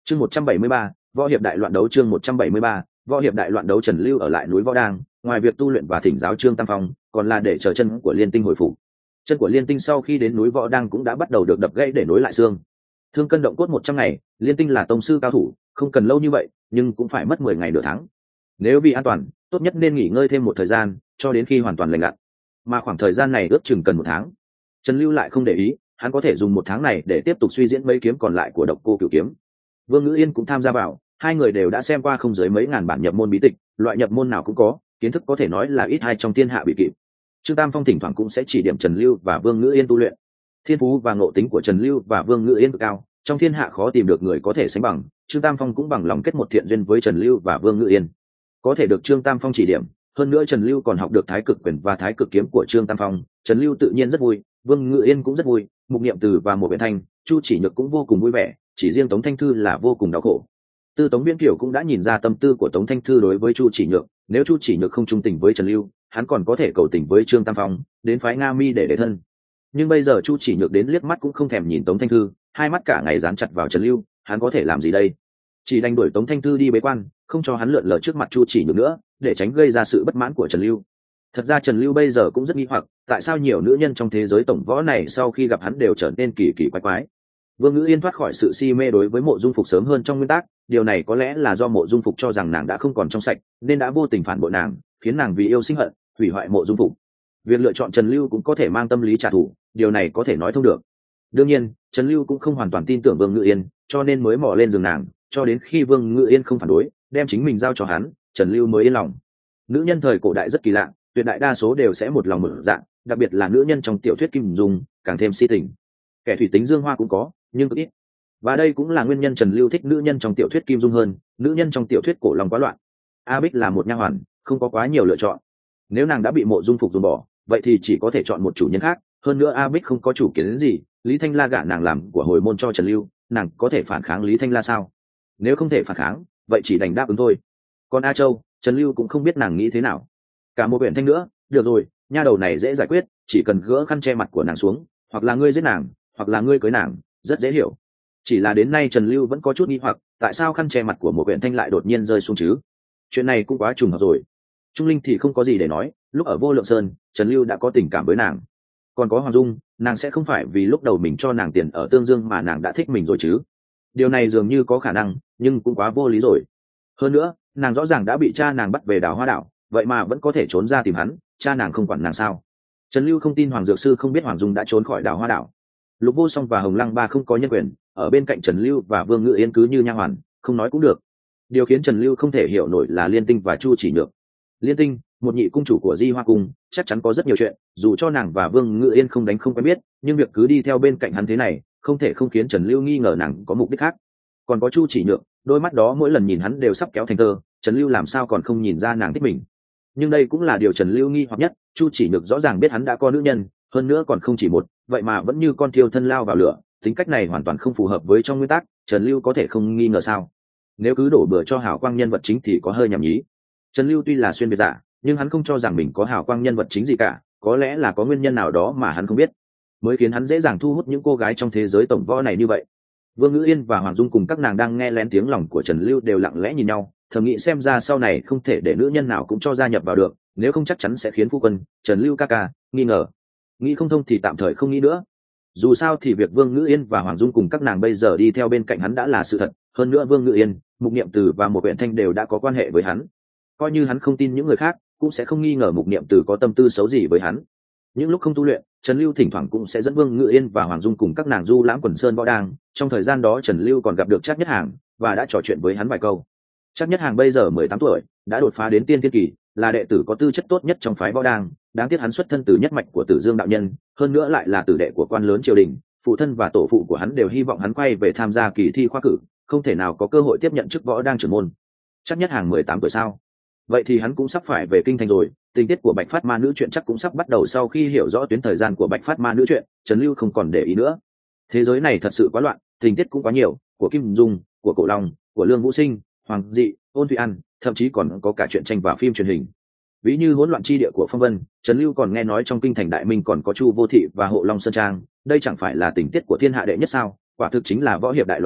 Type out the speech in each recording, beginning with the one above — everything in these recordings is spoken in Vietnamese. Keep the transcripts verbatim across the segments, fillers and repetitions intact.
chương một trăm bảy mươi ba, võ hiệp đại loạn đấu. Chương một trăm bảy mươi ba, võ hiệp đại loạn đấu. Trần Lưu ở lại núi Võ Đang, ngoài việc tu luyện và thỉnh giáo Trương Tam Phong, còn là để chờ chân của Liên Tinh hồi phục. Chân của Liên Tinh sau khi đến núi Võ Đang cũng đã bắt đầu được đập gãy để nối lại xương. Thương cân động cốt một trăm ngày, Liên Tinh là tông sư cao thủ, không cần lâu như vậy, nhưng cũng phải mất mười ngày nửa tháng. Nếu vì an toàn, tốt nhất nên nghỉ ngơi thêm một thời gian, cho đến khi hoàn toàn lành lặn. Mà khoảng thời gian này ước chừng cần một tháng. Trần Lưu lại không để ý, hắn có thể dùng một tháng này để tiếp tục suy diễn mấy kiếm còn lại của Độc Cô Cửu Kiếm. Vương Ngữ Yên cũng tham gia vào, hai người đều đã xem qua không dưới mấy ngàn bản nhập môn bí tịch, loại nhập môn nào cũng có, kiến thức có thể nói là ít hai trong thiên hạ bị kịp. Trương Tam Phong thỉnh thoảng cũng sẽ chỉ điểm Trần Lưu và Vương Ngữ Yên tu luyện. Thiên phú và ngộ tính của Trần Lưu và Vương Ngữ Yên cực cao, trong thiên hạ khó tìm được người có thể sánh bằng. Trương Tam Phong cũng bằng lòng kết một thiện duyên với Trần Lưu và Vương Ngữ Yên. Có thể được Trương Tam Phong chỉ điểm, hơn nữa Trần Lưu còn học được Thái Cực Quyền và Thái Cực Kiếm của Trương Tam Phong, Trần Lưu tự nhiên rất vui, Vương Ngữ Yên cũng rất vui, Mục Niệm Từ và Một Biển Thanh, Chu Chỉ Nhược cũng vô cùng vui vẻ, chỉ riêng Tống Thanh Thư là vô cùng đau khổ. Tư Tống Biên Kiểu cũng đã nhìn ra tâm tư của Tống Thanh Thư đối với Chu Chỉ Nhược, nếu Chu Chỉ Nhược không trung tình với Trần Lưu, hắn còn có thể cầu tình với Trương Tam Phong, đến phái Nga Mi để để thân. Nhưng bây giờ Chu Chỉ Nhược đến liếc mắt cũng không thèm nhìn Tống Thanh Thư, hai mắt cả ngày dán chặt vào Trần Lưu, hắn có thể làm gì đây? Chỉ đành đuổi Tống Thanh Thư đi bế quan, không cho hắn lượn lờ trước mặt Chu Chỉ Nhược nữa, để tránh gây ra sự bất mãn của Trần Lưu. Thật ra Trần Lưu bây giờ cũng rất nghi hoặc, tại sao nhiều nữ nhân trong thế giới tổng võ này sau khi gặp hắn đều trở nên kỳ kỳ quái quái. Vương Ngữ Yên thoát khỏi sự si mê đối với Mộ Dung Phục sớm hơn trong nguyên tắc, điều này có lẽ là do Mộ Dung Phục cho rằng nàng đã không còn trong sạch, nên đã vô tình phản bội nàng, khiến nàng vì yêu sinh hận, hủy hoại Mộ Dung Phục. Việc lựa chọn Trần Lưu cũng có thể mang tâm lý trả thù, điều này có thể nói thông được. Đương nhiên, Trần Lưu cũng không hoàn toàn tin tưởng Vương Ngữ Yên, cho nên mới mò lên giường nàng, cho đến khi Vương Ngữ Yên không phản đối, đem chính mình giao cho hắn, Trần Lưu mới yên lòng. Nữ nhân thời cổ đại rất kỳ lạ, tuyệt đại đa số đều sẽ một lòng một dạ, đặc biệt là nữ nhân trong tiểu thuyết Kim Dung, càng thêm si tình. Kẻ thủy tính dương hoa cũng có, nhưng cực ít. Và đây cũng là nguyên nhân Trần Lưu thích nữ nhân trong tiểu thuyết Kim Dung hơn, nữ nhân trong tiểu thuyết cổ long quá loạn. A Bích là một nha hoàn, không có quá nhiều lựa chọn. Nếu nàng đã bị Mộ Dung Phục dồn bỏ, vậy thì chỉ có thể chọn một chủ nhân khác, hơn nữa A Bích không có chủ kiến gì, Lý Thanh La gả nàng làm của hồi môn cho Trần Lưu, nàng có thể phản kháng Lý Thanh La sao? Nếu không thể phản kháng, vậy chỉ đành đáp ứng thôi. Còn A Châu, Trần Lưu cũng không biết nàng nghĩ thế nào. Cả Một Biển Thanh nữa, được rồi, nha đầu này dễ giải quyết, chỉ cần gỡ khăn che mặt của nàng xuống, hoặc là ngươi giết nàng, hoặc là ngươi cưới nàng, rất dễ hiểu. Chỉ là đến nay Trần Lưu vẫn có chút nghi hoặc, tại sao khăn che mặt của Một Biển Thanh lại đột nhiên rơi xuống chứ? Chuyện này cũng quá trùng hợp rồi. Trung Linh thì không có gì để nói, lúc ở Vô Lượng Sơn, Trần Lưu đã có tình cảm với nàng. Còn có Hoàng Dung, nàng sẽ không phải vì lúc đầu mình cho nàng tiền ở Tương Dương mà nàng đã thích mình rồi chứ? Điều này dường như có khả năng, nhưng cũng quá vô lý rồi. Hơn nữa, nàng rõ ràng đã bị cha nàng bắt về Đào Hoa Đảo, vậy mà vẫn có thể trốn ra tìm hắn, cha nàng không quản nàng sao? Trần Lưu không tin Hoàng Dược Sư không biết Hoàng Dung đã trốn khỏi Đào Hoa Đảo. Lục Vô Song và Hồng Lăng Ba không có nhân quyền, ở bên cạnh Trần Lưu và Vương Ngữ Yên cứ như nha hoàn, không nói cũng được. Điều khiến Trần Lưu không thể hiểu nổi là Liên Tinh và Chu Chỉ Nhược. Liên Tinh, một nhị cung chủ của Di Hoa Cung, chắc chắn có rất nhiều chuyện, dù cho nàng và Vương Ngữ Yên không đánh không quen biết, nhưng việc cứ đi theo bên cạnh hắn thế này, không thể không khiến Trần Lưu nghi ngờ nàng có mục đích khác. Còn có Chu Chỉ Nhược, đôi mắt đó mỗi lần nhìn hắn đều sắp kéo thành tơ, Trần Lưu làm sao còn không nhìn ra nàng thích mình. Nhưng đây cũng là điều Trần Lưu nghi hoặc nhất, Chu Chỉ Nhược rõ ràng biết hắn đã có nữ nhân, hơn nữa còn không chỉ một, vậy mà vẫn như con thiêu thân lao vào lửa, tính cách này hoàn toàn không phù hợp với trong nguyên tắc, Trần Lưu có thể không nghi ngờ sao? Nếu cứ đổ bừa cho hào quang nhân vật chính thì có hơi nhảm nhí. Trần Lưu tuy là xuyên việt giả, nhưng hắn không cho rằng mình có hào quang nhân vật chính gì cả, có lẽ là có nguyên nhân nào đó mà hắn không biết, mới khiến hắn dễ dàng thu hút những cô gái trong thế giới tổng võ này như vậy. Vương Ngữ Yên và Hoàng Dung cùng các nàng đang nghe lén tiếng lòng của Trần Lưu đều lặng lẽ nhìn nhau, thầm nghĩ xem ra sau này không thể để nữ nhân nào cũng cho gia nhập vào được, nếu không chắc chắn sẽ khiến phu quân Trần Lưu ca ca nghi ngờ. Nghĩ không thông thì tạm thời không nghĩ nữa. Dù sao thì việc Vương Ngữ Yên và Hoàng Dung cùng các nàng bây giờ đi theo bên cạnh hắn đã là sự thật, hơn nữa Vương Ngữ Yên, Mục Niệm Từ và Một Uyển Thanh đều đã có quan hệ với hắn. Coi như hắn không tin những người khác, cũng sẽ không nghi ngờ Mục Niệm Từ có tâm tư xấu gì với hắn. Những lúc không tu luyện, Trần Lưu thỉnh thoảng cũng sẽ dẫn Vương Ngữ Yên và Hoàng Dung cùng các nàng du lãm quần sơn võ đang, trong thời gian đó Trần Lưu còn gặp được Trác Nhất Hàng và đã trò chuyện với hắn vài câu. Trác Nhất Hàng bây giờ mười tám tuổi, đã đột phá đến tiên thiên kỳ, là đệ tử có tư chất tốt nhất trong phái võ đang, đáng tiếc hắn xuất thân từ nhất mạch của Tử Dương đạo nhân, hơn nữa lại là tử đệ của quan lớn triều đình, phụ thân và tổ phụ của hắn đều hy vọng hắn quay về tham gia kỳ thi khoa cử, không thể nào có cơ hội tiếp nhận chức võ đang trưởng môn. Trác Nhất Hàng mười tám tuổi sao? Vậy thì hắn cũng sắp phải về kinh thành rồi, tình tiết của Bạch Phát Ma Nữ chuyện chắc cũng sắp bắt đầu. Sau khi hiểu rõ tuyến thời gian của Bạch Phát Ma Nữ chuyện, Trần Lưu không còn để ý nữa. Thế giới này thật sự quá loạn, tình tiết cũng quá nhiều, của Kim Dung, của Cổ Long, của Lương Vũ Sinh, Hoàng Dị, Ôn Thụy An, thậm chí còn có cả truyện tranh và phim truyền hình. Ví như Hỗn Loạn Chi Địa của Phong Vân, Trần Lưu còn nghe nói trong kinh thành Đại Minh còn có Chu Vô Thị và Hộ Long Sơn Trang, đây chẳng phải là tình tiết của thiên hạ đệ nhất sao? Quả thực chính là võ hiệp đại loạn đấu,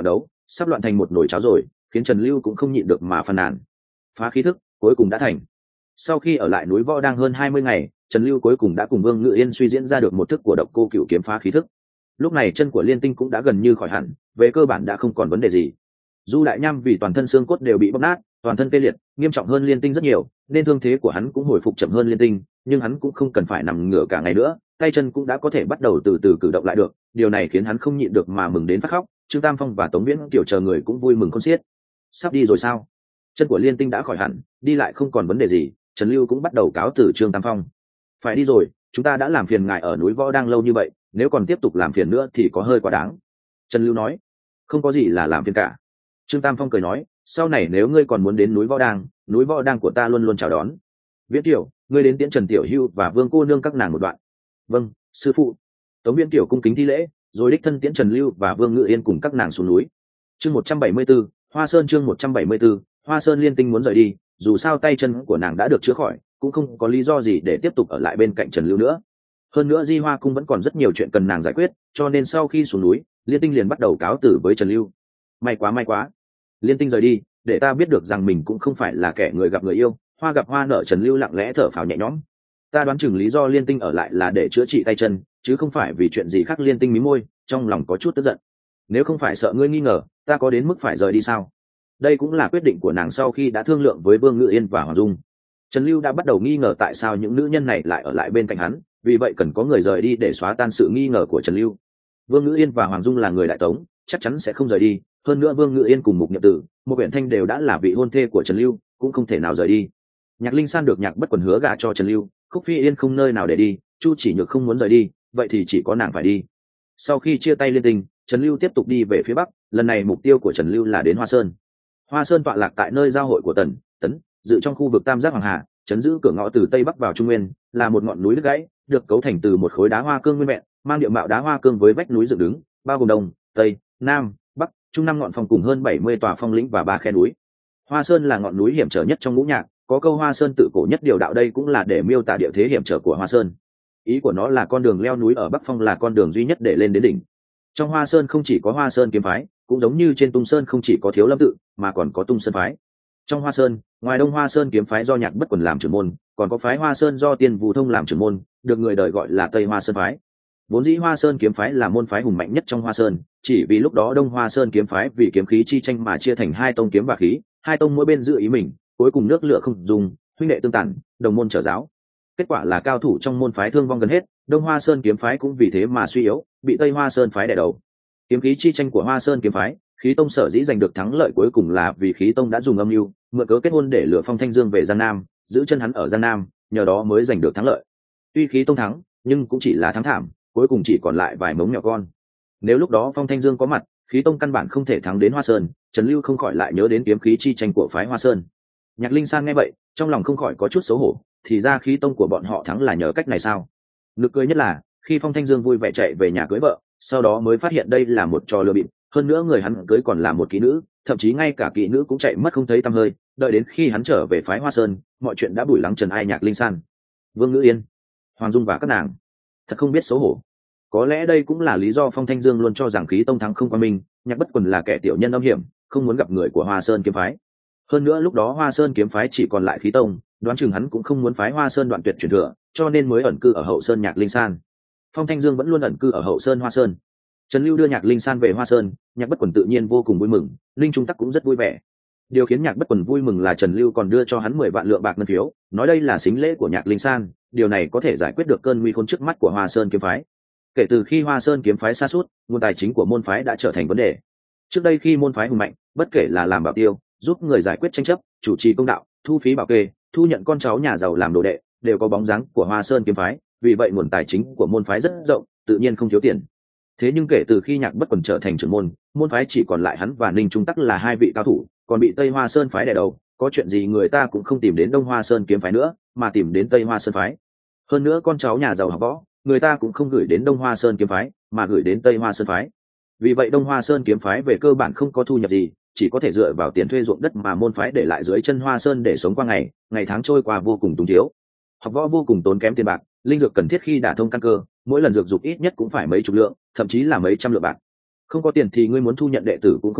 sắp loạn thành một nồi cháo rồi, khiến Trần Lưu cũng không nhịn được mà phàn nàn. Phá khí thức cuối cùng đã thành. Sau khi ở lại núi Võ đang hơn hai mươi ngày, Trần Lưu cuối cùng đã cùng Vương Ngự Yên suy diễn ra được một thức của độc cô cựu kiếm phá khí thức. Lúc này chân của Liên Tinh cũng đã gần như khỏi hẳn, về cơ bản đã không còn vấn đề gì. Du Đại Nham vì toàn thân xương cốt đều bị bóp nát, toàn thân tê liệt, nghiêm trọng hơn Liên Tinh rất nhiều, nên thương thế của hắn cũng hồi phục chậm hơn Liên Tinh, nhưng hắn cũng không cần phải nằm ngửa cả ngày nữa, tay chân cũng đã có thể bắt đầu từ từ cử động lại được, điều này khiến hắn không nhịn được mà mừng đến phát khóc. Trương Tam Phong và Tống Viễn Kiều chờ người cũng vui mừng khôn xiết. Sắp đi rồi sao? Chân của Liên Tinh đã khỏi hẳn, đi lại không còn vấn đề gì, Trần Lưu cũng bắt đầu cáo từ Trương Tam Phong. Phải đi rồi, chúng ta đã làm phiền ngài ở núi Võ đang lâu như vậy, nếu còn tiếp tục làm phiền nữa thì có hơi quá đáng. Trần Lưu nói. Không có gì là làm phiền cả. Trương Tam Phong cười nói, sau này nếu ngươi còn muốn đến núi Võ đang, núi Võ đang của ta luôn luôn chào đón. Viễn Kiều, ngươi đến tiễn Trần Tiểu Hưu và Vương cô nương các nàng một đoạn. Vâng, sư phụ. Tống Viễn Kiều cung kính thi lễ, rồi đích thân tiễn Trần Lưu và Vương Ngự Yên cùng các nàng xuống núi. Chương một trăm bảy mươi 174, Hoa Sơn chương một trăm bảy mươi 174, Hoa Sơn Liên Tinh muốn rời đi, dù sao tay chân của nàng đã được chữa khỏi, cũng không có lý do gì để tiếp tục ở lại bên cạnh Trần Lưu nữa. Hơn nữa Di Hoa cung vẫn còn rất nhiều chuyện cần nàng giải quyết, cho nên sau khi xuống núi, Liên Tinh liền bắt đầu cáo tử với Trần Lưu. May quá may quá, Liên Tinh rời đi, để ta biết được rằng mình cũng không phải là kẻ người gặp người yêu. Hoa gặp hoa nở, Trần Lưu lặng lẽ thở phào nhẹ nhõm. Ta đoán chừng lý do Liên Tinh ở lại là để chữa trị tay chân, chứ không phải vì chuyện gì khác. Liên Tinh mí môi, trong lòng có chút tức giận. Nếu không phải sợ ngươi nghi ngờ, ta có đến mức phải rời đi sao? Đây cũng là quyết định của nàng sau khi đã thương lượng với Vương Ngự Yên và Hoàng Dung. Trần Lưu đã bắt đầu nghi ngờ tại sao những nữ nhân này lại ở lại bên cạnh hắn, vì vậy cần có người rời đi để xóa tan sự nghi ngờ của Trần Lưu. Vương Ngự Yên và Hoàng Dung là người Đại Tống, chắc chắn sẽ không rời đi. Hơn nữa Vương Ngự Yên cùng Mục Niệm Tử, Mục Uyển Thanh đều đã là vị hôn thê của Trần Lưu, cũng không thể nào rời đi. Nhạc Linh San được Nhạc Bất Quần hứa gả cho Trần Lưu, Khúc Phi Yên không nơi nào để đi, Chu Chỉ Nhược không muốn rời đi, vậy thì chỉ có nàng phải đi. Sau khi chia tay Liên Tinh, Trần Lưu tiếp tục đi về phía bắc, lần này mục tiêu của Trần Lưu là đến Hoa Sơn. Hoa Sơn tọa lạc tại nơi giao hội của Tần, Tấn, Dự trong khu vực Tam Giác Hoàng Hà, chấn giữ cửa ngõ từ tây bắc vào trung nguyên, là một ngọn núi đứt gãy, được cấu thành từ một khối đá hoa cương nguyên vẹn, mang địa mạo đá hoa cương với vách núi dựng đứng, bao gồm đông, tây, nam, bắc, trung năm ngọn phong cùng hơn bảy mươi tòa phong lĩnh và ba khe núi. Hoa Sơn là ngọn núi hiểm trở nhất trong ngũ nhạc, có câu Hoa Sơn tự cổ nhất điều đạo, đây cũng là để miêu tả địa thế hiểm trở của Hoa Sơn. Ý của nó là con đường leo núi ở Bắc Phong là con đường duy nhất để lên đến đỉnh. Trong Hoa Sơn không chỉ có Hoa Sơn kiếm phái, cũng giống như trên Tung Sơn không chỉ có Thiếu Lâm tự, mà còn có Tung Sơn phái. Trong Hoa Sơn, ngoài Đông Hoa Sơn kiếm phái do Nhạc Bất Quần làm trưởng môn, còn có phái Hoa Sơn do Tiên Vũ Thông làm trưởng môn, được người đời gọi là Tây Hoa Sơn phái. Vốn dĩ Hoa Sơn kiếm phái là môn phái hùng mạnh nhất trong Hoa Sơn, chỉ vì lúc đó Đông Hoa Sơn kiếm phái vì kiếm khí chi tranh mà chia thành hai tông kiếm và khí, hai tông mỗi bên giữ ý mình, cuối cùng nước lửa không dùng, huynh đệ tương tàn, đồng môn trở giáo. Kết quả là cao thủ trong môn phái thương vong gần hết, Đông Hoa Sơn kiếm phái cũng vì thế mà suy yếu, bị Tây Hoa Sơn phái đè đầu. Kiếm khí chi tranh của Hoa Sơn kiếm phái, Khí Tông sở dĩ giành được thắng lợi cuối cùng là vì Khí Tông đã dùng âm mưu, mượn cớ kết hôn để lừa Phong Thanh Dương về Giang Nam, giữ chân hắn ở Giang Nam, nhờ đó mới giành được thắng lợi. Tuy Khí Tông thắng, nhưng cũng chỉ là thắng thảm, cuối cùng chỉ còn lại vài mống mèo con. Nếu lúc đó Phong Thanh Dương có mặt, Khí Tông căn bản không thể thắng đến Hoa Sơn. Trần Lưu không khỏi lại nhớ đến kiếm khí chi tranh của phái Hoa Sơn. Nhạc Linh San nghe vậy, trong lòng không khỏi có chút xấu hổ, thì ra Khí Tông của bọn họ thắng là nhờ cách này sao? Nực cười nhất là khi Phong Thanh Dương vui vẻ chạy về nhà cưới vợ, sau đó mới phát hiện đây là một trò lừa bịp, hơn nữa người hắn cưới còn là một kỹ nữ, thậm chí ngay cả kỹ nữ cũng chạy mất không thấy tăm hơi. Đợi đến khi hắn trở về phái Hoa Sơn, mọi chuyện đã bủi lắng trần ai. Nhạc Linh San, Vương Ngự Yên, Hoàng Dung và các nàng thật không biết xấu hổ. Có lẽ đây cũng là lý do Phong Thanh Dương luôn cho rằng Khí Tông thắng không qua minh, Nhạc Bất Quần là kẻ tiểu nhân âm hiểm, không muốn gặp người của Hoa Sơn kiếm phái. Hơn nữa lúc đó Hoa Sơn kiếm phái chỉ còn lại Khí Tông, đoán chừng hắn cũng không muốn phái Hoa Sơn đoạn tuyệt truyền thừa, cho nên mới ẩn cư ở hậu sơn Nhạc Linh San. Phong Thanh Dương vẫn luôn ẩn cư ở hậu sơn Hoa Sơn. Trần Lưu đưa Nhạc Linh San về Hoa Sơn, Nhạc Bất Quần tự nhiên vô cùng vui mừng, Linh Trung Tắc cũng rất vui vẻ. Điều khiến Nhạc Bất Quần vui mừng là Trần Lưu còn đưa cho hắn mười vạn lượng bạc ngân phiếu, nói đây là sính lễ của Nhạc Linh San, điều này có thể giải quyết được cơn nguy khốn trước mắt của Hoa Sơn kiếm phái. Kể từ khi Hoa Sơn kiếm phái sa sút, nguồn tài chính của môn phái đã trở thành vấn đề. Trước đây khi môn phái hùng mạnh, bất kể là làm bảo tiêu, giúp người giải quyết tranh chấp, chủ trì công đạo, thu phí bảo kê, thu nhận con cháu nhà giàu làm đồ đệ, đều có bóng dáng của Hoa Sơn kiếm phái, vì vậy nguồn tài chính của môn phái rất rộng, tự nhiên không thiếu tiền. Thế nhưng kể từ khi Nhạc Bất Quần trở thành trưởng môn, môn phái chỉ còn lại hắn và Ninh Trung Tắc là hai vị cao thủ, còn bị Tây Hoa Sơn phái đè đầu, có chuyện gì người ta cũng không tìm đến Đông Hoa Sơn kiếm phái nữa, mà tìm đến Tây Hoa Sơn phái. Hơn nữa con cháu nhà giàu học võ, người ta cũng không gửi đến Đông Hoa Sơn kiếm phái, mà gửi đến Tây Hoa Sơn phái. Vì vậy Đông Hoa Sơn kiếm phái về cơ bản không có thu nhập gì, chỉ có thể dựa vào tiền thuê ruộng đất mà môn phái để lại dưới chân Hoa Sơn để sống qua ngày, ngày tháng trôi qua vô cùng túng thiếu. Học võ vô cùng tốn kém tiền bạc, linh dược cần thiết khi đả thông căn cơ, mỗi lần dược dục ít nhất cũng phải mấy chục lượng, thậm chí là mấy trăm lượng bạc. Không có tiền thì ngươi muốn thu nhận đệ tử cũng không xong,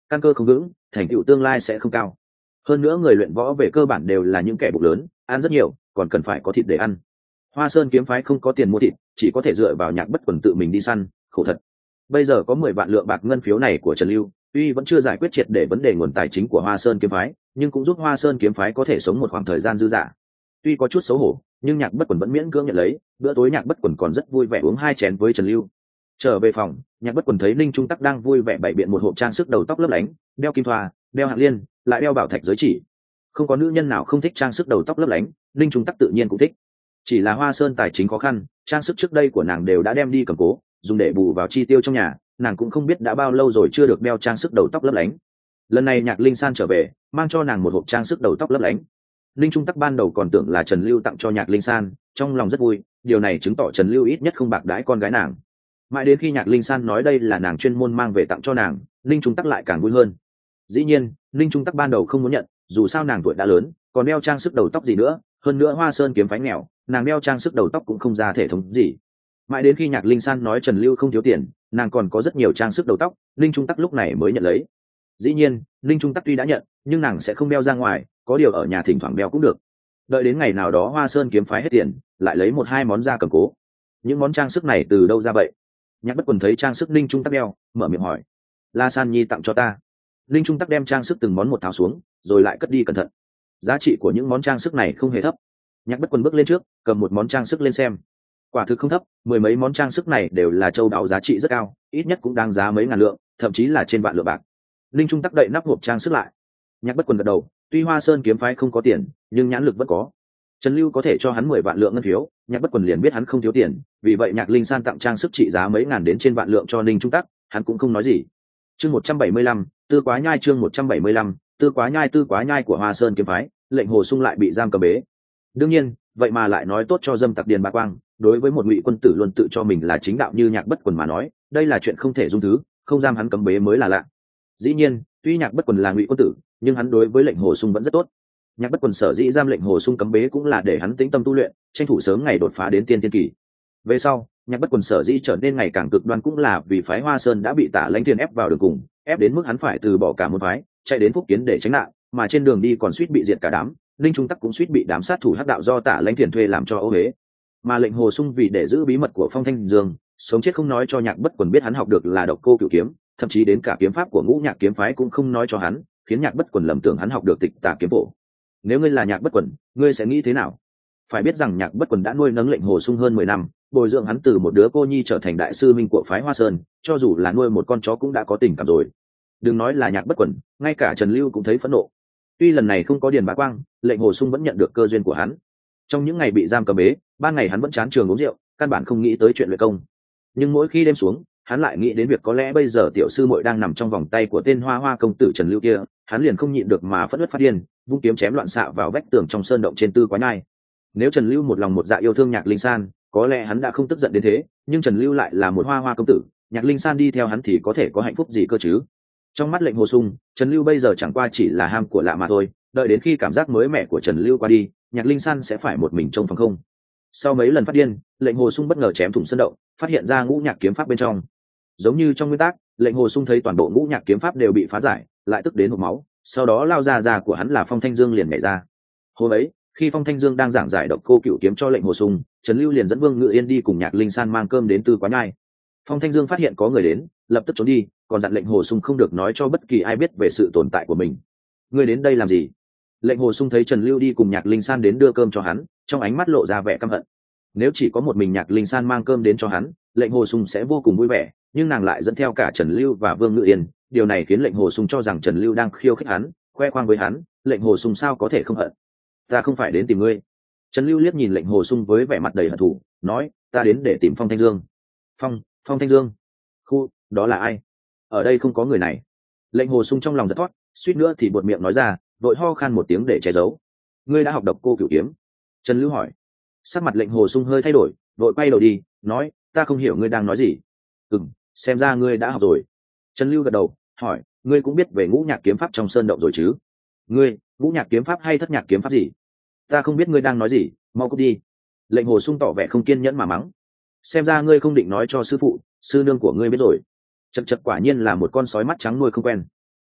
căn cơ không vững, thành tựu tương lai sẽ không cao. Hơn nữa người luyện võ về cơ bản đều là những kẻ bụng lớn, ăn rất nhiều, còn cần phải có thịt để ăn. Hoa Sơn kiếm phái không có tiền mua thịt, chỉ có thể dựa vào Nhạc Bất Quần tự mình đi săn, khổ thật. Bây giờ có mười vạn lượng bạc ngân phiếu này của Trần Lưu, tuy vẫn chưa giải quyết triệt để vấn đề nguồn tài chính của Hoa Sơn kiếm phái, nhưng cũng giúp Hoa Sơn kiếm phái có thể sống một khoảng thời gian dư dả. Tuy có chút xấu hổ, nhưng Nhạc Bất Quần vẫn miễn cưỡng nhận lấy. Bữa tối Nhạc Bất Quần còn rất vui vẻ uống hai chén với Trần Lưu. Trở về phòng, Nhạc Bất Quần thấy Ninh Trung Tắc đang vui vẻ bày biện một hộp trang sức đầu tóc lấp lánh, đeo kim thoa, đeo hạng liên, lại đeo bảo thạch giới chỉ. Không có nữ nhân nào không thích trang sức đầu tóc lấp lánh, Ninh Trung Tắc tự nhiên cũng thích. Chỉ là Hoa Sơn tài chính khó khăn, trang sức trước đây của nàng đều đã đem đi cầm cố, dùng để bù vào chi tiêu trong nhà, nàng cũng không biết đã bao lâu rồi chưa được đeo trang sức đầu tóc lấp lánh. Lần này Nhạc Linh San trở về, mang cho nàng một hộp trang sức đầu tóc lấp lánh. Ninh Trung Tắc ban đầu còn tưởng là Trần Lưu tặng cho Nhạc Linh San, trong lòng rất vui, điều này chứng tỏ Trần Lưu ít nhất không bạc đãi con gái nàng. Mãi đến khi Nhạc Linh San nói đây là nàng chuyên môn mang về tặng cho nàng, Ninh Trung Tắc lại càng vui hơn. Dĩ nhiên, Ninh Trung Tắc ban đầu không muốn nhận, dù sao nàng tuổi đã lớn, còn đeo trang sức đầu tóc gì nữa, hơn nữa Hoa Sơn kiếm phái nghèo, nàng đeo trang sức đầu tóc cũng không ra thể thống gì. Mãi đến khi Nhạc Linh San nói Trần Lưu không thiếu tiền, nàng còn có rất nhiều trang sức đầu tóc, Ninh Trung Tắc lúc này mới nhận lấy. Dĩ nhiên, Ninh Trung Tắc tuy đã nhận, nhưng nàng sẽ không đeo ra ngoài, có điều ở nhà thỉnh thoảng đeo cũng được. Đợi đến ngày nào đó Hoa Sơn kiếm phái hết tiền, lại lấy một hai món ra cầm cố. Những món trang sức này từ đâu ra vậy? Nhạc Bất Quần thấy trang sức Ninh Trung Tắc đeo, mở miệng hỏi. La San Nhi tặng cho ta. Ninh Trung Tắc đem trang sức từng món một tháo xuống, rồi lại cất đi cẩn thận. Giá trị của những món trang sức này không hề thấp. Nhạc Bất Quần bước lên trước, cầm một món trang sức lên xem. Quả thực không thấp, mười mấy món trang sức này đều là châu báu giá trị rất cao, ít nhất cũng đáng giá mấy ngàn lượng, thậm chí là trên vạn lượng bạc. Ninh Trung Tắc đậy nắp hộp trang sức lại. Nhạc Bất Quần gật đầu, tuy Hoa Sơn kiếm phái không có tiền, nhưng nhãn lực vẫn có. Trần Lưu có thể cho hắn mười vạn lượng ngân phiếu, Nhạc Bất Quần liền biết hắn không thiếu tiền, vì vậy Nhạc Linh San tặng trang sức trị giá mấy ngàn đến trên vạn lượng cho Ninh Trung Tắc, hắn cũng không nói gì. Chương một trăm bảy mươi lăm, Tư Quá Nhai chương một trăm bảy mươi lăm, Tư Quá Nhai Tư Quá Nhai của Hoa Sơn kiếm phái, lệnh Hồ Sung lại bị giam cầm bế. Đương nhiên, vậy mà lại nói tốt cho dâm tặc Điền Bá Quang, đối với một ngụy quân tử luôn tự cho mình là chính đạo như Nhạc Bất Quần mà nói, đây là chuyện không thể dung thứ, không giam hắn cấm bế mới là lạ. Dĩ nhiên, tuy Nhạc Bất Quần là ngụy quân tử, nhưng hắn đối với lệnh Hồ Sung vẫn rất tốt. Nhạc Bất Quần sở dĩ giam lệnh Hồ Sung cấm bế cũng là để hắn tĩnh tâm tu luyện, tranh thủ sớm ngày đột phá đến tiên tiên kỳ. Về sau, Nhạc Bất Quần sở dĩ trở nên ngày càng cực đoan cũng là vì phái Hoa Sơn đã bị Tả Lãnh Thiên ép vào đường cùng, ép đến mức hắn phải từ bỏ cả môn phái, chạy đến Phúc Kiến để tránh nạn, mà trên đường đi còn suýt bị diệt cả đám. Ninh Trung Tắc cũng suýt bị đám sát thủ hắc đạo do Tả Lãnh Thiên thuê làm cho ô uế. Mà lệnh Hồ Sung vì để giữ bí mật của Phong Thanh Dương, sống chết không nói cho Nhạc Bất Quần biết hắn học được là Độc Cô Cửu kiếm, thậm chí đến cả kiếm pháp của Ngũ Nhạc kiếm phái cũng không nói cho hắn, khiến Nhạc Bất Quần lầm tưởng hắn học được Tịch Tà kiếm phổ. Nếu ngươi là Nhạc Bất Quần, ngươi sẽ nghĩ thế nào? Phải biết rằng Nhạc Bất Quần đã nuôi nấng lệnh Hồ Sung hơn mười năm, bồi dưỡng hắn từ một đứa cô nhi trở thành đại sư minh của phái Hoa Sơn, cho dù là nuôi một con chó cũng đã có tình cảm rồi. Đừng nói là Nhạc Bất Quần, ngay cả Trần Lưu cũng thấy phẫn nộ. Tuy lần này không có Điền Bá Quang, lệnh Hồ Sung vẫn nhận được cơ duyên của hắn. Trong những ngày bị giam cầm bế, ban ngày hắn vẫn chán trường uống rượu, căn bản không nghĩ tới chuyện luyện công. Nhưng mỗi khi đêm xuống, hắn lại nghĩ đến việc có lẽ bây giờ tiểu sư muội đang nằm trong vòng tay của tên Hoa Hoa công tử Trần Lưu kia, hắn liền không nhịn được mà phẫn uất phát điên, vung kiếm chém loạn xạ vào vách tường trong sơn động trên Tư Quá Nhai. Nếu Trần Lưu một lòng một dạ yêu thương Nhạc Linh San, có lẽ hắn đã không tức giận đến thế, nhưng Trần Lưu lại là một Hoa Hoa công tử, Nhạc Linh San đi theo hắn thì có thể có hạnh phúc gì cơ chứ? Trong mắt lệnh Hồ Sung, Trần Lưu bây giờ chẳng qua chỉ là ham của lạ mà thôi, đợi đến khi cảm giác mới mẻ của Trần Lưu qua đi, Nhạc Linh San sẽ phải một mình trông phòng không. Sau mấy lần phát điên, lệnh Hồ Sung bất ngờ chém thủng sơn động, phát hiện ra Ngũ Nhạc kiếm pháp bên trong. Giống như trong nguyên tắc, lệnh Hồ Sung thấy toàn bộ Ngũ Nhạc kiếm pháp đều bị phá giải, lại tức đến hộc máu, sau đó lao ra ra của hắn là Phong Thanh Dương liền nhảy ra. Hôm ấy, khi Phong Thanh Dương đang giảng giải Độc Cô Cửu kiếm cho lệnh Hồ Sung, Trần Lưu liền dẫn Vương Ngự Yên đi cùng Nhạc Linh San mang cơm đến Tư Quá Nhai. Phong Thanh Dương phát hiện có người đến, lập tức trốn đi, còn dặn lệnh Hồ Sung không được nói cho bất kỳ ai biết về sự tồn tại của mình. Ngươi đến đây làm gì? Lệnh Hồ Sung thấy Trần Lưu đi cùng Nhạc Linh San đến đưa cơm cho hắn, trong ánh mắt lộ ra vẻ căm hận. Nếu chỉ có một mình Nhạc Linh San mang cơm đến cho hắn, lệnh Hồ Sung sẽ vô cùng vui vẻ, nhưng nàng lại dẫn theo cả Trần Lưu và Vương Ngự Yên, điều này khiến lệnh Hồ Sung cho rằng Trần Lưu đang khiêu khích hắn, khoe khoang với hắn, lệnh Hồ Sung sao có thể không hận? Ta không phải đến tìm ngươi. Trần Lưu liếc nhìn lệnh Hồ Sung với vẻ mặt đầy hận thù, nói, ta đến để tìm Phong Thanh Dương. Phong, Phong Thanh Dương? Khu, đó là ai? Ở đây không có người này. Lệnh Hồ Sung trong lòng giật thoát, suýt nữa thì buột miệng nói ra, vội ho khan một tiếng để che giấu. Ngươi đã học Độc Cô Cửu kiếm? Trần Lưu hỏi. Sắc mặt lệnh Hồ Sung hơi thay đổi, vội quay đầu đi, nói, ta không hiểu ngươi đang nói gì. Ừm, xem ra ngươi đã học rồi. Trần Lưu gật đầu, hỏi, ngươi cũng biết về Ngũ Nhạc kiếm pháp trong sơn động rồi chứ? Ngươi, Ngũ Nhạc kiếm pháp hay Thất Nhạc kiếm pháp gì? Ta không biết ngươi đang nói gì, mau cút đi. Lệnh Hồ Sung tỏ vẻ không kiên nhẫn mà mắng. Xem ra ngươi không định nói cho sư phụ, sư nương của ngươi biết rồi. Chật chật, quả nhiên là một con sói mắt trắng nuôi không quen.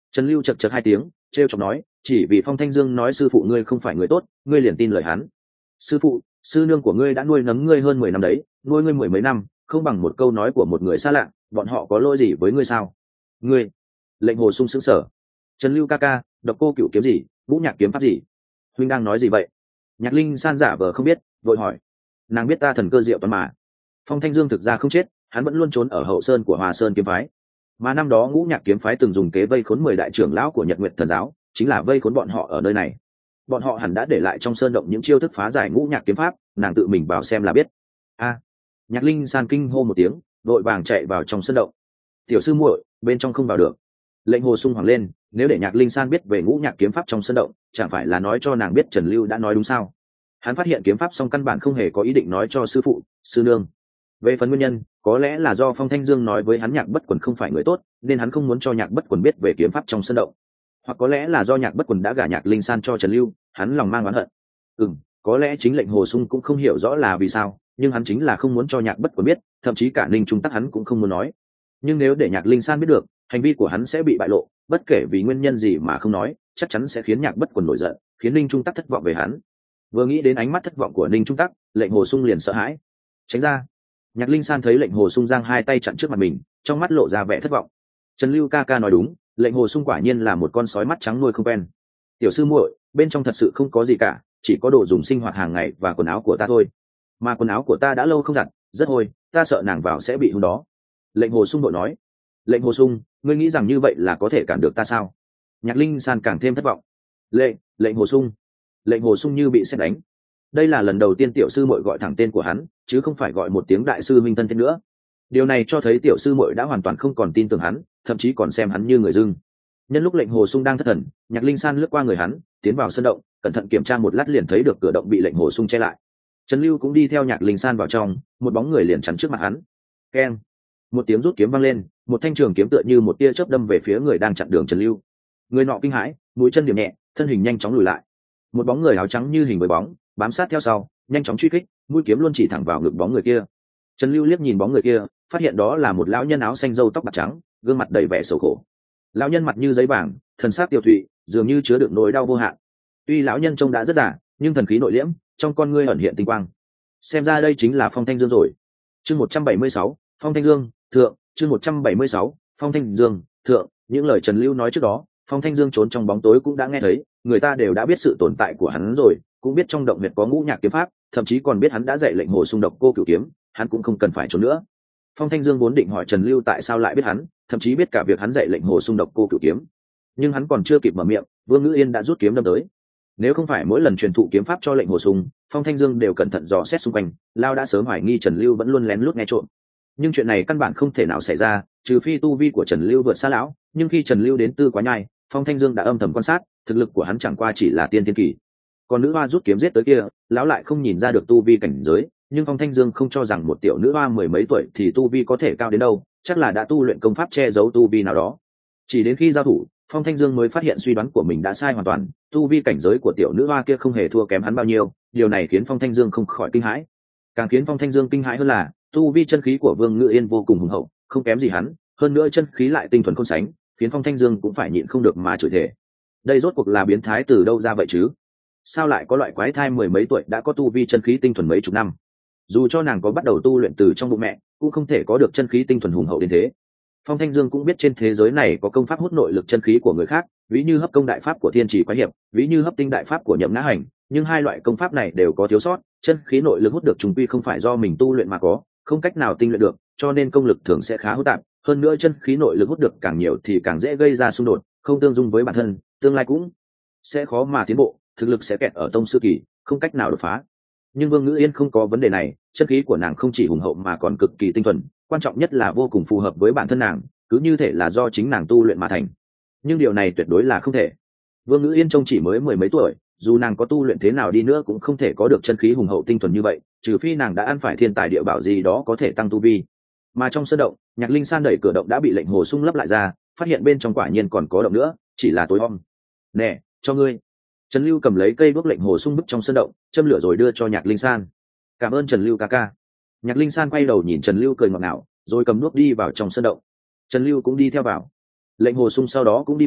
Trần Lưu chật chật hai tiếng, trêu chọc nói, chỉ vì Phong Thanh Dương nói sư phụ ngươi không phải người tốt, ngươi liền tin lời hắn. Sư phụ, sư nương của ngươi đã nuôi nấng ngươi hơn mười năm đấy, nuôi ngươi mười mấy năm, không bằng một câu nói của một người xa lạ, bọn họ có lỗi gì với ngươi sao? Ngươi? Lệnh Hồ Sung sững sờ. Trần Lưu ca ca, độc cô cửu kiếm gì, vũ nhạc kiếm pháp gì? Huynh đang nói gì vậy? Nhạc Linh San giả vờ không biết, vội hỏi. Nàng biết ta thần cơ diệu toán mà. Phong Thanh Dương thực ra không chết, hắn vẫn luôn trốn ở hậu sơn của Hòa Sơn kiếm phái. Mà năm đó Ngũ Nhạc kiếm phái từng dùng kế vây khốn mười đại trưởng lão của Nhật Nguyệt thần giáo, chính là vây khốn bọn họ ở nơi này. Bọn họ hẳn đã để lại trong sơn động những chiêu thức phá giải Ngũ Nhạc kiếm pháp, nàng tự mình vào xem là biết. A! Nhạc Linh San kinh hô một tiếng, vội vàng chạy vào trong sơn động. Tiểu sư muội, bên trong không vào được. Lệnh Hồ Sung hoảng lên, nếu để Nhạc Linh San biết về Ngũ Nhạc kiếm pháp trong sơn động, chẳng phải là nói cho nàng biết Trần Lưu đã nói đúng sao? Hắn phát hiện kiếm pháp song căn bản không hề có ý định nói cho sư phụ, sư nương. Về phần nguyên nhân, có lẽ là do Phong Thanh Dương nói với hắn Nhạc Bất Quần không phải người tốt, nên hắn không muốn cho Nhạc Bất Quần biết về kiếm pháp trong sân động. Hoặc có lẽ là do Nhạc Bất Quần đã gả Nhạc Linh San cho Trần Lưu, hắn lòng mang oán hận. Ừm, có lẽ chính Lệnh Hồ Sung cũng không hiểu rõ là vì sao, nhưng hắn chính là không muốn cho Nhạc Bất Quần biết, thậm chí cả Ninh Trung Tắc hắn cũng không muốn nói. Nhưng nếu để Nhạc Linh San biết được, hành vi của hắn sẽ bị bại lộ, bất kể vì nguyên nhân gì mà không nói, chắc chắn sẽ khiến Nhạc Bất Quần nổi giận, khiến Ninh Trung Tắc thất vọng về hắn. Vừa nghĩ đến ánh mắt thất vọng của Ninh Trung Tắc, Lệnh Hồ Sung liền sợ hãi. Tránh ra. Nhạc Linh San thấy Lệnh Hồ Sung giang hai tay chặn trước mặt mình, trong mắt lộ ra vẻ thất vọng. Trần Lưu ca ca nói đúng, Lệnh Hồ Sung quả nhiên là một con sói mắt trắng nuôi không quen. Tiểu sư muội, bên trong thật sự không có gì cả, chỉ có đồ dùng sinh hoạt hàng ngày và quần áo của ta thôi. Mà quần áo của ta đã lâu không giặt, rất hôi, ta sợ nàng vào sẽ bị hung đó. Lệnh Hồ Sung đội nói. Lệnh Hồ Sung, ngươi nghĩ rằng như vậy là có thể cản được ta sao? Nhạc Linh San càng thêm thất vọng. Lệnh, Lệnh Hồ Sung. Lệnh Hồ Sung như bị sét đánh. Đây là lần đầu tiên tiểu sư muội gọi thẳng tên của hắn, chứ không phải gọi một tiếng đại sư minh thân thiết nữa. Điều này cho thấy tiểu sư muội đã hoàn toàn không còn tin tưởng hắn, thậm chí còn xem hắn như người dưng. Nhân lúc Lệnh Hồ Sung đang thất thần, Nhạc Linh San lướt qua người hắn, tiến vào sân động, cẩn thận kiểm tra một lát liền thấy được cửa động bị Lệnh Hồ Sung che lại. Trần Lưu cũng đi theo Nhạc Linh San vào trong, một bóng người liền chắn trước mặt hắn. Keng! Một tiếng rút kiếm vang lên, một thanh trường kiếm tựa như một tia chớp đâm về phía người đang chặn đường Trần Lưu. Người nọ kinh hãi, mũi chân điểm nhẹ, thân hình nhanh chóng lùi lại. Một bóng người áo trắng như hình với bóng, bám sát theo sau, nhanh chóng truy kích, mũi kiếm luôn chỉ thẳng vào ngực bóng người kia. Trần Lưu liếc nhìn bóng người kia, phát hiện đó là một lão nhân áo xanh râu tóc bạc trắng, gương mặt đầy vẻ sầu khổ. Lão nhân mặt như giấy vàng, thần sắc tiêu tụy, dường như chứa đựng nỗi đau vô hạn. Tuy lão nhân trông đã rất già, nhưng thần khí nội liễm, trong con ngươi ẩn hiện tinh quang. Xem ra đây chính là Phong Thanh Dương rồi. Chương một trăm bảy mươi sáu, Phong Thanh Dương, thượng, chương một trăm bảy mươi sáu, Phong Thanh Dương, thượng, những lời Trần Lưu nói trước đó, Phong Thanh Dương trốn trong bóng tối cũng đã nghe thấy, người ta đều đã biết sự tồn tại của hắn rồi, cũng biết trong động huyệt có Ngũ Nhạc kiếm pháp, thậm chí còn biết hắn đã dạy Lệnh Hồ Sung độc cô cửu kiếm, hắn cũng không cần phải trốn nữa. Phong Thanh Dương vốn định hỏi Trần Lưu tại sao lại biết hắn, thậm chí biết cả việc hắn dạy Lệnh Hồ Sung độc cô cửu kiếm, nhưng hắn còn chưa kịp mở miệng, Vương Ngữ Yên đã rút kiếm đâm tới. Nếu không phải mỗi lần truyền thụ kiếm pháp cho Lệnh Hồ Sung, Phong Thanh Dương đều cẩn thận dò xét xung quanh, lao đã sớm hoài nghi Trần Lưu vẫn luôn lén lút nghe trộm. Nhưng chuyện này căn bản không thể nào xảy ra, trừ phi tu vi của Trần Lưu vượt xa lão, nhưng khi Trần Lưu đến Tư Quá Nhai, Phong Thanh Dương đã âm thầm quan sát, thực lực của hắn chẳng qua chỉ là tiên thiên kỳ. Còn nữ hoa rút kiếm giết tới kia, lão lại không nhìn ra được tu vi cảnh giới, nhưng Phong Thanh Dương không cho rằng một tiểu nữ hoa mười mấy tuổi thì tu vi có thể cao đến đâu, chắc là đã tu luyện công pháp che giấu tu vi nào đó. Chỉ đến khi giao thủ, Phong Thanh Dương mới phát hiện suy đoán của mình đã sai hoàn toàn, tu vi cảnh giới của tiểu nữ hoa kia không hề thua kém hắn bao nhiêu, điều này khiến Phong Thanh Dương không khỏi kinh hãi. Càng khiến Phong Thanh Dương kinh hãi hơn là, tu vi chân khí của Vương Ngự Yên vô cùng hùng hậu, không kém gì hắn, hơn nữa chân khí lại tinh thuần khôn sánh, khiến Phong Thanh Dương cũng phải nhịn không được mà chửi thề. Đây rốt cuộc là biến thái từ đâu ra vậy chứ? Sao lại có loại quái thai mười mấy tuổi đã có tu vi chân khí tinh thuần mấy chục năm? Dù cho nàng có bắt đầu tu luyện từ trong bụng mẹ, cũng không thể có được chân khí tinh thuần hùng hậu đến thế. Phong Thanh Dương cũng biết trên thế giới này có công pháp hút nội lực chân khí của người khác, ví như hấp công đại pháp của Thiên Chỉ Quái Hiệp, ví như hấp tinh đại pháp của Nhậm Ngã Hành, nhưng hai loại công pháp này đều có thiếu sót, chân khí nội lực hút được trùng quy không phải do mình tu luyện mà có, không cách nào tinh luyện được, cho nên công lực thường sẽ khá hỗn tạp, hơn nữa chân khí nội lực hút được càng nhiều thì càng dễ gây ra xung đột, không tương dung với bản thân, tương lai cũng sẽ khó mà tiến bộ, thực lực sẽ kẹt ở tông sư kỳ, không cách nào đột phá. Nhưng Vương Ngữ Yên không có vấn đề này, chân khí của nàng không chỉ hùng hậu mà còn cực kỳ tinh thuần, quan trọng nhất là vô cùng phù hợp với bản thân nàng, cứ như thể là do chính nàng tu luyện mà thành. Nhưng điều này tuyệt đối là không thể. Vương Ngữ Yên trông chỉ mới mười mấy tuổi, dù nàng có tu luyện thế nào đi nữa cũng không thể có được chân khí hùng hậu tinh thuần như vậy, trừ phi nàng đã ăn phải thiên tài địa bảo gì đó có thể tăng tu vi. Mà trong sân động, Nhạc Linh San đẩy cửa động đã bị Lệnh Hồ Sung lấp lại ra, phát hiện bên trong quả nhiên còn có động nữa, chỉ là tối om. Nè, cho ngươi. Trần Lưu cầm lấy cây bước Lệnh Hồ Sung bức trong sân động, châm lửa rồi đưa cho Nhạc Linh San. Cảm ơn Trần Lưu ca ca. Nhạc Linh San quay đầu nhìn Trần Lưu cười ngọt ngào, rồi cầm đuốc đi vào trong sân động. Trần Lưu cũng đi theo vào. Lệnh Hồ Sung sau đó cũng đi vào,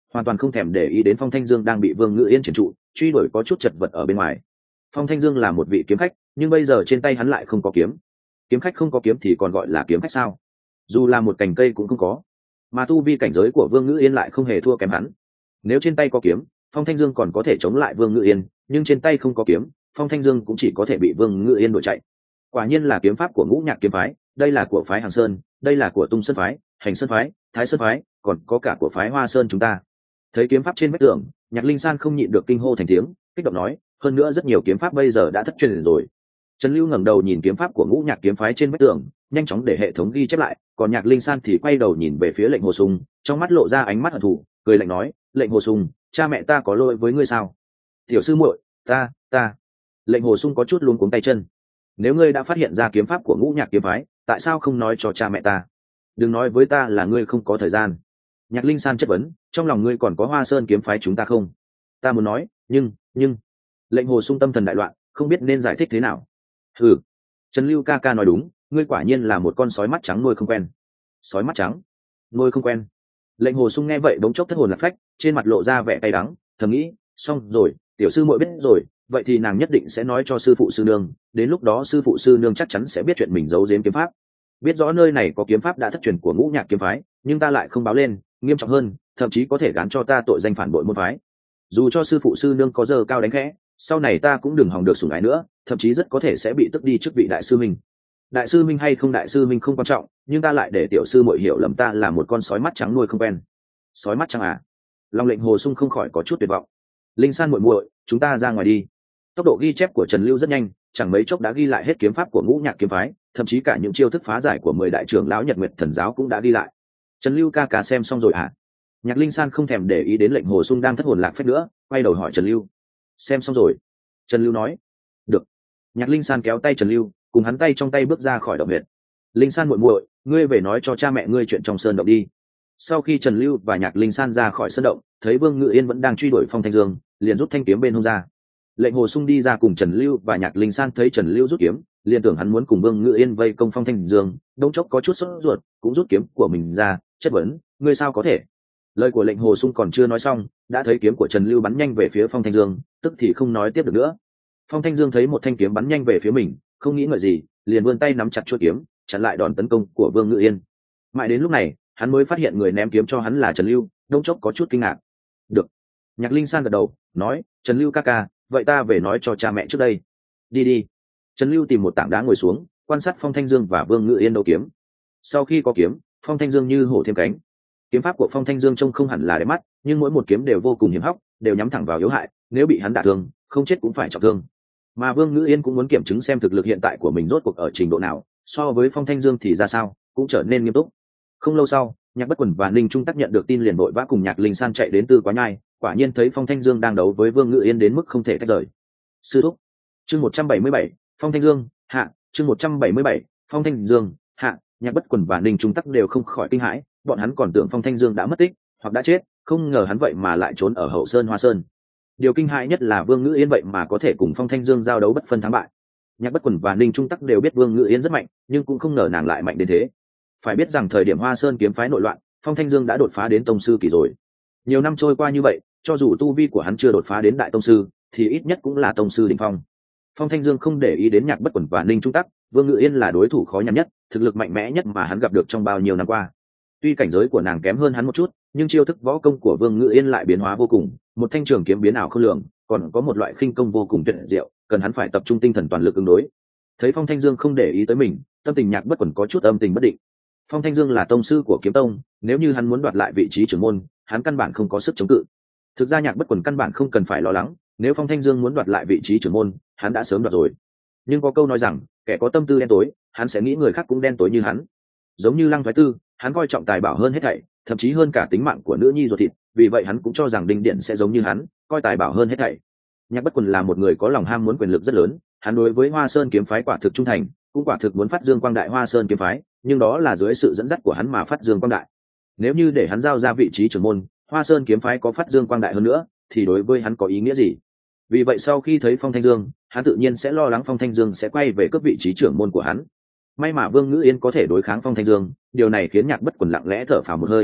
hoàn toàn không thèm để ý đến Phong Thanh Dương đang bị Vương Ngự Yên trấn trụ, truy đuổi có chút chật vật ở bên ngoài. Phong Thanh Dương là một vị kiếm khách, nhưng bây giờ trên tay hắn lại không có kiếm. Kiếm khách không có kiếm thì còn gọi là kiếm khách sao? Dù là một cành cây cũng không có. Mà tu vi cảnh giới của Vương Ngự Yên lại không hề thua kém hắn. Nếu trên tay có kiếm, Phong Thanh Dương còn có thể chống lại Vương Ngự Yên, nhưng trên tay không có kiếm, Phong Thanh Dương cũng chỉ có thể bị Vương Ngự Yên đuổi chạy. Quả nhiên là kiếm pháp của Ngũ Nhạc kiếm phái, đây là của phái Hàng Sơn, đây là của Tung Sơn phái, Hành Sơn phái, Thái Sơn phái, còn có cả của phái Hoa Sơn chúng ta. Thấy kiếm pháp trên vách tường, Nhạc Linh San không nhịn được kinh hô thành tiếng, kích động nói, hơn nữa rất nhiều kiếm pháp bây giờ đã thất truyền rồi. Trần Lưu ngẩng đầu nhìn kiếm pháp của Ngũ Nhạc kiếm phái trên vách tường, nhanh chóng để hệ thống ghi chép lại, còn Nhạc Linh San thì quay đầu nhìn về phía Lệnh Hồ Sung, trong mắt lộ ra ánh mắt hận thù, cười lạnh nói, Lệnh Hồ Sung, cha mẹ ta có lỗi với ngươi sao? Tiểu sư muội, ta, ta. Lệnh Hồ Sung có chút luống cuống tay chân. Nếu ngươi đã phát hiện ra kiếm pháp của Ngũ Nhạc kiếm phái, tại sao không nói cho cha mẹ ta? Đừng nói với ta là ngươi không có thời gian. Nhạc Linh San chất vấn, trong lòng ngươi còn có Hoa Sơn kiếm phái chúng ta không? Ta muốn nói, nhưng, nhưng. Lệnh Hồ Sung tâm thần đại loạn, không biết nên giải thích thế nào. Ừ, Trần Lưu ca ca nói đúng, ngươi quả nhiên là một con sói mắt trắng nuôi không quen. Sói mắt trắng, nuôi không quen. Lệnh Hồ Sung nghe vậy bỗng chốc thất hồn lạc phách, trên mặt lộ ra vẻ cay đắng, thầm nghĩ, xong rồi, tiểu sư muội biết rồi, vậy thì nàng nhất định sẽ nói cho sư phụ sư nương, đến lúc đó sư phụ sư nương chắc chắn sẽ biết chuyện mình giấu giếm kiếm pháp. Biết rõ nơi này có kiếm pháp đã thất truyền của Ngũ Nhạc kiếm phái, nhưng ta lại không báo lên, nghiêm trọng hơn, thậm chí có thể gán cho ta tội danh phản bội môn phái. Dù cho sư phụ sư nương có giờ cao đánh khẽ, sau này ta cũng đừng hòng được sủng ái nữa, thậm chí rất có thể sẽ bị tức đi chức vị đại sư minh. Đại sư minh hay không đại sư minh không quan trọng, nhưng ta lại để tiểu sư muội hiểu lầm ta là một con sói mắt trắng nuôi không quen. Sói mắt trắng à? Long Lệnh Hồ Sung không khỏi có chút tuyệt vọng. Linh San muội muội, chúng ta ra ngoài đi. Tốc độ ghi chép của Trần Lưu rất nhanh, chẳng mấy chốc đã ghi lại hết kiếm pháp của Ngũ Nhạc kiếm phái, thậm chí cả những chiêu thức phá giải của mười đại trưởng lão Nhật Nguyệt thần giáo cũng đã ghi lại. Trần Lưu ca ca xem xong rồi à? Nhạc Linh San không thèm để ý đến Lệnh Hồ Sung đang thất hồn lạc phách nữa, quay đầu hỏi Trần Lưu. Xem xong rồi. Trần Lưu nói. Được. Nhạc Linh San kéo tay Trần Lưu, cùng hắn tay trong tay bước ra khỏi động huyệt. Linh San muội muội, ngươi về nói cho cha mẹ ngươi chuyện trong sơn động đi. Sau khi Trần Lưu và Nhạc Linh San ra khỏi sơn động, thấy Vương Ngự Yên vẫn đang truy đuổi Phong Thanh Dương, liền rút thanh kiếm bên hông ra. Lệnh Hồ Sung đi ra cùng Trần Lưu và Nhạc Linh San thấy Trần Lưu rút kiếm, liền tưởng hắn muốn cùng Vương Ngự Yên vây công Phong Thanh Dương, đông chốc có chút sốt ruột, cũng rút kiếm của mình ra, chất vấn, ngươi sao có thể? Lời của Lệnh Hồ Sung còn chưa nói xong, đã thấy kiếm của Trần Lưu bắn nhanh về phía Phong Thanh Dương, tức thì không nói tiếp được nữa. Phong Thanh Dương thấy một thanh kiếm bắn nhanh về phía mình, không nghĩ ngợi gì, liền vươn tay nắm chặt chuôi kiếm, chặn lại đòn tấn công của Vương Ngự Yên. Mãi đến lúc này, hắn mới phát hiện người ném kiếm cho hắn là Trần Lưu, đông chốc có chút kinh ngạc. Được. Nhạc Linh San gật đầu, nói, Trần Lưu ca ca, vậy ta về nói cho cha mẹ trước đây. Đi đi. Trần Lưu tìm một tảng đá ngồi xuống, quan sát Phong Thanh Dương và Vương Ngự Yên đấu kiếm. Sau khi có kiếm, Phong Thanh Dương như hổ thêm cánh. Kiếm pháp của Phong Thanh Dương trông không hẳn là đẹp mắt, nhưng mỗi một kiếm đều vô cùng hiểm hóc, đều nhắm thẳng vào yếu hại, nếu bị hắn đả thương, không chết cũng phải trọng thương. Mà Vương Ngự Yên cũng muốn kiểm chứng xem thực lực hiện tại của mình rốt cuộc ở trình độ nào, so với Phong Thanh Dương thì ra sao, cũng trở nên nghiêm túc. Không lâu sau, Nhạc Bất Quần và Ninh Trung Tắc nhận được tin liền vội vã cùng Nhạc Linh San chạy đến Tư Quá Nhai, quả nhiên thấy Phong Thanh Dương đang đấu với Vương Ngự Yên đến mức không thể tách rời. Sư thúc. Chương một trăm bảy mươi bảy, Phong Thanh Dương, hạ, chương một trăm bảy mươi bảy, Phong Thanh Dương, hạ, Nhạc Bất Quần và Ninh Trung Tắc đều không khỏi kinh hãi, bọn hắn còn tưởng Phong Thanh Dương đã mất tích, hoặc đã chết, không ngờ hắn vậy mà lại trốn ở Hậu Sơn Hoa Sơn. Điều kinh hãi nhất là Vương Ngự Yên vậy mà có thể cùng Phong Thanh Dương giao đấu bất phân thắng bại. Nhạc Bất Quần và Ninh Trung Tắc đều biết Vương Ngự Yên rất mạnh, nhưng cũng không ngờ nàng lại mạnh đến thế. Phải biết rằng thời điểm Hoa Sơn kiếm phái nội loạn, Phong Thanh Dương đã đột phá đến tông sư kỳ rồi. Nhiều năm trôi qua như vậy, cho dù tu vi của hắn chưa đột phá đến đại tông sư, thì ít nhất cũng là tông sư đỉnh phong. Phong Thanh Dương không để ý đến Nhạc Bất Quần và Ninh Trung Tắc, Vương Ngự Yên là đối thủ khó nhằn nhất, thực lực mạnh mẽ nhất mà hắn gặp được trong bao nhiêu năm qua. Tuy cảnh giới của nàng kém hơn hắn một chút, nhưng chiêu thức võ công của Vương Ngự Yên lại biến hóa vô cùng, một thanh trường kiếm biến ảo không lường, còn có một loại khinh công vô cùng tuyệt diệu, cần hắn phải tập trung tinh thần toàn lực ứng đối. Thấy Phong Thanh Dương không để ý tới mình, tâm tình Nhạc Bất Quần có chút âm tình bất định. Phong Thanh Dương là tông sư của kiếm tông, nếu như hắn muốn đoạt lại vị trí trưởng môn, hắn căn bản không có sức chống cự. Thực ra Nhạc Bất Quần căn bản không cần phải lo lắng, nếu Phong Thanh Dương muốn đoạt lại vị trí trưởng môn, hắn đã sớm đoạt rồi. Nhưng có câu nói rằng, kẻ có tâm tư đen tối, hắn sẽ nghĩ người khác cũng đen tối như hắn. Giống như Lăng Thoái Tư, hắn coi trọng tài bảo hơn hết thảy, thậm chí hơn cả tính mạng của nữ nhi ruột thịt, vì vậy hắn cũng cho rằng Đinh Điện sẽ giống như hắn, coi tài bảo hơn hết thảy. Nhạc Bất Quần là một người có lòng ham muốn quyền lực rất lớn, hắn đối với Hoa Sơn kiếm phái quả thực trung thành, cũng quả thực muốn phát dương quang đại Hoa Sơn kiếm phái, nhưng đó là dưới sự dẫn dắt của hắn mà phát dương quang đại. Nếu như để hắn giao ra vị trí trưởng môn, Hoa Sơn kiếm phái có phát dương quang đại hơn nữa, thì đối với hắn có ý nghĩa gì? Vì vậy sau khi thấy Phong Thanh Dương, hắn tự nhiên sẽ lo lắng Phong Thanh Dương sẽ quay về cướp vị trí trưởng môn của hắn. May mà Vương Ngự Yên có thể đối kháng Phong Thanh Dương, điều này khiến Nhạc Bất Quần lặng lẽ thở phào một hơi.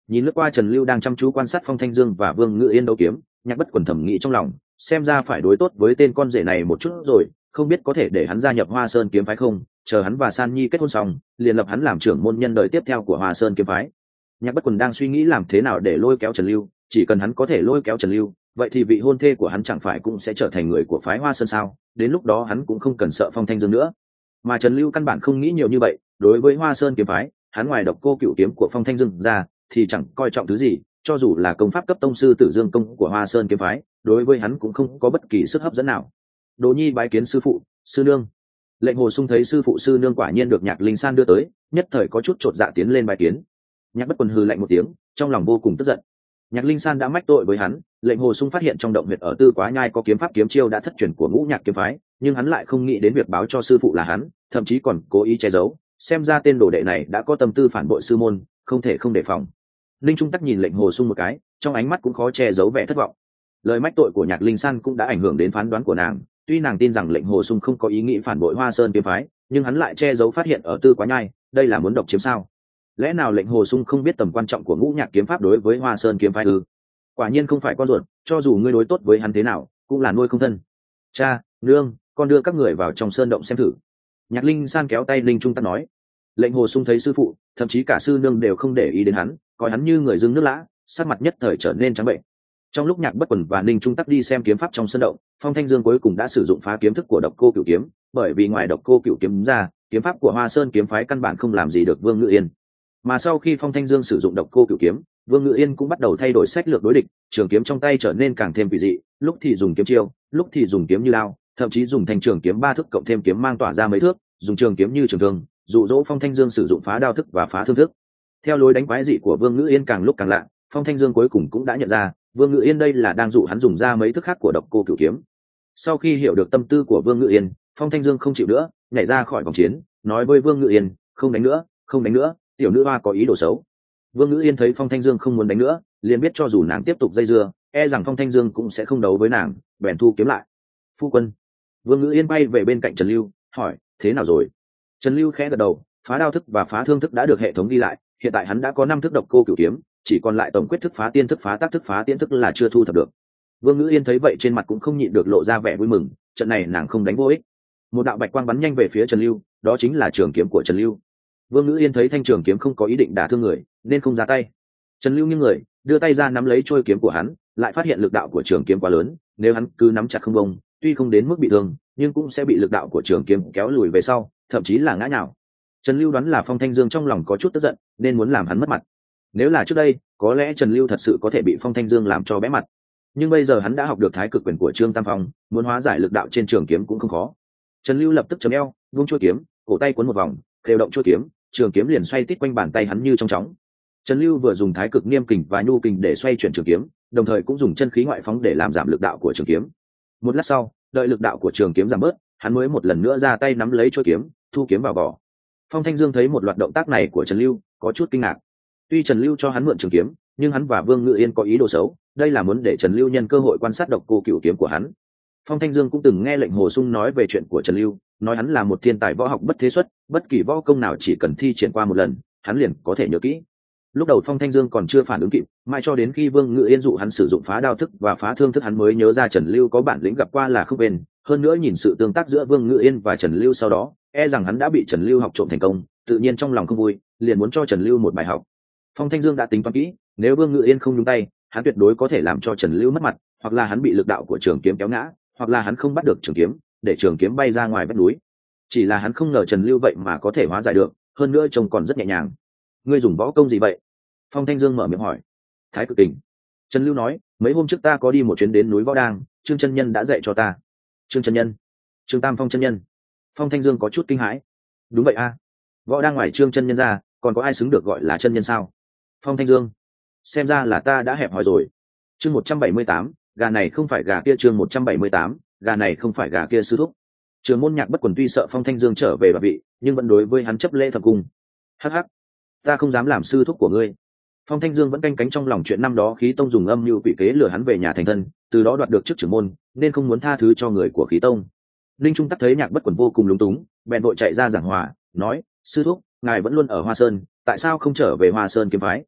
Nhìn lướt qua Trần Lưu đang chăm chú quan sát Phong Thanh Dương và Vương Ngự Yên đấu kiếm, Nhạc Bất Quần thầm nghĩ trong lòng, xem ra phải đối tốt với tên con rể này một chút rồi, không biết có thể để hắn gia nhập Hoa Sơn kiếm phái không, chờ hắn và San Nhi kết hôn xong, liền lập hắn làm trưởng môn nhân đời tiếp theo của Hoa Sơn kiếm phái. Nhạc Bất Quần đang suy nghĩ làm thế nào để lôi kéo Trần Lưu, chỉ cần hắn có thể lôi kéo Trần Lưu, vậy thì vị hôn thê của hắn chẳng phải cũng sẽ trở thành người của phái Hoa Sơn sao? Đến lúc đó hắn cũng không cần sợ Phong Thanh Dương nữa. Mà Trần Lưu căn bản không nghĩ nhiều như vậy, đối với Hoa Sơn kiếm phái, hắn ngoài độc cô cửu kiếm của Phong Thanh Dương ra, thì chẳng coi trọng thứ gì, cho dù là công pháp cấp tông sư Tử Dương công của Hoa Sơn kiếm phái, đối với hắn cũng không có bất kỳ sức hấp dẫn nào. Đỗ Nhi bái kiến sư phụ, sư nương. Lệnh Hồ Sung thấy sư phụ sư nương quả nhiên được Nhạc Linh San đưa tới, nhất thời có chút chột dạ tiến lên bái kiến. Nhạc Bất Quần hừ lạnh một tiếng, trong lòng vô cùng tức giận. Nhạc Linh San đã mách tội với hắn, Lệnh Hồ Sung phát hiện trong động huyệt ở Tư Quá Nhai có kiếm pháp kiếm chiêu đã thất truyền của Ngũ Nhạc kiếm phái, nhưng hắn lại không nghĩ đến việc báo cho sư phụ là hắn, thậm chí còn cố ý che giấu, xem ra tên đồ đệ này đã có tâm tư phản bội sư môn, không thể không đề phòng. Linh Trung Tắc nhìn Lệnh Hồ Sung một cái, trong ánh mắt cũng khó che giấu vẻ thất vọng. Lời mách tội của Nhạc Linh San cũng đã ảnh hưởng đến phán đoán của nàng, tuy nàng tin rằng Lệnh Hồ Sung không có ý nghĩ phản bội Hoa Sơn kiếm phái, nhưng hắn lại che giấu phát hiện ở Tư Quá Nhai, đây là muốn độc chiếm sao? Lẽ nào Lệnh Hồ Sung không biết tầm quan trọng của Ngũ Nhạc kiếm pháp đối với Hoa Sơn kiếm phái ư? Quả nhiên không phải con ruột, cho dù ngươi đối tốt với hắn thế nào, cũng là nuôi không thân. Cha, nương, con đưa các người vào trong sơn động xem thử. Nhạc Linh San kéo tay Linh Trung Tắc nói. Lệnh Hồ Sung thấy sư phụ, thậm chí cả sư nương đều không để ý đến hắn, coi hắn như người dưng nước lã, sắc mặt nhất thời trở nên trắng bệnh. Trong lúc Nhạc Bất Quần và Ninh Trung Tắc đi xem kiếm pháp trong sân động, Phong Thanh Dương cuối cùng đã sử dụng phá kiếm thức của Độc Cô Cửu kiếm, bởi vì ngoài Độc Cô Cửu kiếm ra, kiếm pháp của Hoa Sơn kiếm phái căn bản không làm gì được Vương Ngự Yên. Mà sau khi Phong Thanh Dương sử dụng Độc Cô Cửu kiếm, Vương Ngự Yên cũng bắt đầu thay đổi sách lược đối địch, trường kiếm trong tay trở nên càng thêm kỳ dị, lúc thì dùng kiếm chiêu, lúc thì dùng kiếm như lao, thậm chí dùng thành trường kiếm ba thức cộng thêm kiếm mang tỏa ra mấy thước, dùng trường kiếm như trường thương, dụ dỗ Phong Thanh Dương sử dụng phá đao thức và phá thương thức. Theo lối đánh quái dị của Vương Ngự Yên càng lúc càng lạ, Phong Thanh Dương cuối cùng cũng đã nhận ra, Vương Ngự Yên đây là đang dụ hắn dùng ra mấy thức khác của Độc Cô Cửu kiếm. Sau khi hiểu được tâm tư của Vương Ngự Yên, Phong Thanh Dương không chịu nữa, nhảy ra khỏi vòng chiến, nói với Vương Ngự Yên, không đánh nữa, không đánh nữa, tiểu nữ hoa có ý đồ xấu. Vương Ngự Yên thấy Phong Thanh Dương không muốn đánh nữa, liền biết cho dù nàng tiếp tục dây dưa, e rằng Phong Thanh Dương cũng sẽ không đấu với nàng, bèn thu kiếm lại. Phu quân. Vương Ngự Yên bay về bên cạnh Trần Lưu, hỏi, thế nào rồi? Trần Lưu khẽ gật đầu, phá đao thức và phá thương thức đã được hệ thống ghi lại, hiện tại hắn đã có năm thức Độc Cô Cửu kiếm, chỉ còn lại tổng quyết thức phá tiên thức phá tác thức phá tiễn thức là chưa thu thập được. Vương Ngự Yên thấy vậy trên mặt cũng không nhịn được lộ ra vẻ vui mừng, trận này nàng không đánh vô ích. Một đạo bạch quang bắn nhanh về phía Trần Lưu, đó chính là trường kiếm của Trần Lưu. Vương Ngự Yên thấy thanh trường kiếm không có ý định đả thương người, nên không ra tay. Trần Lưu nghiêng người, đưa tay ra nắm lấy trôi kiếm của hắn, lại phát hiện lực đạo của trường kiếm quá lớn, nếu hắn cứ nắm chặt không bông, tuy không đến mức bị thương, nhưng cũng sẽ bị lực đạo của trường kiếm kéo lùi về sau, thậm chí là ngã nhào. Trần Lưu đoán là Phong Thanh Dương trong lòng có chút tức giận, nên muốn làm hắn mất mặt. Nếu là trước đây, có lẽ Trần Lưu thật sự có thể bị Phong Thanh Dương làm cho bẽ mặt. Nhưng bây giờ hắn đã học được Thái Cực quyền của Trương Tam Phong, muốn hóa giải lực đạo trên trường kiếm cũng không khó. Trần Lưu lập tức chấm eo, vung chuôi kiếm, cổ tay cuốn một vòng, khều động chuôi kiếm, trường kiếm liền xoay tít quanh bàn tay hắn như trong chóng. Trần Lưu vừa dùng Thái Cực Niêm kình và Nhu kình để xoay chuyển trường kiếm, đồng thời cũng dùng chân khí ngoại phóng để làm giảm lực đạo của trường kiếm. Một lát sau, đợi lực đạo của trường kiếm giảm bớt, hắn mới một lần nữa ra tay nắm lấy chuôi kiếm, thu kiếm vào vỏ. Phong Thanh Dương thấy một loạt động tác này của Trần Lưu, có chút kinh ngạc. Tuy Trần Lưu cho hắn mượn trường kiếm, nhưng hắn và Vương Ngự Yên có ý đồ xấu, đây là muốn để Trần Lưu nhân cơ hội quan sát Độc Cô Cửu kiếm của hắn. Phong Thanh Dương cũng từng nghe Lệnh Hồ Sung nói về chuyện của Trần Lưu, nói hắn là một thiên tài võ học bất thế xuất, bất kỳ võ công nào chỉ cần thi triển qua một lần, hắn liền có thể nhớ kỹ. Lúc đầu Phong Thanh Dương còn chưa phản ứng kịp, mãi cho đến khi Vương Ngự Yên dụ hắn sử dụng phá đao thức và phá thương thức hắn mới nhớ ra Trần Lưu có bản lĩnh gặp qua là không bền. Hơn nữa nhìn sự tương tác giữa Vương Ngự Yên và Trần Lưu sau đó, e rằng hắn đã bị Trần Lưu học trộm thành công, tự nhiên trong lòng không vui, liền muốn cho Trần Lưu một bài học. Phong Thanh Dương đã tính toán kỹ, nếu Vương Ngự Yên không nhúng tay, hắn tuyệt đối có thể làm cho Trần Lưu mất mặt, hoặc là hắn bị lực đạo của trường kiếm kéo ngã, hoặc là hắn không bắt được trường kiếm, để trường kiếm bay ra ngoài vách núi. Chỉ là hắn không ngờ Trần Lưu vậy mà có thể hóa giải được, hơn nữa trông còn rất nhẹ nhàng. Ngươi dùng võ công gì vậy? Phong Thanh Dương mở miệng hỏi. Thái Cực kình. Trần Lưu nói, mấy hôm trước ta có đi một chuyến đến núi Võ Đang, Trương chân nhân đã dạy cho ta. Trương chân nhân? Trương Tam Phong chân nhân? Phong Thanh Dương có chút kinh hãi. Đúng vậy a, Võ Đang ngoài Trương chân nhân ra, còn có ai xứng được gọi là chân nhân sao? Phong Thanh Dương, xem ra là ta đã hẹp hòi rồi. Chương một trăm bảy mươi tám, gà này không phải gà kia. Chương một trăm bảy mươi tám, gà này không phải gà kia sư thúc. Trường Môn Nhạc Bất Quần tuy sợ Phong Thanh Dương trở về bà vị, nhưng vẫn đối với hắn chấp lễ thập cung. Hắc hắc, ta không dám làm sư thúc của ngươi. Phong Thanh Dương vẫn canh cánh trong lòng chuyện năm đó Khí Tông dùng âm mưu quỷ kế lừa hắn về nhà thành thân, từ đó đoạt được chức trưởng môn, nên không muốn tha thứ cho người của Khí Tông. Linh Trung Tắc thấy Nhạc Bất Quần vô cùng lúng túng, bèn vội chạy ra giảng hòa, nói: sư thúc, ngài vẫn luôn ở Hoa Sơn, tại sao không trở về Hoa Sơn kiếm phái?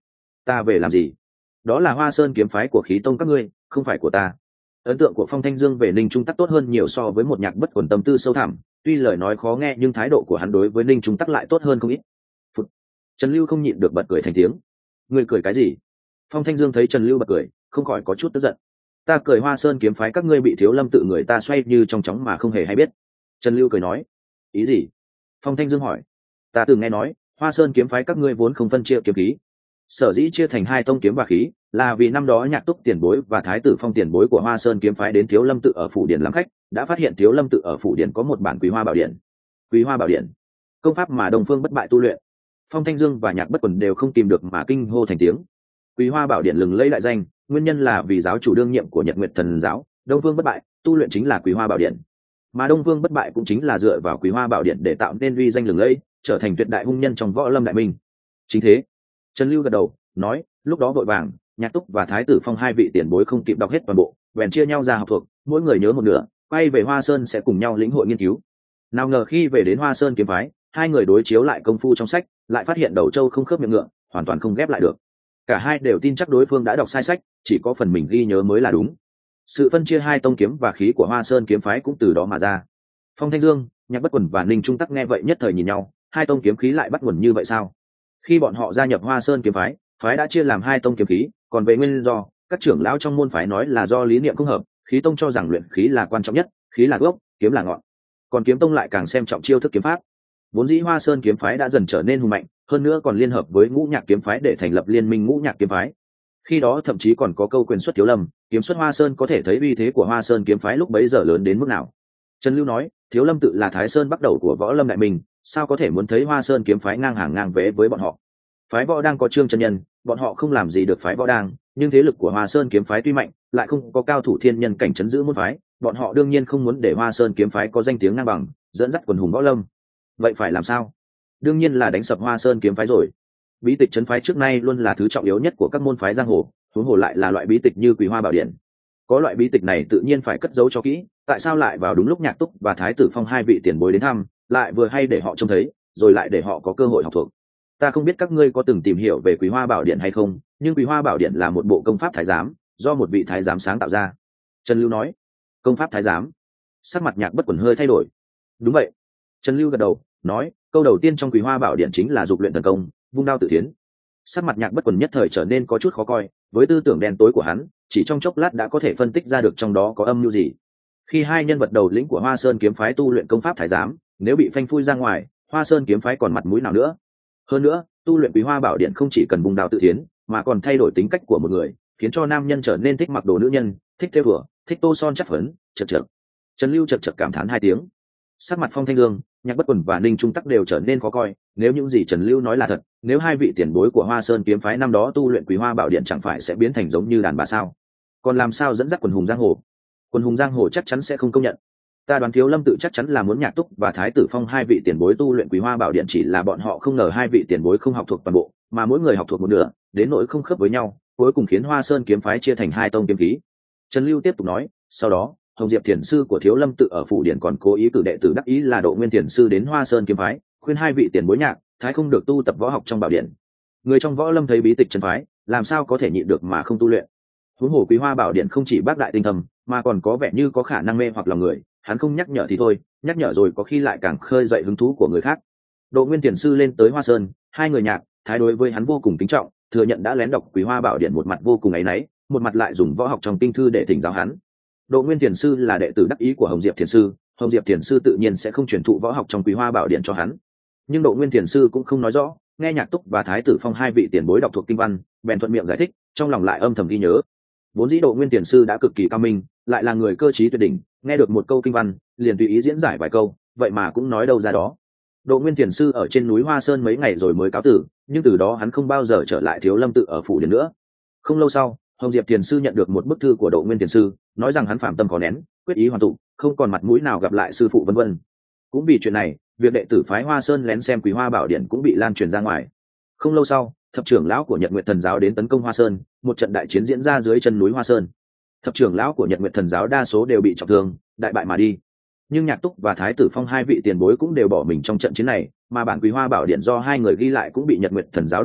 Ta về làm gì? Đó là Hoa Sơn kiếm phái của khí tông các ngươi, không phải của ta. Ấn tượng của Phong Thanh Dương về Ninh Trung Tắc tốt hơn nhiều so với một Nhạc Bất Quần tâm tư sâu thẳm, tuy lời nói khó nghe nhưng thái độ của hắn đối với Ninh Trung Tắc lại tốt hơn không ít. Phụt. Trần Lưu không nhịn được bật cười thành tiếng. Ngươi cười cái gì? Phong Thanh Dương thấy Trần Lưu bật cười, không khỏi có chút tức giận. Ta cười Hoa Sơn kiếm phái các ngươi bị Thiếu Lâm tự người ta xoay như trong chóng mà không hề hay biết. Trần Lưu cười nói. Ý gì? Phong Thanh Dương hỏi. Ta từng nghe nói, Hoa Sơn kiếm phái các ngươi vốn không phân chia kiếm khí. Sở dĩ chia thành hai tông kiếm và khí, là vì năm đó Nhạc Túc tiền bối và Thái tử Phong tiền bối của Hoa Sơn kiếm phái đến Thiếu Lâm tự ở phủ điển làm khách, đã phát hiện Thiếu Lâm tự ở phủ điển có một bản Quý Hoa Bảo Điển. Quý Hoa Bảo Điển, công pháp mà Đông Phương Bất Bại tu luyện. Phong Thanh Dương và Nhạc Bất Quần đều không tìm được mà kinh hô thành tiếng. Quý Hoa Bảo Điển lừng lẫy đại danh, nguyên nhân là vì giáo chủ đương nhiệm của Nhật Nguyệt Thần giáo, Đông Phương Bất Bại, tu luyện chính là Quý Hoa Bảo Điển. Mà Đông Phương Bất Bại cũng chính là dựa vào Quý Hoa Bảo Điển để tạo nên uy danh lừng lẫy, trở thành tuyệt đại hung nhân trong võ lâm đại minh. Chính thế. Trần Lưu gật đầu, nói, lúc đó vội vàng, Nhạc Túc và Thái tử Phong hai vị tiền bối không kịp đọc hết toàn bộ, bèn chia nhau ra học thuộc, mỗi người nhớ một nửa, quay về Hoa Sơn sẽ cùng nhau lĩnh hội nghiên cứu. Nào ngờ khi về đến Hoa Sơn kiếm phái, hai người đối chiếu lại công phu trong sách, lại phát hiện đầu trâu không khớp miệng ngựa, hoàn toàn không ghép lại được. Cả hai đều tin chắc đối phương đã đọc sai sách, chỉ có phần mình ghi nhớ mới là đúng. Sự phân chia hai tông kiếm và khí của Hoa Sơn kiếm phái cũng từ đó mà ra. Phong Thanh Dương, Nhạc Bất Quần và Ninh Trung Tắc nghe vậy nhất thời nhìn nhau, hai tông kiếm khí lại bắt nguồn như vậy sao? Khi bọn họ gia nhập Hoa Sơn kiếm phái, phái đã chia làm hai tông kiếm khí, còn về nguyên do, các trưởng lão trong môn phái nói là do lý niệm không hợp, khí tông cho rằng luyện khí là quan trọng nhất, khí là gốc, kiếm là ngọn. Còn kiếm tông lại càng xem trọng chiêu thức kiếm pháp. Vốn dĩ Hoa Sơn kiếm phái đã dần trở nên hùng mạnh, hơn nữa còn liên hợp với Ngũ Nhạc kiếm phái để thành lập liên minh Ngũ Nhạc kiếm phái. Khi đó thậm chí còn có câu quyền xuất Thiếu Lâm, kiếm xuất Hoa Sơn, có thể thấy uy thế của Hoa Sơn kiếm phái lúc bấy giờ lớn đến mức nào. Trần Lưu nói, Thiếu Lâm tự là Thái Sơn bắt đầu của võ lâm đại minh, sao có thể muốn thấy Hoa Sơn kiếm phái ngang hàng ngang vế với bọn họ. Phái võ đang có Trương chân nhân, bọn họ không làm gì được phái võ đang, nhưng thế lực của Hoa Sơn kiếm phái tuy mạnh, lại không có cao thủ thiên nhân cảnh trấn giữ môn phái, bọn họ đương nhiên không muốn để Hoa Sơn kiếm phái có danh tiếng ngang bằng, dẫn dắt quần hùng võ lâm. Vậy phải làm sao? Đương nhiên là đánh sập Hoa Sơn kiếm phái rồi. Bí tịch trấn phái trước nay luôn là thứ trọng yếu nhất của các môn phái giang hồ, huống hồ lại là loại bí tịch như Quý Hoa Bảo Điển. Có loại bí tịch này tự nhiên phải cất giấu cho kỹ, tại sao lại vào đúng lúc Nhạc Túc và Thái tử Phong hai vị tiền bối đến thăm, lại vừa hay để họ trông thấy, rồi lại để họ có cơ hội học thuộc. Ta không biết các ngươi có từng tìm hiểu về Quý Hoa Bảo Điển hay không, nhưng Quý Hoa Bảo Điển là một bộ công pháp thái giám, do một vị thái giám sáng tạo ra. Trần Lưu nói. Công pháp thái giám? Sắc mặt Nhạc Bất Quần hơi thay đổi. Đúng vậy. Trần Lưu gật đầu, nói, câu đầu tiên trong Quý Hoa Bảo Điển chính là dục luyện thần công, vung đao tự thiến. Sắc mặt Nhạc Bất Quần nhất thời trở nên có chút khó coi, với tư tưởng đen tối của hắn, chỉ trong chốc lát đã có thể phân tích ra được trong đó có âm mưu gì. Khi hai nhân vật đầu lĩnh của Hoa Sơn kiếm phái tu luyện công pháp thái giám, nếu bị phanh phui ra ngoài, Hoa Sơn kiếm phái còn mặt mũi nào nữa? Hơn nữa, tu luyện Quý Hoa Bảo Điển không chỉ cần vùng đao tự thiến, mà còn thay đổi tính cách của một người, khiến cho nam nhân trở nên thích mặc đồ nữ nhân, thích thêu thủa, thích tô son chắc phấn, chật chật. Trần Lưu chật chật cảm thán hai tiếng. Sắc mặt Phong Thanh Dương, Nhạc Bất Quần và Ninh Trung Tắc đều trở nên khó coi, nếu những gì Trần Lưu nói là thật, nếu hai vị tiền bối của Hoa Sơn kiếm phái năm đó tu luyện Quý Hoa Bảo Điển chẳng phải sẽ biến thành giống như đàn bà sao? Còn làm sao dẫn dắt quần hùng giang hồ? Quần hùng giang hồ chắc chắn sẽ không công nhận. Ta đoán Thiếu Lâm tự chắc chắn là muốn Nhạc Túc và Thái tử Phong hai vị tiền bối tu luyện Quý Hoa Bảo Điển, chỉ là bọn họ không ngờ hai vị tiền bối không học thuộc toàn bộ, mà mỗi người học thuộc một nửa, đến nỗi không khớp với nhau, cuối cùng khiến Hoa Sơn kiếm phái chia thành hai tông kiếm khí. Trần Lưu tiếp tục nói, sau đó, Hồng Diệp Thiền sư của Thiếu Lâm tự ở phủ điển còn cố ý cử đệ tử đắc ý là Độ Nguyên Thiền sư đến Hoa Sơn kiếm phái, khuyên hai vị tiền bối Nhạc, Thái không được tu tập võ học trong bảo điển. Người trong võ lâm thấy bí tịch chân phái, làm sao có thể nhịn được mà không tu luyện. Huống hồ Quý Hoa Bảo Điển không chỉ bác đại tinh thầm, mà còn có vẻ như có khả năng mê hoặc lòng người, hắn không nhắc nhở thì thôi, nhắc nhở rồi có khi lại càng khơi dậy hứng thú của người khác. Độ Nguyên Thiền sư lên tới Hoa Sơn, hai người Nhạc, Thái đối với hắn vô cùng kính trọng, thừa nhận đã lén đọc Quý Hoa Bảo Điển, một mặt vô cùng áy náy, một mặt lại dùng võ học trong kinh thư để thỉnh giáo hắn. Độ Nguyên Thiền sư là đệ tử đắc ý của Hồng Diệp Thiền sư, Hồng Diệp Thiền sư tự nhiên sẽ không truyền thụ võ học trong Quý Hoa Bảo Điển cho hắn. Nhưng Độ Nguyên Thiền sư cũng không nói rõ, nghe Nhạc Túc và Thái tử Phong hai vị tiền bối đọc thuộc kinh văn, bèn thuận miệng giải thích, trong lòng lại âm thầm ghi nhớ. Vốn dĩ Độ Nguyên Thiền sư đã cực kỳ cao minh, lại là người cơ trí tuyệt đỉnh, nghe được một câu kinh văn, liền tùy ý diễn giải vài câu, vậy mà cũng nói đâu ra đó. Độ Nguyên Thiền sư ở trên núi Hoa Sơn mấy ngày rồi mới cáo tử, nhưng từ đó hắn không bao giờ trở lại Thiếu Lâm tự ở phủ điển nữa. Không lâu sau, Hồng Diệp Thiền sư nhận được một bức thư của Độ Nguyên Thiền sư, nói rằng hắn phạm tâm khó nén, quyết ý hoàn tụ, không còn mặt mũi nào gặp lại sư phụ vân vân. Cũng vì chuyện này, việc đệ tử phái Hoa Sơn lén xem Quý Hoa Bảo Điển cũng bị lan truyền ra ngoài. Không lâu sau, thập trưởng lão của Nhật Nguyệt Thần giáo đến tấn công Hoa Sơn, một trận đại chiến diễn ra dưới chân núi Hoa Sơn. Thập trưởng lão của Nhật Nguyệt Thần giáo đa số đều bị trọng thương, đại bại mà đi. Nhưng Nhạc Túc và Thái tử Phong hai vị tiền bối cũng đều bỏ mình trong trận chiến này, mà bản Quý Hoa Bảo Điển do hai người ghi lại cũng bị Nhật Nguyệt Thần giáo đoạt đi,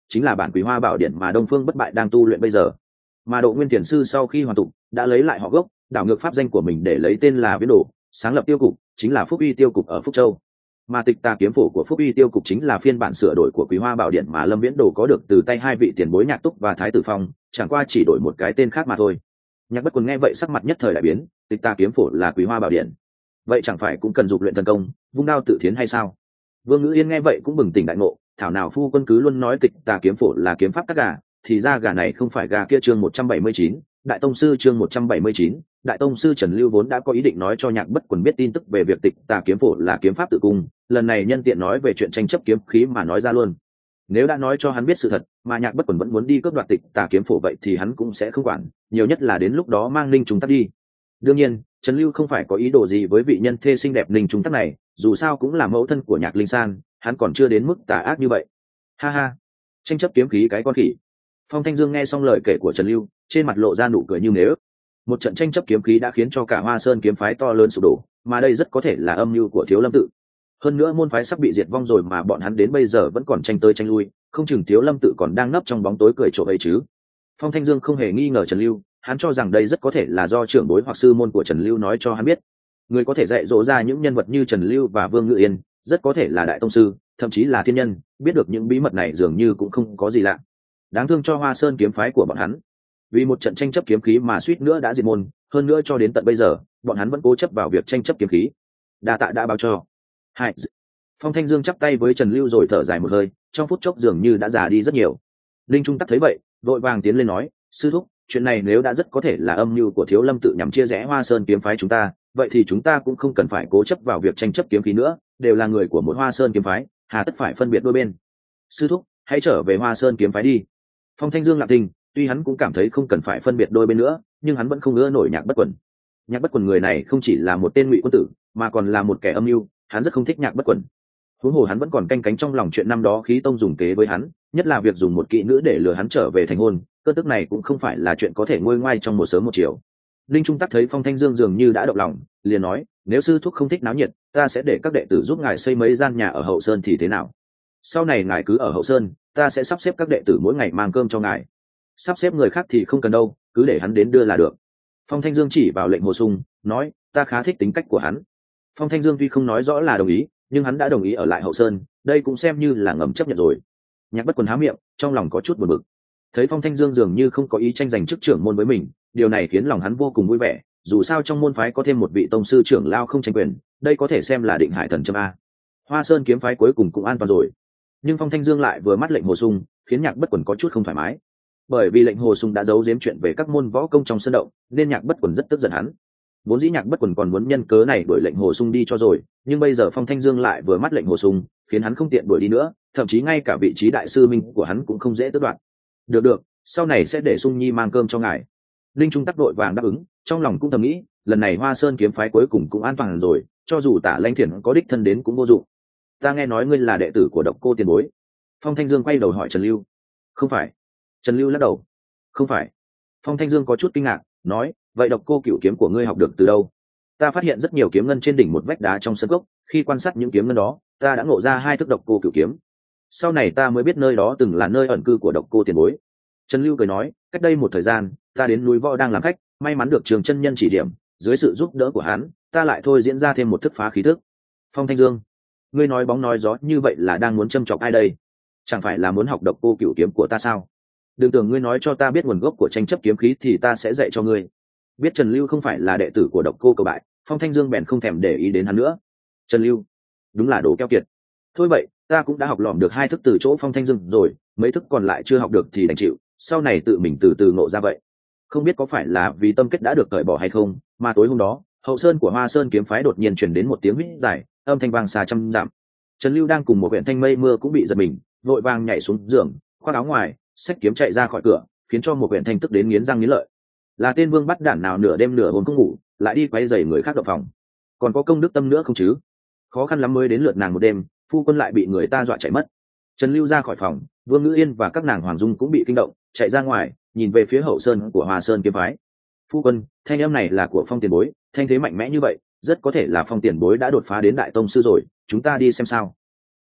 chính là bản Quý Hoa Bảo Điện mà Đông Phương Bất Bại đang tu luyện bây giờ. Mà Độ Nguyên Thiền sư sau khi hoàn tụ, đã lấy lại họ gốc, đảo ngược pháp danh của mình để lấy tên là Viễn Đồ, sáng lập tiêu cục, chính là Phúc Uy tiêu cục ở Phúc Châu. Mà Tịch Tà kiếm phổ của Phúc Uy tiêu cục chính là phiên bản sửa đổi của Quý Hoa Bảo Điện mà Lâm Viễn Đồ có được từ tay hai vị tiền bối Nhạc Túc và Thái Tử Phong, chẳng qua chỉ đổi một cái tên khác mà thôi. Nhạc Bất Quần nghe vậy sắc mặt nhất thời đại biến, Tịch Tà kiếm phổ là Quý Hoa Bảo Điện, vậy chẳng phải cũng cần dục luyện thần công, vung đao tự thiến hay sao? Vương Ngữ Yên nghe vậy cũng bừng tỉnh đại ngộ, thảo nào phu quân cứ luôn nói Tịch Tà kiếm phổ là kiếm pháp cắt gà, thì ra gà này không phải gà kia. Chương một trăm bảy mươi chín, Đại tông sư. Chương một trăm bảy mươi chín, Đại tông sư. Trần Lưu vốn đã có ý định nói cho Nhạc Bất Quần biết tin tức về việc Tịch Tà kiếm phổ là kiếm pháp tự cung, lần này nhân tiện nói về chuyện tranh chấp kiếm khí mà nói ra luôn. Nếu đã nói cho hắn biết sự thật, mà Nhạc Bất Quần vẫn muốn đi cướp đoạt Tịch Tà kiếm phổ, vậy thì hắn cũng sẽ không quản, nhiều nhất là đến lúc đó mang Ninh Trung Tắc đi. Đương nhiên, Trần Lưu không phải có ý đồ gì với vị nhân thê xinh đẹp Ninh Trung Tắc này, dù sao cũng là mẫu thân của Nhạc Linh San, hắn còn chưa đến mức tà ác như vậy. Ha ha, tranh chấp kiếm khí cái con khỉ. Phong Thanh Dương nghe xong lời kể của Trần Lưu, trên mặt lộ ra nụ cười như nếu. Một trận tranh chấp kiếm khí đã khiến cho cả Hoa Sơn kiếm phái to lớn sụp đổ, mà đây rất có thể là âm mưu của Thiếu Lâm tự. Hơn nữa môn phái sắp bị diệt vong rồi mà bọn hắn đến bây giờ vẫn còn tranh tới tranh lui, không chừng Thiếu Lâm tự còn đang nấp trong bóng tối cười trộm ấy chứ. Phong Thanh Dương không hề nghi ngờ Trần Lưu, hắn cho rằng đây rất có thể là do trưởng bối hoặc sư môn của Trần Lưu nói cho hắn biết. Người có thể dạy dỗ ra những nhân vật như Trần Lưu và Vương Ngự Yên, rất có thể là đại tông sư, thậm chí là thiên nhân, biết được những bí mật này dường như cũng không có gì lạ. Đáng thương cho Hoa Sơn kiếm phái của bọn hắn, vì một trận tranh chấp kiếm khí mà suýt nữa đã diệt môn, hơn nữa cho đến tận bây giờ, bọn hắn vẫn cố chấp vào việc tranh chấp kiếm khí. Đa tạ đã báo cho. Hai. Phong Thanh Dương chắp tay với Trần Lưu rồi thở dài một hơi, trong phút chốc dường như đã già đi rất nhiều. Linh Trung Tắc thấy vậy, vội vàng tiến lên nói, sư thúc, chuyện này nếu đã rất có thể là âm mưu của Thiếu Lâm tự nhằm chia rẽ Hoa Sơn kiếm phái chúng ta, vậy thì chúng ta cũng không cần phải cố chấp vào việc tranh chấp kiếm khí nữa, đều là người của một Hoa Sơn kiếm phái, hà tất phải phân biệt đôi bên. Sư thúc, hãy trở về Hoa Sơn kiếm phái đi. Phong Thanh Dương lặng thinh, tuy hắn cũng cảm thấy không cần phải phân biệt đôi bên nữa, nhưng hắn vẫn không ưa nổi Nhạc Bất Quần. Nhạc Bất Quần người này không chỉ là một tên ngụy quân tử, mà còn là một kẻ âm mưu, hắn rất không thích Nhạc Bất Quần. Huống hồ hắn vẫn còn canh cánh trong lòng chuyện năm đó Khí Tông dùng kế với hắn, nhất là việc dùng một kỹ nữ để lừa hắn trở về thành hôn, cơn tức này cũng không phải là chuyện có thể nguôi ngoai trong một sớm một chiều. Linh Trung Tắc thấy Phong Thanh Dương dường như đã động lòng, liền nói, nếu sư thúc không thích náo nhiệt, ta sẽ để các đệ tử giúp ngài xây mấy gian nhà ở Hậu Sơn thì thế nào? Sau này ngài cứ ở Hậu Sơn, ta sẽ sắp xếp các đệ tử mỗi ngày mang cơm cho ngài. Sắp xếp người khác thì không cần đâu, cứ để hắn đến đưa là được. Phong Thanh Dương chỉ vào Lệnh Hồ Sung, nói, ta khá thích tính cách của hắn. Phong Thanh Dương tuy không nói rõ là đồng ý, nhưng hắn đã đồng ý ở lại Hậu Sơn, đây cũng xem như là ngầm chấp nhận rồi. Nhạc Bất Quần há miệng, trong lòng có chút buồn bực. Thấy Phong Thanh Dương dường như không có ý tranh giành chức trưởng môn với mình, điều này khiến lòng hắn vô cùng vui vẻ, dù sao trong môn phái có thêm một vị tông sư trưởng lao không tranh quyền, đây có thể xem là định hải thần châm a. Hoa Sơn kiếm phái cuối cùng cũng an toàn rồi. Nhưng Phong Thanh Dương lại vừa mắt Lệnh Hồ Sung, khiến Nhạc Bất Quần có chút không thoải mái. Bởi vì Lệnh Hồ Sung đã giấu giếm chuyện về các môn võ công trong sân động, nên Nhạc Bất Quần rất tức giận hắn. Vốn dĩ Nhạc Bất Quần còn muốn nhân cớ này đuổi Lệnh Hồ Sung đi cho rồi, nhưng bây giờ Phong Thanh Dương lại vừa mắt Lệnh Hồ Sung, khiến hắn không tiện đuổi đi nữa, thậm chí ngay cả vị trí đại sư minh của hắn cũng không dễ tước đoạt. Được được, sau này sẽ để Sung Nhi mang cơm cho ngài. Linh Trung Tắc đội vàng đáp ứng, trong lòng cũng thầm nghĩ, lần này Hoa Sơn kiếm phái cuối cùng cũng an toàn rồi, cho dù Tả Lanh Thiển có đích thân đến cũng vô dụng. Ta nghe nói ngươi là đệ tử của Độc Cô tiền bối. Phong Thanh Dương quay đầu hỏi Trần Lưu. Không phải. Trần Lưu lắc đầu. Không phải. Phong Thanh Dương có chút kinh ngạc, nói, vậy Độc Cô cửu kiếm của ngươi học được từ đâu? Ta phát hiện rất nhiều kiếm ngân trên đỉnh một vách đá trong sân gốc, khi quan sát những kiếm ngân đó, ta đã ngộ ra hai thức Độc Cô cửu kiếm. Sau này ta mới biết nơi đó từng là nơi ẩn cư của Độc Cô tiền bối. Trần Lưu cười nói, cách đây một thời gian, ta đến núi Võ đang làm khách, may mắn được Trường chân nhân chỉ điểm, dưới sự giúp đỡ của hắn, ta lại thôi diễn ra thêm một thức phá khí thức. Phong Thanh Dương, ngươi nói bóng nói gió như vậy là đang muốn châm chọc ai đây? Chẳng phải là muốn học Độc Cô cửu kiếm của ta sao? Đừng tưởng ngươi nói cho ta biết nguồn gốc của tranh chấp kiếm khí thì ta sẽ dạy cho ngươi. Biết Trần Lưu không phải là đệ tử của Độc Cô cầu bại, Phong Thanh Dương bèn không thèm để ý đến hắn nữa. Trần Lưu, đúng là đồ keo kiệt. Thôi vậy, ta cũng đã học lỏm được hai thức từ chỗ Phong Thanh Dương rồi, mấy thức còn lại chưa học được thì đành chịu, sau này tự mình từ từ ngộ ra vậy. Không biết có phải là vì tâm kết đã được cởi bỏ hay không, mà tối hôm đó, Hậu Sơn của Hoa Sơn kiếm phái đột nhiên truyền đến một tiếng huýt dài, âm thanh vang xa trăm dặm. Trần Lưu đang cùng một huyện thanh mây mưa cũng bị giật mình, vội vàng nhảy xuống giường, khoác áo ngoài, xách kiếm chạy ra khỏi cửa, khiến cho một huyện thanh tức đến nghiến răng nghiến lợi. Là tên vương bắt đản nào nửa đêm nửa hôm không ngủ, lại đi quấy rầy người khác động phòng, còn có công đức tâm nữa không chứ? Khó khăn lắm mới đến lượt nàng một đêm, phu quân lại bị người ta dọa chạy mất. Trần Lưu ra khỏi phòng, Vương Ngữ Yên và các nàng Hoàng Dung cũng bị kinh động, chạy ra ngoài, nhìn về phía Hậu Sơn của Hoa Sơn kiếm phái. Phu quân, thanh âm này là của Phong tiền bối, thanh thế mạnh mẽ như vậy, rất có thể là Phong tiền bối đã đột phá đến đại tông sư rồi, chúng ta đi xem sao.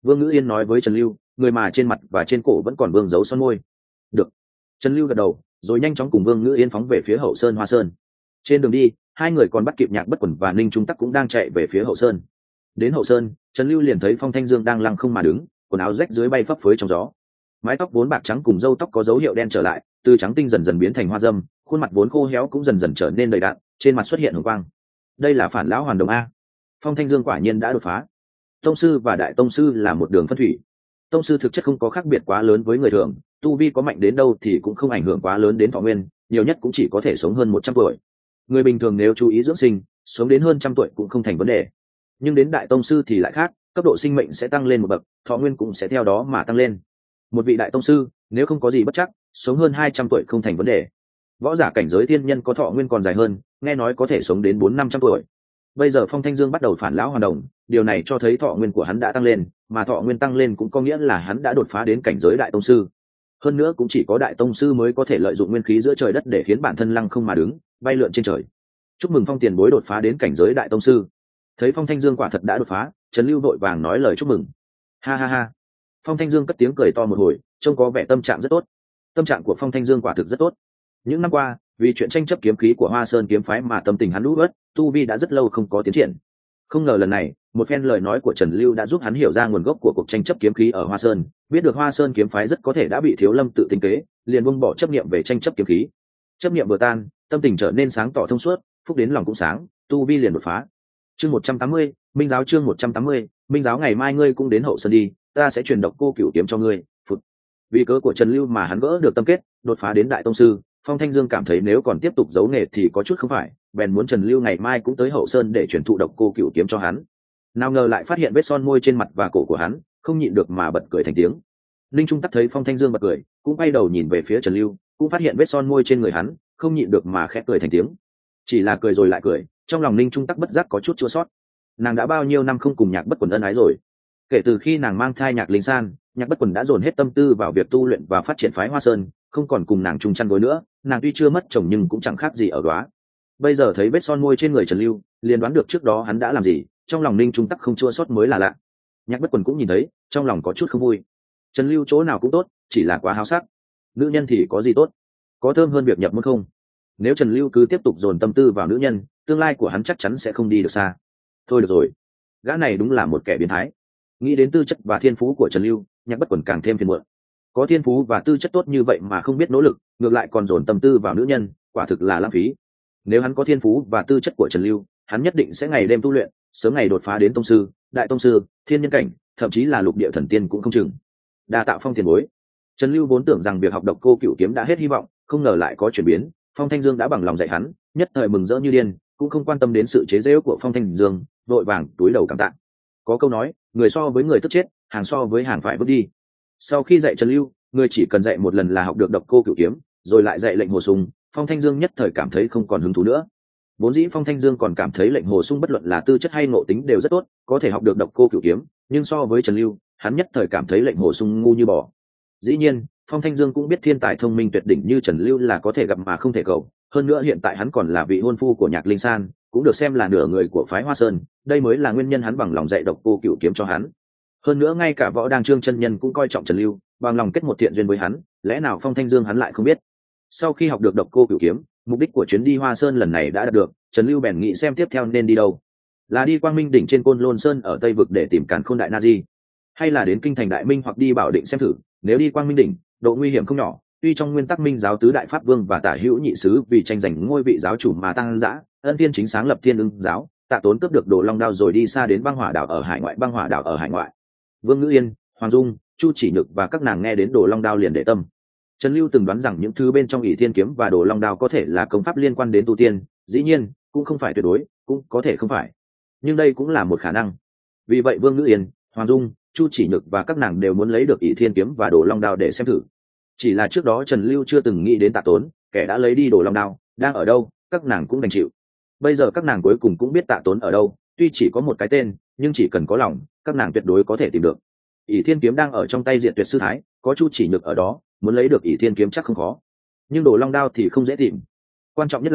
Vương Ngữ Yên nói với Trần Lưu, người mà trên mặt và trên cổ vẫn còn vương dấu son môi. Được. Trần Lưu gật đầu, rồi nhanh chóng cùng Vương Ngữ Yên phóng về phía hậu sơn Hoa Sơn. Trên đường đi, hai người còn bắt kịp Nhạc Bất Quần và Ninh Trung Tắc cũng đang chạy về phía hậu sơn. Đến hậu sơn, Trần Lưu liền thấy Phong Thanh Dương đang lăng không mà đứng, quần áo rách dưới bay phấp phới trong gió. Mái tóc vốn bạc trắng cùng râu tóc có dấu hiệu đen trở lại, từ trắng tinh dần dần biến thành hoa dâm, khuôn mặt vốn khô héo cũng dần dần trở nên đầy đặn, trên mặt xuất hiện hồng quang. Đây là Phản Lão Hoàn Đồng a. Phong Thanh Dương quả nhiên đã đột phá. Tông sư và đại tông sư là một đường phân thủy. Tông sư thực chất không có khác biệt quá lớn với người thường, tu vi có mạnh đến đâu thì cũng không ảnh hưởng quá lớn đến thọ nguyên, nhiều nhất cũng chỉ có thể sống hơn một trăm tuổi. Người bình thường nếu chú ý dưỡng sinh, sống đến hơn trăm tuổi cũng không thành vấn đề. Nhưng đến đại tông sư thì lại khác, cấp độ sinh mệnh sẽ tăng lên một bậc, thọ nguyên cũng sẽ theo đó mà tăng lên. Một vị đại tông sư, nếu không có gì bất chắc, sống hơn hai trăm tuổi không thành vấn đề. Võ giả cảnh giới thiên nhân có thọ nguyên còn dài hơn, nghe nói có thể sống đến bốn năm trăm tuổi. Bây giờ Phong Thanh Dương bắt đầu Phản Lão Hoàn Đồng, điều này cho thấy thọ nguyên của hắn đã tăng lên, mà thọ nguyên tăng lên cũng có nghĩa là hắn đã đột phá đến cảnh giới đại tông sư. Hơn nữa cũng chỉ có đại tông sư mới có thể lợi dụng nguyên khí giữa trời đất để khiến bản thân lăng không mà đứng, bay lượn trên trời. Chúc mừng Phong tiền bối đột phá đến cảnh giới đại tông sư. Thấy Phong Thanh Dương quả thật đã đột phá, Trần Lưu vội vàng nói lời chúc mừng. Ha ha ha. Phong Thanh Dương cất tiếng cười to một hồi, trông có vẻ tâm trạng rất tốt. Tâm trạng của Phong Thanh Dương quả thực rất tốt. Những năm qua, vì chuyện tranh chấp kiếm khí của Hoa Sơn kiếm phái mà tâm tình hắn lũ ớt, tu vi đã rất lâu không có tiến triển. Không ngờ lần này, một phen lời nói của Trần Lưu đã giúp hắn hiểu ra nguồn gốc của cuộc tranh chấp kiếm khí ở Hoa Sơn, biết được Hoa Sơn kiếm phái rất có thể đã bị Thiếu Lâm tự tính kế, liền buông bỏ chấp niệm về tranh chấp kiếm khí. Chấp niệm vừa tan, tâm tình trở nên sáng tỏ thông suốt, phúc đến lòng cũng sáng, tu vi liền đột phá. Chương một trăm tám mươi, Minh giáo chương một trăm tám mươi, Minh giáo ngày mai ngươi cũng đến hậu sơn đi, ta sẽ truyền độc cô cửu kiếm cho ngươi. Phụt. Vì cớ của Trần Lưu mà hắn gỡ được tâm kết, đột phá đến đại tông sư, Phong Thanh Dương cảm thấy nếu còn tiếp tục giấu nghề thì có chút không phải, bèn muốn Trần Lưu ngày mai cũng tới hậu sơn để truyền thụ độc cô cửu kiếm cho hắn. Nào ngờ lại phát hiện vết son môi trên mặt và cổ của hắn, không nhịn được mà bật cười thành tiếng. Linh Trung Tắc thấy Phong Thanh Dương bật cười, cũng bay đầu nhìn về phía Trần Lưu, cũng phát hiện vết son môi trên người hắn, không nhịn được mà khẽ cười thành tiếng. Chỉ là cười rồi lại cười, trong lòng Linh Trung Tắc bất giác có chút chua xót. Nàng đã bao nhiêu năm không cùng Nhạc Bất Quần ân ái rồi. Kể từ khi nàng mang thai Nhạc Linh San, Nhạc Bất Quần đã dồn hết tâm tư vào việc tu luyện và phát triển phái Hoa Sơn, không còn cùng nàng chung chăn gối nữa. Nàng tuy chưa mất chồng nhưng cũng chẳng khác gì ở đóa. Bây giờ thấy vết son môi trên người Trần Lưu, liền đoán được trước đó hắn đã làm gì, trong lòng Ninh Trung Tắc không chua xót mới là lạ. Nhạc Bất Quần cũng nhìn thấy, trong lòng có chút không vui. Trần Lưu chỗ nào cũng tốt, chỉ là quá háo sắc. Nữ nhân thì có gì tốt, có thơm hơn việc nhập môn không? Nếu Trần Lưu cứ tiếp tục dồn tâm tư vào nữ nhân, tương lai của hắn chắc chắn sẽ không đi được xa. Thôi được rồi, gã này đúng là một kẻ biến thái. Nghĩ đến tư chất và thiên phú của Trần Lưu, Nhạc Bất Quần càng thêm phiền muộn. Có thiên phú và tư chất tốt như vậy mà không biết nỗ lực, ngược lại còn dồn tâm tư vào nữ nhân, quả thực là lãng phí. Nếu hắn có thiên phú và tư chất của Trần Lưu, hắn nhất định sẽ ngày đêm tu luyện, sớm ngày đột phá đến tông sư, đại tông sư, thiên nhân cảnh, thậm chí là lục địa thần tiên cũng không chừng. Đa tạo Phong tiền bối. Trần Lưu vốn tưởng rằng việc học độc cô cửu kiếm đã hết hy vọng, không ngờ lại có chuyển biến. Phong Thanh Dương đã bằng lòng dạy hắn, nhất thời mừng rỡ như điên, cũng không quan tâm đến sự chế giễu của Phong Thanh Dương, vội vàng túi đầu cảm tạ. Có câu nói, người so với người tức chết, hàng so với hàng phải vứt đi. Sau khi dạy Trần Lưu, người chỉ cần dạy một lần là học được độc cô cửu kiếm, rồi lại dạy lệnh hồ sung. Phong Thanh Dương nhất thời cảm thấy không còn hứng thú nữa. Vốn dĩ Phong Thanh Dương còn cảm thấy lệnh hồ sung bất luận là tư chất hay ngộ tính đều rất tốt, có thể học được độc cô cửu kiếm, nhưng so với Trần Lưu, hắn nhất thời cảm thấy lệnh hồ sung ngu như bò. Dĩ nhiên, Phong Thanh Dương cũng biết thiên tài thông minh tuyệt đỉnh như Trần Lưu là có thể gặp mà không thể cầu, hơn nữa hiện tại hắn còn là vị hôn phu của Nhạc Linh San, cũng được xem là nửa người của phái Hoa Sơn, đây mới là nguyên nhân hắn bằng lòng dạy độc cô cửu kiếm cho hắn. Hơn nữa ngay cả Võ Đăng Trương chân nhân cũng coi trọng Trần Lưu, bằng lòng kết một thiện duyên với hắn, lẽ nào Phong Thanh Dương hắn lại không biết. Sau khi học được độc cô cửu kiếm, mục đích của chuyến đi Hoa Sơn lần này đã đạt được, Trần Lưu bèn nghĩ xem tiếp theo nên đi đâu. Là đi Quang Minh đỉnh trên Côn Lôn Sơn ở Tây vực để tìm Càn Khôn Đại Na Di, hay là đến kinh thành Đại Minh hoặc đi Bảo Định xem thử. Nếu đi Quang Minh đỉnh, độ nguy hiểm không nhỏ, tuy trong nguyên tắc Minh giáo tứ đại pháp vương và Tả Hữu nhị sứ vì tranh giành ngôi vị giáo chủ mà tăng dã, Ân Thiên chính sáng lập Thiên Ưng giáo, Tạ Tốn cướp được Đồ Long đao rồi đi xa đến băng hỏa đảo ở hải ngoại, băng hỏa đảo ở hải ngoại. Vương Ngữ Yên, Hoàng Dung, Chu Chỉ Nhược và các nàng nghe đến Đồ Long đao liền để tâm. Trần Lưu từng đoán rằng những thứ bên trong ỷ thiên kiếm và Đồ Long đao có thể là công pháp liên quan đến tu tiên, dĩ nhiên cũng không phải tuyệt đối, cũng có thể không phải, nhưng đây cũng là một khả năng. Vì vậy Vương Ngữ Yên, Hoàng Dung, Chu Chỉ Nhược và các nàng đều muốn lấy được ỷ thiên kiếm và Đồ Long đao để xem thử. Chỉ là trước đó Trần Lưu chưa từng nghĩ đến Tạ Tốn, kẻ đã lấy đi Đồ Long đao đang ở đâu, các nàng cũng đành chịu. Bây giờ các nàng cuối cùng cũng biết Tạ Tốn ở đâu, tuy chỉ có một cái tên, nhưng chỉ cần có lòng, các nàng tuyệt đối có thể tìm được. ỷ thiên kiếm đang ở trong tay Diệt Tuyệt sư thái, có Chu Chỉ Nhược ở đó, muốn lấy được ỷ thiên kiếm chắc không khó, nhưng Đồ Long đao thì không dễ tìm. Quan trọng nhất là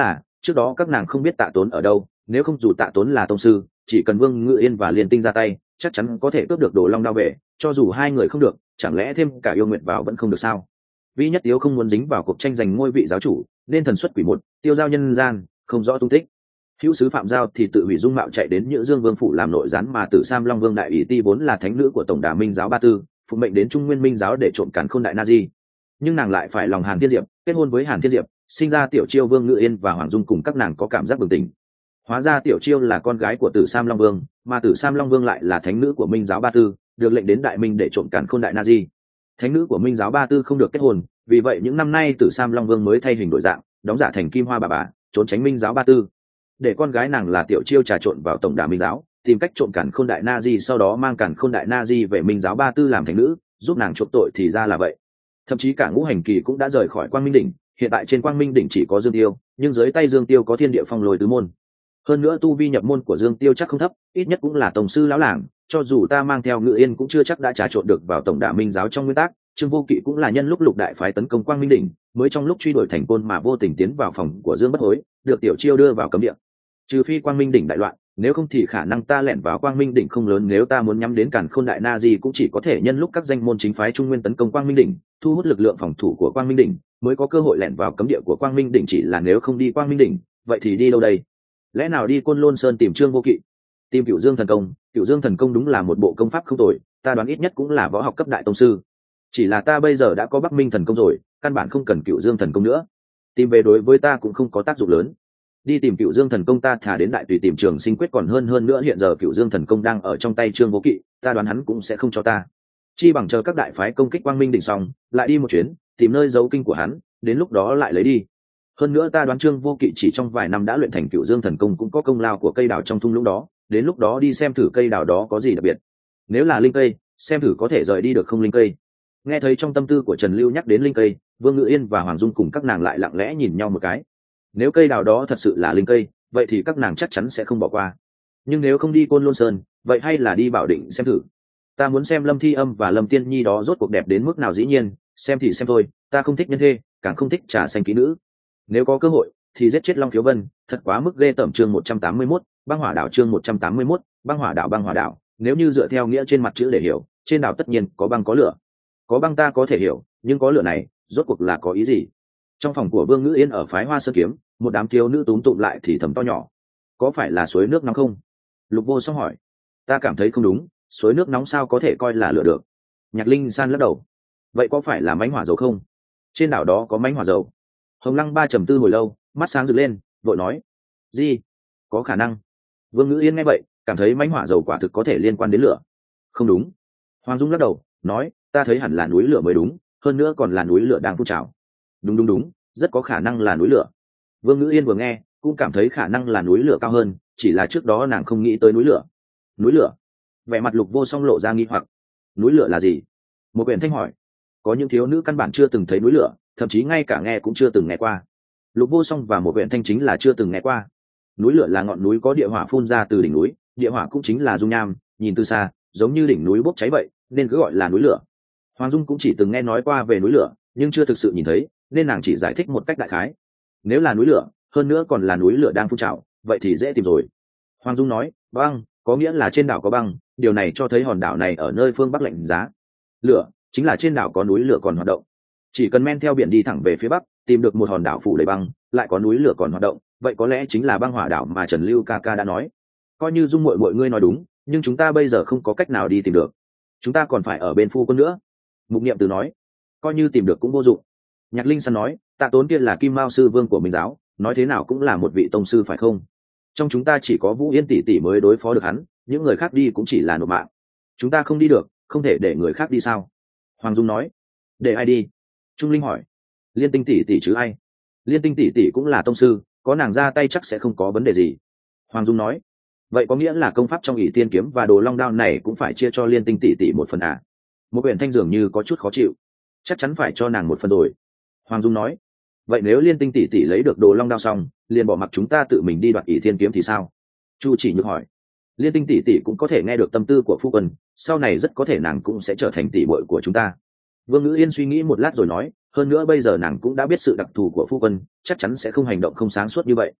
trước đó các nàng không biết Tạ Tốn ở đâu, nếu không dù Tạ Tốn là tông sư, chỉ cần Vương Ngự Yên và Liên Tinh ra tay, chắc chắn có thể cướp được Đồ Long đao về. Cho dù hai người không được, chẳng lẽ thêm cả Yêu Nguyệt vào vẫn không được sao? Vi Nhất Tiếu không muốn dính vào cuộc tranh giành ngôi vị giáo chủ, nên thần xuất quỷ một, tiêu giao nhân gian, không rõ tung tích. Hữu sứ Phạm Giao thì tự hủy dung mạo chạy đến Nhữ Dương Vương phủ làm nội gián, mà Tử Sam Long Vương đại ủy ti vốn là thánh nữ của tổng đà Minh giáo Ba Tư, phụng mệnh đến Trung Nguyên Minh giáo để trộm Càn Khôn đại na di. Nhưng nàng lại phải lòng Hàn Thiên Diệp, kết hôn với Hàn Thiên Diệp, sinh ra Tiểu Chiêu Vương Ngự Yên và Hoàng Dung, cùng các nàng có cảm giác bừng tỉnh. Hóa ra Tiểu Chiêu là con gái của Tử Sam Long Vương, mà Tử Sam Long Vương lại là thánh nữ của Minh giáo Ba Tư, được lệnh đến Đại Minh để trộm Càn Khôn đại na di. Thánh nữ của Minh giáo Ba Tư không được kết hôn, vì vậy những năm nay Tử Sam Long Vương mới thay hình đổi dạng, đóng giả thành Kim Hoa bà bà, trốn tránh Minh giáo Ba Tư, để con gái nàng là Tiểu Chiêu trà trộn vào tổng đà Minh giáo, tìm cách trộm Càn Khôn đại na di, sau đó mang Càn Khôn đại na di về Minh giáo Ba Tư làm thánh nữ, giúp nàng chuộc tội. Thì ra là vậy. Thậm chí cả Ngũ Hành Kỳ cũng đã rời khỏi Quang Minh đỉnh, hiện tại trên Quang Minh đỉnh chỉ có Dương Tiêu, nhưng dưới tay Dương Tiêu có Thiên Địa Phong Lôi tứ môn. Hơn nữa tu vi nhập môn của Dương Tiêu chắc không thấp, ít nhất cũng là tổng sư lão làng, cho dù ta mang theo Ngự Yên cũng chưa chắc đã trà trộn được vào tổng đà Minh giáo. Trong nguyên tắc, Trương Vô Kỵ cũng là nhân lúc Lục đại phái tấn công Quang Minh đỉnh, mới trong lúc truy đuổi thành côn mà vô tình tiến vào phòng của Dương Bất Hối, được Tiểu Chiêu đưa vào cấm địa. Trừ phi Quang Minh đỉnh đại loạn, nếu không thì khả năng ta lẻn vào Quang Minh đỉnh không lớn. Nếu ta muốn nhắm đến Càn Khôn đại na di cũng chỉ có thể nhân lúc các danh môn chính phái Trung Nguyên tấn công Quang Minh đỉnh, thu hút lực lượng phòng thủ của Quang Minh đỉnh, mới có cơ hội lẻn vào cấm địa của Quang Minh đỉnh. Chỉ là nếu không đi Quang Minh đỉnh, vậy thì đi đâu đây? Lẽ nào đi Côn Lôn Sơn tìm Trương Vô Kỵ, tìm Cửu Dương thần công? Cửu Dương thần công đúng là một bộ công pháp không tồi, ta đoán ít nhất cũng là võ học cấp đại tông sư. Chỉ là ta bây giờ đã có Bắc Minh thần công rồi, căn bản không cần Cửu Dương thần công nữa, tìm về đối với ta cũng không có tác dụng lớn. Đi tìm Cửu Dương thần công ta thả đến Đại Tùy tìm Trường Sinh quyết còn hơn. Hơn nữa hiện giờ Cửu Dương thần công đang ở trong tay Trương Vô Kỵ, ta đoán hắn cũng sẽ không cho ta. Chi bằng chờ các đại phái công kích Quang Minh đỉnh xong, lại đi một chuyến, tìm nơi giấu kinh của hắn, đến lúc đó lại lấy đi. Hơn nữa ta đoán Trương Vô Kỵ chỉ trong vài năm đã luyện thành Cửu Dương thần công, cũng có công lao của cây đào trong thung lũng đó, đến lúc đó đi xem thử cây đào đó có gì đặc biệt. Nếu là linh cây, xem thử có thể rời đi được không linh cây. Nghe thấy trong tâm tư của Trần Lưu nhắc đến linh cây, Vương Ngự Yên và Hoàng Dung cùng các nàng lại lặng lẽ nhìn nhau một cái. Nếu cây đào đó thật sự là linh cây, vậy thì các nàng chắc chắn sẽ không bỏ qua. Nhưng nếu không đi Côn Lôn Sơn, vậy hay là đi Bảo Định xem thử. Ta muốn xem Lâm Thi Âm và Lâm Tiên Nhi đó rốt cuộc đẹp đến mức nào. Dĩ nhiên, xem thì xem thôi, ta không thích nhân thê, càng không thích trà xanh kỹ nữ. Nếu có cơ hội thì giết chết Long Khiếu Vân, thật quá mức ghê tởm. Chương một trăm tám mươi mốt, Băng Hỏa đảo. Chương một trăm tám mươi mốt, Băng Hỏa đảo. Băng Hỏa đảo, nếu như dựa theo nghĩa trên mặt chữ để hiểu, trên đảo tất nhiên có băng có lửa. Có băng ta có thể hiểu, nhưng có lửa này rốt cuộc là có ý gì? Trong phòng của Vương Ngữ Yên ở phái Hoa Sơn Kiếm, một đám thiếu nữ túm tụm lại thì thầm to nhỏ. Có phải là suối nước nóng không? Lục Vô Song hỏi. Ta cảm thấy không đúng, suối nước nóng sao có thể coi là lửa được? Nhạc Linh San lắc đầu. Vậy có phải là mánh hỏa dầu không? Trên đảo đó có mánh hỏa dầu. Hồng Lăng Ba trầm tư hồi lâu, mắt sáng rực lên, vội nói. Gì? Có khả năng. Vương Ngữ Yên nghe vậy, cảm thấy mánh hỏa dầu quả thực có thể liên quan đến lửa. Không đúng. Hoàng Dung lắc đầu, nói, ta thấy hẳn là núi lửa mới đúng, hơn nữa còn là núi lửa đang phun trào. Đúng đúng đúng, rất có khả năng là núi lửa. Vương Ngữ Yên vừa nghe cũng cảm thấy khả năng là núi lửa cao hơn, chỉ là trước đó nàng không nghĩ tới núi lửa. Núi lửa? Vẻ mặt Lục Vô Song lộ ra nghi hoặc. Núi lửa là gì? Một Uyển Thanh hỏi. Có những thiếu nữ căn bản chưa từng thấy núi lửa, thậm chí ngay cả nghe cũng chưa từng nghe qua. Lục Vô Song và Một Uyển Thanh chính là chưa từng nghe qua. Núi lửa là ngọn núi có địa hỏa phun ra từ đỉnh núi, địa hỏa cũng chính là dung nham, nhìn từ xa giống như đỉnh núi bốc cháy vậy, nên cứ gọi là núi lửa. Hoàng Dung cũng chỉ từng nghe nói qua về núi lửa, nhưng chưa thực sự nhìn thấy, nên nàng chỉ giải thích một cách đại khái. Nếu là núi lửa, hơn nữa còn là núi lửa đang phun trào, vậy thì dễ tìm rồi. Hoàng Dung nói, băng có nghĩa là trên đảo có băng, điều này cho thấy hòn đảo này ở nơi phương Bắc lạnh giá. Lửa chính là trên đảo có núi lửa còn hoạt động. Chỉ cần men theo biển đi thẳng về phía bắc, tìm được một hòn đảo phủ đầy băng, lại có núi lửa còn hoạt động, vậy có lẽ chính là Băng Hỏa đảo mà Trần Lưu ca ca đã nói. Coi như Dung muội muội ngươi nói đúng, nhưng chúng ta bây giờ không có cách nào đi tìm được, chúng ta còn phải ở bên phu quân nữa. Mục Niệm Từ nói, coi như tìm được cũng vô dụng. Nhạc Linh San nói, Tạ Tốn kia là Kim Mao sư vương của Minh giáo, nói thế nào cũng là một vị tông sư phải không? Trong chúng ta chỉ có Vũ Yên tỷ tỷ mới đối phó được hắn, những người khác đi cũng chỉ là nộp mạng. Chúng ta không đi được, không thể để người khác đi sao? Hoàng Dung nói, để ai đi? Trung Linh hỏi, Liên Tinh tỷ tỷ chứ ai? Liên Tinh tỷ tỷ cũng là tông sư, có nàng ra tay chắc sẽ không có vấn đề gì. Hoàng Dung nói, vậy có nghĩa là công pháp trong ỷ tiên kiếm và đồ long đao này cũng phải chia cho Liên Tinh tỷ tỷ một phần à? Một Uyển Thanh dường như có chút khó chịu, chắc chắn phải cho nàng một phần rồi. Hoàng Dung nói, vậy nếu Liên Tinh tỷ tỷ lấy được đồ long đao xong, liền bỏ mặc chúng ta tự mình đi đoạt ỷ thiên kiếm thì sao? Chu Chỉ Nhược hỏi, Liên Tinh tỷ tỷ cũng có thể nghe được tâm tư của phu quân, sau này rất có thể nàng cũng sẽ trở thành tỷ muội của chúng ta. Vương Ngữ Yên suy nghĩ một lát rồi nói, hơn nữa bây giờ nàng cũng đã biết sự đặc thù của phu quân, chắc chắn sẽ không hành động không sáng suốt như vậy.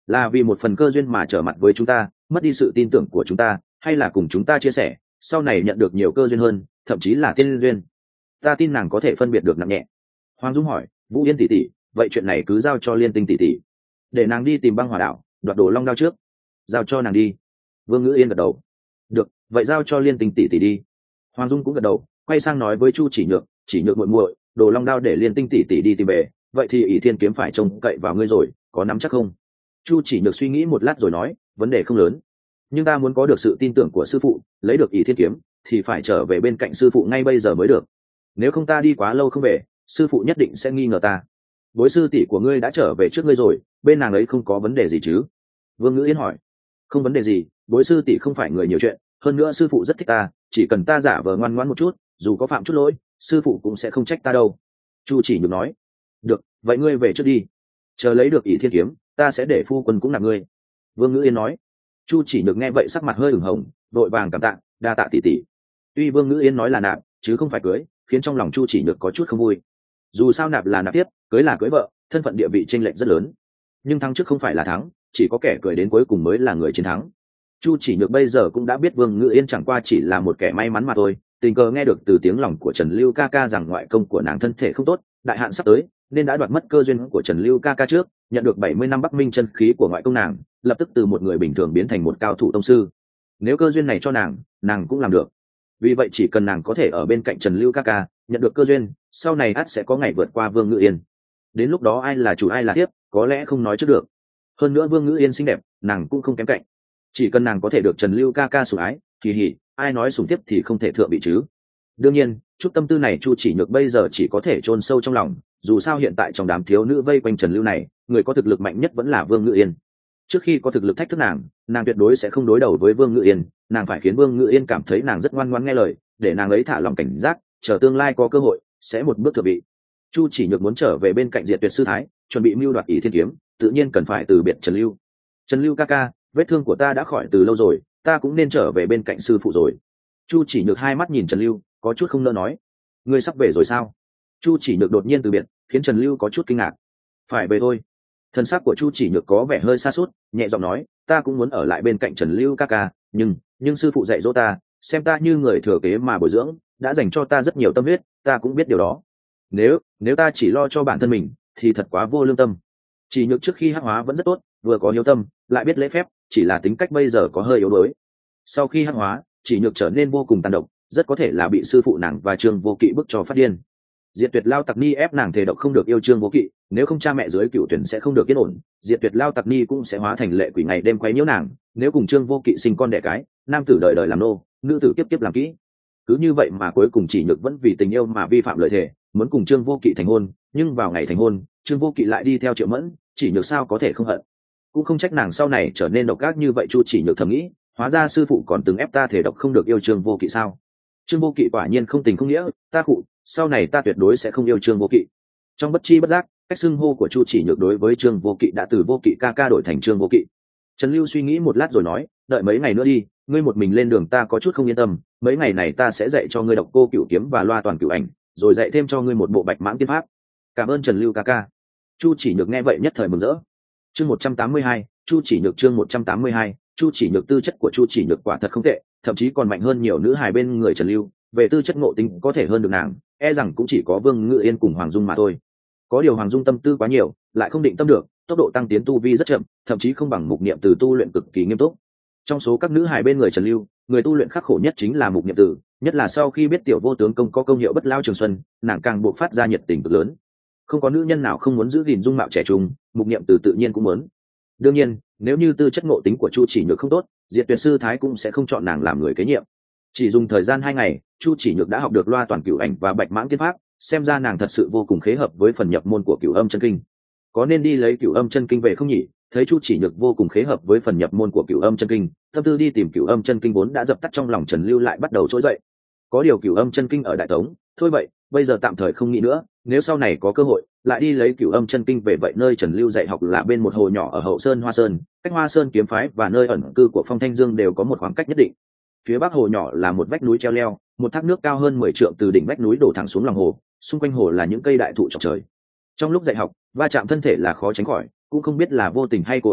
là vì một phần cơ duyên mà trở mặt với chúng ta, mất đi sự tin tưởng của chúng ta, hay là cùng chúng ta chia sẻ sau này nhận được nhiều cơ duyên hơn, thậm chí là tiên duyên? Ta tin nàng có thể phân biệt được nặng nhẹ. Hoàng Dung hỏi, Vũ Yên tỷ tỷ, vậy chuyện này cứ giao cho Liên Tinh tỷ tỷ, để nàng đi tìm băng hỏa đảo đoạt đồ long đao trước. Giao cho nàng đi. Vương Ngữ Yên gật đầu. Được, vậy giao cho Liên Tinh tỷ tỷ đi. Hoàng Dung cũng gật đầu, quay sang nói với Chu Chỉ Nhược, Chỉ Nhược muội muội, đồ long đao để Liên Tinh tỷ tỷ đi tìm về, vậy thì ỷ thiên kiếm phải trông cậy vào ngươi rồi, có nắm chắc không? Chu Chỉ Nhược suy nghĩ một lát rồi nói, vấn đề không lớn, nhưng ta muốn có được sự tin tưởng của sư phụ, lấy được ỷ thiên kiếm thì phải trở về bên cạnh sư phụ ngay bây giờ mới được. Nếu không ta đi quá lâu không về, sư phụ nhất định sẽ nghi ngờ ta. Bối sư tỷ của ngươi đã trở về trước ngươi rồi, bên nàng ấy không có vấn đề gì chứ? Vương Ngữ Yên hỏi. Không vấn đề gì, bối sư tỷ không phải người nhiều chuyện, hơn nữa sư phụ rất thích ta, chỉ cần ta giả vờ ngoan ngoãn một chút, dù có phạm chút lỗi, sư phụ cũng sẽ không trách ta đâu. Chu Chỉ Nhược nói. Được, vậy ngươi về trước đi, chờ lấy được ỷ thiên kiếm ta sẽ để phu quân cũng nạp ngươi. Vương Ngữ Yên nói. Chu Chỉ Nhược nghe vậy sắc mặt hơi ửng hồng, vội vàng cảm tạ, đa tạ tỷ tỷ. Tuy Vương Ngữ Yên nói là nạp chứ không phải cưới, khiến trong lòng Chu Chỉ Nhược có chút không vui. Dù sao nạp là nạp tiếp, cưới là cưới vợ, thân phận địa vị chênh lệch rất lớn. Nhưng thắng trước không phải là thắng, chỉ có kẻ cười đến cuối cùng mới là người chiến thắng. Chu Chỉ Nhược bây giờ cũng đã biết Vương Ngữ Yên chẳng qua chỉ là một kẻ may mắn mà thôi, tình cờ nghe được từ tiếng lòng của Trần Lưu ca ca rằng ngoại công của nàng thân thể không tốt, đại hạn sắp tới, nên đã đoạt mất cơ duyên của Trần Lưu ca ca trước, nhận được bảy mươi năm Bắc Minh chân khí của ngoại công nàng, lập tức từ một người bình thường biến thành một cao thủ tông sư. Nếu cơ duyên này cho nàng, nàng cũng làm được. Vì vậy chỉ cần nàng có thể ở bên cạnh Trần Lưu ca ca, nhận được cơ duyên, sau này ắt sẽ có ngày vượt qua Vương Ngữ Yên. Đến lúc đó ai là chủ ai là tiếp, có lẽ không nói trước được. Hơn nữa Vương Ngữ Yên xinh đẹp, nàng cũng không kém cạnh. Chỉ cần nàng có thể được Trần Lưu ca ca sủng ái, thì hỉ, ai nói sủng tiếp thì không thể thượng vị chứ. Đương nhiên, chút tâm tư này Chu Chỉ Nhược bây giờ chỉ có thể chôn sâu trong lòng, dù sao hiện tại trong đám thiếu nữ vây quanh Trần Lưu này, người có thực lực mạnh nhất vẫn là Vương Ngữ Yên. Trước khi có thực lực thách thức nàng, nàng tuyệt đối sẽ không đối đầu với Vương Ngữ Yên, nàng phải khiến Vương Ngữ Yên cảm thấy nàng rất ngoan ngoãn nghe lời, để nàng ấy thả lòng cảnh giác, chờ tương lai có cơ hội sẽ một bước thượng vị. Chu Chỉ Nhược muốn trở về bên cạnh Diệt Tuyệt sư thái, chuẩn bị mưu đoạt ỷ thiên kiếm, tự nhiên cần phải từ biệt Trần Lưu. Trần Lưu ca ca, vết thương của ta đã khỏi từ lâu rồi, ta cũng nên trở về bên cạnh sư phụ rồi. Chu Chỉ Nhược hai mắt nhìn Trần Lưu, có chút không nỡ nói. Ngươi sắp về rồi sao? Chu Chỉ Nhược đột nhiên từ biệt, khiến Trần Lưu có chút kinh ngạc. Phải về thôi. Thân xác của Chu Chỉ Nhược có vẻ hơi xa sút, nhẹ giọng nói, ta cũng muốn ở lại bên cạnh Trần Lưu ca ca, nhưng nhưng sư phụ dạy dỗ ta, xem ta như người thừa kế mà bồi dưỡng, đã dành cho ta rất nhiều tâm huyết, ta cũng biết điều đó. Nếu nếu ta chỉ lo cho bản thân mình, thì thật quá vô lương tâm. Chỉ Nhược trước khi hắc hóa vẫn rất tốt, vừa có hiếu tâm, lại biết lễ phép, chỉ là tính cách bây giờ có hơi yếu đuối. Sau khi hắc hóa, Chỉ Nhược trở nên vô cùng tàn độc, rất có thể là bị sư phụ nàng và Trương Vô Kỵ bức cho phát điên. Diệt Tuyệt Lao Tặc Ni ép nàng thề độc không được yêu Trương Vô Kỵ, nếu không cha mẹ dưới cựu tuyển sẽ không được yên ổn, Diệt Tuyệt Lao Tặc Ni cũng sẽ hóa thành lệ quỷ ngày đêm quấy nhiễu nàng, nếu cùng Trương Vô Kỵ sinh con đẻ cái, nam tử đời đời làm nô, nữ tử kiếp kiếp làm kỹ. Cứ như vậy mà cuối cùng Chỉ Nhược vẫn vì tình yêu mà vi phạm lời thề, muốn cùng Trương Vô Kỵ thành hôn, nhưng vào ngày thành hôn, Trương Vô Kỵ lại đi theo Triệu Mẫn, Chỉ Nhược sao có thể không hận. Cũng không trách nàng sau này trở nên độc ác như vậy. Chu Chỉ Nhược thầm nghĩ, hóa ra sư phụ còn từng ép ta thể độc không được yêu Trương Vô Kỵ sao? Trương Vô Kỵ quả nhiên không tình không nghĩa, ta cụ, sau này ta tuyệt đối sẽ không yêu Trương Vô Kỵ. Trong bất chi bất giác, cách xưng hô của Chu Chỉ Nhược đối với Trương Vô Kỵ đã từ Vô Kỵ ca ca đổi thành Trương Vô Kỵ. Trần Lưu suy nghĩ một lát rồi nói, đợi mấy ngày nữa đi, ngươi một mình lên đường ta có chút không yên tâm, mấy ngày này ta sẽ dạy cho ngươi độc cô cửu kiếm và loa toàn cửu ảnh, rồi dạy thêm cho ngươi một bộ bạch mãng tiên pháp. Cảm ơn Trần Lưu ca ca. Chu Chỉ Nhược nghe vậy nhất thời mừng rỡ. Chương một trăm tám mươi hai, Chu Chỉ Nhược chương một trăm tám mươi hai, Chu Chỉ Nhược tư chất của Chu Chỉ Nhược quả thật không tệ, thậm chí còn mạnh hơn nhiều nữ hài bên người Trần Lưu, về tư chất ngộ tính có thể hơn được nàng, e rằng cũng chỉ có Vương Ngự Yên cùng Hoàng Dung mà thôi. Có điều Hoàng Dung tâm tư quá nhiều, lại không định tâm được, tốc độ tăng tiến tu vi rất chậm, thậm chí không bằng Mục Niệm Từ tu luyện cực kỳ nghiêm túc. Trong số các nữ hài bên người Trần Lưu, người tu luyện khắc khổ nhất chính là Mục Niệm Từ, nhất là sau khi biết tiểu vô tướng công có công hiệu bất lao trường xuân, nàng càng buộc phát ra nhiệt tình cực lớn. Không có nữ nhân nào không muốn giữ gìn dung mạo trẻ trung, Mục Niệm Từ tự nhiên cũng muốn. Đương nhiên, nếu như tư chất ngộ tính của Chu Chỉ Nhược không tốt, Diệt Tuyệt sư thái cũng sẽ không chọn nàng làm người kế nhiệm. Chỉ dùng thời gian hai ngày, Chu Chỉ Nhược đã học được loa toàn cửu ảnh và bạch mãng tiên pháp, xem ra nàng thật sự vô cùng khế hợp với phần nhập môn của cửu âm chân kinh. Có nên đi lấy cửu âm chân kinh về không nhỉ? Thấy Chu Chỉ Nhược vô cùng khế hợp với phần nhập môn của cửu âm chân kinh, tâm tư đi tìm cửu âm chân kinh vốn đã dập tắt trong lòng Trần Lưu lại bắt đầu trỗi dậy. Có điều cửu âm chân kinh ở Đại Tống, thôi vậy, bây giờ tạm thời không nghĩ nữa, nếu sau này có cơ hội, lại đi lấy cửu âm chân kinh về. Vậy nơi Trần Lưu dạy học là bên một hồ nhỏ ở hậu sơn Hoa Sơn, cách Hoa Sơn kiếm phái và nơi ẩn cư của Phong Thanh Dương đều có một khoảng cách nhất định. Phía bắc hồ nhỏ là một vách núi treo leo, một thác nước cao hơn mười trượng từ đỉnh vách núi đổ thẳng xuống lòng hồ, xung quanh hồ là những cây đại thụ chọc trời. Trong lúc dạy học, va chạm thân thể là khó tránh khỏi, cũng không biết là vô tình hay cố ý,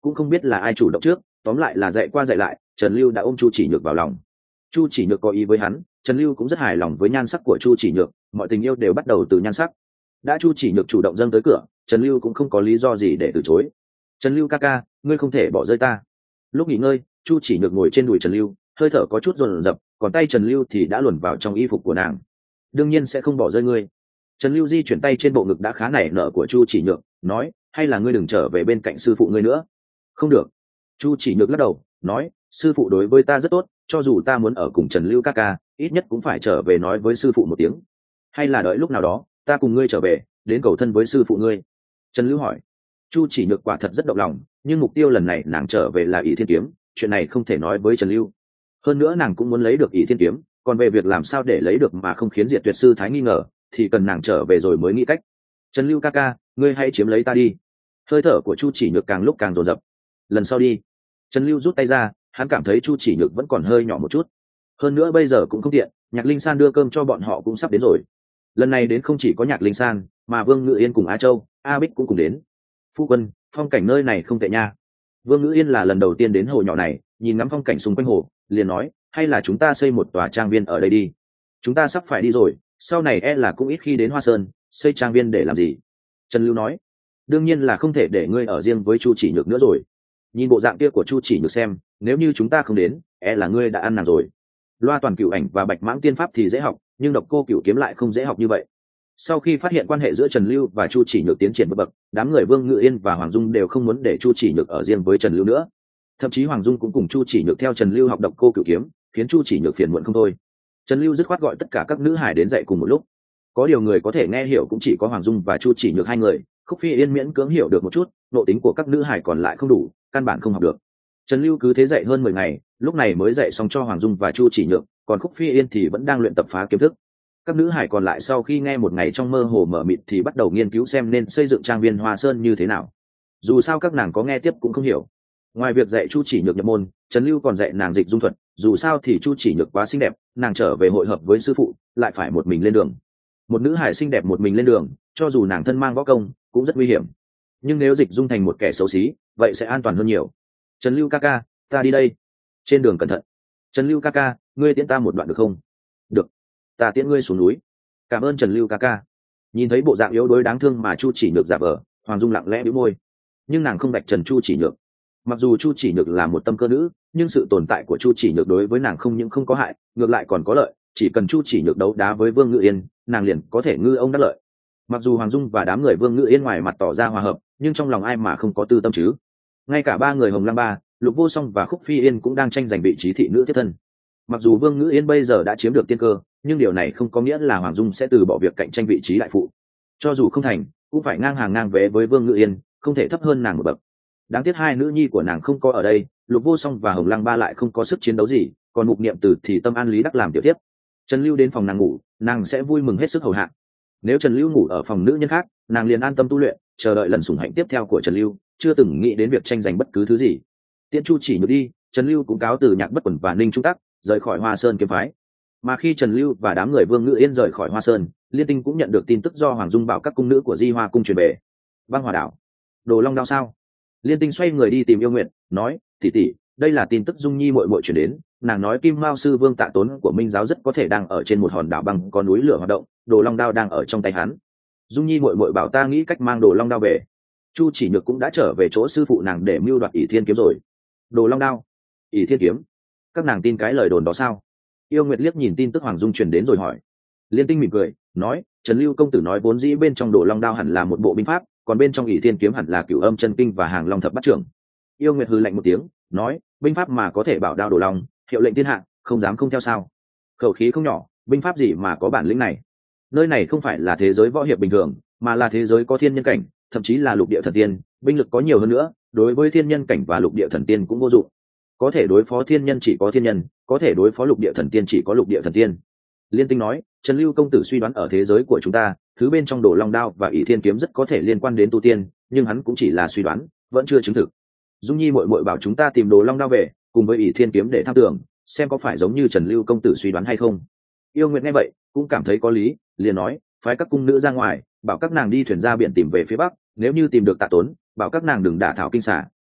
cũng không biết là ai chủ động trước, tóm lại là dạy qua dạy lại, Trần Lưu đã ôm Chu Chỉ Nhược vào lòng. Chu Chỉ Nhược có ý với hắn, Trần Lưu cũng rất hài lòng với nhan sắc của Chu Chỉ Nhược, mọi tình yêu đều bắt đầu từ nhan sắc. Đã Chu Chỉ Nhược chủ động dâng tới cửa, Trần Lưu cũng không có lý do gì để từ chối. Trần Lưu ca ca, ngươi không thể bỏ rơi ta. Lúc nghỉ ngơi, Chu Chỉ Nhược ngồi trên đùi Trần Lưu, hơi thở có chút run rập, còn tay Trần Lưu thì đã luồn vào trong y phục của nàng. Đương nhiên sẽ không bỏ rơi ngươi. Trần Lưu di chuyển tay trên bộ ngực đã khá nảy nở của Chu Chỉ Nhược, nói, hay là ngươi đừng trở về bên cạnh sư phụ ngươi nữa. Không được. Chu Chỉ Nhược lắc đầu, nói, sư phụ đối với ta rất tốt, cho dù ta muốn ở cùng Trần Lưu ca ca, ít nhất cũng phải trở về nói với sư phụ một tiếng. Hay là đợi lúc nào đó, ta cùng ngươi trở về, đến cầu thân với sư phụ ngươi. Trần Lưu hỏi. Chu Chỉ Nhược quả thật rất động lòng, nhưng mục tiêu lần này nàng trở về là ỷ thiên kiếm, chuyện này không thể nói với Trần Lưu. Hơn nữa nàng cũng muốn lấy được ỷ thiên kiếm, còn về việc làm sao để lấy được mà không khiến Diệt Tuyệt sư thái nghi ngờ, thì cần nàng trở về rồi mới nghĩ cách. Trần Lưu ca ca, ngươi hãy chiếm lấy ta đi. Hơi thở của Chu Chỉ Nhược càng lúc càng dồn dập. Lần sau đi. Trần Lưu rút tay ra, hắn cảm thấy Chu Chỉ Nhược vẫn còn hơi nhỏ một chút. Hơn nữa bây giờ cũng không tiện, Nhạc Linh San đưa cơm cho bọn họ cũng sắp đến rồi. Lần này đến không chỉ có Nhạc Linh San, mà Vương Ngự Yên cùng A Châu, A Bích cũng cùng đến. Phu quân, phong cảnh nơi này không tệ nha. Vương Ngự Yên là lần đầu tiên đến hồ nhỏ này, nhìn ngắm phong cảnh xung quanh hồ, liền nói, hay là chúng ta xây một tòa trang viên ở đây đi. Chúng ta sắp phải đi rồi, sau này e là cũng ít khi đến Hoa Sơn, xây trang viên để làm gì? Trần Lưu nói, đương nhiên là không thể để ngươi ở riêng với Chu Chỉ Nhược nữa rồi. Nhìn bộ dạng kia của Chu Chỉ Nhược xem, nếu như chúng ta không đến, e là ngươi đã ăn nàng rồi. Loa toàn cửu ảnh và bạch mãng tiên pháp thì dễ học, nhưng độc cô cửu kiếm lại không dễ học như vậy. Sau khi phát hiện quan hệ giữa Trần Lưu và Chu Chỉ Nhược tiến triển vượt bậc, đám người Vương Ngự Yên và Hoàng Dung đều không muốn để Chu Chỉ Nhược ở riêng với Trần Lưu nữa. Thậm chí Hoàng Dung cũng cùng Chu Chỉ Nhược theo Trần Lưu học độc cô cửu kiếm, khiến Chu Chỉ Nhược phiền muộn không thôi. Trần Lưu dứt khoát gọi tất cả các nữ hải đến dạy cùng một lúc. Có điều người có thể nghe hiểu cũng chỉ có Hoàng Dung và Chu Chỉ Nhược hai người, Khúc Phi Yên miễn cưỡng hiểu được một chút, nội tính của các nữ hải còn lại không đủ, căn bản không học được. Trần Lưu cứ thế dạy hơn mười ngày, lúc này mới dạy xong cho Hoàng Dung và Chu Chỉ Nhược, còn Khúc Phi Yên thì vẫn đang luyện tập phá kiếm thức. Các nữ hải còn lại sau khi nghe một ngày trong mơ hồ mở mịt thì bắt đầu nghiên cứu xem nên xây dựng trang viên Hoa Sơn như thế nào. Dù sao các nàng có nghe tiếp cũng không hiểu. Ngoài việc dạy Chu Chỉ Nhược nhập môn, Trần Lưu còn dạy nàng dịch dung thuật, dù sao thì Chu Chỉ Nhược quá xinh đẹp, nàng trở về hội hợp với sư phụ, lại phải một mình lên đường. Một nữ hải xinh đẹp một mình lên đường, cho dù nàng thân mang võ công, cũng rất nguy hiểm. Nhưng nếu dịch dung thành một kẻ xấu xí, vậy sẽ an toàn hơn nhiều. Trần Lưu ca ca, ta đi đây. Trên đường cẩn thận. Trần Lưu ca ca, ngươi tiễn ta một đoạn được không? Được, ta tiễn ngươi xuống núi. Cảm ơn Trần Lưu ca ca. Nhìn thấy bộ dạng yếu đuối đáng thương mà Chu Chỉ Nhược giả vờ, Hoàng Dung lặng lẽ bĩu môi. Nhưng nàng không bạch trần Chu Chỉ Nhược. Mặc dù Chu Chỉ Nhược là một tâm cơ nữ, nhưng sự tồn tại của Chu Chỉ Nhược đối với nàng không những không có hại, ngược lại còn có lợi. Chỉ cần Chu Chỉ Nhược đấu đá với Vương Ngự Yên, nàng liền có thể ngư ông đắc lợi. Mặc dù Hoàng Dung và đám người Vương Ngự Yên ngoài mặt tỏ ra hòa hợp, nhưng trong lòng ai mà không có tư tâm chứ? Ngay cả ba người Hồng Lăng Ba, Lục Vô Song và Khúc Phi Yên cũng đang tranh giành vị trí thị nữ tiếp thân. Mặc dù Vương Ngự Yên bây giờ đã chiếm được tiên cơ, nhưng điều này không có nghĩa là Hoàng Dung sẽ từ bỏ việc cạnh tranh vị trí đại phụ. Cho dù không thành, cũng phải ngang hàng ngang vé với Vương Ngự Yên, không thể thấp hơn nàng một bậc. Đáng tiếc hai nữ nhi của nàng không có ở đây, Lục Vô Song và Hồng Lăng Ba lại không có sức chiến đấu gì, còn Mục Niệm Từ thì tâm an lý đắc làm tiểu tiếp. Trần Lưu đến phòng nàng ngủ, nàng sẽ vui mừng hết sức hầu hạ. Nếu Trần Lưu ngủ ở phòng nữ nhân khác, nàng liền an tâm tu luyện, chờ đợi lần sủng hạnh tiếp theo của Trần Lưu, chưa từng nghĩ đến việc tranh giành bất cứ thứ gì. Tiễn Chu Chỉ Nhược đi, Trần Lưu cũng cáo từ Nhạc Bất Quần và Ninh Trung Tắc, rời khỏi Hoa Sơn kiếm phái. Mà khi Trần Lưu và đám người Vương Ngự Yên rời khỏi Hoa Sơn, Liên Tinh cũng nhận được tin tức do Hoàng Dung bảo các cung nữ của Di Hoa cung truyền về. Băng Hỏa Đảo, Đồ Long Đao sao? Liên Tinh xoay người đi tìm Yêu Nguyệt, nói, tỷ tỷ, đây là tin tức Dung Nhi muội muội truyền đến, nàng nói Kim Mao sư Vương Tạ Tốn của Minh giáo rất có thể đang ở trên một hòn đảo băng có núi lửa hoạt động, Đồ Long Đao đang ở trong tay hắn. Dung Nhi muội muội bảo ta nghĩ cách mang Đồ Long Đao về. Chu Chỉ Nhược cũng đã trở về chỗ sư phụ nàng để mưu đoạt ỷ thiên kiếm rồi. Đồ Long Đao, ỷ thiên kiếm, các nàng tin cái lời đồn đó sao? Yêu Nguyệt liếc nhìn tin tức Hoàng Dung truyền đến rồi hỏi. Liên Tinh mỉm cười, nói, Trần Lưu công tử nói vốn dĩ bên trong Đồ Long Đao hẳn là một bộ binh pháp, còn bên trong ỷ thiên kiếm hẳn là Cửu Âm chân kinh và Hàng Long thập bát trưởng. Yêu Nguyệt hừ lạnh một tiếng, nói, binh pháp mà có thể bảo đao Đồ Long, hiệu lệnh thiên hạ, không dám không theo sao? Khẩu khí không nhỏ, binh pháp gì mà có bản lĩnh này? Nơi này không phải là thế giới võ hiệp bình thường, mà là thế giới có thiên nhân cảnh, thậm chí là lục địa thần tiên, binh lực có nhiều hơn nữa, đối với thiên nhân cảnh và lục địa thần tiên cũng vô dụng. Có thể đối phó thiên nhân chỉ có thiên nhân, có thể đối phó lục địa thần tiên chỉ có lục địa thần tiên. Liên Tinh nói, Trần Lưu công tử suy đoán ở thế giới của chúng ta, thứ bên trong Đồ Long Đao và ỷ thiên kiếm rất có thể liên quan đến tu tiên, nhưng hắn cũng chỉ là suy đoán, vẫn chưa chứng thực. Dung Nhi muội muội bảo chúng ta tìm Đồ Long Đao về, cùng với ỷ thiên kiếm để tham tưởng, xem có phải giống như Trần Lưu công tử suy đoán hay không. Yêu Nguyệt nghe vậy, cũng cảm thấy có lý, liền nói, phái các cung nữ ra ngoài, bảo các nàng đi thuyền ra biển tìm về phía bắc, nếu như tìm được Tạ Tốn, bảo các nàng đừng đả thảo kinh xả,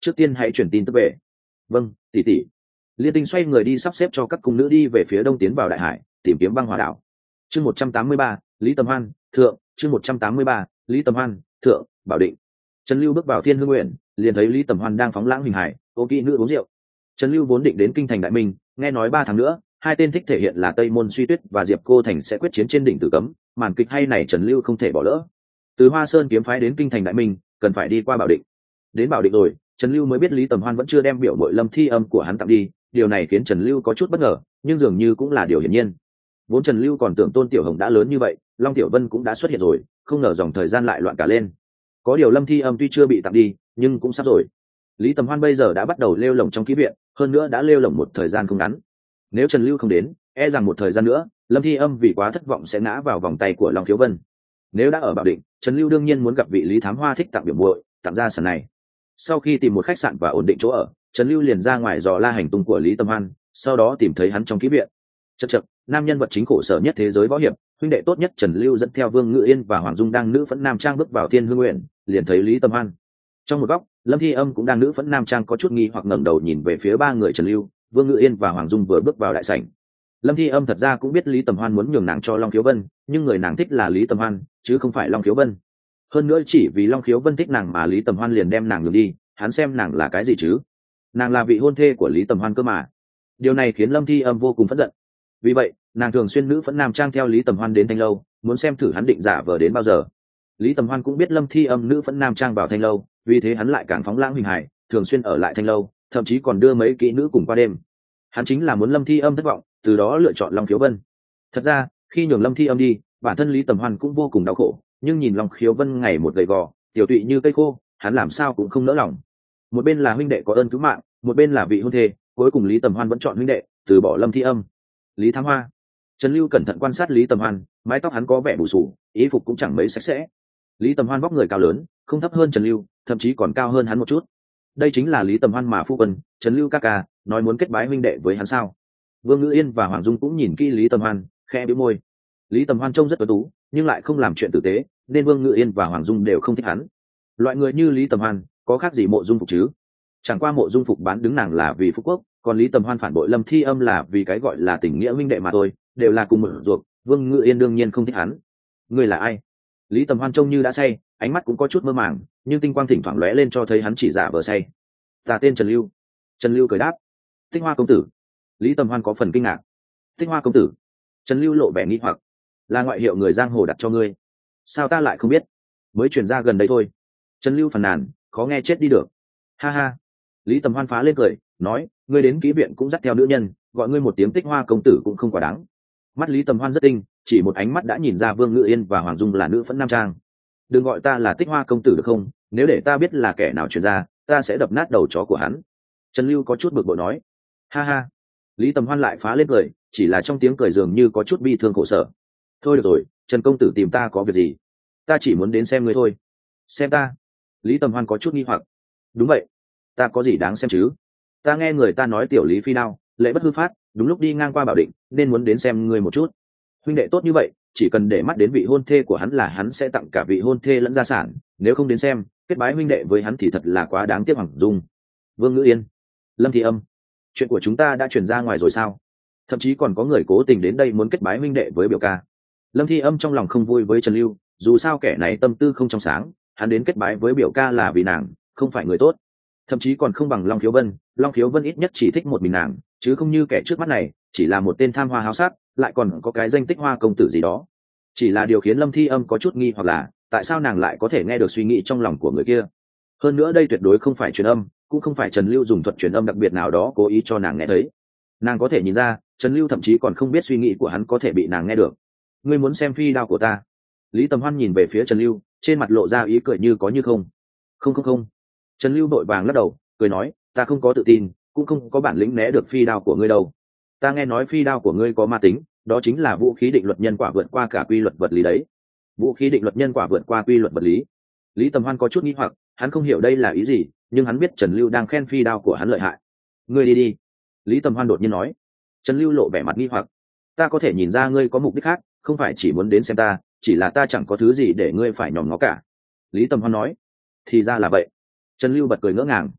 trước tiên hãy truyền tin tức về. Vâng, tỷ tỷ. Liên Tinh xoay người đi sắp xếp cho các cung nữ đi về phía đông tiến vào đại hải tìm kiếm băng hỏa đảo. Chương một trăm tám mươi ba, Lý Tầm Hoan thượng. Chương một trăm tám mươi ba, Lý Tầm Hoan thượng. Bảo Định. Trần Lưu bước vào Thiên Hương Nguyện, liền thấy Lý Tầm Hoan đang phóng lãng hình hải, ô kỹ nữ uống rượu. Trần Lưu vốn định đến kinh thành Đại Minh, nghe nói ba tháng nữa hai tên thích thể hiện là Tây Môn Suy Tuyết và Diệp Cô Thành sẽ quyết chiến trên đỉnh Tử Cấm, màn kịch hay này Trần Lưu không thể bỏ lỡ. Từ Hoa Sơn kiếm phái đến kinh thành Đại Minh, cần phải đi qua Bảo Định. Đến Bảo Định rồi, Trần Lưu mới biết Lý Tầm Hoan vẫn chưa đem biểu bội Lâm Thi Âm của hắn tặng đi, điều này khiến Trần Lưu có chút bất ngờ, nhưng dường như cũng là điều hiển nhiên. Vốn Trần Lưu còn tưởng Tôn Tiểu Hồng đã lớn như vậy, Long Tiểu Vân cũng đã xuất hiện rồi, không ngờ dòng thời gian lại loạn cả lên. Có điều Lâm Thi Âm tuy chưa bị tặng đi, nhưng cũng sắp rồi. Lý Tầm Hoan bây giờ đã bắt đầu lêu lổng trong ký viện, hơn nữa đã lêu lổng một thời gian không ngắn. Nếu Trần Lưu không đến, e rằng một thời gian nữa, Lâm Thi Âm vì quá thất vọng sẽ ngã vào vòng tay của Long Thiếu Vân. Nếu đã ở Bảo Định, Trần Lưu đương nhiên muốn gặp vị Lý Thám Hoa thích tặng biểu muội, tặng ra sàn này. Sau khi tìm một khách sạn và ổn định chỗ ở, Trần Lưu liền ra ngoài dò la hành tung của Lý Tầm Hoan, sau đó tìm thấy hắn trong ký viện. Chậc chậc, nam nhân vật chính khổ sở nhất thế giới võ hiệp, huynh đệ tốt nhất Trần Lưu dẫn theo Vương Ngự Yên và Hoàng Dung đang nữ phẫn nam trang bước vào Thiên Hương Nguyện, liền thấy Lý Tầm Hoan. Trong một góc, Lâm Thi Âm cũng đang nữ phẫn nam trang có chút nghi hoặc ngẩng đầu nhìn về phía ba người Trần Lưu, Vương Ngự Yên và Hoàng Dung vừa bước vào đại sảnh. Lâm Thi Âm thật ra cũng biết Lý Tầm Hoan muốn nhường nàng cho Long Khiếu Vân, nhưng người nàng thích là Lý Tầm Hoan, chứ không phải Long Khiếu Vân. Hơn nữa chỉ vì Long Khiếu Vân thích nàng mà Lý Tầm Hoan liền đem nàng nhường đi, hắn xem nàng là cái gì chứ? Nàng là vị hôn thê của Lý Tầm Hoan cơ mà. Điều này khiến Lâm Thi Âm vô cùng phẫn giận. Vì vậy, nàng thường xuyên nữ phẫn nam trang theo Lý Tầm Hoan đến Thanh Lâu, muốn xem thử hắn định giả vờ đến bao giờ. Lý Tầm Hoan cũng biết Lâm Thi Âm nữ phẫn nam trang vào Thanh Lâu, vì thế hắn lại càng phóng lãng hình hài, thường xuyên ở lại Thanh Lâu, thậm chí còn đưa mấy kỹ nữ cùng qua đêm. Hắn chính là muốn Lâm Thi Âm thất vọng, từ đó lựa chọn Long Khiếu Vân. Thật ra, khi nhường Lâm Thi Âm đi, bản thân Lý Tầm Hoan cũng vô cùng đau khổ, nhưng nhìn Long Khiếu Vân ngày một gầy gò, tiểu tụy như cây khô, hắn làm sao cũng không nỡ lòng. Một bên là huynh đệ có ơn cứu mạng, một bên là vị hôn thê, cuối cùng Lý Tầm Hoan vẫn chọn huynh đệ, từ bỏ Lâm Thi Âm. Lý Thám Hoa. Trần Lưu cẩn thận quan sát Lý Tầm Hoan, mái tóc hắn có vẻ bù xù, y phục cũng chẳng mấy sạch sẽ. Lý Tầm Hoan vóc người cao lớn, không thấp hơn Trần Lưu, thậm chí còn cao hơn hắn một chút. Đây chính là Lý Tầm Hoan mà phu quân, Trần Lưu ca ca, nói muốn kết bái huynh đệ với hắn sao? Vương Ngự Yên và Hoàng Dung cũng nhìn kỹ Lý Tầm Hoan, khẽ bĩu môi. Lý Tầm Hoan trông rất tuấn tú, nhưng lại không làm chuyện tử tế, nên Vương Ngự Yên và Hoàng Dung đều không thích hắn. Loại người như Lý Tầm Hoan, có khác gì Mộ Dung Phục chứ? Chẳng qua Mộ Dung Phục bán đứng nàng là vì phúc quốc, còn Lý Tầm Hoan phản bội Lâm Thi Âm là vì cái gọi là tình nghĩa huynh đệ mà thôi, đều là cùng một ruột. Vương Ngự Yên đương nhiên không thích hắn. Ngươi là ai? Lý Tầm Hoan trông như đã say, ánh mắt cũng có chút mơ màng, nhưng tinh quang thỉnh thoảng lóe lên cho thấy hắn chỉ giả vờ say. Ta tên Trần Lưu. Trần Lưu cười đáp. Tích Hoa công tử. Lý Tầm Hoan có phần kinh ngạc. Tích Hoa công tử? Trần Lưu lộ vẻ nghi hoặc. Là ngoại hiệu người giang hồ đặt cho ngươi. Sao ta lại không biết? Mới truyền ra gần đây thôi. Trần Lưu phàn nàn, khó nghe chết đi được. Ha ha. Lý Tầm Hoan phá lên cười, nói, ngươi đến ký viện cũng dắt theo nữ nhân, gọi ngươi một tiếng Tích Hoa công tử cũng không quá đáng. Mắt Lý Tầm Hoan rất tinh, chỉ một ánh mắt đã nhìn ra Vương Ngự Yên và Hoàng Dung là nữ phẫn nam trang. Đừng gọi ta là Tích Hoa công tử được không? Nếu để ta biết là kẻ nào truyền ra, ta sẽ đập nát đầu chó của hắn. Trần Lưu có chút bực bội nói. Ha ha. Lý Tầm Hoan lại phá lên cười, chỉ là trong tiếng cười dường như có chút bi thương khổ sở. Thôi được rồi, Trần công tử tìm ta có việc gì? Ta chỉ muốn đến xem ngươi thôi. Xem ta? Lý Tầm Hoan có chút nghi hoặc. Đúng vậy, ta có gì đáng xem chứ? Ta nghe người ta nói tiểu Lý phi đao, lễ bất hư phát, đúng lúc đi ngang qua Bảo Định, nên muốn đến xem ngươi một chút. Huynh đệ tốt như vậy, chỉ cần để mắt đến vị hôn thê của hắn là hắn sẽ tặng cả vị hôn thê lẫn gia sản, nếu không đến xem, kết bái huynh đệ với hắn thì thật là quá đáng tiếc. Hoàng Dung, Vương Ngự Yên, Lâm Thi Âm, chuyện của chúng ta đã truyền ra ngoài rồi sao? Thậm chí còn có người cố tình đến đây muốn kết bái huynh đệ với biểu ca. Lâm Thi Âm trong lòng không vui với Trần Lưu, dù sao kẻ này tâm tư không trong sáng, hắn đến kết bái với biểu ca là vì nàng, không phải người tốt. Thậm chí còn không bằng Long Khiếu Vân, Long Khiếu Vân ít nhất chỉ thích một mình nàng, chứ không như kẻ trước mắt này, chỉ là một tên tham hoa háo sắc, lại còn có cái danh Tích Hoa công tử gì đó. Chỉ là điều khiến Lâm Thi Âm có chút nghi hoặc là, tại sao nàng lại có thể nghe được suy nghĩ trong lòng của người kia? Hơn nữa đây tuyệt đối không phải truyền âm, cũng không phải Trần Lưu dùng thuật truyền âm đặc biệt nào đó cố ý cho nàng nghe thấy. Nàng có thể nhìn ra, Trần Lưu thậm chí còn không biết suy nghĩ của hắn có thể bị nàng nghe được. Ngươi muốn xem phi đao của ta? Lý Tầm Hoan nhìn về phía Trần Lưu, trên mặt lộ ra ý cười như có như không. Không không không. Trần Lưu đội vàng lắc đầu, cười nói, ta không có tự tin, cũng không có bản lĩnh né được phi đao của ngươi đâu. Ta nghe nói phi đao của ngươi có ma tính, đó chính là vũ khí định luật nhân quả vượt qua cả quy luật vật lý đấy. Vũ khí định luật nhân quả vượt qua quy luật vật lý. Lý Tầm Hoan có chút nghi hoặc, hắn không hiểu đây là ý gì, nhưng hắn biết Trần Lưu đang khen phi đao của hắn lợi hại. Ngươi đi đi. Lý Tầm Hoan đột nhiên nói. Trần Lưu lộ vẻ mặt nghi hoặc. Ta có thể nhìn ra ngươi có mục đích khác, không phải chỉ muốn đến xem ta, chỉ là ta chẳng có thứ gì để ngươi phải nhòm ngó cả. Lý Tầm Hoan nói. Thì ra là vậy. Trần Lưu bật cười ngỡ ngàng.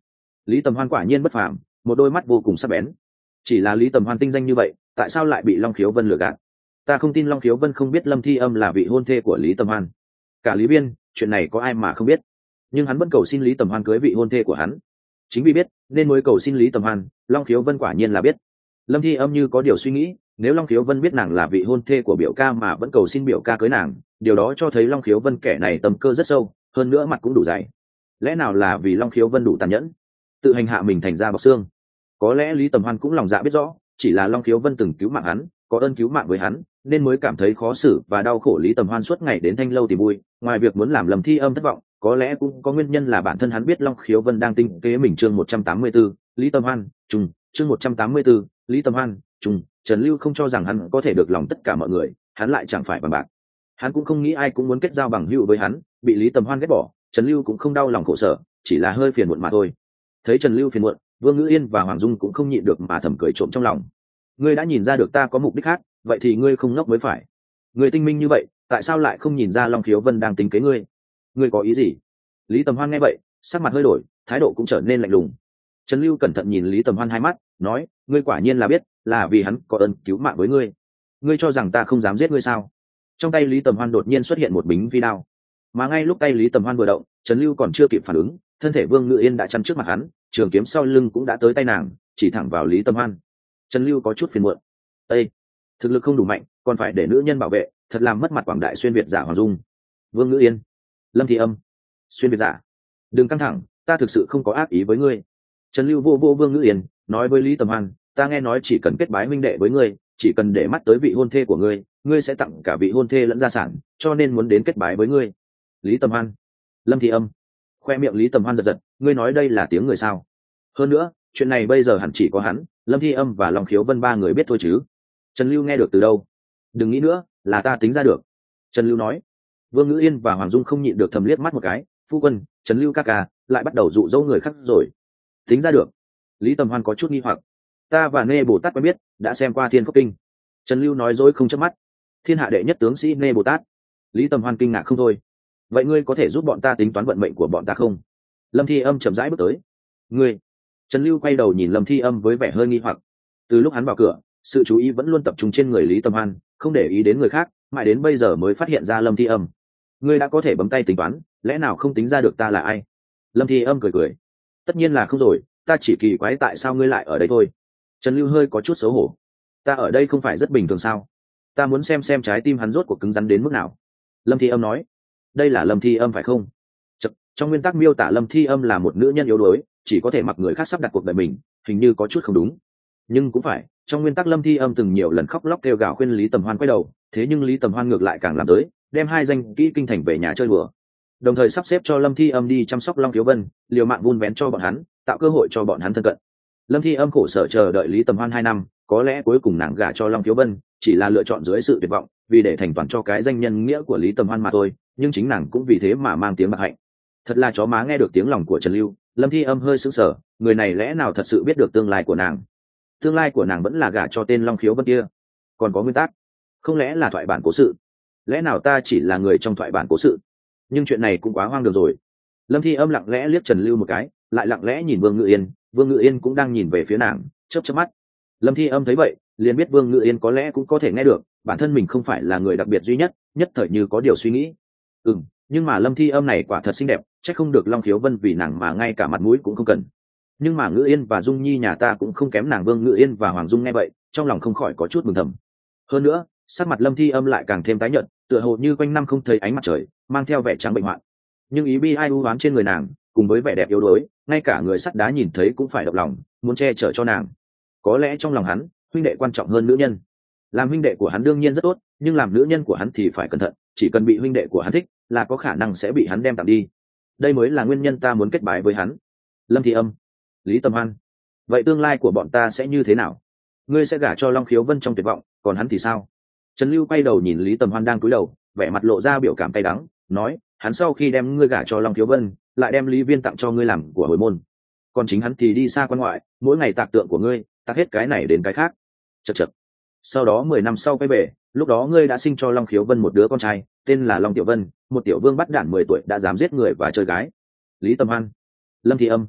Lý Tầm Hoan quả nhiên bất phàm, một đôi mắt vô cùng sắc bén. Chỉ là Lý Tầm Hoan tinh danh như vậy, tại sao lại bị Long Khiếu Vân lừa gạt? Ta không tin Long Khiếu Vân không biết Lâm Thi Âm là vị hôn thê của Lý Tầm Hoan. Cả Lý Biên, chuyện này có ai mà không biết? Nhưng hắn vẫn cầu xin Lý Tầm Hoan cưới vị hôn thê của hắn. Chính vì biết nên mới cầu xin Lý Tầm Hoan. Long Khiếu Vân quả nhiên là biết. Lâm Thi Âm như có điều suy nghĩ, nếu Long Khiếu Vân biết nàng là vị hôn thê của biểu ca mà vẫn cầu xin biểu ca cưới nàng, điều đó cho thấy Long Khiếu Vân kẻ này tâm cơ rất sâu, hơn nữa mặt cũng đủ dày. Lẽ nào là vì Long Khiếu Vân đủ tàn nhẫn, tự hành hạ mình thành ra bọc xương? Có lẽ Lý Tầm Hoan cũng lòng dạ biết rõ, chỉ là Long Khiếu Vân từng cứu mạng hắn, có ơn cứu mạng với hắn, nên mới cảm thấy khó xử và đau khổ. Lý Tầm Hoan suốt ngày đến Thanh Lâu tìm vui, ngoài việc muốn làm Lâm Thi Âm thất vọng, có lẽ cũng có nguyên nhân là bản thân hắn biết Long Khiếu Vân đang tính kế mình. Chương một trăm tám mươi tư, Lý Tầm Hoan trùng. Chương một trăm tám mươi tư, Lý Tầm Hoan trùng. Trần Lưu không cho rằng hắn có thể được lòng tất cả mọi người, hắn lại chẳng phải bằng bạc. Hắn cũng không nghĩ ai cũng muốn kết giao bằng hữu với hắn, bị Lý Tầm Hoan ghét bỏ, Trần Lưu cũng không đau lòng khổ sở, chỉ là hơi phiền muộn mà thôi. Thấy Trần Lưu phiền muộn, Vương Ngữ Yên và Hoàng Dung cũng không nhịn được mà thầm cười trộm trong lòng. Ngươi đã nhìn ra được ta có mục đích khác, vậy thì ngươi không ngốc mới phải. Ngươi tinh minh như vậy, tại sao lại không nhìn ra Long Khiếu Vân đang tính kế ngươi? Ngươi có ý gì? Lý Tầm Hoan nghe vậy, sắc mặt hơi đổi, thái độ cũng trở nên lạnh lùng. Trần Lưu cẩn thận nhìn Lý Tầm Hoan hai mắt, nói: ngươi quả nhiên là biết, là vì hắn có ơn cứu mạng với ngươi. Ngươi cho rằng ta không dám giết ngươi sao? Trong tay Lý Tầm Hoan đột nhiên xuất hiện một bính phi đao, mà ngay lúc tay Lý Tầm Hoan vừa động, Trần Lưu còn chưa kịp phản ứng, thân thể Vương Ngự Yên đã chắn trước mặt hắn, trường kiếm sau lưng cũng đã tới tay nàng, chỉ thẳng vào Lý Tầm Hoan. Trần Lưu có chút phiền muộn. Ê, thực lực không đủ mạnh, còn phải để nữ nhân bảo vệ, thật làm mất mặt quảng đại xuyên việt giả Hoàng Dung. Vương Ngự Yên, Lâm Thi Âm, xuyên việt giả, đừng căng thẳng, ta thực sự không có ác ý với ngươi. Trần Lưu vô vô Vương Ngự Yên, nói với Lý Tầm Hoan: ta nghe nói chỉ cần kết bái minh đệ với ngươi, chỉ cần để mắt tới vị hôn thê của ngươi, ngươi sẽ tặng cả vị hôn thê lẫn gia sản, cho nên muốn đến kết bái với ngươi. Lý Tầm Hoan, Lâm Thi Âm. Khoe miệng Lý Tầm Hoan giật giật, ngươi nói đây là tiếng người sao? Hơn nữa, chuyện này bây giờ hẳn chỉ có hắn, Lâm Thi Âm và Long Khiếu Vân ba người biết thôi chứ. Trần Lưu nghe được từ đâu? Đừng nghĩ nữa, là ta tính ra được. Trần Lưu nói. Vương Ngữ Yên và Hoàng Dung không nhịn được thầm liếc mắt một cái. Phu quân, Trần Lưu ca ca lại bắt đầu dụ dỗ người khác rồi. Tính ra được? Lý Tầm Hoan có chút nghi hoặc. Ta và Nê Bồ Tát quen biết, đã xem qua Thiên Khốc Kinh. Trần Lưu nói dối không chớp mắt. Thiên hạ đệ nhất tướng sĩ Nê Bồ Tát. Lý Tầm Hoan kinh ngạc không thôi. Vậy ngươi có thể giúp bọn ta tính toán vận mệnh của bọn ta không? Lâm Thi Âm chậm rãi bước tới. Ngươi? Trần Lưu quay đầu nhìn Lâm Thi Âm với vẻ hơi nghi hoặc. Từ lúc hắn vào cửa, sự chú ý vẫn luôn tập trung trên người Lý Tầm Hoan, không để ý đến người khác, mãi đến bây giờ mới phát hiện ra Lâm Thi Âm. Ngươi đã có thể bấm tay tính toán, lẽ nào không tính ra được ta là ai? Lâm Thi Âm cười cười. Tất nhiên là không rồi, ta chỉ kỳ quái tại sao ngươi lại ở đây thôi. Trần Lưu hơi có chút xấu hổ. Ta ở đây không phải rất bình thường sao? Ta muốn xem xem trái tim hắn rốt cuộc cứng rắn đến mức nào. Lâm Thi Âm nói. Đây là Lâm Thi Âm phải không? Chật, trong nguyên tắc miêu tả Lâm Thi Âm là một nữ nhân yếu đuối, chỉ có thể mặc người khác sắp đặt cuộc đời mình, hình như có chút không đúng. Nhưng cũng phải, trong nguyên tắc Lâm Thi Âm từng nhiều lần khóc lóc kêu gào khuyên Lý Tầm Hoan quay đầu, thế nhưng Lý Tầm Hoan ngược lại càng làm tới, đem hai danh kỹ kinh thành về nhà chơi đùa, đồng thời sắp xếp cho Lâm Thi Âm đi chăm sóc Long Khiếu Vân, liều mạng vun vén cho bọn hắn, tạo cơ hội cho bọn hắn thân cận. Lâm Thi Âm khổ sở chờ đợi Lý Tầm Hoan hai năm, có lẽ cuối cùng nàng gả cho Long Khiếu Vân chỉ là lựa chọn dưới sự tuyệt vọng, vì để thành toàn cho cái danh nhân nghĩa của Lý Tầm Hoan mà thôi, nhưng chính nàng cũng vì thế mà mang tiếng bạc hạnh. Thật là chó má nghe được tiếng lòng của Trần Lưu. Lâm Thi Âm hơi sững sờ, người này lẽ nào thật sự biết được tương lai của nàng? Tương lai của nàng vẫn là gả cho tên Long Khiếu Vân kia. Còn có nguyên tắc, không lẽ là thoại bản cố sự? Lẽ nào ta chỉ là người trong thoại bản cố sự? Nhưng chuyện này cũng quá hoang đường rồi. Lâm Thi Âm lặng lẽ liếc Trần Lưu một cái, lại lặng lẽ nhìn Vương Ngự Yên. Vương Ngự Yên cũng đang nhìn về phía nàng, chớp chớp mắt. Lâm Thi Âm thấy vậy, liền biết Vương Ngự Yên có lẽ cũng có thể nghe được, bản thân mình không phải là người đặc biệt duy nhất, nhất thời như có điều suy nghĩ. Ừm, nhưng mà Lâm Thi Âm này quả thật xinh đẹp, chắc không được Long Khiếu Vân vì nàng mà ngay cả mặt mũi cũng không cần. Nhưng mà Ngự Yên và Dung Nhi nhà ta cũng không kém nàng. Vương Ngự Yên và Hoàng Dung nghe vậy, trong lòng không khỏi có chút mừng thầm. Hơn nữa, sắc mặt Lâm Thi Âm lại càng thêm tái nhợt, tựa hồ như quanh năm không thấy ánh mặt trời, mang theo vẻ trắng bệnh hoạn. Nhưng ý bi ai u oán trên người nàng, cùng với vẻ đẹp yếu đuối, ngay cả người sắt đá nhìn thấy cũng phải động lòng, muốn che chở cho nàng. Có lẽ trong lòng hắn, huynh đệ quan trọng hơn nữ nhân. Làm huynh đệ của hắn đương nhiên rất tốt, nhưng làm nữ nhân của hắn thì phải cẩn thận, chỉ cần bị huynh đệ của hắn thích, là có khả năng sẽ bị hắn đem tặng đi. Đây mới là nguyên nhân ta muốn kết bái với hắn. Lâm Thi Âm, Lý Tầm Hoan, vậy tương lai của bọn ta sẽ như thế nào? Ngươi sẽ gả cho Long Khiếu Vân trong tuyệt vọng, còn hắn thì sao? Trần Lưu quay đầu nhìn Lý Tầm Hoan đang cúi đầu, vẻ mặt lộ ra biểu cảm cay đắng, nói: hắn sau khi đem ngươi gả cho Long Khiếu Vân, lại đem Lý Viên tặng cho ngươi làm của hồi môn, còn chính hắn thì đi xa quan ngoại, mỗi ngày tạc tượng của ngươi, tạc hết cái này đến cái khác. Chật chật. Sau đó mười năm sau quay về, lúc đó ngươi đã sinh cho Long Khiếu Vân một đứa con trai, tên là Long Tiểu Vân, một tiểu vương bắt đản mười tuổi đã dám giết người và chơi gái. Lý Tầm Hoan, Lâm Thi Âm,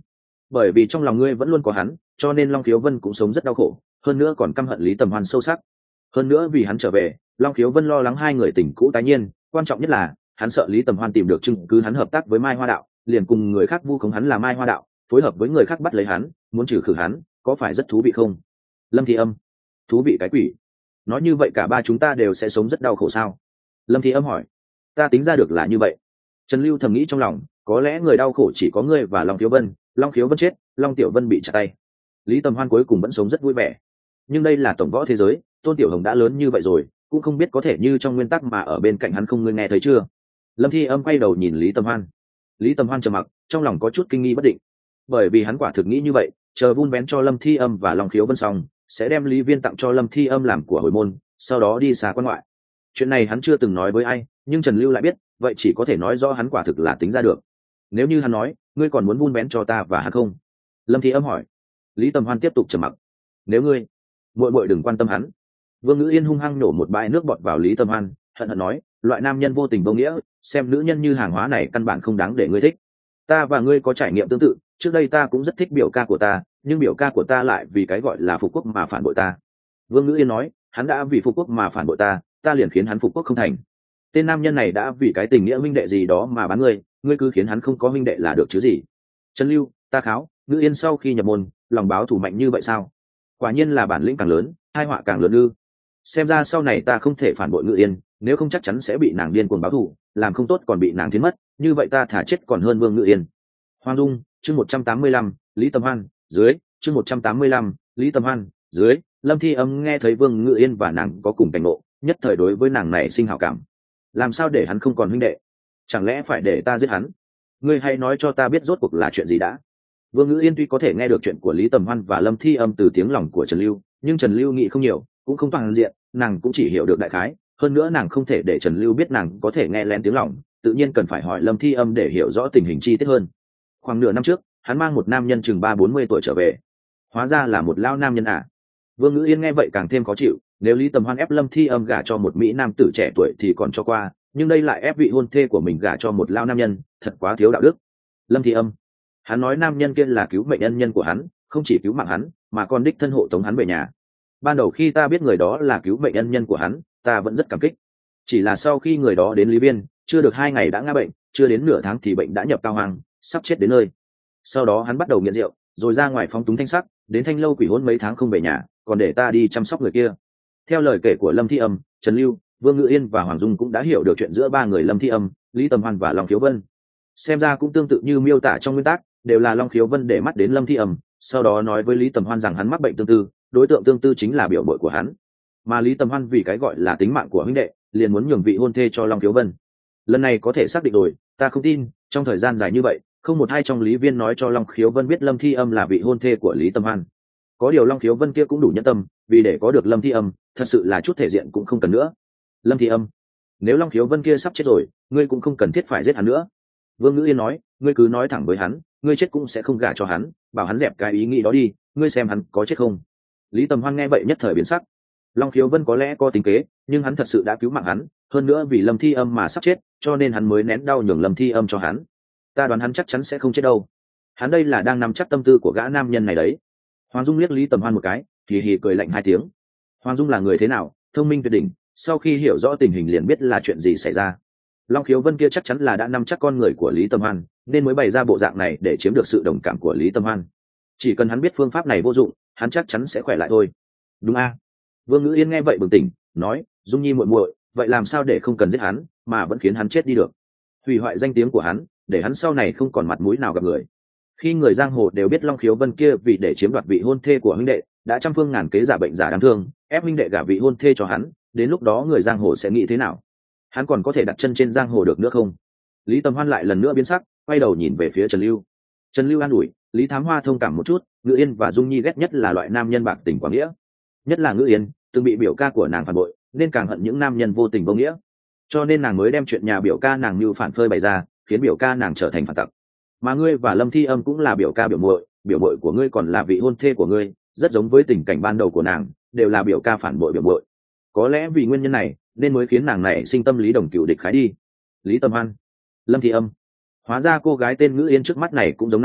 bởi vì trong lòng ngươi vẫn luôn có hắn, cho nên Long Khiếu Vân cũng sống rất đau khổ, hơn nữa còn căm hận Lý Tầm Hoan sâu sắc. Hơn nữa vì hắn trở về, Long Khiếu Vân lo lắng hai người tình cũ tái nhiên, quan trọng nhất là hắn sợ Lý Tầm Hoan tìm được chứng cứ hắn hợp tác với Mai Hoa Đạo, liền cùng người khác vu khống hắn là Mai Hoa Đạo, phối hợp với người khác bắt lấy hắn, muốn trừ khử hắn, có phải rất thú vị không? Lâm Thi Âm: Thú vị cái quỷ. Nói như vậy cả ba chúng ta đều sẽ sống rất đau khổ sao? Lâm Thi Âm hỏi. Ta tính ra được là như vậy. Trần Lưu thầm nghĩ trong lòng, có lẽ người đau khổ chỉ có ngươi và Long Khiếu Vân, Long Khiếu Vân chết, Long Tiểu Vân bị chặt tay, Lý Tầm Hoan cuối cùng vẫn sống rất vui vẻ. Nhưng đây là tổng võ thế giới, Tôn Tiểu Hồng đã lớn như vậy rồi, cũng không biết có thể như trong nguyên tắc mà ở bên cạnh hắn không, ngươi nghe thấy chưa? Lâm Thi Âm quay đầu nhìn Lý Tầm Hoan. Lý Tầm Hoan trầm mặc, trong lòng có chút kinh nghi bất định, bởi vì hắn quả thực nghĩ như vậy, chờ vun vén cho Lâm Thi Âm và Long Khiếu Vân xong, sẽ đem Lý Viên tặng cho Lâm Thi Âm làm của hồi môn, sau đó đi xa quan ngoại. Chuyện này hắn chưa từng nói với ai, nhưng Trần Lưu lại biết, vậy chỉ có thể nói rõ hắn quả thực là tính ra được. Nếu như hắn nói, ngươi còn muốn vun vén cho ta và hắn không? Lâm Thi Âm hỏi. Lý Tầm Hoan tiếp tục trầm mặc. Nếu ngươi, muội muội đừng quan tâm hắn. Vương Ngữ Yên hung hăng nổ một bãi nước bọt vào Lý Tầm Hoan, hận hận nói, loại nam nhân vô tình vô nghĩa, xem nữ nhân như hàng hóa này căn bản không đáng để ngươi thích. Ta và ngươi có trải nghiệm tương tự, trước đây ta cũng rất thích biểu ca của ta, nhưng biểu ca của ta lại vì cái gọi là phục quốc mà phản bội ta. Vương Ngữ Yên nói, hắn đã vì phục quốc mà phản bội ta, ta liền khiến hắn phục quốc không thành. Tên nam nhân này đã vì cái tình nghĩa huynh đệ gì đó mà bán ngươi, ngươi cứ khiến hắn không có huynh đệ là được chứ gì? Trần Lưu, ta kháo, Ngữ Yên sau khi nhập môn, lòng báo thù mạnh như vậy sao? Quả nhiên là bản lĩnh càng lớn, hai họa càng lớn ư? Xem ra sau này ta không thể phản bội Ngữ Yên, nếu không chắc chắn sẽ bị nàng điên cuồng báo thù, làm không tốt còn bị nàng thiến mất, như vậy ta thả chết còn hơn Vương Ngữ Yên. Hoàng Dung, chương một trăm tám mươi lăm, Lý Tầm Hoan, dưới, chương một trăm tám mươi lăm, Lý Tầm Hoan, dưới. Lâm Thi Âm nghe thấy Vương Ngữ Yên và nàng có cùng cảnh ngộ, nhất thời đối với nàng này sinh hảo cảm. Làm sao để hắn không còn huynh đệ? Chẳng lẽ phải để ta giết hắn? Ngươi hãy nói cho ta biết rốt cuộc là chuyện gì đã. Vương Ngữ Yên tuy có thể nghe được chuyện của Lý Tầm Hoan và Lâm Thi Âm từ tiếng lòng của Trần Lưu, nhưng Trần Lưu nghĩ không nhiều, cũng không toàn diện, nàng cũng chỉ hiểu được đại khái, hơn nữa nàng không thể để Trần Lưu biết nàng có thể nghe lén tiếng lòng, tự nhiên cần phải hỏi Lâm Thi Âm để hiểu rõ tình hình chi tiết hơn. Khoảng nửa năm trước, hắn mang một nam nhân chừng ba bốn mươi tuổi trở về, hóa ra là một lao nam nhân à? Vương Ngữ Yên nghe vậy càng thêm khó chịu, nếu Lý Tầm Hoan ép Lâm Thi Âm gả cho một mỹ nam tử trẻ tuổi thì còn cho qua, nhưng đây lại ép vị hôn thê của mình gả cho một lao nam nhân, thật quá thiếu đạo đức. Lâm Thi Âm, hắn nói nam nhân kia là cứu mệnh ân nhân của hắn, không chỉ cứu mạng hắn mà còn đích thân hộ tống hắn về nhà. Ban đầu khi ta biết người đó là cứu mệnh ân nhân của hắn, ta vẫn rất cảm kích, chỉ là sau khi người đó đến Lý Viên, chưa được hai ngày đã ngã bệnh, chưa đến nửa tháng thì bệnh đã nhập cao hoàng, sắp chết đến nơi. Sau đó hắn bắt đầu nghiện rượu, rồi ra ngoài phóng túng thanh sắc, đến Thanh Lâu quỷ hôn mấy tháng không về nhà, còn để ta đi chăm sóc người kia. Theo lời kể của Lâm Thi Âm, Trần Lưu, Vương Ngữ Yên và Hoàng Dung cũng đã hiểu được chuyện giữa ba người Lâm Thi Âm, Lý Tầm Hoan và Long Khiếu Vân. Xem ra cũng tương tự như miêu tả trong nguyên tắc, đều là Long Khiếu Vân để mắt đến Lâm Thi Âm, sau đó nói với Lý Tầm Hoan rằng hắn mắc bệnh tương tự, đối tượng tương tự chính là biểu bội của hắn. Mà Lý Tầm Hoan vì cái gọi là tính mạng của huynh đệ, liền muốn nhường vị hôn thê cho Long Khiếu Vân. Lần này có thể xác định rồi, ta không tin, trong thời gian dài như vậy, không một hai trong Lý Viên nói cho Long Khiếu Vân biết Lâm Thi Âm là vị hôn thê của Lý Tầm Hoan. Có điều Long Khiếu Vân kia cũng đủ nhẫn tâm, vì để có được Lâm Thi Âm, thật sự là chút thể diện cũng không cần nữa. Lâm Thi Âm, nếu Long Khiếu Vân kia sắp chết rồi, ngươi cũng không cần thiết phải giết hắn nữa. Vương Ngữ Yên nói, ngươi cứ nói thẳng với hắn, ngươi chết cũng sẽ không gả cho hắn, bảo hắn dẹp cái ý nghĩ đó đi, ngươi xem hắn có chết không. Lý Tầm Hoan nghe vậy nhất thời biến sắc. Long Khiếu Vân có lẽ có tính kế, nhưng hắn thật sự đã cứu mạng hắn, hơn nữa vì Lâm Thi Âm mà sắp chết, cho nên hắn mới nén đau nhường Lâm Thi Âm cho hắn. Ta đoán hắn chắc chắn sẽ không chết đâu. Hắn đây là đang nắm chắc tâm tư của gã nam nhân này đấy. Hoàng Dung liếc Lý Tầm Hoan một cái, hì hì cười lạnh hai tiếng. Hoàng Dung là người thế nào, thông minh tuyệt đỉnh, sau khi hiểu rõ tình hình liền biết là chuyện gì xảy ra. Long Khiếu Vân kia chắc chắn là đã nắm chắc con người của Lý Tầm Hoan, nên mới bày ra bộ dạng này để chiếm được sự đồng cảm của Lý Tầm Hoan. Chỉ cần hắn biết phương pháp này vô dụng, hắn chắc chắn sẽ khỏe lại thôi. Đúng a? Vương Ngữ Yên nghe vậy bừng tỉnh, nói, Dung Nhi muội muội, vậy làm sao để không cần giết hắn, mà vẫn khiến hắn chết đi được? Hủy hoại danh tiếng của hắn, để hắn sau này không còn mặt mũi nào gặp người. Khi người giang hồ đều biết Long Khiếu Vân kia vì để chiếm đoạt vị hôn thê của huynh đệ, đã trăm phương ngàn kế giả bệnh giả đáng thương, ép huynh đệ gả vị hôn thê cho hắn, đến lúc đó người giang hồ sẽ nghĩ thế nào? Hắn còn có thể đặt chân trên giang hồ được nữa không? Lý Tầm Hoan lại lần nữa biến sắc, quay đầu nhìn về phía Trần Lưu. Trần Lưu an ủi, Lý Thám Hoa thông cảm một chút, Ngữ Yên và Dung Nhi ghét nhất là loại nam nhân bạc tình quảng nghĩa, nhất là Ngữ Yên từng bị biểu ca của nàng phản bội, nên càng hận những nam nhân vô tình vô nghĩa, cho nên nàng mới đem chuyện nhà biểu ca nàng như phản phơi bày ra, khiến biểu ca nàng trở thành phản tặc. Mà ngươi và Lâm Thi Âm cũng là biểu ca biểu muội, biểu muội của ngươi còn là vị hôn thê của ngươi, rất giống với tình cảnh ban đầu của nàng, đều là biểu ca phản bội biểu muội. Có lẽ vì nguyên nhân này nên mới khiến nàng này sinh tâm lý đồng cựu địch khái đi. Lý Tầm Hoan, Lâm Thi Âm, hóa ra cô gái tên Ngữ Yên trước mắt này cũng giống nàng,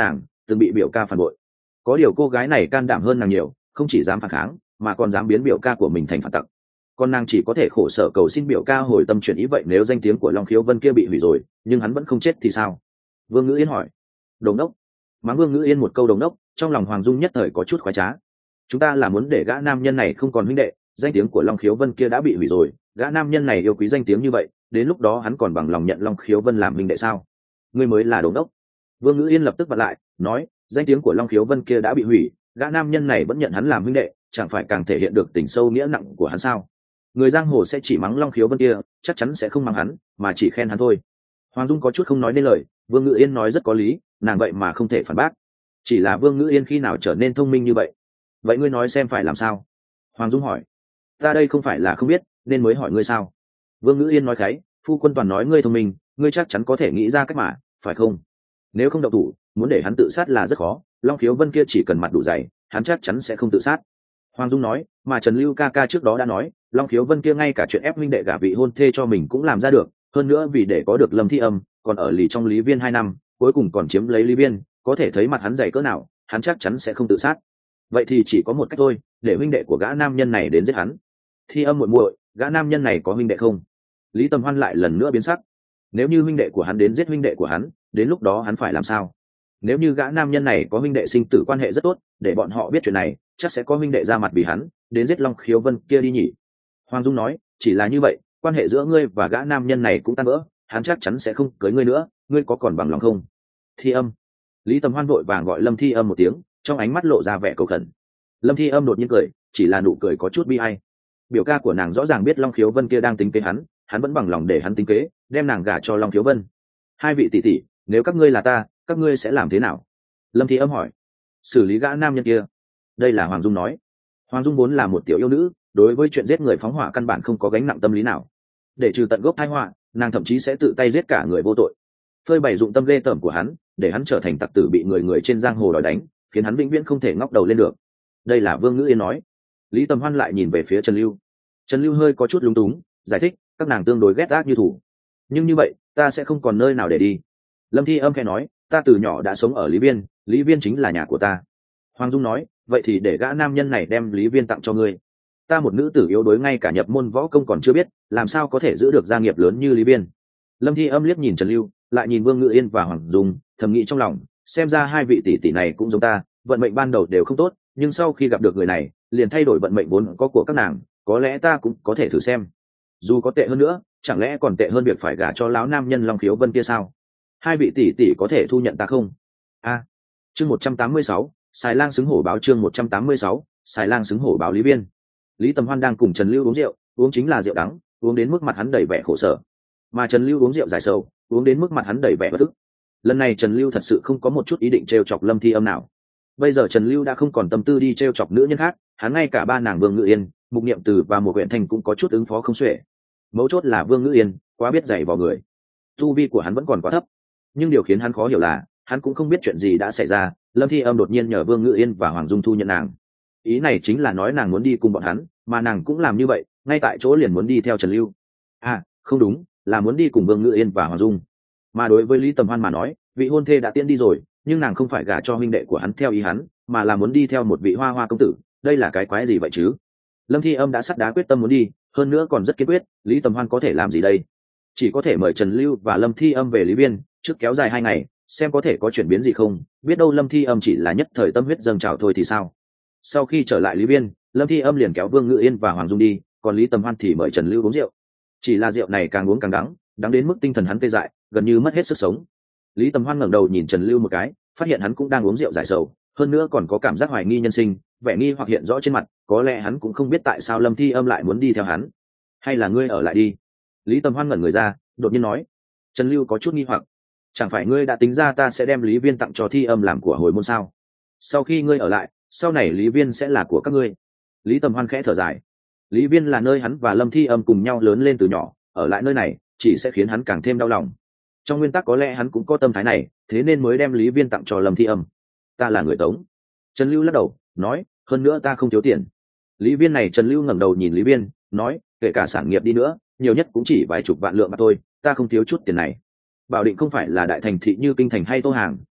từng bị biểu ca phản bội. Có điều cô gái này can đảm hơn nàng nhiều, không chỉ dám phản kháng mà còn dám biến biểu ca của mình thành phản tặc. Con nàng chỉ có thể khổ sở cầu xin biểu ca hồi tâm chuyển ý. Vậy nếu danh tiếng của Long Khiếu Vân kia bị hủy rồi nhưng hắn vẫn không chết thì sao? Vương Ngữ Yên hỏi. Đồng đốc. Mắng Vương Ngữ Yên một câu đồng đốc, trong lòng Hoàng Dung nhất thời có chút khoái trá. Chúng ta là muốn để gã nam nhân này không còn huynh đệ, danh tiếng của Long Khiếu Vân kia đã bị hủy rồi, gã nam nhân này yêu quý danh tiếng như vậy, đến lúc đó hắn còn bằng lòng nhận Long Khiếu Vân làm huynh đệ sao? Ngươi mới là đồng đốc. Vương Ngữ Yên lập tức vặn lại, nói, danh tiếng của Long Khiếu Vân kia đã bị hủy, gã nam nhân này vẫn nhận hắn làm huynh đệ, chẳng phải càng thể hiện được tình sâu nghĩa nặng của hắn sao? Người giang hồ sẽ chỉ mắng Long Khiếu Vân kia, chắc chắn sẽ không mắng hắn, mà chỉ khen hắn thôi. Hoàng Dung có chút không nói nên lời. Vương Ngữ Yên nói rất có lý, nàng vậy mà không thể phản bác. Chỉ là Vương Ngữ Yên khi nào trở nên thông minh như vậy? Vậy ngươi nói xem phải làm sao? Hoàng Dung hỏi. Ta đây không phải là không biết nên mới hỏi ngươi sao? Vương Ngữ Yên nói khái, phu quân toàn nói ngươi thông minh, ngươi chắc chắn có thể nghĩ ra cách mà, phải không? Nếu không động thủ, muốn để hắn tự sát là rất khó. Long Khiếu Vân kia chỉ cần mặt đủ dày, hắn chắc chắn sẽ không tự sát. Hoàng Dung nói, mà Trần Lưu ca ca trước đó đã nói, Long Khiếu Vân kia ngay cả chuyện ép huynh đệ gả vị hôn thê cho mình cũng làm ra được, hơn nữa vì để có được Lâm Thi Âm, còn ở lì trong Lý Viên hai năm, cuối cùng còn chiếm lấy Lý Viên, có thể thấy mặt hắn dày cỡ nào, hắn chắc chắn sẽ không tự sát. Vậy thì chỉ có một cách thôi, để huynh đệ của gã nam nhân này đến giết hắn. Thi Âm muội muội, gã nam nhân này có huynh đệ không? Lý Tầm Hoan lại lần nữa biến sắc. Nếu như huynh đệ của hắn đến giết huynh đệ của hắn, đến lúc đó hắn phải làm sao? Nếu như gã nam nhân này có huynh đệ sinh tử quan hệ rất tốt, để bọn họ biết chuyện này, chắc sẽ có huynh đệ ra mặt vì hắn, đến giết Long Khiếu Vân kia đi nhỉ? Hoàng Dung nói, chỉ là như vậy, quan hệ giữa ngươi và gã nam nhân này cũng tan vỡ, hắn chắc chắn sẽ không cưới ngươi nữa, ngươi có còn bằng lòng không? Thi Âm. Lý Tầm Hoan vội vàng gọi Lâm Thi Âm một tiếng, trong ánh mắt lộ ra vẻ cầu khẩn. Lâm Thi Âm đột nhiên cười, chỉ là nụ cười có chút bi ai. Biểu ca của nàng rõ ràng biết Long Khiếu Vân kia đang tính kế hắn, hắn vẫn bằng lòng để hắn tính kế, đem nàng gả cho Long Khiếu Vân. Hai vị tỷ tỷ, nếu các ngươi là ta, các ngươi sẽ làm thế nào? Lâm Thi Âm hỏi. Xử lý gã nam nhân kia. Đây là Hoàng Dung nói. Hoàng Dung vốn là một tiểu yêu nữ, đối với chuyện giết người phóng hỏa căn bản không có gánh nặng tâm lý nào. Để trừ tận gốc tai họa, nàng thậm chí sẽ tự tay giết cả người vô tội, phơi bày dụng tâm ghê tởm của hắn, để hắn trở thành tặc tử bị người người trên giang hồ đòi đánh, khiến hắn vĩnh viễn không thể ngóc đầu lên được. Đây là Vương Ngữ Yên nói. Lý Tầm Hoan lại nhìn về phía Trần Lưu. Trần Lưu hơi có chút lúng túng, giải thích, các nàng tương đối ghét ác như thủ, nhưng như vậy ta sẽ không còn nơi nào để đi. Lâm Thi Âm khẽ nói, ta từ nhỏ đã sống ở Lý Viên, Lý Viên chính là nhà của ta. Hoàng Dung nói, vậy thì để gã nam nhân này đem Lý Viên tặng cho ngươi. Ta một nữ tử yếu đuối ngay cả nhập môn võ công còn chưa biết, làm sao có thể giữ được gia nghiệp lớn như Lý Viên? Lâm Thi Âm liếc nhìn Trần Lưu, lại nhìn Vương Ngữ Yên và Hoàng Dung, thầm nghĩ trong lòng, xem ra hai vị tỷ tỷ này cũng giống ta, vận mệnh ban đầu đều không tốt, nhưng sau khi gặp được người này, liền thay đổi vận mệnh vốn có của các nàng, có lẽ ta cũng có thể thử xem. Dù có tệ hơn nữa, chẳng lẽ còn tệ hơn việc phải gả cho lão nam nhân Long Khiếu Vân kia sao? Hai vị tỷ tỷ có thể thu nhận ta không? A. À, chương một trăm tám mươi sáu, Xài Lang xứng hổ báo. Chương một trăm tám mươi sáu, Xài Lang xứng hổ báo. Lý Viên. Lý Tầm Hoan đang cùng Trần Lưu uống rượu, uống chính là rượu đắng, uống đến mức mặt hắn đầy vẻ khổ sở. Mà Trần Lưu uống rượu giải sầu, uống đến mức mặt hắn đầy vẻ bất ức. Lần này Trần Lưu thật sự không có một chút ý định trêu chọc Lâm Thi Âm nào. Bây giờ Trần Lưu đã không còn tâm tư đi trêu chọc nữ nhân khác, hắn ngay cả ba nàng Vương Ngữ Yên, Mục Niệm Từ và một huyện thành cũng có chút ứng phó không xuể. Mấu chốt là Vương Ngữ Yên quá biết dạy vào người, tu vi của hắn vẫn còn quá thấp. Nhưng điều khiến hắn khó hiểu là, hắn cũng không biết chuyện gì đã xảy ra, Lâm Thi Âm đột nhiên nhờ Vương Ngữ Yên và Hoàng Dung thu nhận nàng. Ý này chính là nói nàng muốn đi cùng bọn hắn, mà nàng cũng làm như vậy, ngay tại chỗ liền muốn đi theo Trần Lưu. À, không đúng, là muốn đi cùng Vương Ngữ Yên và Hoàng Dung. Mà đối với Lý Tầm Hoan mà nói, vị hôn thê đã tiễn đi rồi, nhưng nàng không phải gả cho huynh đệ của hắn theo ý hắn, mà là muốn đi theo một vị hoa hoa công tử. Đây là cái quái gì vậy chứ? Lâm Thi Âm đã sắt đá quyết tâm muốn đi, hơn nữa còn rất kiên quyết, Lý Tầm Hoan có thể làm gì đây? Chỉ có thể mời Trần Lưu và Lâm Thi Âm về Lý Viên, trước kéo dài hai ngày, xem có thể có chuyển biến gì không, biết đâu Lâm Thi Âm chỉ là nhất thời tâm huyết dâng trào thôi thì sao? Sau khi trở lại Lý Viên, Lâm Thi Âm liền kéo Vương Ngữ Yên và Hoàng Dung đi, còn Lý Tầm Hoan thì mời Trần Lưu uống rượu. Chỉ là rượu này càng uống càng đắng, đắng đến mức tinh thần hắn tê dại, gần như mất hết sức sống. Lý Tầm Hoan ngẩng đầu nhìn Trần Lưu một cái, phát hiện hắn cũng đang uống rượu giải sầu, hơn nữa còn có cảm giác hoài nghi nhân sinh, vẻ nghi hoặc hiện rõ trên mặt, có lẽ hắn cũng không biết tại sao Lâm Thi Âm lại muốn đi theo hắn. Hay là ngươi ở lại đi? Lý Tầm Hoan ngẩn người ra, đột nhiên nói. Trần Lưu có chút nghi hoặc, chẳng phải ngươi đã tính ra ta sẽ đem Lý Viên tặng cho Thi Âm làm của hồi môn sao? Sau khi ngươi ở lại, sau này Lý Viên sẽ là của các ngươi. Lý Tầm Hoan khẽ thở dài. Lý Viên là nơi hắn và Lâm Thi Âm cùng nhau lớn lên từ nhỏ, ở lại nơi này chỉ sẽ khiến hắn càng thêm đau lòng. Trong nguyên tắc có lẽ hắn cũng có tâm thái này, thế nên mới đem Lý Viên tặng cho Lâm Thi Âm. Ta là người Tống. Trần Lưu lắc đầu, nói, hơn nữa ta không thiếu tiền. Lý Viên này Trần Lưu ngẩng đầu nhìn Lý Viên, nói, kể cả sản nghiệp đi nữa, nhiều nhất cũng chỉ vài chục vạn lượng mà thôi, ta không thiếu chút tiền này. Bảo Định không phải là đại thành thị như Kinh Thành hay Tô Hàng,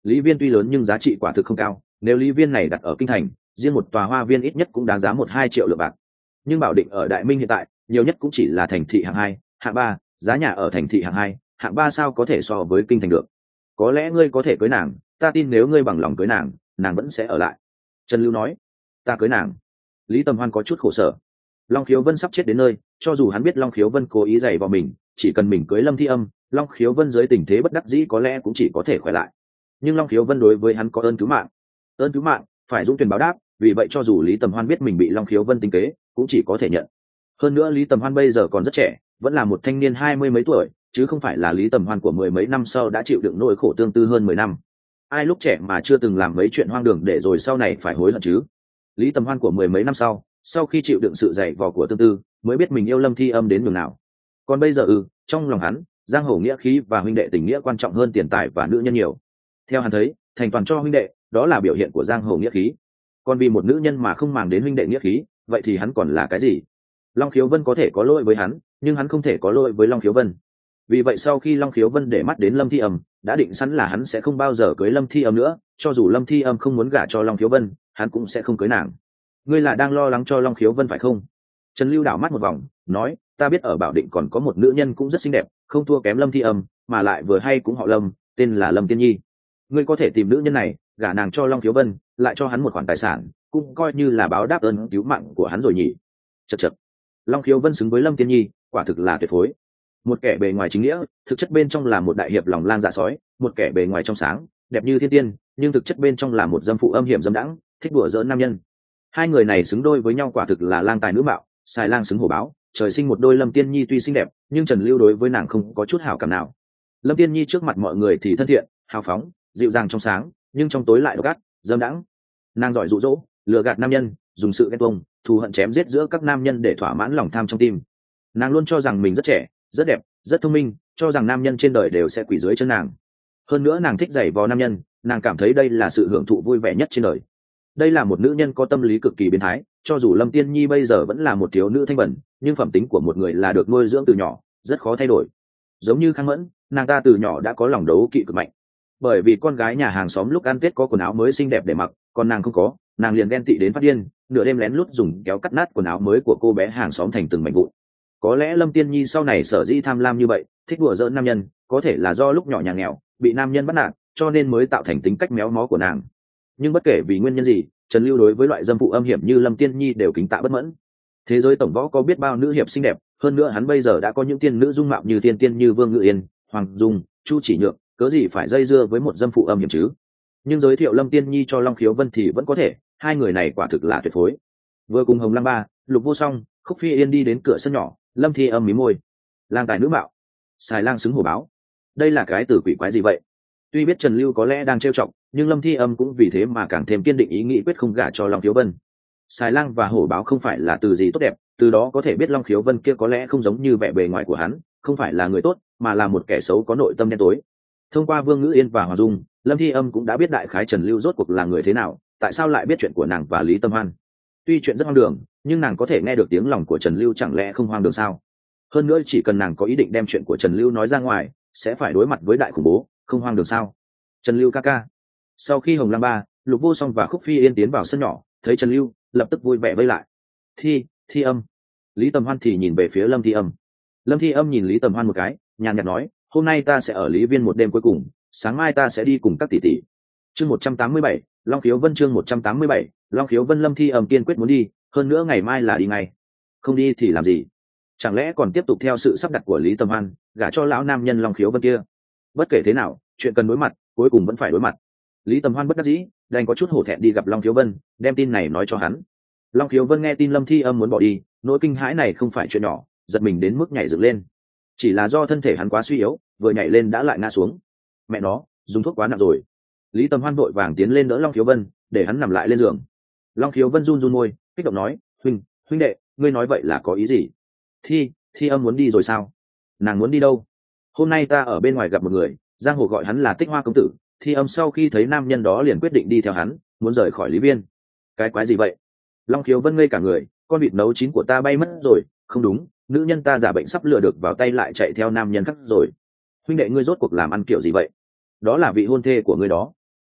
Lý Viên tuy lớn nhưng giá trị quả thực không cao, nếu Lý Viên này đặt ở kinh thành, riêng một tòa hoa viên ít nhất cũng đáng giá một hai triệu lượng bạc. Nhưng Bảo Định ở Đại Minh hiện tại, nhiều nhất cũng chỉ là thành thị hạng hai, hạng ba, giá nhà ở thành thị hạng hai, hạng ba sao có thể so với kinh thành được. Có lẽ ngươi có thể cưới nàng, ta tin nếu ngươi bằng lòng cưới nàng, nàng vẫn sẽ ở lại. Trần Lưu nói. Ta cưới nàng. Lý Tầm Hoan có chút khổ sở. Long Khiếu Vân sắp chết đến nơi, cho dù hắn biết Long Khiếu Vân cố ý giày vào mình, chỉ cần mình cưới Lâm Thi Âm, Long Khiếu Vân dưới tình thế bất đắc dĩ có lẽ cũng chỉ có thể khỏe lại. Nhưng Long Khiếu Vân đối với hắn có ơn cứu mạng, ơn cứu mạng phải dũng tuyển báo đáp, vì vậy cho dù Lý Tầm Hoan biết mình bị Long Khiếu Vân tính kế, cũng chỉ có thể nhận. Hơn nữa Lý Tầm Hoan bây giờ còn rất trẻ, vẫn là một thanh niên hai mươi mấy tuổi, chứ không phải là Lý Tầm Hoan của mười mấy năm sau đã chịu đựng nỗi khổ tương tư hơn mười năm. Ai lúc trẻ mà chưa từng làm mấy chuyện hoang đường để rồi sau này phải hối hận chứ? Lý Tầm Hoan của mười mấy năm sau, sau khi chịu đựng sự dày vò của tương tư, mới biết mình yêu Lâm Thi Âm đến nhường nào. Còn bây giờ ừ, trong lòng hắn, giang hồ nghĩa khí và huynh đệ tình nghĩa quan trọng hơn tiền tài và nữ nhân nhiều. Theo hắn thấy, thành toàn cho huynh đệ, đó là biểu hiện của giang hồ nghĩa khí. Còn vì một nữ nhân mà không màng đến huynh đệ nghĩa khí, vậy thì hắn còn là cái gì? Long Khiếu Vân có thể có lỗi với hắn, nhưng hắn không thể có lỗi với Long Khiếu Vân. Vì vậy sau khi Long Khiếu Vân để mắt đến Lâm Thi Âm, đã định sẵn là hắn sẽ không bao giờ cưới Lâm Thi Âm nữa, cho dù Lâm Thi Âm không muốn gả cho Long Khiếu Vân, hắn cũng sẽ không cưới nàng. Ngươi là đang lo lắng cho Long Khiếu Vân phải không? Trần Lưu đảo mắt một vòng, nói, ta biết ở Bảo Định còn có một nữ nhân cũng rất xinh đẹp, không thua kém Lâm Thi Âm, mà lại vừa hay cũng họ Lâm, tên là Lâm Tiên Nhi. Ngươi có thể tìm nữ nhân này, gả nàng cho Long Khiếu Vân, lại cho hắn một khoản tài sản, cũng coi như là báo đáp ơn cứu mạng của hắn rồi nhỉ. Chậc chậc. Long Khiếu Vân xứng với Lâm Tiên Nhi, quả thực là tuyệt phối. Một kẻ bề ngoài chính nghĩa, thực chất bên trong là một đại hiệp lòng lang dạ sói, một kẻ bề ngoài trong sáng, đẹp như thiên tiên, nhưng thực chất bên trong là một dâm phụ âm hiểm dâm đãng, thích đùa giỡn nam nhân. Hai người này xứng đôi với nhau quả thực là lang tài nữ mạo, xài lang xứng hổ báo, trời sinh một đôi. Lâm Tiên Nhi tuy xinh đẹp, nhưng Trần Lưu đối với nàng không có chút hảo cảm nào. Lâm Tiên Nhi trước mặt mọi người thì thân thiện, hào phóng, dịu dàng trong sáng, nhưng trong tối lại độc ác, dâm đãng. Nàng giỏi dụ dỗ, lừa gạt nam nhân, dùng sự ghen tuông, thù hận chém giết giữa các nam nhân để thỏa mãn lòng tham trong tim. Nàng luôn cho rằng mình rất trẻ, rất đẹp, rất thông minh, cho rằng nam nhân trên đời đều sẽ quỳ dưới chân nàng. Hơn nữa nàng thích giày vò nam nhân, nàng cảm thấy đây là sự hưởng thụ vui vẻ nhất trên đời. Đây là một nữ nhân có tâm lý cực kỳ biến thái, cho dù Lâm Tiên Nhi bây giờ vẫn là một thiếu nữ thanh bẩn, nhưng phẩm tính của một người là được nuôi dưỡng từ nhỏ, rất khó thay đổi. Giống như Khang Mẫn, nàng ta từ nhỏ đã có lòng đấu kỵ cực mạnh. Bởi vì con gái nhà hàng xóm lúc ăn Tết có quần áo mới xinh đẹp để mặc, còn nàng không có, nàng liền ghen tị đến phát điên, nửa đêm lén lút dùng kéo cắt nát quần áo mới của cô bé hàng xóm thành từng mảnh vụn. Có lẽ Lâm Tiên Nhi sau này sở dĩ tham lam như vậy, thích đùa giỡn nam nhân, có thể là do lúc nhỏ nhà nghèo, bị nam nhân bắt nạt, cho nên mới tạo thành tính cách méo mó của nàng. Nhưng bất kể vì nguyên nhân gì, Trần Lưu đối với loại dâm phụ âm hiểm như Lâm Tiên Nhi đều kính tạ bất mẫn. Thế giới tổng võ có biết bao nữ hiệp xinh đẹp, hơn nữa hắn bây giờ đã có những tiên nữ dung mạo như tiên tiên như Vương Ngự Yên, Hoàng Dung, Chu Chỉ Nhược, cớ gì phải dây dưa với một dâm phụ âm hiểm chứ? Nhưng giới thiệu Lâm Tiên Nhi cho Long Khiếu Vân thì vẫn có thể, hai người này quả thực là tuyệt phối. Vừa cùng Hồng Lăng Ba, Lục Vô Song, Khúc Phi Yên đi đến cửa sân nhỏ, Lâm Thi Âm mí môi. Lang tài nữ mạo, xài lang xứng hổ báo. Đây là cái từ quỷ quái gì vậy? Tuy biết Trần Lưu có lẽ đang trêu chọc, nhưng Lâm Thi Âm cũng vì thế mà càng thêm kiên định ý nghĩ quyết không gả cho Long Khiếu Vân. Xài lang và hổ báo không phải là từ gì tốt đẹp, từ đó có thể biết Long Khiếu Vân kia có lẽ không giống như vẻ bề ngoài của hắn, không phải là người tốt, mà là một kẻ xấu có nội tâm đen tối. Thông qua Vương Ngữ Yên và Hoàng Dung, Lâm Thi Âm cũng đã biết đại khái Trần Lưu rốt cuộc là người thế nào, tại sao lại biết chuyện của nàng và Lý Tâm Hoan. Tuy chuyện rất hoang đường, nhưng nàng có thể nghe được tiếng lòng của Trần Lưu, chẳng lẽ không hoang đường sao? Hơn nữa chỉ cần nàng có ý định đem chuyện của Trần Lưu nói ra ngoài, sẽ phải đối mặt với đại khủng bố, không hoang đường sao? Trần Lưu ca ca. Sau khi Hồng Lăng Ba, Lục Vô Song và Khúc Phi Yên tiến vào sân nhỏ, thấy Trần Lưu, lập tức vui vẻ vây lại. Thi, Thi Âm. Lý Tầm Hoan thì nhìn về phía Lâm Thi Âm. Lâm Thi Âm nhìn Lý Tầm Hoan một cái, nhàn nhạt nói, hôm nay ta sẽ ở Lý Viên một đêm cuối cùng, sáng mai ta sẽ đi cùng các tỷ tỷ. Chương một trăm tám mươi bảy, Long Khiếu Vân. Chương một trăm tám mươi bảy, Long Khiếu Vân. Lâm Thi Âm kiên quyết muốn đi, hơn nữa ngày mai là đi ngay. Không đi thì làm gì? Chẳng lẽ còn tiếp tục theo sự sắp đặt của Lý Tầm Hoan, gả cho lão nam nhân Long Khiếu Vân kia? Bất kể thế nào, chuyện cần đối mặt, cuối cùng vẫn phải đối mặt. Lý Tầm Hoan bất đắc dĩ, đành có chút hổ thẹn đi gặp Long Khiếu Vân, đem tin này nói cho hắn. Long Khiếu Vân nghe tin Lâm Thi Âm muốn bỏ đi, nỗi kinh hãi này không phải chuyện nhỏ, giật mình đến mức nhảy dựng lên. Chỉ là do thân thể hắn quá suy yếu, vừa nhảy lên đã lại ngã xuống. Mẹ nó, dùng thuốc quá nặng rồi. Lý Tầm Hoan vội vàng tiến lên đỡ Long Khiếu Vân, để hắn nằm lại lên giường. Long Khiếu Vân run run môi, kích động nói, huynh, huynh đệ, ngươi nói vậy là có ý gì? Thi, Thi Âm muốn đi rồi sao? Nàng muốn đi đâu? Hôm nay ta ở bên ngoài gặp một người, giang hồ gọi hắn là Tích Hoa công tử. Thi Âm sau khi thấy nam nhân đó liền quyết định đi theo hắn, muốn rời khỏi Lý Viên. Cái quái gì vậy? Long Khiếu Vân ngây cả người, con vịt nấu chín của ta bay mất rồi, không đúng, nữ nhân ta giả bệnh sắp lừa được vào tay lại chạy theo nam nhân khác rồi. Huynh đệ ngươi rốt cuộc làm ăn kiểu gì vậy? Đó là vị hôn thê của ngươi đó.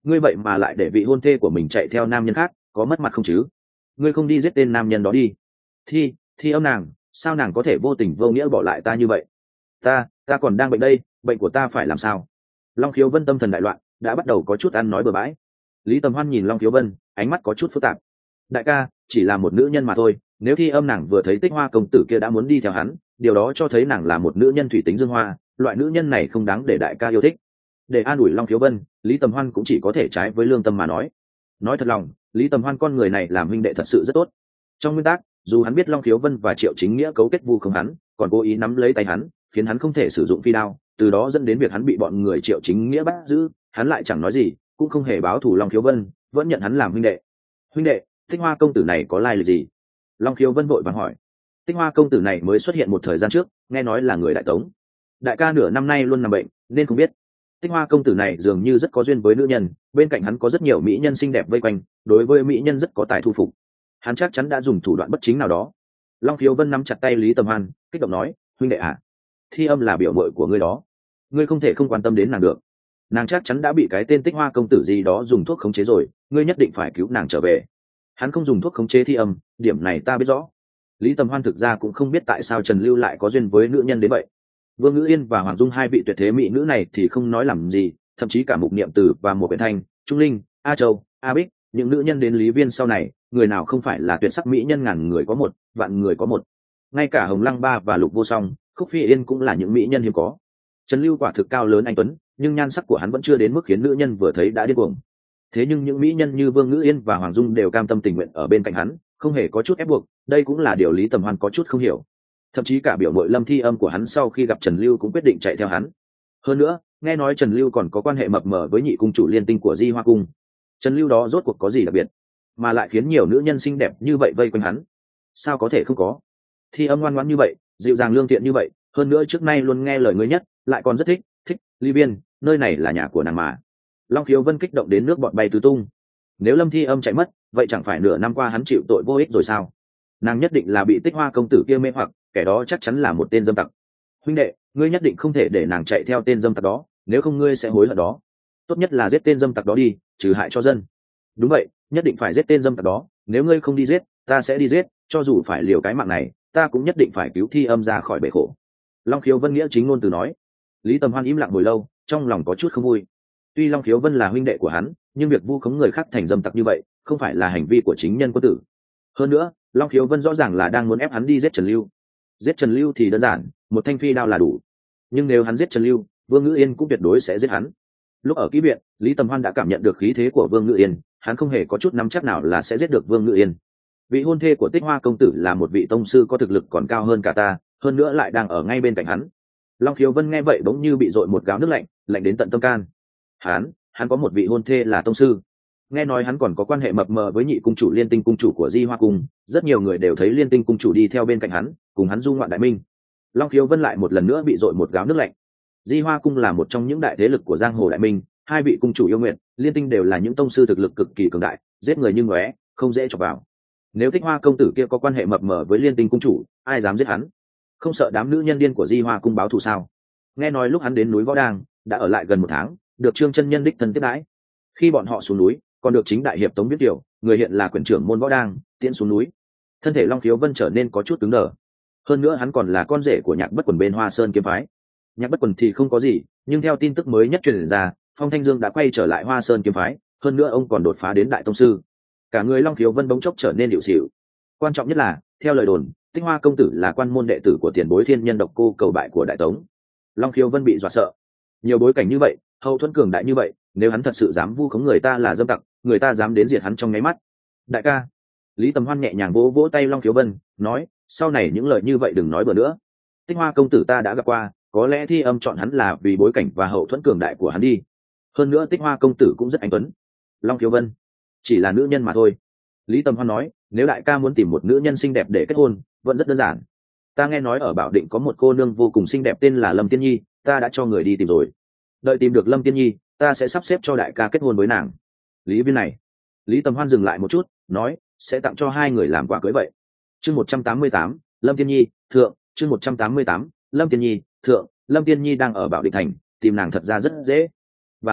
ngươi vậy mà lại để vị hôn thê của mình chạy theo nam nhân khác, có mất mặt không chứ? Ngươi không đi giết tên nam nhân đó đi. Thi, thi âm nàng, sao nàng có thể vô tình vô nghĩa bỏ lại ta như vậy? Ta, ta còn đang bệnh đây, bệnh của ta phải làm sao? Long Khiếu Vân tâm thần đại loạn, đã bắt đầu có chút ăn nói bừa bãi. Lý Tầm Hoan nhìn Long Khiếu Vân, ánh mắt có chút phức tạp. Đại ca, chỉ là một nữ nhân mà thôi, nếu thi âm nàng vừa thấy Tích Hoa công tử kia đã muốn đi theo hắn, điều đó cho thấy nàng là một nữ nhân thủy tính dương hoa, loại nữ nhân này không đáng để đại ca yêu thích. Để an ủi Long Khiếu Vân, Lý Tầm Hoan cũng chỉ có thể trái với lương tâm mà nói. Nói thật lòng, Lý Tầm Hoan con người này làm huynh đệ thật sự rất tốt. Trong nguyên tắc, dù hắn biết Long Khiếu Vân và Triệu Chính Nghĩa cấu kết vu khống hắn, còn cố ý nắm lấy tay hắn, khiến hắn không thể sử dụng phi đao, từ đó dẫn đến việc hắn bị bọn người Triệu Chính Nghĩa bắt giữ, hắn lại chẳng nói gì, cũng không hề báo thù Long Khiếu Vân, vẫn nhận hắn làm huynh đệ. Huynh đệ, Tích Hoa công tử này có lai lịch gì? Long Khiếu Vân vội vàng hỏi. Tích Hoa công tử này mới xuất hiện một thời gian trước, nghe nói là người Đại Tống. Đại ca nửa năm nay luôn nằm bệnh, nên không biết. Tích Hoa công tử này dường như rất có duyên với nữ nhân, bên cạnh hắn có rất nhiều mỹ nhân xinh đẹp vây quanh, đối với mỹ nhân rất có tài thu phục. Hắn chắc chắn đã dùng thủ đoạn bất chính nào đó. Long Khiếu Vân nắm chặt tay Lý Tầm Hoan, kích động nói, huynh đệ à, thi âm là biểu muội của ngươi đó, ngươi không thể không quan tâm đến nàng được. Nàng chắc chắn đã bị cái tên Tích Hoa công tử gì đó dùng thuốc khống chế rồi, ngươi nhất định phải cứu nàng trở về. Hắn không dùng thuốc khống chế thi âm, điểm này ta biết rõ. Lý Tầm Hoan thực ra cũng không biết tại sao Trần Lưu lại có duyên với nữ nhân đến vậy. Vương Ngữ Yên và Hoàng Dung hai vị tuyệt thế mỹ nữ này thì không nói làm gì, thậm chí cả Mục Niệm Tử và một Quyển Thanh, Trung Linh, A Châu, A Bích, những nữ nhân đến Lý Viên sau này, người nào không phải là tuyệt sắc mỹ nhân ngàn người có một, vạn người có một. Ngay cả Hồng Lăng Ba và Lục Vô Song, Khúc Phi Yên cũng là những mỹ nhân hiếm có. Trần Lưu quả thực cao lớn anh tuấn, nhưng nhan sắc của hắn vẫn chưa đến mức khiến nữ nhân vừa thấy đã điên cuồng. Thế nhưng những mỹ nhân như Vương Ngữ Yên và Hoàng Dung đều cam tâm tình nguyện ở bên cạnh hắn, không hề có chút ép buộc, đây cũng là điều Lý Tầm Hoan có chút không hiểu. Thậm chí cả biểu muội Lâm Thi Âm của hắn sau khi gặp Trần Lưu cũng quyết định chạy theo hắn. Hơn nữa, nghe nói Trần Lưu còn có quan hệ mập mờ với nhị cung chủ Liên Tinh của Di Hoa cung. Trần Lưu đó rốt cuộc có gì đặc biệt, mà lại khiến nhiều nữ nhân xinh đẹp như vậy vây quanh hắn? Sao có thể không có? Thi Âm ngoan ngoãn như vậy, dịu dàng lương thiện như vậy, hơn nữa trước nay luôn nghe lời ngươi nhất, lại còn rất thích, thích Ly Biên, nơi này là nhà của nàng mà. Long Khiếu Vân kích động đến nước bọt bay tứ tung. Nếu Lâm Thi Âm chạy mất, vậy chẳng phải nửa năm qua hắn chịu tội vô ích rồi sao? Nàng nhất định là bị Tích Hoa công tử kia mê hoặc, kẻ đó chắc chắn là một tên dâm tặc. Huynh đệ, ngươi nhất định không thể để nàng chạy theo tên dâm tặc đó, nếu không ngươi sẽ hối hận đó. Tốt nhất là giết tên dâm tặc đó đi, trừ hại cho dân. Đúng vậy, nhất định phải giết tên dâm tặc đó, nếu ngươi không đi giết, ta sẽ đi giết, cho dù phải liều cái mạng này, ta cũng nhất định phải cứu Thi Âm ra khỏi bể khổ. Long Khiếu Vân nghĩa chính ngôn từ nói. Lý Tầm Hoan im lặng hồi lâu, trong lòng có chút không vui. Tuy Long Khiếu Vân là huynh đệ của hắn, nhưng việc vu khống người khác thành dâm tặc như vậy, không phải là hành vi của chính nhân quân tử. Hơn nữa, Long Khiếu Vân rõ ràng là đang muốn ép hắn đi giết Trần Lưu. Giết Trần Lưu thì đơn giản, một thanh phi đao là đủ. Nhưng nếu hắn giết Trần Lưu, Vương Ngữ Yên cũng tuyệt đối sẽ giết hắn. Lúc ở kỹ viện, Lý Tầm Hoan đã cảm nhận được khí thế của Vương Ngữ Yên, hắn không hề có chút nắm chắc nào là sẽ giết được Vương Ngữ Yên. Vị hôn thê của Tích Hoa công tử là một vị tông sư có thực lực còn cao hơn cả ta, hơn nữa lại đang ở ngay bên cạnh hắn. Long Khiếu Vân nghe vậy bỗng như bị dội một gáo nước lạnh, lạnh đến tận tâm can. Hắn, hắn có một vị hôn thê là tông sư. Nghe nói hắn còn có quan hệ mập mờ với nhị cung chủ Liên Tinh cung chủ của Di Hoa cung, rất nhiều người đều thấy Liên Tinh cung chủ đi theo bên cạnh hắn, cùng hắn du ngoạn đại minh. Long Khiếu Vân lại một lần nữa bị dội một gáo nước lạnh. Di Hoa cung là một trong những đại thế lực của giang hồ đại minh, hai vị cung chủ yêu nguyện, Liên Tinh đều là những tông sư thực lực cực kỳ cường đại, giết người như ngóe, không dễ chọc vào. Nếu Tích Hoa công tử kia có quan hệ mập mờ với Liên Tinh cung chủ, ai dám giết hắn? Không sợ đám nữ nhân điên của Di Hoa cung báo thù sao? Nghe nói lúc hắn đến núi Võ Đang, đã ở lại gần một tháng, được Trương chân nhân đích thân tiếp đãi. Khi bọn họ xuống núi, còn được chính đại hiệp Tống Viết Tiểu, người hiện là quyền trưởng môn Võ Đang, tiễn xuống núi. Thân thể Long Khiếu Vân trở nên có chút cứng đờ. Hơn nữa hắn còn là con rể của Nhạc Bất Quần bên Hoa Sơn kiếm phái. Nhạc Bất Quần thì không có gì, nhưng theo tin tức mới nhất truyền ra, Phong Thanh Dương đã quay trở lại Hoa Sơn kiếm phái, hơn nữa ông còn đột phá đến đại tông sư. Cả người Long Khiếu Vân bỗng chốc trở nên điệu xỉu. Quan trọng nhất là, theo lời đồn, Tích Hoa công tử là quan môn đệ tử của tiền bối Thiên Nhân Độc Cô cầu bại của Đại Tống. Long Khiếu Vân bị dọa sợ. Nhiều bối cảnh như vậy, hậu thuẫn cường đại như vậy, nếu hắn thật sự dám vu khống người ta là dâm tặc, người ta dám đến diệt hắn trong nháy mắt. Đại ca. Lý Tầm Hoan nhẹ nhàng vỗ vỗ tay Long Khiếu Vân, nói, sau này những lời như vậy đừng nói bừa nữa. Tích Hoa công tử ta đã gặp qua, có lẽ Thi Âm chọn hắn là vì bối cảnh và hậu thuẫn cường đại của hắn đi. Hơn nữa Tích Hoa công tử cũng rất anh tuấn. Long Khiếu Vân, chỉ là nữ nhân mà thôi. Lý Tầm Hoan nói, nếu đại ca muốn tìm một nữ nhân xinh đẹp để kết hôn, vẫn rất đơn giản. Ta nghe nói ở Bảo Định có một cô nương vô cùng xinh đẹp tên là Lâm Tiên Nhi, ta đã cho người đi tìm rồi. Đợi tìm được Lâm Tiên Nhi, ta sẽ sắp xếp cho đại ca kết hôn với nàng. Lý Viên này. Lý Tầm Hoan dừng lại một chút, nói, sẽ tặng cho hai người làm quà cưới vậy. Chương một trăm tám mươi tám, Lâm Tiên Nhi, thượng, chương một trăm tám mươi tám, Lâm Tiên Nhi, thượng, Lâm Tiên Nhi đang ở Bảo Định thành, tìm nàng thật ra rất dễ. Và lại,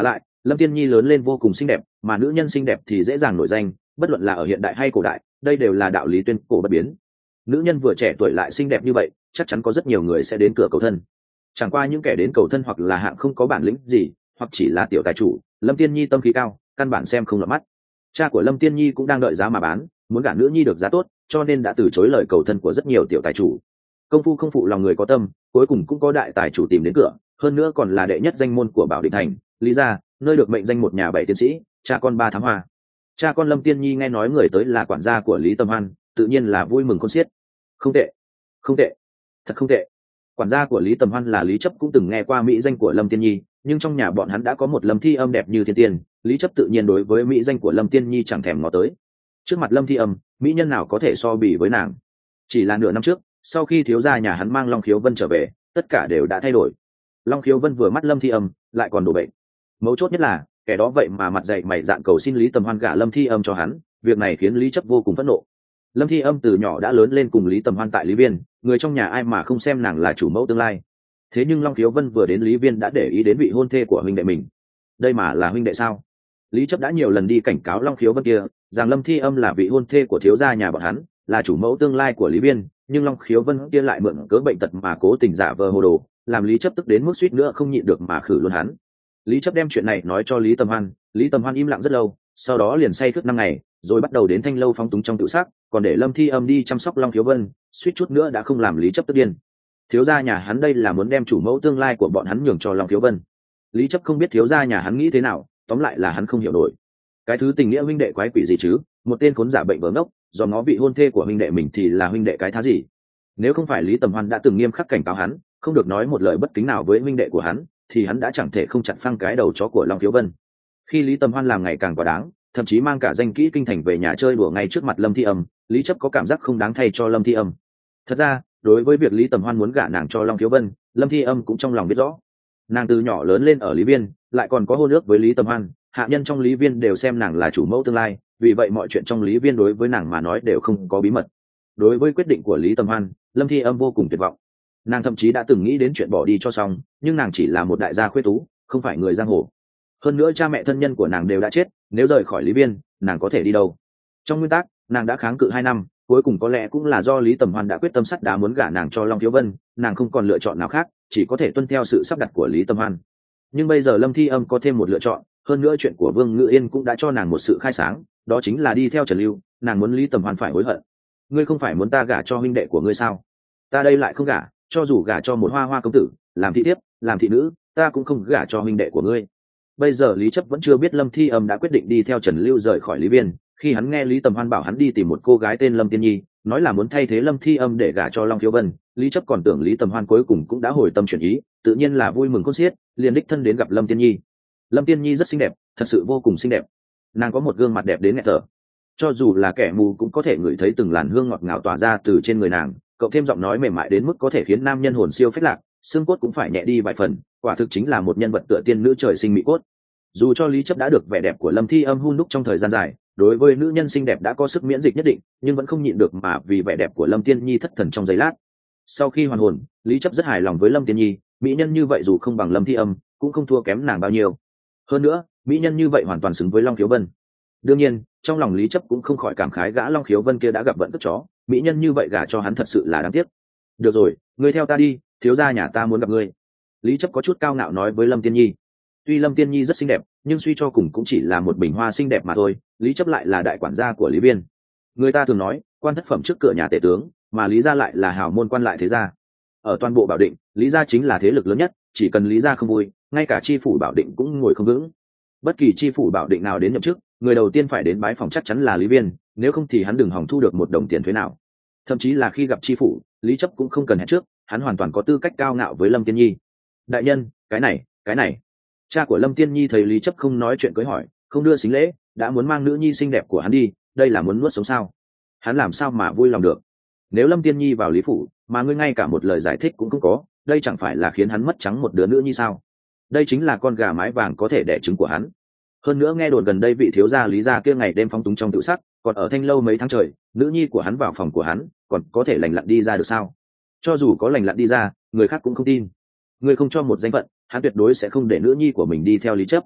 Lâm Tiên Nhi lớn lên vô cùng xinh đẹp, mà nữ nhân xinh đẹp thì dễ dàng nổi danh, bất luận là ở hiện đại hay cổ đại, đây đều là đạo lý tuyên cổ bất biến. Nữ nhân vừa trẻ tuổi lại xinh đẹp như vậy, chắc chắn có rất nhiều người sẽ đến cửa cầu thân. Chẳng qua những kẻ đến cầu thân hoặc là hạng không có bản lĩnh gì, hoặc chỉ là tiểu tài chủ, Lâm Tiên Nhi tâm khí cao, căn bản xem không lọt mắt. Cha của Lâm Tiên Nhi cũng đang đợi giá mà bán, muốn gả nữ nhi được giá tốt, cho nên đã từ chối lời cầu thân của rất nhiều tiểu tài chủ. Công phu không phụ lòng người có tâm, cuối cùng cũng có đại tài chủ tìm đến cửa, hơn nữa còn là đệ nhất danh môn của Bảo Định thành, Lý gia, nơi được mệnh danh một nhà bảy tiến sĩ, cha con ba thám hoa. Cha con Lâm Tiên Nhi nghe nói người tới là quản gia của Lý Tầm Hoan, tự nhiên là vui mừng khôn xiết. Không tệ, không tệ, thật không tệ. Quản gia của Lý Tầm Hoan là Lý Chấp cũng từng nghe qua mỹ danh của Lâm Tiên Nhi, nhưng trong nhà bọn hắn đã có một Lâm Thi Âm đẹp như thiên tiên, Lý Chấp tự nhiên đối với mỹ danh của Lâm Tiên Nhi chẳng thèm ngó tới. Trước mặt Lâm Thi Âm, mỹ nhân nào có thể so bì với nàng. Chỉ là nửa năm trước, sau khi thiếu gia nhà hắn mang Long Khiếu Vân trở về, tất cả đều đã thay đổi. Long Khiếu Vân vừa mắt Lâm Thi Âm, lại còn đổ bệnh. Mấu chốt nhất là, kẻ đó vậy mà mặt dày mày dạn cầu xin Lý Tầm Hoan gả Lâm Thi Âm cho hắn, việc này khiến Lý Chấp vô cùng phẫn nộ. Lâm Thi Âm từ nhỏ đã lớn lên cùng Lý Tầm Hoan tại Lý Viên, người trong nhà ai mà không xem nàng là chủ mẫu tương lai. Thế nhưng Long Khiếu Vân vừa đến Lý Viên đã để ý đến vị hôn thê của huynh đệ mình. Đây mà là huynh đệ sao? Lý Chấp đã nhiều lần đi cảnh cáo Long Khiếu Vân kia rằng Lâm Thi Âm là vị hôn thê của thiếu gia nhà bọn hắn, là chủ mẫu tương lai của Lý Viên, nhưng Long Khiếu Vân kia lại mượn cớ bệnh tật mà cố tình giả vờ hồ đồ, làm Lý Chấp tức đến mức suýt nữa không nhịn được mà khử luôn hắn. Lý Chấp đem chuyện này nói cho Lý Tầm Hoan, Lý Tầm Hoan im lặng rất lâu, sau đó liền say khướt năm ngày, rồi bắt đầu đến Thanh lâu phóng túng trong tự sát, còn để Lâm Thi Âm đi chăm sóc Long Khiếu Vân, suýt chút nữa đã không làm Lý Chấp tức điên. Thiếu gia nhà hắn đây là muốn đem chủ mẫu tương lai của bọn hắn nhường cho Long Khiếu Vân. Lý Chấp không biết thiếu gia nhà hắn nghĩ thế nào, tóm lại là hắn không hiểu nổi. Cái thứ tình nghĩa huynh đệ quái quỷ gì chứ, một tên khốn giả bệnh vớ ngốc, do nó vị hôn thê của huynh đệ mình thì là huynh đệ cái thá gì? Nếu không phải Lý Tầm Hoan đã từng nghiêm khắc cảnh cáo hắn, không được nói một lời bất kính nào với huynh đệ của hắn, thì hắn đã chẳng thể không chặt phăng cái đầu chó của Long Khiếu Vân. Khi Lý Tầm Hoan làm ngày càng quá đáng, thậm chí mang cả danh kỹ kinh thành về nhà chơi đùa ngay trước mặt Lâm Thi Âm, Lý Chấp có cảm giác không đáng thay cho Lâm Thi Âm. Thật ra, đối với việc Lý Tầm Hoan muốn gả nàng cho Long Khiếu Vân, Lâm Thi Âm cũng trong lòng biết rõ. Nàng từ nhỏ lớn lên ở Lý Viên, lại còn có hôn ước với Lý Tầm Hoan, hạ nhân trong Lý Viên đều xem nàng là chủ mẫu tương lai, vì vậy mọi chuyện trong Lý Viên đối với nàng mà nói đều không có bí mật. Đối với quyết định của Lý Tầm Hoan, Lâm Thi Âm vô cùng tuyệt vọng. Nàng thậm chí đã từng nghĩ đến chuyện bỏ đi cho xong, nhưng nàng chỉ là một đại gia khuê tú, không phải người giang hồ. Hơn nữa cha mẹ thân nhân của nàng đều đã chết, nếu rời khỏi Lý Viên, nàng có thể đi đâu? Trong nguyên tắc, nàng đã kháng cự hai năm, cuối cùng có lẽ cũng là do Lý Tầm Hoan đã quyết tâm sắt đá muốn gả nàng cho Long Thiếu Vân, nàng không còn lựa chọn nào khác, chỉ có thể tuân theo sự sắp đặt của Lý Tầm Hoan. Nhưng bây giờ Lâm Thi Âm có thêm một lựa chọn, hơn nữa chuyện của Vương Ngự Yên cũng đã cho nàng một sự khai sáng, đó chính là đi theo Trần Lưu, nàng muốn Lý Tầm Hoan phải hối hận. Ngươi không phải muốn ta gả cho huynh đệ của ngươi sao? Ta đây lại không gả, cho dù gả cho một hoa hoa công tử, làm thị thiếp, làm thị nữ, ta cũng không gả cho huynh đệ của ngươi. Bây giờ Lý Chấp vẫn chưa biết Lâm Thi Âm đã quyết định đi theo Trần Lưu rời khỏi Lý Viên. Khi hắn nghe Lý Tầm Hoan bảo hắn đi tìm một cô gái tên Lâm Tiên Nhi, nói là muốn thay thế Lâm Thi Âm để gả cho Long Thiếu Vân, Lý Chấp còn tưởng Lý Tầm Hoan cuối cùng cũng đã hồi tâm chuyển ý, tự nhiên là vui mừng khôn xiết, liền đích thân đến gặp Lâm Tiên Nhi. Lâm Tiên Nhi rất xinh đẹp, thật sự vô cùng xinh đẹp. Nàng có một gương mặt đẹp đến nghẹt thở, cho dù là kẻ mù cũng có thể ngửi thấy từng làn hương ngọt ngào tỏa ra từ trên người nàng, cộng thêm giọng nói mềm mại đến mức có thể khiến nam nhân hồn siêu phách lạc, xương cốt cũng phải nhẹ đi vài phần, quả thực chính là một nhân vật tựa tiên nữ trời sinh mỹ cốt. Dù cho Lý Chấp đã được vẻ đẹp của Lâm Thi Âm hun đúc trong thời gian dài, đối với nữ nhân xinh đẹp đã có sức miễn dịch nhất định, nhưng vẫn không nhịn được mà vì vẻ đẹp của Lâm Tiên Nhi thất thần trong giây lát. Sau khi hoàn hồn, Lý Chấp rất hài lòng với Lâm Tiên Nhi, mỹ nhân như vậy dù không bằng Lâm Thi Âm, cũng không thua kém nàng bao nhiêu. Hơn nữa, mỹ nhân như vậy hoàn toàn xứng với Long Khiếu Vân. Đương nhiên, trong lòng Lý Chấp cũng không khỏi cảm khái gã Long Khiếu Vân kia đã gặp vận tức chó, mỹ nhân như vậy gả cho hắn thật sự là đáng tiếc. Được rồi, ngươi theo ta đi, thiếu gia nhà ta muốn gặp ngươi. Lý Chấp có chút cao ngạo nói với Lâm Tiên Nhi. Tuy Lâm Tiên Nhi rất xinh đẹp, nhưng suy cho cùng cũng chỉ là một bình hoa xinh đẹp mà thôi, Lý Chấp lại là đại quản gia của Lý Viên. Người ta thường nói, quan thất phẩm trước cửa nhà tể tướng, mà Lý gia lại là hào môn quan lại thế gia. Ở toàn bộ Bảo Định, Lý gia chính là thế lực lớn nhất, chỉ cần Lý gia không vui, ngay cả chi phủ Bảo Định cũng ngồi không vững. Bất kỳ chi phủ Bảo Định nào đến nhậm chức, người đầu tiên phải đến bái phòng chắc chắn là Lý Viên, nếu không thì hắn đừng hòng thu được một đồng tiền thuế nào. Thậm chí là khi gặp chi phủ, Lý Chấp cũng không cần hẹn trước, hắn hoàn toàn có tư cách cao ngạo với Lâm Tiên Nhi. Đại nhân, cái này, cái này. Cha của Lâm Tiên Nhi thấy Lý Chấp không nói chuyện cưới hỏi, không đưa xính lễ, đã muốn mang nữ nhi xinh đẹp của hắn đi, đây là muốn nuốt sống sao? Hắn làm sao mà vui lòng được? Nếu Lâm Tiên Nhi vào Lý phủ, mà ngươi ngay cả một lời giải thích cũng không có, đây chẳng phải là khiến hắn mất trắng một đứa nữ nhi sao? Đây chính là con gà mái vàng có thể đẻ trứng của hắn. Hơn nữa nghe đồn gần đây vị thiếu gia Lý gia kia ngày đêm phóng túng trong tự sắc, còn ở Thanh lâu mấy tháng trời, nữ nhi của hắn vào phòng của hắn, còn có thể lành lặn đi ra được sao? Cho dù có lành lặn đi ra, người khác cũng không tin. Người không cho một danh phận, hắn tuyệt đối sẽ không để nữ nhi của mình đi theo Lý Chấp.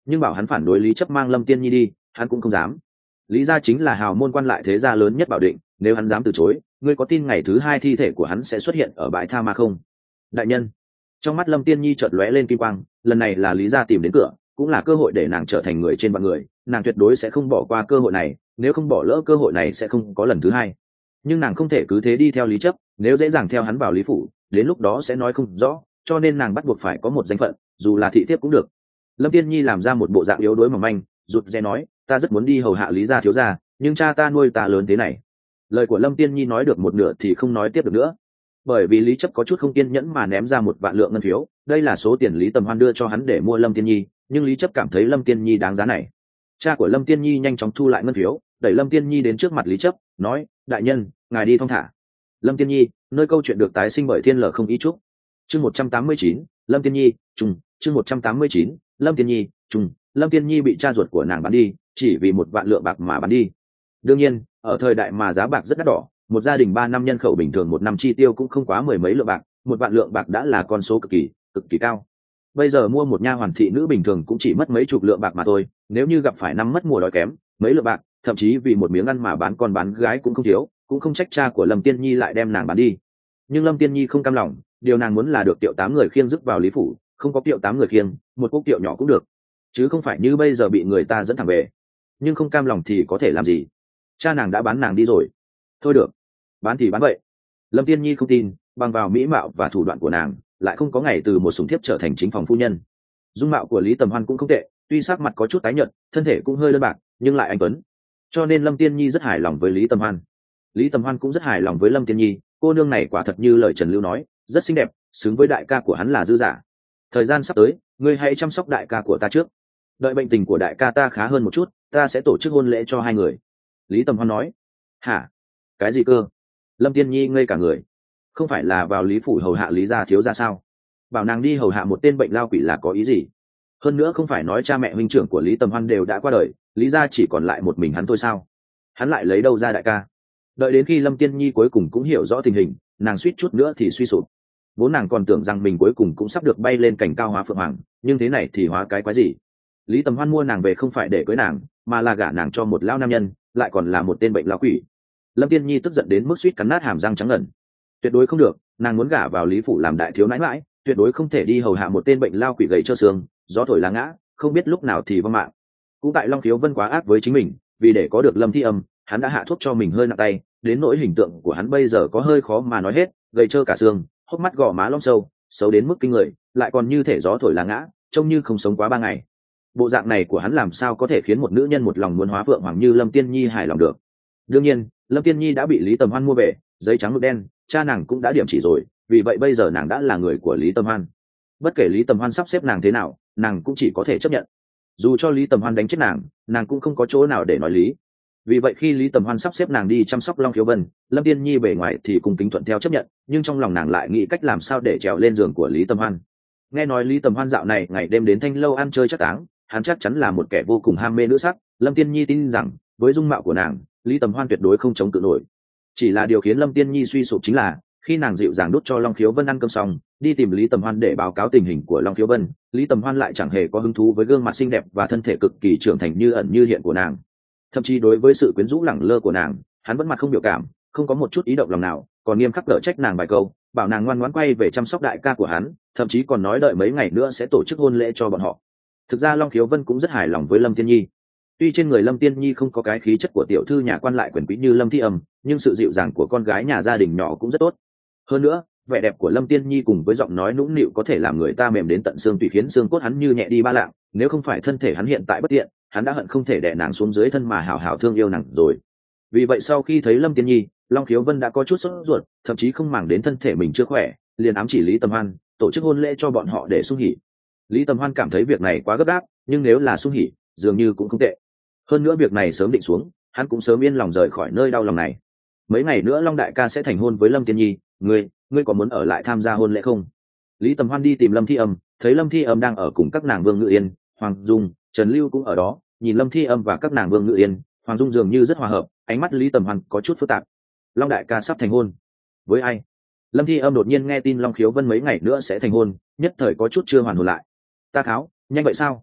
nhưng bảo hắn phản đối lý chấp mang lâm tiên nhi đi hắn cũng không dám. Lý gia chính là hào môn quan lại thế gia lớn nhất Bảo Định, nếu hắn dám từ chối, ngươi có tin ngày thứ hai thi thể của hắn sẽ xuất hiện ở bãi tha ma không? Đại nhân. Trong mắt lâm tiên nhi chợt lóe lên kim quang, lần này là Lý gia tìm đến cửa, cũng là cơ hội để nàng trở thành người trên vạn người, nàng tuyệt đối sẽ không bỏ qua cơ hội này, nếu không bỏ lỡ cơ hội này sẽ không có lần thứ hai. Nhưng nàng không thể cứ thế đi theo Lý chấp, nếu dễ dàng theo hắn vào Lý phủ, đến lúc đó sẽ nói không rõ, cho nên nàng bắt buộc phải có một danh phận, dù là thị thiếp cũng được. Lâm tiên nhi làm ra một bộ dạng yếu đuối mỏng manh, rụt rè nói, ta rất muốn đi hầu hạ Lý gia thiếu gia, nhưng cha ta nuôi ta lớn thế này. Lời của Lâm tiên nhi nói được một nửa thì không nói tiếp được nữa, bởi vì Lý chấp có chút không kiên nhẫn mà ném ra một vạn lượng ngân phiếu, đây là số tiền Lý Tầm Hoan đưa cho hắn để mua Lâm tiên nhi, nhưng Lý chấp cảm thấy Lâm tiên nhi đáng giá này. Cha của Lâm tiên nhi nhanh chóng thu lại ngân phiếu, đẩy Lâm tiên nhi đến trước mặt Lý chấp, nói, đại nhân, ngài đi thong thả. Lâm tiên nhi, nơi câu chuyện được tái sinh bởi thiên lở không ý chúc. Chương một trăm tám mươi chín, Lâm tiên nhi trùng. Chương một trăm tám mươi chín, Lâm tiên nhi trùng. Lâm tiên nhi bị cha ruột của nàng bán đi, chỉ vì một vạn lượng bạc mà bán đi. Đương nhiên, ở thời đại mà giá bạc rất đắt đỏ, một gia đình ba năm nhân khẩu bình thường một năm chi tiêu cũng không quá mười mấy lượng bạc, một vạn lượng bạc đã là con số cực kỳ cực kỳ cao. Bây giờ mua một nha hoàn thị nữ bình thường cũng chỉ mất mấy chục lượng bạc mà thôi, nếu như gặp phải năm mất mùa đói kém, mấy lượng bạc, thậm chí vì một miếng ăn mà bán con bán gái cũng không thiếu, cũng không trách cha của Lâm tiên nhi lại đem nàng bán đi. Nhưng Lâm tiên nhi không cam lòng, điều nàng muốn là được tiệu tám người khiêng rước vào Lý phủ, không có tiệu tám người khiêng, một cốc tiệu nhỏ cũng được, chứ không phải như bây giờ bị người ta dẫn thẳng về. Nhưng không cam lòng thì có thể làm gì, cha nàng đã bán nàng đi rồi. Thôi được, bán thì bán vậy. Lâm tiên nhi không tin, bằng vào mỹ mạo và thủ đoạn của nàng, lại không có ngày từ một sủng thiếp trở thành chính phòng phu nhân. Dung mạo của Lý Tầm Hoan cũng không tệ, tuy sắc mặt có chút tái nhợt, thân thể cũng hơi đơn bạc, nhưng lại anh tuấn, cho nên Lâm tiên nhi rất hài lòng với Lý Tầm Hoan. Lý Tầm Hoan cũng rất hài lòng với Lâm tiên nhi, cô nương này quả thật như lời Trần Lưu nói, rất xinh đẹp, xứng với đại ca của hắn là dư giả. Thời gian sắp tới, ngươi hãy chăm sóc đại ca của ta trước, đợi bệnh tình của đại ca ta khá hơn một chút, ta sẽ tổ chức hôn lễ cho hai người. Lý Tầm Hoan nói. Hả? Cái gì cơ? Lâm tiên nhi ngây cả người. Không phải là vào Lý phủ hầu hạ Lý gia thiếu gia sao? Bảo nàng đi hầu hạ một tên bệnh lao quỷ là có ý gì? Hơn nữa không phải nói cha mẹ huynh trưởng của Lý Tầm Hoan đều đã qua đời, Lý gia chỉ còn lại một mình hắn thôi sao? Hắn lại lấy đâu ra đại ca? Đợi đến khi Lâm tiên nhi cuối cùng cũng hiểu rõ tình hình, nàng suýt chút nữa thì suy sụp. Vốn nàng còn tưởng rằng mình cuối cùng cũng sắp được bay lên cảnh cao hóa phượng hoàng, nhưng thế này thì hóa cái quái gì? Lý Tầm Hoan mua nàng về không phải để cưới nàng, mà là gả nàng cho một lão nam nhân, lại còn là một tên bệnh lão quỷ. Lâm tiên nhi tức giận đến mức suýt cắn nát hàm răng trắng ngần. Tuyệt đối không được, nàng muốn gả vào Lý phủ làm đại thiếu nãi nãi, tuyệt đối không thể đi hầu hạ một tên bệnh lao quỷ gầy trơ xương, gió thổi lá ngã, không biết lúc nào thì vong mạng. Cũng tại Long Khiếu Vân quá ác với chính mình, vì để có được Lâm Thi Âm, hắn đã hạ thuốc cho mình hơi nặng tay, đến nỗi hình tượng của hắn bây giờ có hơi khó mà nói hết, gầy trơ cả xương, hốc mắt gò má lõm sâu, xấu đến mức kinh người, lại còn như thể gió thổi lá ngã, trông như không sống quá ba ngày. Bộ dạng này của hắn làm sao có thể khiến một nữ nhân một lòng muốn hóa phượng hoàng như Lâm Tiên Nhi hài lòng được? Đương nhiên, Lâm Tiên Nhi đã bị Lý Tầm Hoan mua về, giấy trắng mực đen, cha nàng cũng đã điểm chỉ rồi, vì vậy bây giờ nàng đã là người của Lý Tầm Hoan. Bất kể Lý Tầm Hoan sắp xếp nàng thế nào, nàng cũng chỉ có thể chấp nhận. Dù cho Lý Tầm Hoan đánh chết nàng, nàng cũng không có chỗ nào để nói lý. Vì vậy khi Lý Tầm Hoan sắp xếp nàng đi chăm sóc Long Khiếu Vân, Lâm Tiên Nhi bề ngoài thì cùng kính thuận theo chấp nhận, nhưng trong lòng nàng lại nghĩ cách làm sao để trèo lên giường của Lý Tầm Hoan. Nghe nói Lý Tầm Hoan dạo này ngày đêm đến Thanh lâu ăn chơi chắc táng, hắn chắc chắn là một kẻ vô cùng ham mê nữ sắc. Lâm Tiên Nhi tin rằng với dung mạo của nàng, Lý Tầm Hoan tuyệt đối không chống cự nổi. Chỉ là điều khiến Lâm Tiên Nhi suy sụp chính là khi nàng dịu dàng đút cho Long Khiếu Vân ăn cơm xong, đi tìm Lý Tầm Hoan để báo cáo tình hình của Long Khiếu Vân, Lý Tầm Hoan lại chẳng hề có hứng thú với gương mặt xinh đẹp và thân thể cực kỳ trưởng thành như ẩn như hiện của nàng. Thậm chí đối với sự quyến rũ lẳng lơ của nàng, hắn vẫn mặt không biểu cảm, không có một chút ý động lòng nào, còn nghiêm khắc cở trách nàng vài câu, bảo nàng ngoan ngoãn quay về chăm sóc đại ca của hắn, thậm chí còn nói đợi mấy ngày nữa sẽ tổ chức hôn lễ cho bọn họ. Thực ra Long Khiếu Vân cũng rất hài lòng với Lâm Tiên Nhi. Tuy trên người Lâm Tiên Nhi không có cái khí chất của tiểu thư nhà quan lại quyền quý như Lâm Thi Âm, nhưng sự dịu dàng của con gái nhà gia đình nhỏ cũng rất tốt. Hơn nữa, vẻ đẹp của Lâm Tiên Nhi cùng với giọng nói nũng nịu có thể làm người ta mềm đến tận xương tùy, khiến xương cốt hắn như nhẹ đi ba lạng. Nếu không phải thân thể hắn hiện tại bất tiện, hắn đã hận không thể đè nàng xuống dưới thân mà hảo hảo thương yêu nàng rồi. Vì vậy sau khi thấy Lâm Tiên Nhi, Long Khiếu Vân đã có chút sốt ruột, thậm chí không màng đến thân thể mình chưa khỏe, liền ám chỉ Lý Tầm Hoan tổ chức hôn lễ cho bọn họ để sung hỉ. Lý Tầm Hoan cảm thấy việc này quá gấp gáp, nhưng nếu là sung hỉ, dường như cũng không tệ. Hơn nữa việc này sớm định xuống, hắn cũng sớm yên lòng rời khỏi nơi đau lòng này. Mấy ngày nữa Long đại ca sẽ thành hôn với Lâm Tiên Nhi, ngươi, ngươi có muốn ở lại tham gia hôn lễ không? Lý Tầm Hoan đi tìm Lâm Thi Âm, thấy Lâm Thi Âm đang ở cùng các nàng Vương Ngự Yên, Hoàng Dung, Trần Lưu cũng ở đó, nhìn Lâm Thi Âm và các nàng Vương Ngự Yên, Hoàng Dung dường như rất hòa hợp, ánh mắt Lý Tầm Hoan có chút phức tạp. Long đại ca sắp thành hôn với ai? Lâm Thi Âm đột nhiên nghe tin Long Khiếu Vân mấy ngày nữa sẽ thành hôn, nhất thời có chút chưa hoàn hồn lại. Ta kháo, nhanh vậy sao?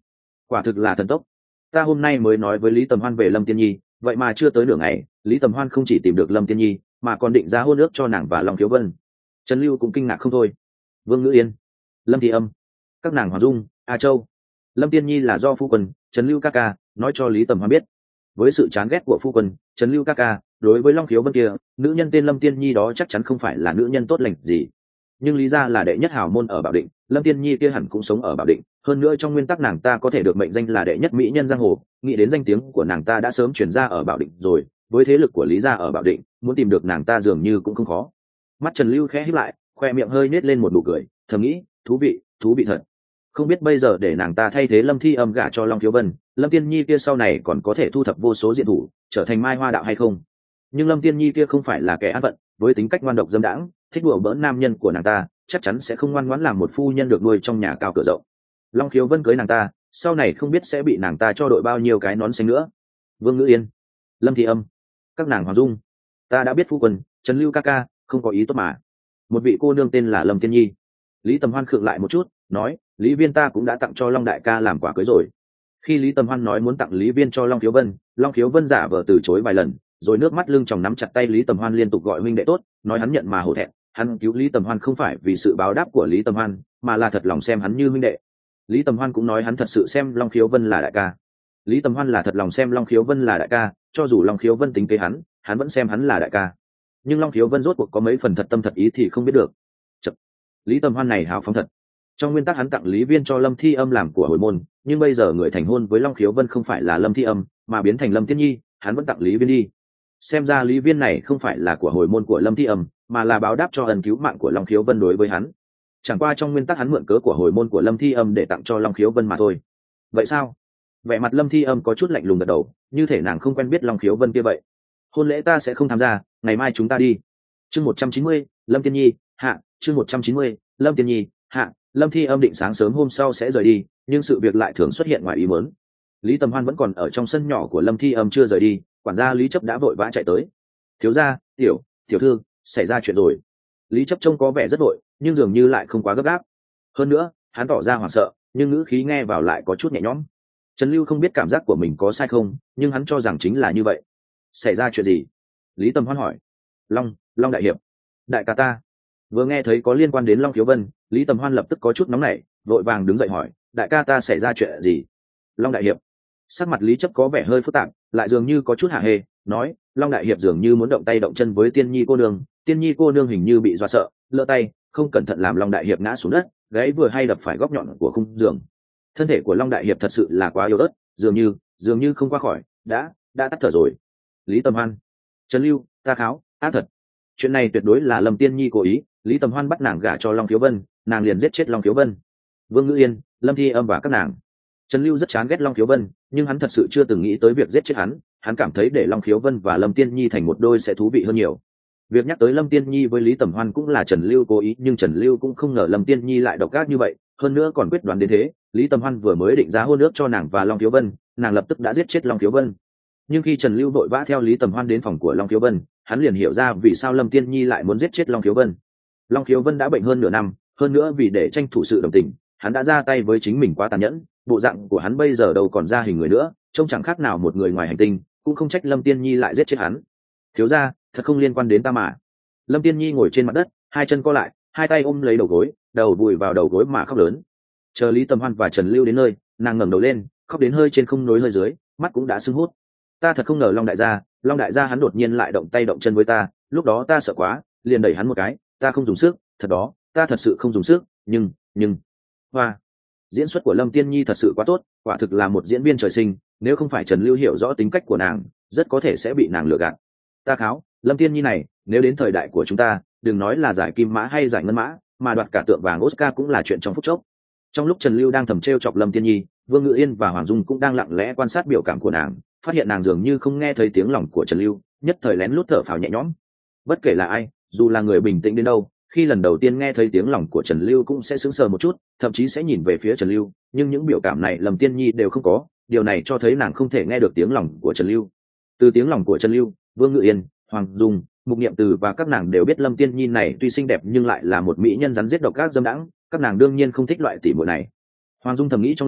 quả thực là thần tốc. Ta hôm nay mới nói với Lý Tầm Hoan về Lâm Tiên Nhi, vậy mà chưa tới nửa ngày Lý Tầm Hoan không chỉ tìm được Lâm Tiên Nhi mà còn định ra hôn ước cho nàng và Long Khiếu Vân. Trần Lưu cũng kinh ngạc không thôi. Vương Ngữ Yên, Lâm Thị Âm, các nàng Hoàng Dung, A Châu, Lâm Tiên Nhi là do phu quân Trần Lưu ca ca nói cho Lý Tầm Hoan biết. Với sự chán ghét của phu quân Trần Lưu ca ca đối với Long Khiếu Vân kia, nữ nhân tên Lâm Tiên Nhi đó chắc chắn không phải là nữ nhân tốt lành gì. Nhưng lý ra là đệ nhất hào môn ở Bảo Định, Lâm Tiên Nhi kia hẳn cũng sống ở Bảo Định, hơn nữa trong nguyên tắc nàng ta có thể được mệnh danh là đệ nhất mỹ nhân giang hồ, nghĩ đến danh tiếng của nàng ta đã sớm truyền ra ở Bảo Định rồi, với thế lực của lý gia ở Bảo Định, muốn tìm được nàng ta dường như cũng không khó. Mắt Trần Lưu khẽ híp lại, khoe miệng hơi nết lên một nụ cười, thầm nghĩ, thú vị, thú vị thật. Không biết bây giờ để nàng ta thay thế Lâm Thi Âm gả cho Long Khiếu Vân, Lâm Tiên Nhi kia sau này còn có thể thu thập vô số diện thủ, trở thành mai hoa đạo hay không? Nhưng Lâm Tiên Nhi kia không phải là kẻ ác vận, với tính cách ngoan độc dâm đãng, thích đùa bỡn nam nhân của nàng ta, chắc chắn sẽ không ngoan ngoãn làm một phu nhân được nuôi trong nhà cao cửa rộng. Long Khiếu Vân cưới nàng ta, sau này không biết sẽ bị nàng ta cho đội bao nhiêu cái nón xanh nữa. Vương Ngữ Yên, Lâm Thị Âm, các nàng Hoàng Dung, ta đã biết phu quân Trần Lưu ca ca không có ý tốt mà. Một vị cô nương tên là Lâm Tiên Nhi. Lý Tầm Hoan khựng lại một chút, nói, Lý Viên ta cũng đã tặng cho Long đại ca làm quả cưới rồi. Khi Lý Tầm Hoan nói muốn tặng Lý Viên cho Long Khiếu Vân, Long Khiếu Vân giả vờ từ chối vài lần, rồi nước mắt lưng tròng nắm chặt tay Lý Tầm Hoan liên tục gọi huynh đệ tốt, nói hắn nhận mà hổ thẹn, hắn cứu Lý Tầm Hoan không phải vì sự báo đáp của Lý Tầm Hoan, mà là thật lòng xem hắn như huynh đệ. Lý Tầm Hoan cũng nói hắn thật sự xem Long Khiếu Vân là đại ca. Lý Tầm Hoan là thật lòng xem Long Khiếu Vân là đại ca, cho dù Long Khiếu Vân tính kế hắn, hắn vẫn xem hắn là đại ca. Nhưng Long Khiếu Vân rốt cuộc có mấy phần thật tâm thật ý thì không biết được. Chật. Lý Tầm Hoan này hào phóng thật. Trong nguyên tắc hắn tặng Lý Viên cho Lâm Thi Âm làm của hồi môn, nhưng bây giờ người thành hôn với Long Khiếu Vân không phải là Lâm Thi Âm, mà biến thành Lâm Tiên Nhi, hắn vẫn tặng Lý Viên đi. Xem ra Lý Viên này không phải là của hồi môn của Lâm Thi Âm, mà là báo đáp cho ân cứu mạng của Long Khiếu Vân đối với hắn. Chẳng qua trong nguyên tắc hắn mượn cớ của hồi môn của Lâm Thi Âm để tặng cho Long Khiếu Vân mà thôi. Vậy sao? Vẻ mặt Lâm Thi Âm có chút lạnh lùng gật đầu, như thể nàng không quen biết Long Khiếu Vân kia vậy. Hôn lễ ta sẽ không tham gia, ngày mai chúng ta đi. Chương một trăm chín mươi, Lâm Tiên Nhi, hạ, chương một trăm chín mươi, Lâm Tiên Nhi, hạ. Lâm Thi Âm định sáng sớm hôm sau sẽ rời đi, nhưng sự việc lại thường xuất hiện ngoài ý muốn. Lý Tầm Hoan vẫn còn ở trong sân nhỏ của Lâm Thi Âm chưa rời đi, quản gia Lý Chấp đã vội vã chạy tới. Thiếu gia, tiểu, tiểu thư, xảy ra chuyện rồi. Lý Chấp trông có vẻ rất vội, nhưng dường như lại không quá gấp gáp. Hơn nữa, hắn tỏ ra hoảng sợ, nhưng ngữ khí nghe vào lại có chút nhẹ nhõm. Trần Lưu không biết cảm giác của mình có sai không, nhưng hắn cho rằng chính là như vậy. Xảy ra chuyện gì? Lý Tầm Hoan hỏi. Long, Long đại hiệp, đại ca ta. Vừa nghe thấy có liên quan đến Long Khiếu Vân, Lý Tầm Hoan lập tức có chút nóng nảy, vội vàng đứng dậy hỏi, đại ca ta xảy ra chuyện gì? Long đại hiệp. Sắc mặt Lý Chấp có vẻ hơi phức tạp, lại dường như có chút hả hê, nói, Long đại hiệp dường như muốn động tay động chân với Tiên Nhi cô nương, Tiên Nhi cô nương hình như bị dọa sợ, lỡ tay, không cẩn thận làm Long đại hiệp ngã xuống đất, gáy vừa hay đập phải góc nhọn của khung giường. Thân thể của Long đại hiệp thật sự là quá yếu ớt, dường như, dường như không qua khỏi, đã, đã tắt thở rồi. Lý Tầm Hoan, Trần Lưu, ta kháo, ác thật. Chuyện này tuyệt đối là Lâm Tiên Nhi cố ý, Lý Tầm Hoan bắt nàng gả cho Long Khiếu Vân, nàng liền giết chết Long Khiếu Vân. Vương Ngữ Yên, Lâm Thi Âm và các nàng. Trần Lưu rất chán ghét Long Khiếu Vân, nhưng hắn thật sự chưa từng nghĩ tới việc giết chết hắn, hắn cảm thấy để Long Khiếu Vân và Lâm Tiên Nhi thành một đôi sẽ thú vị hơn nhiều. Việc nhắc tới Lâm Tiên Nhi với Lý Tầm Hoan cũng là Trần Lưu cố ý, nhưng Trần Lưu cũng không ngờ Lâm Tiên Nhi lại độc ác như vậy, hơn nữa còn quyết đoán đến thế. Lý Tầm Hoan vừa mới định ra hôn ước cho nàng và Long Khiếu Vân, nàng lập tức đã giết chết Long Khiếu Vân. Nhưng khi Trần Lưu vội vã theo Lý Tầm Hoan đến phòng của Long Khiếu Vân, hắn liền hiểu ra vì sao Lâm Tiên Nhi lại muốn giết chết Long Khiếu Vân. Long Khiếu Vân đã bệnh hơn nửa năm, hơn nữa vì để tranh thủ sự đồng tình, hắn đã ra tay với chính mình quá tàn nhẫn, bộ dạng của hắn bây giờ đâu còn ra hình người nữa, trông chẳng khác nào một người ngoài hành tinh, cũng không trách Lâm Tiên Nhi lại giết chết hắn. Thiếu gia, thật không liên quan đến ta mà. Lâm Tiên Nhi ngồi trên mặt đất, hai chân co lại, hai tay ôm lấy đầu gối, đầu vùi vào đầu gối mà khóc lớn. Chờ Lý Tầm Hoan và Trần Lưu đến nơi, nàng ngẩng đầu lên, khóc đến hơi trên không nối hơi dưới, mắt cũng đã sưng hút. Ta thật không ngờ Long đại gia, Long đại gia hắn đột nhiên lại động tay động chân với ta, lúc đó ta sợ quá, liền đẩy hắn một cái, ta không dùng sức, thật đó, ta thật sự không dùng sức, nhưng, nhưng, hoa. Diễn xuất của Lâm Tiên Nhi thật sự quá tốt, quả thực là một diễn viên trời sinh, nếu không phải Trần Lưu hiểu rõ tính cách của nàng, rất có thể sẽ bị nàng lừa gạt. Ta kháo, Lâm Tiên Nhi này, nếu đến thời đại của chúng ta, đừng nói là giải kim mã hay giải ngân mã, mà đoạt cả tượng vàng Oscar cũng là chuyện trong phút chốc. Trong lúc Trần Lưu đang thầm trêu chọc Lâm Tiên Nhi, Vương Ngự Yên và Hoàng Dung cũng đang lặng lẽ quan sát biểu cảm của nàng, phát hiện nàng dường như không nghe thấy tiếng lòng của Trần Lưu, nhất thời lén lút thở phào nhẹ nhõm. Bất kể là ai, dù là người bình tĩnh đến đâu, khi lần đầu tiên nghe thấy tiếng lòng của Trần Lưu cũng sẽ sững sờ một chút, thậm chí sẽ nhìn về phía Trần Lưu, nhưng những biểu cảm này Lâm Tiên Nhi đều không có, điều này cho thấy nàng không thể nghe được tiếng lòng của Trần Lưu. Từ tiếng lòng của Trần Lưu, Vương Ngự Yên, Hoàng Dung, Mục Niệm Từ và các nàng đều biết Lâm Tiên Nhi này tuy xinh đẹp nhưng lại là một mỹ nhân rắn giết độc ác dâm đãng, các nàng đương nhiên không thích loại tỷ muội này. Hoàng Dung thầm nghĩ trong lòng,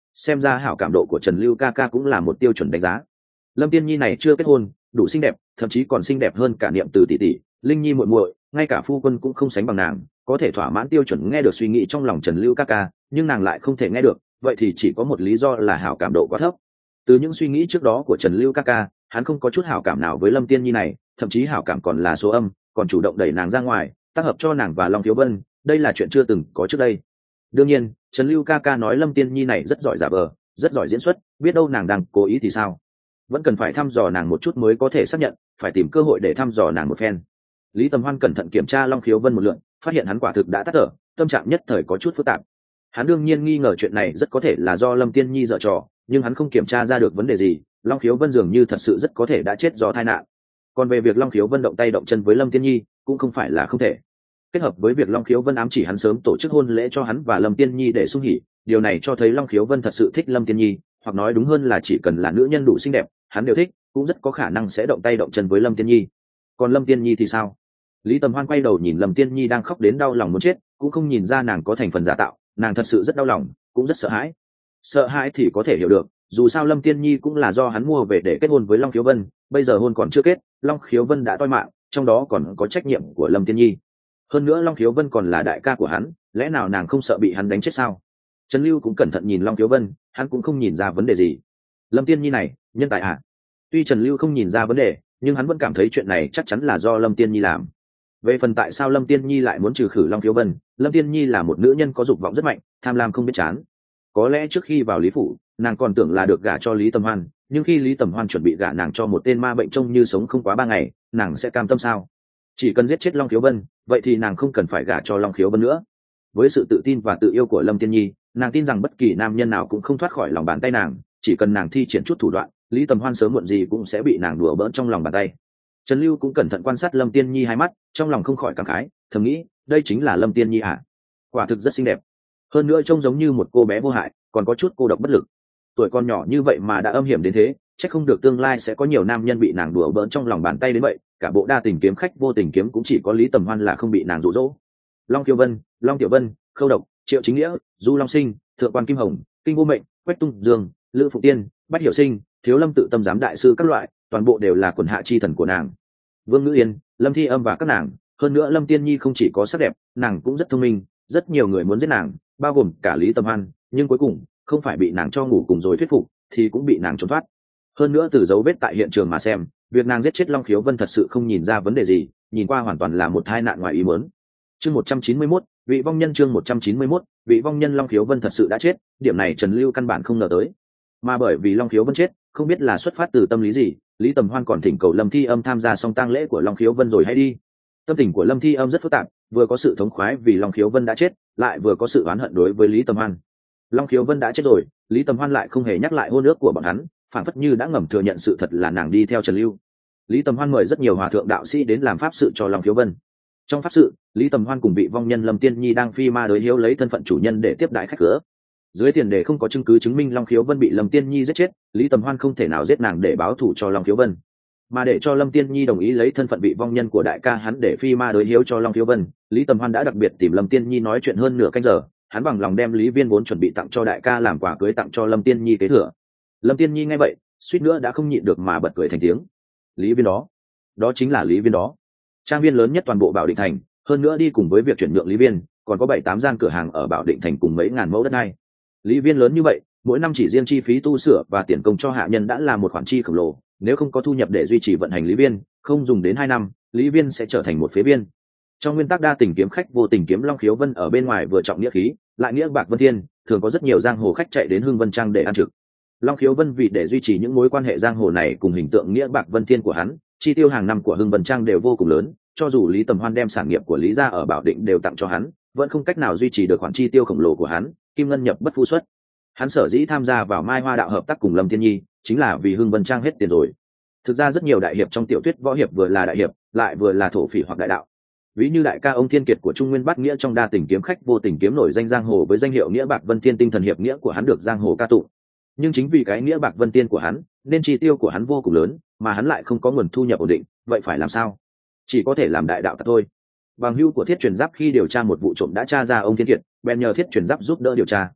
xem ra hảo cảm độ của Trần Lưu ca ca cũng là một tiêu chuẩn đánh giá. Lâm Tiên Nhi này chưa kết hôn, đủ xinh đẹp, thậm chí còn xinh đẹp hơn cả Niệm Từ tỷ tỷ, Linh Nhi muội muội, ngay cả phu quân cũng không sánh bằng nàng, có thể thỏa mãn tiêu chuẩn nghe được suy nghĩ trong lòng Trần Lưu ca ca, nhưng nàng lại không thể nghe được, vậy thì chỉ có một lý do là hảo cảm độ quá thấp. Từ những suy nghĩ trước đó của Trần Lưu ca ca, hắn không có chút hảo cảm nào với Lâm Tiên Nhi này, thậm chí hảo cảm còn là số âm, còn chủ động đẩy nàng ra ngoài, tác hợp cho nàng và Long Thiếu Vân, đây là chuyện chưa từng có trước đây. Đương nhiên, Trần Lưu ca ca nói Lâm Tiên Nhi này rất giỏi giả vờ, rất giỏi diễn xuất, biết đâu nàng đang cố ý thì sao? Vẫn cần phải thăm dò nàng một chút mới có thể xác nhận, phải tìm cơ hội để thăm dò nàng một phen. Lý Tầm Hoan cẩn thận kiểm tra Long Khiếu Vân một lượt, phát hiện hắn quả thực đã tắt thở, tâm trạng nhất thời có chút phức tạp. Hắn đương nhiên nghi ngờ chuyện này rất có thể là do Lâm Tiên Nhi giở trò, nhưng hắn không kiểm tra ra được vấn đề gì. Long Khiếu Vân dường như thật sự rất có thể đã chết do tai nạn. Còn về việc Long Khiếu Vân động tay động chân với Lâm Tiên Nhi, cũng không phải là không thể. Kết hợp với việc Long Khiếu Vân ám chỉ hắn sớm tổ chức hôn lễ cho hắn và Lâm Tiên Nhi để xung hỉ, điều này cho thấy Long Khiếu Vân thật sự thích Lâm Tiên Nhi, hoặc nói đúng hơn là chỉ cần là nữ nhân đủ xinh đẹp, hắn đều thích, cũng rất có khả năng sẽ động tay động chân với Lâm Tiên Nhi. Còn Lâm Tiên Nhi thì sao? Lý Tầm Hoan quay đầu nhìn Lâm Tiên Nhi đang khóc đến đau lòng muốn chết, cũng không nhìn ra nàng có thành phần giả tạo, nàng thật sự rất đau lòng, cũng rất sợ hãi. Sợ hãi thì có thể hiểu được, dù sao Lâm Tiên Nhi cũng là do hắn mua về để kết hôn với Long Khiếu Vân, bây giờ hôn còn chưa kết, Long Khiếu Vân đã toi mạng, trong đó còn có trách nhiệm của Lâm Tiên Nhi. Hơn nữa Long Khiếu Vân còn là đại ca của hắn, lẽ nào nàng không sợ bị hắn đánh chết sao? Trần Lưu cũng cẩn thận nhìn Long Khiếu Vân, hắn cũng không nhìn ra vấn đề gì. Lâm Tiên Nhi này, nhân tài à? Tuy Trần Lưu không nhìn ra vấn đề, nhưng hắn vẫn cảm thấy chuyện này chắc chắn là do Lâm Tiên Nhi làm. Về phần tại sao Lâm Tiên Nhi lại muốn trừ khử Long Khiếu Vân, Lâm Tiên Nhi là một nữ nhân có dục vọng rất mạnh, tham lam không biết chán. Có lẽ trước khi vào Lý phủ, nàng còn tưởng là được gả cho Lý Tầm Hoan, nhưng khi Lý Tầm Hoan chuẩn bị gả nàng cho một tên ma bệnh trông như sống không quá ba ngày, nàng sẽ cam tâm sao? Chỉ cần giết chết Long Khiếu Vân, vậy thì nàng không cần phải gả cho Long Khiếu Vân nữa. Với sự tự tin và tự yêu của Lâm Tiên Nhi, nàng tin rằng bất kỳ nam nhân nào cũng không thoát khỏi lòng bàn tay nàng, chỉ cần nàng thi triển chút thủ đoạn, Lý Tầm Hoan sớm muộn gì cũng sẽ bị nàng đùa bỡn trong lòng bàn tay. Trần Lưu cũng cẩn thận quan sát Lâm Tiên Nhi hai mắt, trong lòng không khỏi cảm khái, thầm nghĩ, đây chính là Lâm Tiên Nhi à? Quả thực rất xinh đẹp, hơn nữa trông giống như một cô bé vô hại, còn có chút cô độc bất lực. Tuổi còn nhỏ như vậy mà đã âm hiểm đến thế, chắc không được tương lai sẽ có nhiều nam nhân bị nàng đùa bỡn trong lòng bàn tay đến vậy. Cả bộ đa tình kiếm khách vô tình kiếm cũng chỉ có Lý Tầm Hoan là không bị nàng dụ dỗ. Long Kiều Vân, Long Tiểu Vân, Khâu Độc, Triệu Chính Nghĩa, Du Long Sinh, Thượng quan Kim Hồng, Kinh Vô Mệnh, Quách Tung Dương, Lữ Phụ Tiên, Bách Hiểu Sinh, Thiếu Lâm Tự Tâm Giám đại sư các loại, toàn bộ đều là quần hạ chi thần của nàng. Vương Ngữ Yên, Lâm Thi Âm và các nàng, hơn nữa Lâm Tiên Nhi không chỉ có sắc đẹp, nàng cũng rất thông minh, rất nhiều người muốn giết nàng, bao gồm cả Lý Tầm Hoan, nhưng cuối cùng không phải bị nàng cho ngủ cùng rồi thuyết phục, thì cũng bị nàng trốn thoát. Hơn nữa từ dấu vết tại hiện trường mà xem, việc nàng giết chết Long Khiếu Vân thật sự không nhìn ra vấn đề gì, nhìn qua hoàn toàn là một tai nạn ngoài ý muốn. Chương một trăm chín mươi mốt, vị vong nhân chương một trăm chín mươi mốt, vị vong nhân Long Khiếu Vân thật sự đã chết, điểm này Trần Lưu căn bản không ngờ tới. Mà bởi vì Long Khiếu Vân chết, không biết là xuất phát từ tâm lý gì, Lý Tầm Hoan còn thỉnh cầu Lâm Thi Âm tham gia song tang lễ của Long Khiếu Vân rồi hay đi. Tâm tình của Lâm Thi Âm rất phức tạp, vừa có sự thống khoái vì Long Khiếu Vân đã chết, lại vừa có sự oán hận đối với Lý Tầm Hoan. Long Khiếu Vân đã chết rồi, Lý Tầm Hoan lại không hề nhắc lại hôn ước của bọn hắn, phản phất như đã ngầm thừa nhận sự thật là nàng đi theo Trần Lưu. Lý Tầm Hoan mời rất nhiều hòa thượng đạo sĩ đến làm pháp sự cho Long Khiếu Vân. Trong pháp sự, Lý Tầm Hoan cùng vị vong nhân Lâm Tiên Nhi đang phi ma đối hiếu lấy thân phận chủ nhân để tiếp đãi khách cửa. Dưới tiền đề không có chứng cứ chứng minh Long Khiếu Vân bị Lâm Tiên Nhi giết chết, Lý Tầm Hoan không thể nào giết nàng để báo thù cho Long Khiếu Vân, mà để cho Lâm Tiên Nhi đồng ý lấy thân phận vị vong nhân của đại ca hắn để phi ma đối hiếu cho Long Khiếu Vân, Lý Tầm Hoan đã đặc biệt tìm Lâm Tiên Nhi nói chuyện hơn nửa canh giờ, hắn bằng lòng đem Lý Viên vốn chuẩn bị tặng cho đại ca làm quà cưới tặng cho Lâm Tiên Nhi kế thừa. Lâm Tiên Nhi nghe vậy, suýt nữa đã không nhịn được mà bật cười thành tiếng. Lý Viên đó, đó chính là Lý Viên đó, trang viên lớn nhất toàn bộ Bảo Định thành, hơn nữa đi cùng với việc chuyển nhượng Lý Viên, còn có bảy tám gian cửa hàng ở Bảo Định thành cùng mấy ngàn mẫu đất đai. Lý Viên lớn như vậy, mỗi năm chỉ riêng chi phí tu sửa và tiền công cho hạ nhân đã là một khoản chi khổng lồ, nếu không có thu nhập để duy trì vận hành Lý Viên, không dùng đến hai năm, Lý Viên sẽ trở thành một phế viên. Trong nguyên tắc đa tình kiếm khách vô tình kiếm Long Khiếu Vân ở bên ngoài vừa trọng nghĩa khí, lại nghĩa bạc vân thiên, thường có rất nhiều giang hồ khách chạy đến Hưng Vân Trang để ăn trực. Long Khiếu Vân vì để duy trì những mối quan hệ giang hồ này cùng hình tượng nghĩa bạc vân thiên của hắn, chi tiêu hàng năm của Hưng Vân Trang đều vô cùng lớn, cho dù Lý Tầm Hoan đem sản nghiệp của Lý gia ở Bảo Định đều tặng cho hắn, vẫn không cách nào duy trì được khoản chi tiêu khổng lồ của hắn, kim ngân nhập bất phu xuất. Hắn sở dĩ tham gia vào Mai Hoa đạo hợp tác cùng Lâm Thiên Nhi, chính là vì Hưng Vân Trang hết tiền rồi. Thực ra rất nhiều đại hiệp trong tiểu thuyết võ hiệp vừa là đại hiệp, lại vừa là thổ phỉ hoặc đại đạo. Ví như đại ca ông Thiên Kiệt của Trung Nguyên Bát Nghĩa trong đa tình kiếm khách vô tình kiếm nổi danh giang hồ với danh hiệu nghĩa bạc vân thiên, tinh thần hiệp nghĩa của hắn được giang hồ ca tụng. Nhưng chính vì cái nghĩa bạc vân thiên của hắn, nên chi tiêu của hắn vô cùng lớn, mà hắn lại không có nguồn thu nhập ổn định, vậy phải làm sao? Chỉ có thể làm đại đạo tặc thôi. Bằng hữu của Thiết Truyền Giáp khi điều tra một vụ trộm đã tra ra ông Thiên Kiệt, bèn nhờ Thiết Truyền Giáp giúp đỡ điều tra.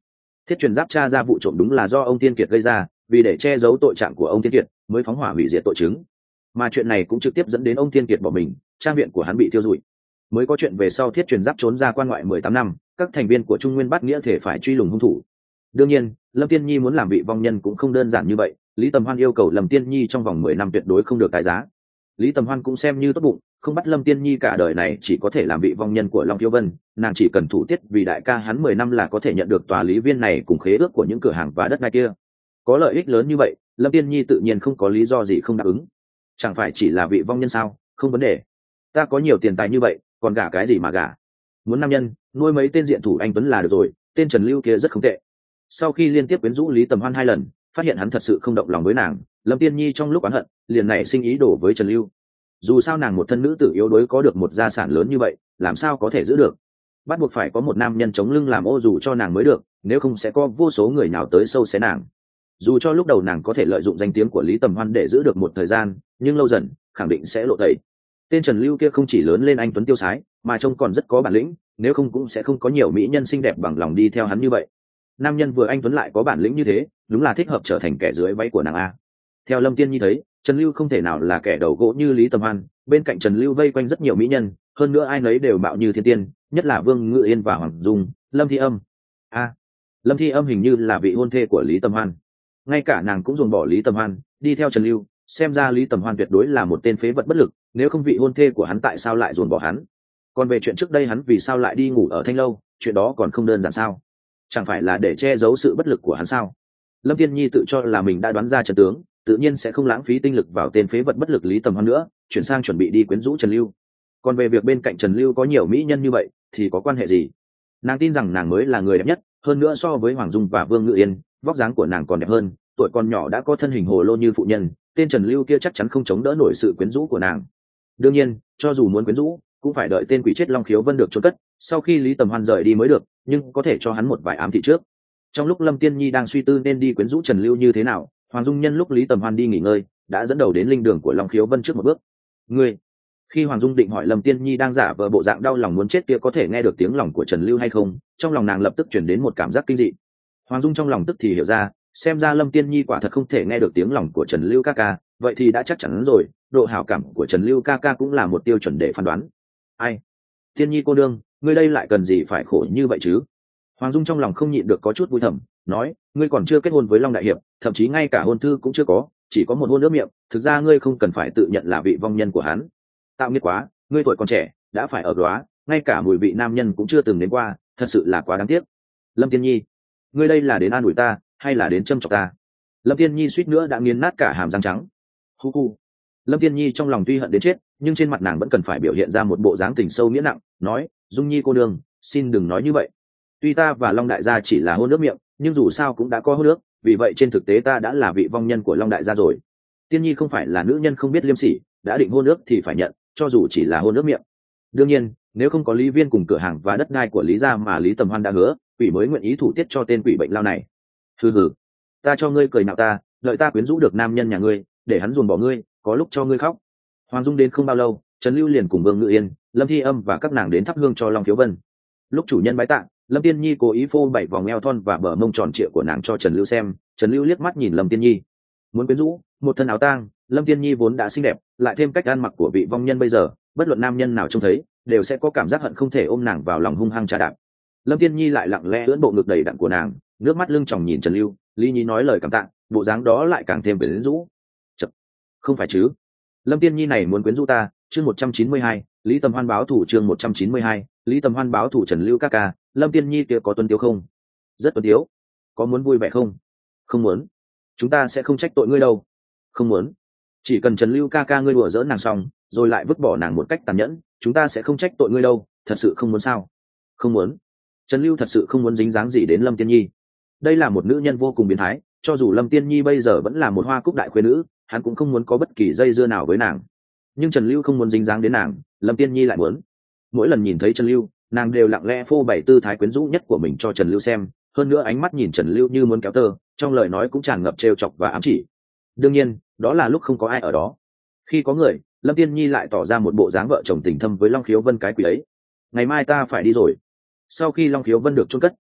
Thiết truyền giáp tra ra vụ trộm đúng là do ông Tiên Kiệt gây ra, vì để che giấu tội trạng của ông Tiên Kiệt mới phóng hỏa hủy diệt tội chứng, mà chuyện này cũng trực tiếp dẫn đến ông Tiên Kiệt bỏ mình, trang viện của hắn bị tiêu rụi. Mới có chuyện về sau Thiết truyền giáp trốn ra quan ngoại mười tám năm, các thành viên của Trung Nguyên Bát Nghĩa thể phải truy lùng hung thủ. Đương nhiên, Lâm Tiên Nhi muốn làm vị vong nhân cũng không đơn giản như vậy, Lý Tầm Hoan yêu cầu Lâm Tiên Nhi trong vòng mười năm tuyệt đối không được tái giá. Lý Tầm Hoan cũng xem như tốt bụng, không bắt Lâm Tiên Nhi cả đời này chỉ có thể làm vị vong nhân của Long Khiếu Vân, nàng chỉ cần thủ tiết vì đại ca hắn mười năm là có thể nhận được tòa lý viên này cùng khế ước của những cửa hàng và đất đai kia. Có lợi ích lớn như vậy, Lâm Tiên Nhi tự nhiên không có lý do gì không đáp ứng. Chẳng phải chỉ là vị vong nhân sao, không vấn đề. Ta có nhiều tiền tài như vậy, còn gả cái gì mà gả? Muốn nam nhân, nuôi mấy tên diện thủ anh tuấn là được rồi, tên Trần Lưu kia rất không tệ. Sau khi liên tiếp quyến rũ Lý Tầm Hoan hai lần, phát hiện hắn thật sự không động lòng với nàng, Lâm Tiên Nhi trong lúc oán hận liền nảy sinh ý đồ với Trần Lưu. Dù sao nàng một thân nữ tử yếu đuối có được một gia sản lớn như vậy, làm sao có thể giữ được? Bắt buộc phải có một nam nhân chống lưng làm ô dù cho nàng mới được, nếu không sẽ có vô số người nào tới sâu xé nàng. Dù cho lúc đầu nàng có thể lợi dụng danh tiếng của Lý Tầm Hoan để giữ được một thời gian, nhưng lâu dần khẳng định sẽ lộ tẩy. Tên Trần Lưu kia không chỉ lớn lên anh tuấn tiêu sái, mà trông còn rất có bản lĩnh, nếu không cũng sẽ không có nhiều mỹ nhân xinh đẹp bằng lòng đi theo hắn như vậy. Nam nhân vừa anh tuấn lại có bản lĩnh như thế, đúng là thích hợp trở thành kẻ dưới váy của nàng a. Theo Lâm Tiên Nhi thấy, Trần Lưu không thể nào là kẻ đầu gỗ như Lý Tầm Hoan, bên cạnh Trần Lưu vây quanh rất nhiều mỹ nhân, hơn nữa ai nấy đều mạo như thiên tiên, nhất là Vương Ngự Yên và Hoàng Dung, Lâm Thi Âm. A, Lâm Thi Âm hình như là vị hôn thê của Lý Tầm Hoan. Ngay cả nàng cũng dồn bỏ Lý Tầm Hoan, đi theo Trần Lưu, xem ra Lý Tầm Hoan tuyệt đối là một tên phế vật bất lực, nếu không vị hôn thê của hắn tại sao lại dồn bỏ hắn? Còn về chuyện trước đây hắn vì sao lại đi ngủ ở Thanh Lâu, chuyện đó còn không đơn giản sao? Chẳng phải là để che giấu sự bất lực của hắn sao? Lâm Tiên Nhi tự cho là mình đã đoán ra trận tướng, tự nhiên sẽ không lãng phí tinh lực vào tên phế vật bất lực Lý Tầm Hoan nữa, chuyển sang chuẩn bị đi quyến rũ Trần Lưu. Còn về việc bên cạnh Trần Lưu có nhiều mỹ nhân như vậy thì có quan hệ gì? Nàng tin rằng nàng mới là người đẹp nhất, hơn nữa so với Hoàng Dung và Vương Ngự Yên, vóc dáng của nàng còn đẹp hơn, tuổi còn nhỏ đã có thân hình hồ lô như phụ nhân, tên Trần Lưu kia chắc chắn không chống đỡ nổi sự quyến rũ của nàng. Đương nhiên, cho dù muốn quyến rũ, cũng phải đợi tên quỷ chết Long Khiếu Vân được chôn cất, sau khi Lý Tầm Hoan rời đi mới được, nhưng có thể cho hắn một vài ám thị trước. Trong lúc Lâm Tiên Nhi đang suy tư nên đi quyến rũ Trần Lưu như thế nào, Hoàng Dung nhân lúc Lý Tầm Hoan đi nghỉ ngơi, đã dẫn đầu đến linh đường của Long Khiếu Vân trước một bước. Ngươi, khi Hoàng Dung định hỏi Lâm Tiên Nhi đang giả vờ bộ dạng đau lòng muốn chết kia có thể nghe được tiếng lòng của Trần Lưu hay không, trong lòng nàng lập tức chuyển đến một cảm giác kinh dị. Hoàng Dung trong lòng tức thì hiểu ra, xem ra Lâm Tiên Nhi quả thật không thể nghe được tiếng lòng của Trần Lưu ca ca, vậy thì đã chắc chắn rồi, độ hảo cảm của Trần Lưu ca ca cũng là một tiêu chuẩn để phán đoán. Ai? Tiên Nhi cô đương, ngươi đây lại cần gì phải khổ như vậy chứ? Hoàng Dung trong lòng không nhịn được có chút vui thầm, nói, ngươi còn chưa kết hôn với Long đại hiệp, thậm chí ngay cả hôn thư cũng chưa có, chỉ có một hôn ước miệng, thực ra ngươi không cần phải tự nhận là vị vong nhân của hắn. Tạo nghiệt quá, ngươi tuổi còn trẻ, đã phải ở đó, ngay cả mùi vị nam nhân cũng chưa từng đến qua, thật sự là quá đáng tiếc. Lâm Tiên Nhi, ngươi đây là đến an ủi ta, hay là đến châm chọc ta? Lâm Tiên Nhi suýt nữa đã nghiến nát cả hàm răng trắng. Hu hu. Lâm Tiên Nhi trong lòng tuy hận đến chết, nhưng trên mặt nàng vẫn cần phải biểu hiện ra một bộ dáng tình sâu nghĩa nặng, nói, Dung Nhi cô đương, xin đừng nói như vậy. Tuy ta và Long đại gia chỉ là hôn ước miệng, nhưng dù sao cũng đã có hôn ước, vì vậy trên thực tế ta đã là vị vong nhân của Long đại gia rồi. Tiên Nhi không phải là nữ nhân không biết liêm sỉ, đã định hôn ước thì phải nhận, cho dù chỉ là hôn ước miệng. Đương nhiên, nếu không có Lý Viên cùng cửa hàng và đất đai của Lý gia mà Lý Tầm Hoan đã hứa, quỷ mới nguyện ý thủ tiết cho tên quỷ bệnh lao này. Hừ hừ, ta cho ngươi cười nạo ta, lợi ta quyến rũ được nam nhân nhà ngươi, để hắn ruồng bỏ ngươi, có lúc cho ngươi khóc. Hoàng Dung đến không bao lâu, Trần Lưu liền cùng Vương Ngự Yên, Lâm Thi Âm và các nàng đến thắp hương cho Long Khiếu Vân. Lúc chủ nhân bái tạ, Lâm Tiên Nhi cố ý phô bảy vòng eo thon và bờ mông tròn trịa của nàng cho Trần Lưu xem. Trần Lưu liếc mắt nhìn Lâm Tiên Nhi, muốn quyến rũ, một thân áo tang, Lâm Tiên Nhi vốn đã xinh đẹp, lại thêm cách ăn mặc của vị vong nhân bây giờ, bất luận nam nhân nào trông thấy, đều sẽ có cảm giác hận không thể ôm nàng vào lòng hung hăng trà đạp. Lâm Tiên Nhi lại lặng lẽ ưỡn bộ ngực đầy đặn của nàng, nước mắt lưng tròng nhìn Trần Lưu, Lý Nhi nói lời cảm tạ, bộ dáng đó lại càng thêm quyến rũ. Chật, không phải chứ? Lâm Tiên Nhi này muốn quyến rũ ta? Chương một trăm chín mươi hai, Lý Tầm Hoan báo thủ. Chương một trăm chín mươi hai, Lý Tầm Hoan báo thủ. Trần Lưu ca ca, Lâm Tiên Nhi kia có tuấn tiếu không? Rất tuấn tiếu. Có muốn vui vẻ không? Không muốn. Chúng ta sẽ không trách tội ngươi đâu. Không muốn. Chỉ cần Trần Lưu ca ca ngươi đùa giỡn nàng xong, rồi lại vứt bỏ nàng một cách tàn nhẫn, chúng ta sẽ không trách tội ngươi đâu. Thật sự không muốn sao? Không muốn. Trần Lưu thật sự không muốn dính dáng gì đến Lâm Tiên Nhi. Đây là một nữ nhân vô cùng biến thái, cho dù Lâm Tiên Nhi bây giờ vẫn là một hoa cúc đại khuê nữ, hắn cũng không muốn có bất kỳ dây dưa nào với nàng. Nhưng Trần Lưu không muốn dính dáng đến nàng, Lâm Tiên Nhi lại muốn. Mỗi lần nhìn thấy Trần Lưu, nàng đều lặng lẽ phô bày tư thái quyến rũ nhất của mình cho Trần Lưu xem, hơn nữa ánh mắt nhìn Trần Lưu như muốn kéo tơ, trong lời nói cũng tràn ngập trêu chọc và ám chỉ. Đương nhiên, đó là lúc không có ai ở đó. Khi có người, Lâm Tiên Nhi lại tỏ ra một bộ dáng vợ chồng tình thâm với Long Khiếu Vân cái quỷ ấy. Ngày mai ta phải đi rồi. Sau khi Long Khiếu Vân được chôn cất,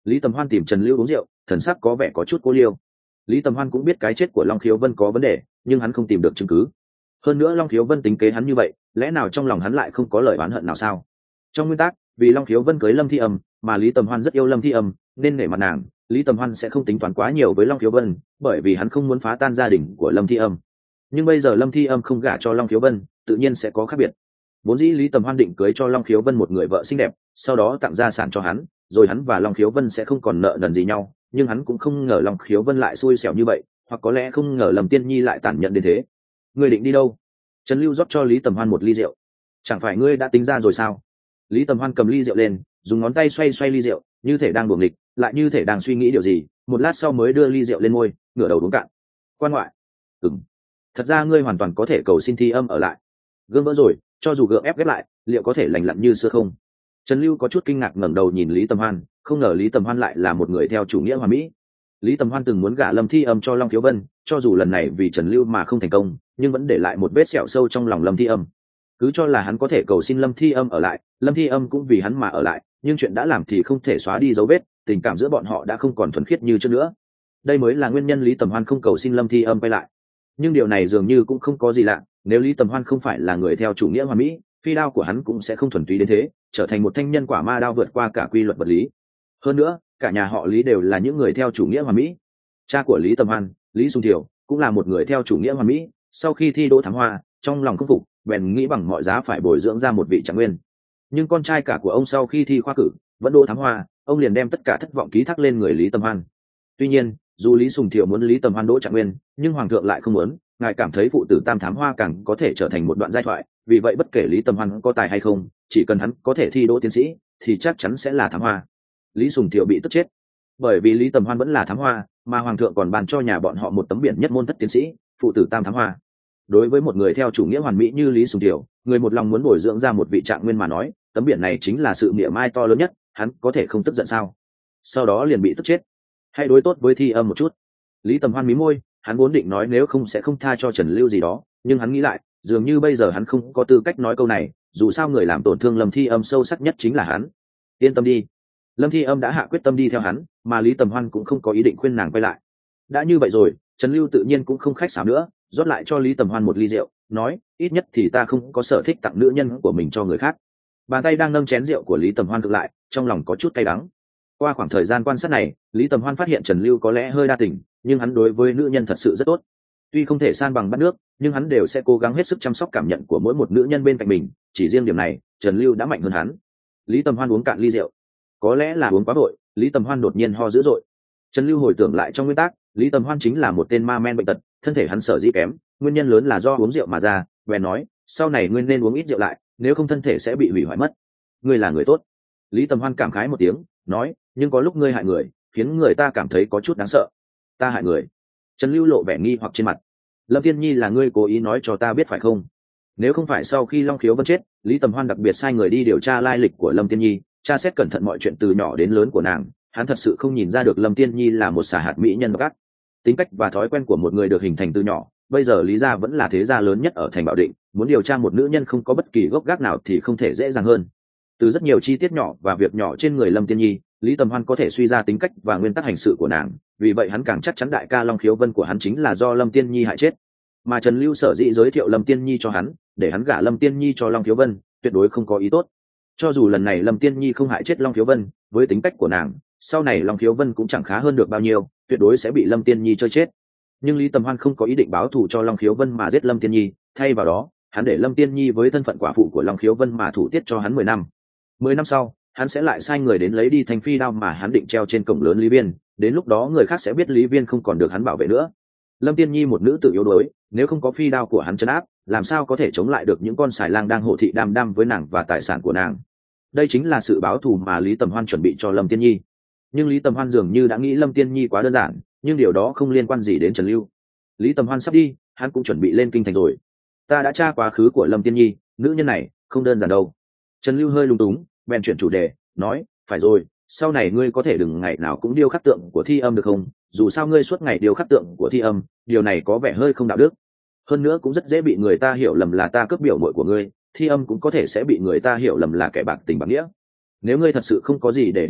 Lý Tầm Hoan tìm Trần Lưu uống rượu, thần sắc có vẻ có chút cô liêu. Lý Tầm Hoan cũng biết cái chết của Long Khiếu Vân có vấn đề, nhưng hắn không tìm được chứng cứ. Hơn nữa Long Khiếu Vân tính kế hắn như vậy, lẽ nào trong lòng hắn lại không có lời oán hận nào sao? Trong nguyên tắc, vì Long Khiếu Vân cưới Lâm Thi Âm, mà Lý Tầm Hoan rất yêu Lâm Thi Âm, nên nể mặt nàng, Lý Tầm Hoan sẽ không tính toán quá nhiều với Long Khiếu Vân, bởi vì hắn không muốn phá tan gia đình của Lâm Thi Âm. Nhưng bây giờ Lâm Thi Âm không gả cho Long Khiếu Vân, tự nhiên sẽ có khác biệt. Vốn dĩ Lý Tầm Hoan định cưới cho Long Khiếu Vân một người vợ xinh đẹp, sau đó tặng gia sản cho hắn, rồi hắn và Long Khiếu Vân sẽ không còn nợ nần gì nhau, nhưng hắn cũng không ngờ Long Khiếu Vân lại xui xẻo như vậy, hoặc có lẽ không ngờ Lâm Tiên Nhi lại tàn nhẫn đến thế. Ngươi định đi đâu? Trần Lưu rót cho Lý Tầm Hoan một ly rượu. Chẳng phải ngươi đã tính ra rồi sao? Lý Tầm Hoan cầm ly rượu lên, dùng ngón tay xoay xoay ly rượu, như thể đang đùa nghịch, lại như thể đang suy nghĩ điều gì, một lát sau mới đưa ly rượu lên môi, ngửa đầu uống cạn. Quan ngoại. Ừm. Thật ra ngươi hoàn toàn có thể cầu xin Thi Âm ở lại. Gương vỡ rồi, cho dù gượng ép ghép lại, liệu có thể lành lặn như xưa không? Trần Lưu có chút kinh ngạc ngẩng đầu nhìn Lý Tầm Hoan, không ngờ Lý Tầm Hoan lại là một người theo chủ nghĩa hoàn mỹ. Lý Tầm Hoan từng muốn gả Lâm Thi Âm cho Long Khiếu Vân, cho dù lần này vì Trần Lưu mà không thành công, nhưng vẫn để lại một vết sẹo sâu trong lòng Lâm Thi Âm. Cứ cho là hắn có thể cầu xin Lâm Thi Âm ở lại, Lâm Thi Âm cũng vì hắn mà ở lại, nhưng chuyện đã làm thì không thể xóa đi dấu vết, tình cảm giữa bọn họ đã không còn thuần khiết như trước nữa. Đây mới là nguyên nhân Lý Tầm Hoan không cầu xin Lâm Thi Âm quay lại. Nhưng điều này dường như cũng không có gì lạ, nếu Lý Tầm Hoan không phải là người theo chủ nghĩa hoàn mỹ, phi đao của hắn cũng sẽ không thuần túy đến thế, trở thành một thanh nhân quả ma đao vượt qua cả quy luật vật lý. Hơn nữa, cả nhà họ Lý đều là những người theo chủ nghĩa hoàn mỹ. Cha của Lý Tầm Hoan, Lý Sùng Thiều, cũng là một người theo chủ nghĩa hoàn mỹ, sau khi thi đỗ thám hoa, trong lòng không phục, bèn nghĩ bằng mọi giá phải bồi dưỡng ra một vị trạng nguyên. Nhưng con trai cả của ông sau khi thi khoa cử, vẫn đỗ thám hoa, ông liền đem tất cả thất vọng ký thác lên người Lý Tầm Hoan. Tuy nhiên, dù Lý Sùng Thiều muốn Lý Tầm Hoan đỗ trạng nguyên, nhưng hoàng thượng lại không muốn, ngài cảm thấy phụ tử tam thám hoa càng có thể trở thành một đoạn giai thoại, vì vậy bất kể Lý Tầm Hoan có tài hay không, chỉ cần hắn có thể thi đỗ tiến sĩ, thì chắc chắn sẽ là thám hoa. Lý Sùng Thiệu bị tức chết, bởi vì Lý Tầm Hoan vẫn là thám hoa, mà hoàng thượng còn ban cho nhà bọn họ một tấm biển nhất môn thất tiến sĩ, phụ tử tam thám hoa. Đối với một người theo chủ nghĩa hoàn mỹ như Lý Sùng Thiệu, người một lòng muốn bồi dưỡng ra một vị trạng nguyên mà nói, tấm biển này chính là sự mỉa mai to lớn nhất, hắn có thể không tức giận sao? Sau đó liền bị tức chết. Hãy đối tốt với Thi Âm một chút. Lý Tầm Hoan mí môi, hắn vốn định nói nếu không sẽ không tha cho Trần Lưu gì đó, nhưng hắn nghĩ lại, dường như bây giờ hắn không có tư cách nói câu này, dù sao người làm tổn thương Lâm Thi Âm sâu sắc nhất chính là hắn. Yên tâm đi. Lâm Thi Âm đã hạ quyết tâm đi theo hắn, mà Lý Tầm Hoan cũng không có ý định khuyên nàng quay lại. Đã như vậy rồi, Trần Lưu tự nhiên cũng không khách sáo nữa, rót lại cho Lý Tầm Hoan một ly rượu, nói, ít nhất thì ta không có sở thích tặng nữ nhân của mình cho người khác. Bàn tay đang nâng chén rượu của Lý Tầm Hoan ngược lại, trong lòng có chút cay đắng. Qua khoảng thời gian quan sát này, Lý Tầm Hoan phát hiện Trần Lưu có lẽ hơi đa tình, nhưng hắn đối với nữ nhân thật sự rất tốt. Tuy không thể san bằng bát nước, nhưng hắn đều sẽ cố gắng hết sức chăm sóc cảm nhận của mỗi một nữ nhân bên cạnh mình, chỉ riêng điểm này, Trần Lưu đã mạnh hơn hắn. Lý Tầm Hoan uống cạn ly rượu. Có lẽ là uống quá vội, Lý Tầm Hoan đột nhiên ho dữ dội. Trần Lưu hồi tưởng lại trong nguyên tắc, Lý Tầm Hoan chính là một tên ma men bệnh tật, thân thể hắn sở dĩ kém, nguyên nhân lớn là do uống rượu mà ra, bèn nói, sau này ngươi nên uống ít rượu lại, nếu không thân thể sẽ bị hủy hoại mất. Ngươi là người tốt. Lý Tầm Hoan cảm khái một tiếng, nói, nhưng có lúc ngươi hại người, khiến người ta cảm thấy có chút đáng sợ. Ta hại người? Trần Lưu lộ vẻ nghi hoặc trên mặt. Lâm Tiên Nhi là ngươi cố ý nói cho ta biết phải không? Nếu không phải sau khi Long Khiếu Vân chết, Lý Tầm Hoan đặc biệt sai người đi điều tra lai lịch của Lâm Tiên Nhi, tra xét cẩn thận mọi chuyện từ nhỏ đến lớn của nàng, hắn thật sự không nhìn ra được Lâm Tiên Nhi là một xà hạt mỹ nhân độc ác. Tính cách và thói quen của một người được hình thành từ nhỏ, bây giờ Lý gia vẫn là thế gia lớn nhất ở thành Bảo Định, muốn điều tra một nữ nhân không có bất kỳ gốc gác nào thì không thể dễ dàng hơn. Từ rất nhiều chi tiết nhỏ và việc nhỏ trên người Lâm Tiên Nhi, Lý Tầm Hoan có thể suy ra tính cách và nguyên tắc hành sự của nàng, vì vậy hắn càng chắc chắn đại ca Long Khiếu Vân của hắn chính là do Lâm Tiên Nhi hại chết. Mà Trần Lưu sở dĩ giới thiệu Lâm Tiên Nhi cho hắn, để hắn gả Lâm Tiên Nhi cho Long Khiếu Vân, tuyệt đối không có ý tốt. Cho dù lần này Lâm Tiên Nhi không hại chết Long Khiếu Vân, với tính cách của nàng, sau này Long Khiếu Vân cũng chẳng khá hơn được bao nhiêu, tuyệt đối sẽ bị Lâm Tiên Nhi chơi chết. Nhưng Lý Tầm Hoan không có ý định báo thù cho Long Khiếu Vân mà giết Lâm Tiên Nhi, thay vào đó, hắn để Lâm Tiên Nhi với thân phận quả phụ của Long Khiếu Vân mà thủ tiết cho hắn mười năm. Mười năm sau, hắn sẽ lại sai người đến lấy đi thanh phi đao mà hắn định treo trên cổng lớn Lý Viên, đến lúc đó người khác sẽ biết Lý Viên không còn được hắn bảo vệ nữa. Lâm Tiên Nhi một nữ tử yếu đuối, nếu không có phi đao của hắn trấn áp, làm sao có thể chống lại được những con xài lang đang hộ thị đam đam với nàng và tài sản của nàng. Đây chính là sự báo thù mà Lý Tầm Hoan chuẩn bị cho Lâm Tiên Nhi. Nhưng Lý Tầm Hoan dường như đã nghĩ Lâm Tiên Nhi quá đơn giản, nhưng điều đó không liên quan gì đến Trần Lưu. Lý Tầm Hoan sắp đi, hắn cũng chuẩn bị lên kinh thành rồi. Ta đã tra quá khứ của Lâm Tiên Nhi, nữ nhân này không đơn giản đâu. Trần Lưu hơi lung túng, bèn chuyển chủ đề, nói, phải rồi, sau này ngươi có thể đừng ngày nào cũng điêu khắc tượng của Thi Âm được không? Dù sao ngươi suốt ngày điêu khắc tượng của Thi Âm, điều này có vẻ hơi không đạo đức. Hơn nữa cũng rất dễ bị người ta hiểu lầm là ta cướp biểu muội của ngươi, Thi Âm cũng có thể sẽ bị người ta hiểu lầm là kẻ bạc tình bạc nghĩa. Nếu ngươi thật sự không có gì để điêu khắc,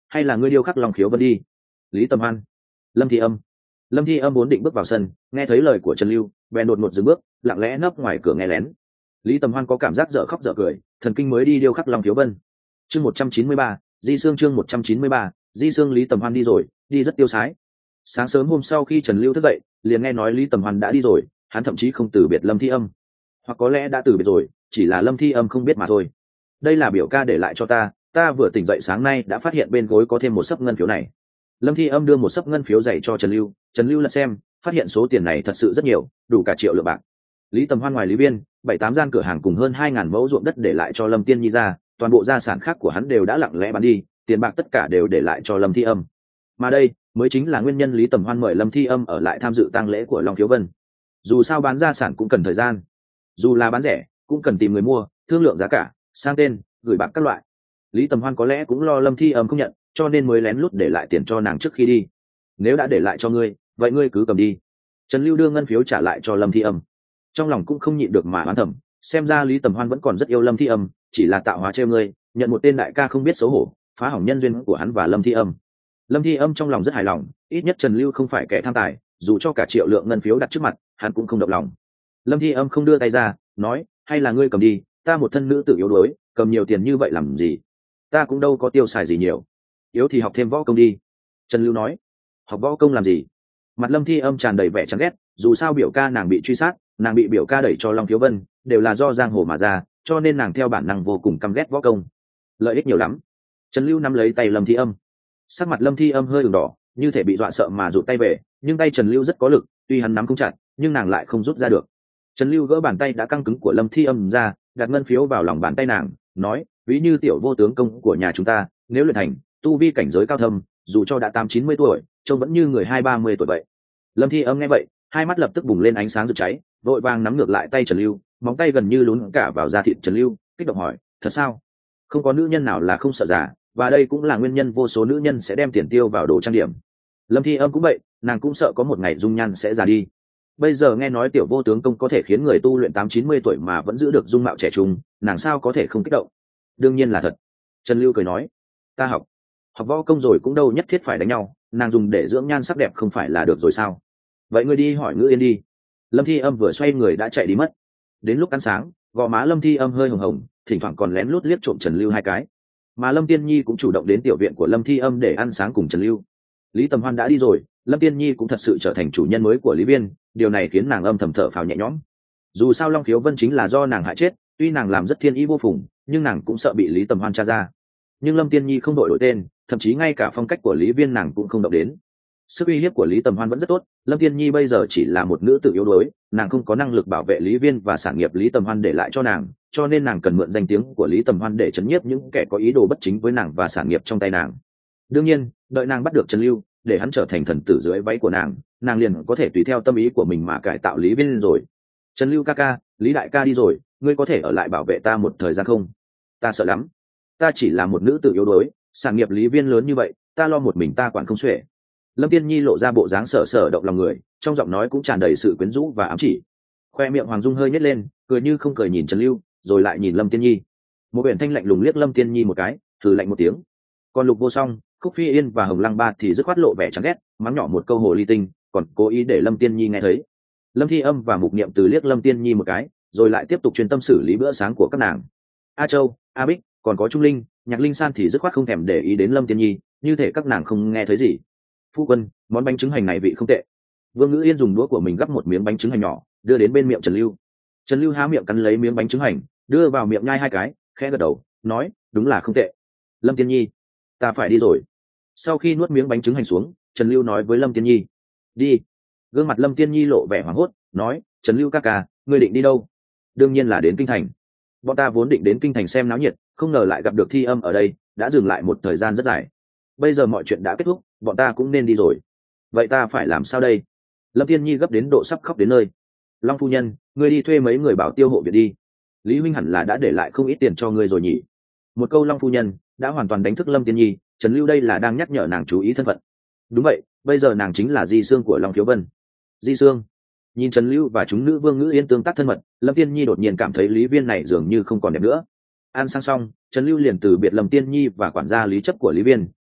hay là ngươi điêu khắc lòng khiếu vân đi. Lý Tầm Hoan. Lâm Thi Âm. Lâm Thi Âm vốn định bước vào sân, nghe thấy lời của Trần Lưu, bèn đột ngột dừng bước, lặng lẽ nấp ngoài cửa nghe lén. Lý Tầm Hoan có cảm giác dở khóc dở cười, thần kinh mới đi điêu khắc lòng khiếu vân. Chương một trăm chín mươi ba, Di Xương chương một trăm chín mươi ba, Di Xương. Lý Tầm Hoan đi rồi, đi rất tiêu sái. Sáng sớm hôm sau khi Trần Lưu thức dậy, liền nghe nói Lý Tầm Hoan đã đi rồi, hắn thậm chí không từ biệt Lâm Thi Âm, hoặc có lẽ đã từ biệt rồi, chỉ là Lâm Thi Âm không biết mà thôi. Đây là biểu ca để lại cho ta, ta vừa tỉnh dậy sáng nay đã phát hiện bên gối có thêm một sấp ngân phiếu này. Lâm Thi Âm đưa một sấp ngân phiếu dày cho Trần Lưu, Trần Lưu lật xem, phát hiện số tiền này thật sự rất nhiều, đủ cả triệu lượng bạc. Lý Tầm Hoan ngoài Lý Viên, bảy tám gian cửa hàng cùng hơn hai ngàn mẫu ruộng đất để lại cho Lâm Tiên Nhi ra, toàn bộ gia sản khác của hắn đều đã lặng lẽ bán đi, tiền bạc tất cả đều để lại cho Lâm Thi Âm. Mà đây mới chính là nguyên nhân Lý Tầm Hoan mời Lâm Thi Âm ở lại tham dự tang lễ của Long Khiếu Vân. Dù sao bán gia sản cũng cần thời gian, dù là bán rẻ cũng cần tìm người mua, thương lượng giá cả, sang tên, gửi bạc các loại. Lý Tầm Hoan có lẽ cũng lo Lâm Thi Âm không nhận, cho nên mới lén lút để lại tiền cho nàng trước khi đi. Nếu đã để lại cho ngươi, vậy ngươi cứ cầm đi. Trần Lưu đưa ngân phiếu trả lại cho Lâm Thi Âm, trong lòng cũng không nhịn được mà oán thầm, xem ra Lý Tầm Hoan vẫn còn rất yêu Lâm Thi Âm, chỉ là tạo hóa trêu ngươi, nhận một tên đại ca không biết xấu hổ, phá hỏng nhân duyên của hắn và Lâm Thi Âm. Lâm Thi Âm trong lòng rất hài lòng, ít nhất Trần Lưu không phải kẻ tham tài, dù cho cả triệu lượng ngân phiếu đặt trước mặt, hắn cũng không động lòng. Lâm Thi Âm không đưa tay ra, nói, hay là ngươi cầm đi, ta một thân nữ tự yếu đuối, cầm nhiều tiền như vậy làm gì? Ta cũng đâu có tiêu xài gì nhiều, yếu thì học thêm võ công đi. Trần Lưu nói, học võ công làm gì? Mặt Lâm Thi Âm tràn đầy vẻ chán ghét, dù sao biểu ca nàng bị truy sát, nàng bị biểu ca đẩy cho Long Khiếu Vân, đều là do giang hồ mà ra, cho nên nàng theo bản năng vô cùng căm ghét võ công. Lợi ích nhiều lắm. Trần Lưu nắm lấy tay Lâm Thi Âm, sắc mặt Lâm Thi Âm hơi ửng đỏ, như thể bị dọa sợ mà rụt tay về, nhưng tay Trần Lưu rất có lực, tuy hắn nắm không chặt, nhưng nàng lại không rút ra được. Trần Lưu gỡ bàn tay đã căng cứng của Lâm Thi Âm ra, đặt ngân phiếu vào lòng bàn tay nàng, nói, ví như tiểu vô tướng công của nhà chúng ta, nếu luyện thành, tu vi cảnh giới cao thâm, dù cho đã tám chín mươi tuổi, trông vẫn như người hai ba mươi tuổi vậy. Lâm Thi Âm nghe vậy, hai mắt lập tức bùng lên ánh sáng rực cháy, vội vàng nắm ngược lại tay Trần Lưu, móng tay gần như lún cả vào da thịt Trần Lưu, kích động hỏi, thật sao? Không có nữ nhân nào là không sợ già, và đây cũng là nguyên nhân vô số nữ nhân sẽ đem tiền tiêu vào đồ trang điểm. Lâm Thi Âm cũng vậy, nàng cũng sợ có một ngày dung nhan sẽ già đi. Bây giờ nghe nói tiểu vô tướng công có thể khiến người tu luyện tám chín mươi tuổi mà vẫn giữ được dung mạo trẻ trung, nàng sao có thể không kích động? Đương nhiên là thật. Trần Lưu cười nói, ta học học võ công rồi cũng đâu nhất thiết phải đánh nhau, nàng dùng để dưỡng nhan sắc đẹp không phải là được rồi sao? Vậy ngươi đi hỏi Ngữ Yên đi. Lâm Thi Âm vừa xoay người đã chạy đi mất. Đến lúc ăn sáng, gò má Lâm Thi Âm hơi hồng hồng, thỉnh thoảng còn lén lút liếc trộm Trần Lưu hai cái. Mà Lâm Tiên Nhi cũng chủ động đến tiểu viện của Lâm Thi Âm để ăn sáng cùng Trần Lưu. Lý Tầm Hoan đã đi rồi, Lâm Tiên Nhi cũng thật sự trở thành chủ nhân mới của Lý Viên, điều này khiến nàng âm thầm thở phào nhẹ nhõm. Dù sao Long Khiếu Vân chính là do nàng hại chết, tuy nàng làm rất thiên ý vô phùng, nhưng nàng cũng sợ bị Lý Tầm Hoan tra ra. Nhưng Lâm Tiên Nhi không đổi đổi tên, thậm chí ngay cả phong cách của Lý Viên nàng cũng không động đến. Sức uy hiếp của Lý Tầm Hoan vẫn rất tốt, Lâm Tiên Nhi bây giờ chỉ là một nữ tử yếu đuối, nàng không có năng lực bảo vệ Lý Viên và sản nghiệp Lý Tầm Hoan để lại cho nàng, cho nên nàng cần mượn danh tiếng của Lý Tầm Hoan để chấn nhiếp những kẻ có ý đồ bất chính với nàng và sản nghiệp trong tay nàng. Đương nhiên, đợi nàng bắt được Trần Lưu, để hắn trở thành thần tử dưới váy của nàng, nàng liền có thể tùy theo tâm ý của mình mà cải tạo Lý Viên rồi. Trần Lưu ca ca, Lý đại ca đi rồi, ngươi có thể ở lại bảo vệ ta một thời gian không? Ta sợ lắm, ta chỉ là một nữ tử yếu đuối, sản nghiệp Lý Viên lớn như vậy, ta lo một mình ta quản không xuể. Lâm Tiên Nhi lộ ra bộ dáng sở sở động lòng người, trong giọng nói cũng tràn đầy sự quyến rũ và ám chỉ. Khoe miệng Hoàng Dung hơi nhếch lên, cười như không cười nhìn Trần Lưu, rồi lại nhìn Lâm Tiên Nhi. Một biển thanh lạnh lùng liếc Lâm Tiên Nhi một cái, thử lạnh một tiếng. Còn Lục Vô Song, Khúc Phi Yên và Hồng Lăng Ba thì dứt khoát lộ vẻ chán ghét, mắng nhỏ một câu hồ ly tinh, còn cố ý để Lâm Tiên Nhi nghe thấy. Lâm Thi Âm và Mục Niệm từ liếc Lâm Tiên Nhi một cái, rồi lại tiếp tục chuyên tâm xử lý bữa sáng của các nàng. A Châu, A Bích, còn có Trung Linh, Nhạc Linh San thì dứt khoát không thèm để ý đến Lâm Tiên Nhi, như thể các nàng không nghe thấy gì. Phu quân, món bánh trứng hành này vị không tệ. Vương Ngữ Yên dùng đũa của mình gắp một miếng bánh trứng hành nhỏ, đưa đến bên miệng Trần Lưu. Trần Lưu há miệng cắn lấy miếng bánh trứng hành, đưa vào miệng nhai hai cái, khẽ gật đầu, nói, đúng là không tệ. Lâm Tiên Nhi, ta phải đi rồi. Sau khi nuốt miếng bánh trứng hành xuống, Trần Lưu nói với Lâm Tiên Nhi, đi. Gương mặt Lâm Tiên Nhi lộ vẻ hoảng hốt, nói, Trần Lưu ca ca, ngươi định đi đâu? Đương nhiên là đến kinh thành. Bọn ta vốn định đến kinh thành xem náo nhiệt, không ngờ lại gặp được Thi Âm ở đây, đã dừng lại một thời gian rất dài. Bây giờ mọi chuyện đã kết thúc, bọn ta cũng nên đi rồi. Vậy ta phải làm sao đây? Lâm Tiên Nhi gấp đến độ sắp khóc đến nơi. Long phu nhân, ngươi đi thuê mấy người bảo tiêu hộ viện đi. Lý huynh hẳn là đã để lại không ít tiền cho ngươi rồi nhỉ? Một câu Long phu nhân đã hoàn toàn đánh thức Lâm Tiên Nhi. Trần Lưu đây là đang nhắc nhở nàng chú ý thân phận. Đúng vậy, bây giờ nàng chính là Di Xương của Long Khiếu Vân. Di Xương. Nhìn Trần Lưu và chúng nữ Vương Ngữ Yên tương tác thân mật, Lâm Tiên Nhi đột nhiên cảm thấy Lý Viên này dường như không còn đẹp nữa. Ăn sang xong, Trần Lưu liền từ biệt Lâm Tiên Nhi và quản gia Lý Chấp của Lý Viên,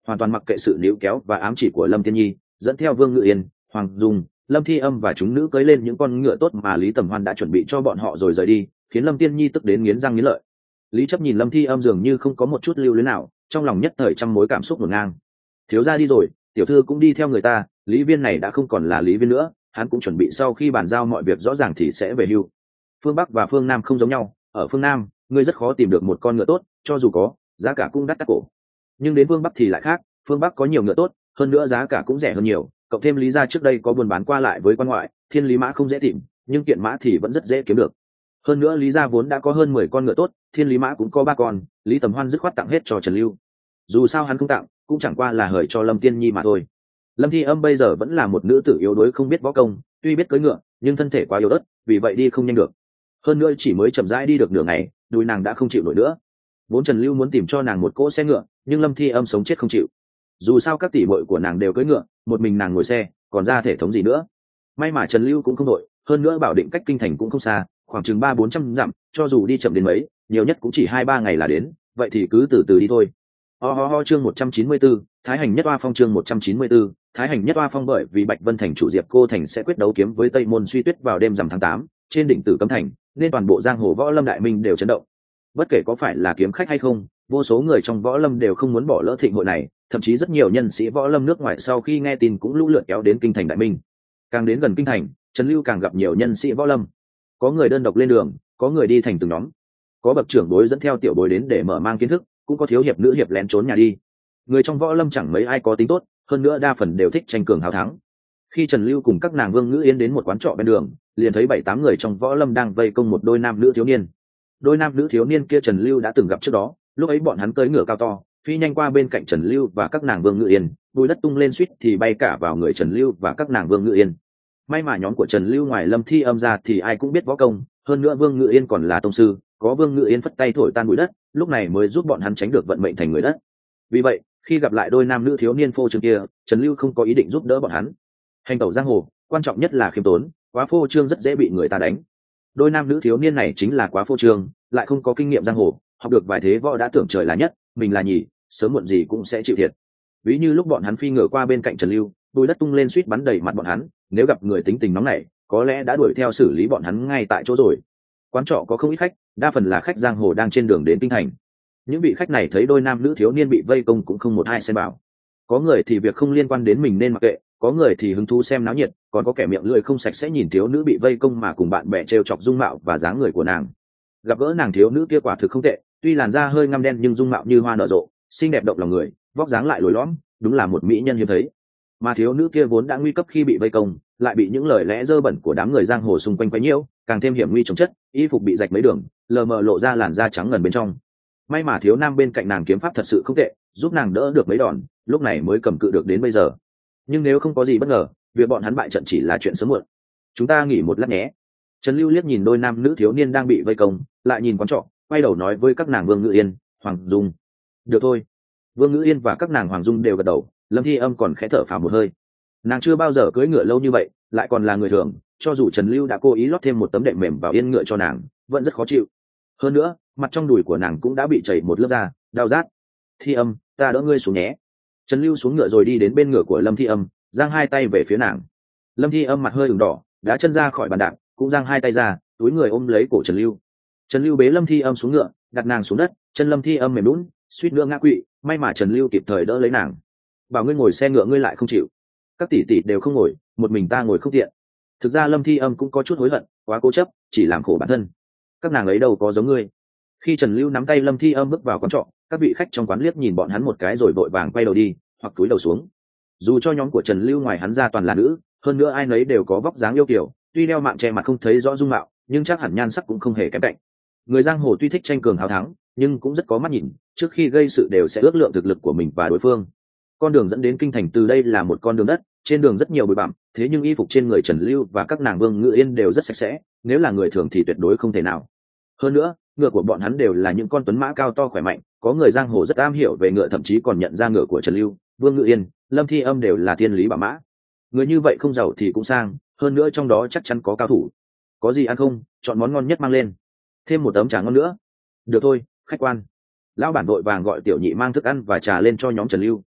hoàn toàn mặc kệ sự níu kéo và ám chỉ của Lâm Tiên Nhi, dẫn theo Vương Ngự Yên, Hoàng Dung, Lâm Thi Âm và chúng nữ cưỡi lên những con ngựa tốt mà Lý Tầm Hoan đã chuẩn bị cho bọn họ rồi rời đi, khiến Lâm Tiên Nhi tức đến nghiến răng nghiến lợi. Lý Chấp nhìn Lâm Thi Âm dường như không có một chút lưu luyến nào, trong lòng nhất thời trăm mối cảm xúc ngổn ngang. Thiếu gia đi rồi, tiểu thư cũng đi theo người ta, Lý Viên này đã không còn là Lý Viên nữa, hắn cũng chuẩn bị sau khi bàn giao mọi việc rõ ràng thì sẽ về hưu. Phương Bắc và phương Nam không giống nhau, ở phương Nam, ngươi rất khó tìm được một con ngựa tốt, cho dù có, giá cả cũng đắt đắt cổ. Nhưng đến phương Bắc thì lại khác, phương Bắc có nhiều ngựa tốt, hơn nữa giá cả cũng rẻ hơn nhiều, cộng thêm Lý gia trước đây có buôn bán qua lại với quan ngoại, thiên lý mã không dễ tìm, nhưng kiện mã thì vẫn rất dễ kiếm được. Hơn nữa Lý gia vốn đã có hơn mười con ngựa tốt, thiên lý mã cũng có ba con, Lý Tầm Hoan dứt khoát tặng hết cho Trần Lưu. Dù sao hắn không tặng, cũng chẳng qua là hời cho Lâm Tiên Nhi mà thôi. Lâm Thi Âm bây giờ vẫn là một nữ tử yếu đuối không biết võ công, tuy biết cưỡi ngựa, nhưng thân thể quá yếu ớt, vì vậy đi không nhanh được. Hơn nữa chỉ mới chậm rãi đi được nửa ngày, đùi nàng đã không chịu nổi nữa. Vốn Trần Lưu muốn tìm cho nàng một cỗ xe ngựa, nhưng Lâm Thi Âm sống chết không chịu. Dù sao các tỷ muội của nàng đều cưỡi ngựa, một mình nàng ngồi xe, còn ra thể thống gì nữa. May mà Trần Lưu cũng không đội, hơn nữa bảo định cách kinh thành cũng không xa, khoảng chừng ba bốn trăm dặm, cho dù đi chậm đến mấy, nhiều nhất cũng chỉ hai ba ngày là đến, vậy thì cứ từ từ đi thôi. Ho ho ho chương một trăm chín mươi 194, Thái Hành Nhất Oa Phong chương một trăm chín mươi 194, Thái Hành Nhất Oa Phong bởi vì Bạch Vân thành chủ Diệp Cô thành sẽ quyết đấu kiếm với Tây Môn Suy Tuyết vào đêm rằm tháng tám, trên đỉnh Tử Cấm thành, nên toàn bộ giang hồ võ lâm đại minh đều chấn động. Bất kể có phải là kiếm khách hay không, vô số người trong võ lâm đều không muốn bỏ lỡ thịnh hội này, thậm chí rất nhiều nhân sĩ võ lâm nước ngoài sau khi nghe tin cũng lũ lượt kéo đến kinh thành đại minh. Càng đến gần kinh thành, Trần Lưu càng gặp nhiều nhân sĩ võ lâm. Có người đơn độc lên đường, có người đi thành từng nhóm, có bậc trưởng bối dẫn theo tiểu bối đến để mở mang kiến thức, cũng có thiếu hiệp nữ hiệp lén trốn nhà đi. Người trong võ lâm chẳng mấy ai có tính tốt, hơn nữa đa phần đều thích tranh cường hào thắng. Khi Trần Lưu cùng các nàng Vương Ngữ Yên đến một quán trọ bên đường, liền thấy bảy tám người trong võ lâm đang vây công một đôi nam nữ thiếu niên. Đôi nam nữ thiếu niên kia Trần Lưu đã từng gặp trước đó, lúc ấy bọn hắn cưỡi ngựa cao to, phi nhanh qua bên cạnh Trần Lưu và các nàng Vương Ngữ Yên, bụi đất tung lên suýt thì bay cả vào người Trần Lưu và các nàng Vương Ngữ Yên. May mà nhóm của Trần Lưu ngoài Lâm Thi Âm ra thì ai cũng biết võ công, hơn nữa Vương Ngữ Yên còn là tông sư, có Vương Ngữ Yên phất tay thổi tan bụi đất, lúc này mới giúp bọn hắn tránh được vận mệnh thành người đất. Vì vậy, khi gặp lại đôi nam nữ thiếu niên phô trương kia, Trần Lưu không có ý định giúp đỡ bọn hắn. Hành tẩu giang hồ, quan trọng nhất là khiêm tốn, quá phô trương rất dễ bị người ta đánh. Đôi nam nữ thiếu niên này chính là quá phô trương, lại không có kinh nghiệm giang hồ, học được vài thế võ đã tưởng trời là nhất, mình là nhì, sớm muộn gì cũng sẽ chịu thiệt. Ví như lúc bọn hắn phi ngựa qua bên cạnh Trần Lưu, bụi đất tung lên suýt bắn đầy mặt bọn hắn, nếu gặp người tính tình nóng nảy, có lẽ đã đuổi theo xử lý bọn hắn ngay tại chỗ rồi. Quán trọ có không ít khách, đa phần là khách giang hồ đang trên đường đến kinh thành. Những vị khách này thấy đôi nam nữ thiếu niên bị vây công cũng không một ai xem bảo. Có người thì việc không liên quan đến mình nên mặc kệ, có người thì hứng thú xem náo nhiệt, còn có kẻ miệng lưỡi không sạch sẽ nhìn thiếu nữ bị vây công mà cùng bạn bè trêu chọc dung mạo và dáng người của nàng. Gặp gỡ nàng thiếu nữ kia quả thực không tệ, tuy làn da hơi ngăm đen nhưng dung mạo như hoa nở rộ, xinh đẹp động lòng người, vóc dáng lại lồi lõm, đúng là một mỹ nhân hiếm thấy. Mà thiếu nữ kia vốn đã nguy cấp khi bị vây công, lại bị những lời lẽ dơ bẩn của đám người giang hồ xung quanh quấy nhiễu, càng thêm hiểm nguy chống chất, y phục bị rạch mấy đường, lờ mờ lộ ra làn da trắng ngần bên trong. May mà thiếu nam bên cạnh nàng kiếm pháp thật sự không tệ, giúp nàng đỡ được mấy đòn, lúc này mới cầm cự được đến bây giờ. Nhưng nếu không có gì bất ngờ, việc bọn hắn bại trận chỉ là chuyện sớm muộn. Chúng ta nghỉ một lát nhé. Trần Lưu liếc nhìn đôi nam nữ thiếu niên đang bị vây công, lại nhìn quán trọ, quay đầu nói với các nàng Vương Ngữ Yên, Hoàng Dung. Được thôi. Vương Ngữ Yên và các nàng Hoàng Dung đều gật đầu, Lâm Thi Âm còn khẽ thở phào một hơi. Nàng chưa bao giờ cưỡi ngựa lâu như vậy, lại còn là người thường, cho dù Trần Lưu đã cố ý lót thêm một tấm đệm mềm vào yên ngựa cho nàng, vẫn rất khó chịu. Hơn nữa, mặt trong đùi của nàng cũng đã bị chảy một lớp da, đau rát. Thi Âm, ta đỡ ngươi xuống nhé. Trần Lưu xuống ngựa rồi đi đến bên ngựa của Lâm Thi Âm, giang hai tay về phía nàng. Lâm Thi Âm mặt hơi ửng đỏ, đã chân ra khỏi bàn đạp, cũng giang hai tay ra, túi người ôm lấy cổ Trần Lưu. Trần Lưu bế Lâm Thi Âm xuống ngựa, đặt nàng xuống đất, chân Lâm Thi Âm mềm lún, suýt nữa ngã quỵ, may mà Trần Lưu kịp thời đỡ lấy nàng. Bảo ngươi ngồi xe ngựa ngươi lại không chịu. Các tỷ tỷ đều không ngồi, một mình ta ngồi không tiện. Thực ra Lâm Thi Âm cũng có chút hối hận, quá cố chấp, chỉ làm khổ bản thân. Các nàng ấy đâu có giống ngươi. Khi Trần Lưu nắm tay Lâm Thi Âm bước vào quán trọ, các vị khách trong quán liếc nhìn bọn hắn một cái rồi vội vàng quay đầu đi, hoặc cúi đầu xuống. Dù cho nhóm của Trần Lưu ngoài hắn ra toàn là nữ, hơn nữa ai nấy đều có vóc dáng yêu kiều, tuy đeo mạng che mặt không thấy rõ dung mạo, nhưng chắc hẳn nhan sắc cũng không hề kém cạnh. Người giang hồ tuy thích tranh cường hào thắng, nhưng cũng rất có mắt nhìn, trước khi gây sự đều sẽ ước lượng thực lực của mình và đối phương. Con đường dẫn đến kinh thành từ đây là một con đường đất, trên đường rất nhiều bụi bặm, thế nhưng y phục trên người Trần Lưu và các nàng Vương Ngữ Yên đều rất sạch sẽ, nếu là người thường thì tuyệt đối không thể nào. Hơn nữa, ngựa của bọn hắn đều là những con tuấn mã cao to khỏe mạnh, có người giang hồ rất am hiểu về ngựa thậm chí còn nhận ra ngựa của Trần Lưu, Vương Ngữ Yên, Lâm Thi Âm đều là thiên lý bảo mã. Người như vậy không giàu thì cũng sang, hơn nữa trong đó chắc chắn có cao thủ. Có gì ăn không, chọn món ngon nhất mang lên. Thêm một tấm trà ngon nữa. Được thôi, khách quan. Lão bản vội vàng gọi tiểu nhị mang thức ăn và trà lên cho nhóm Trần Lưu.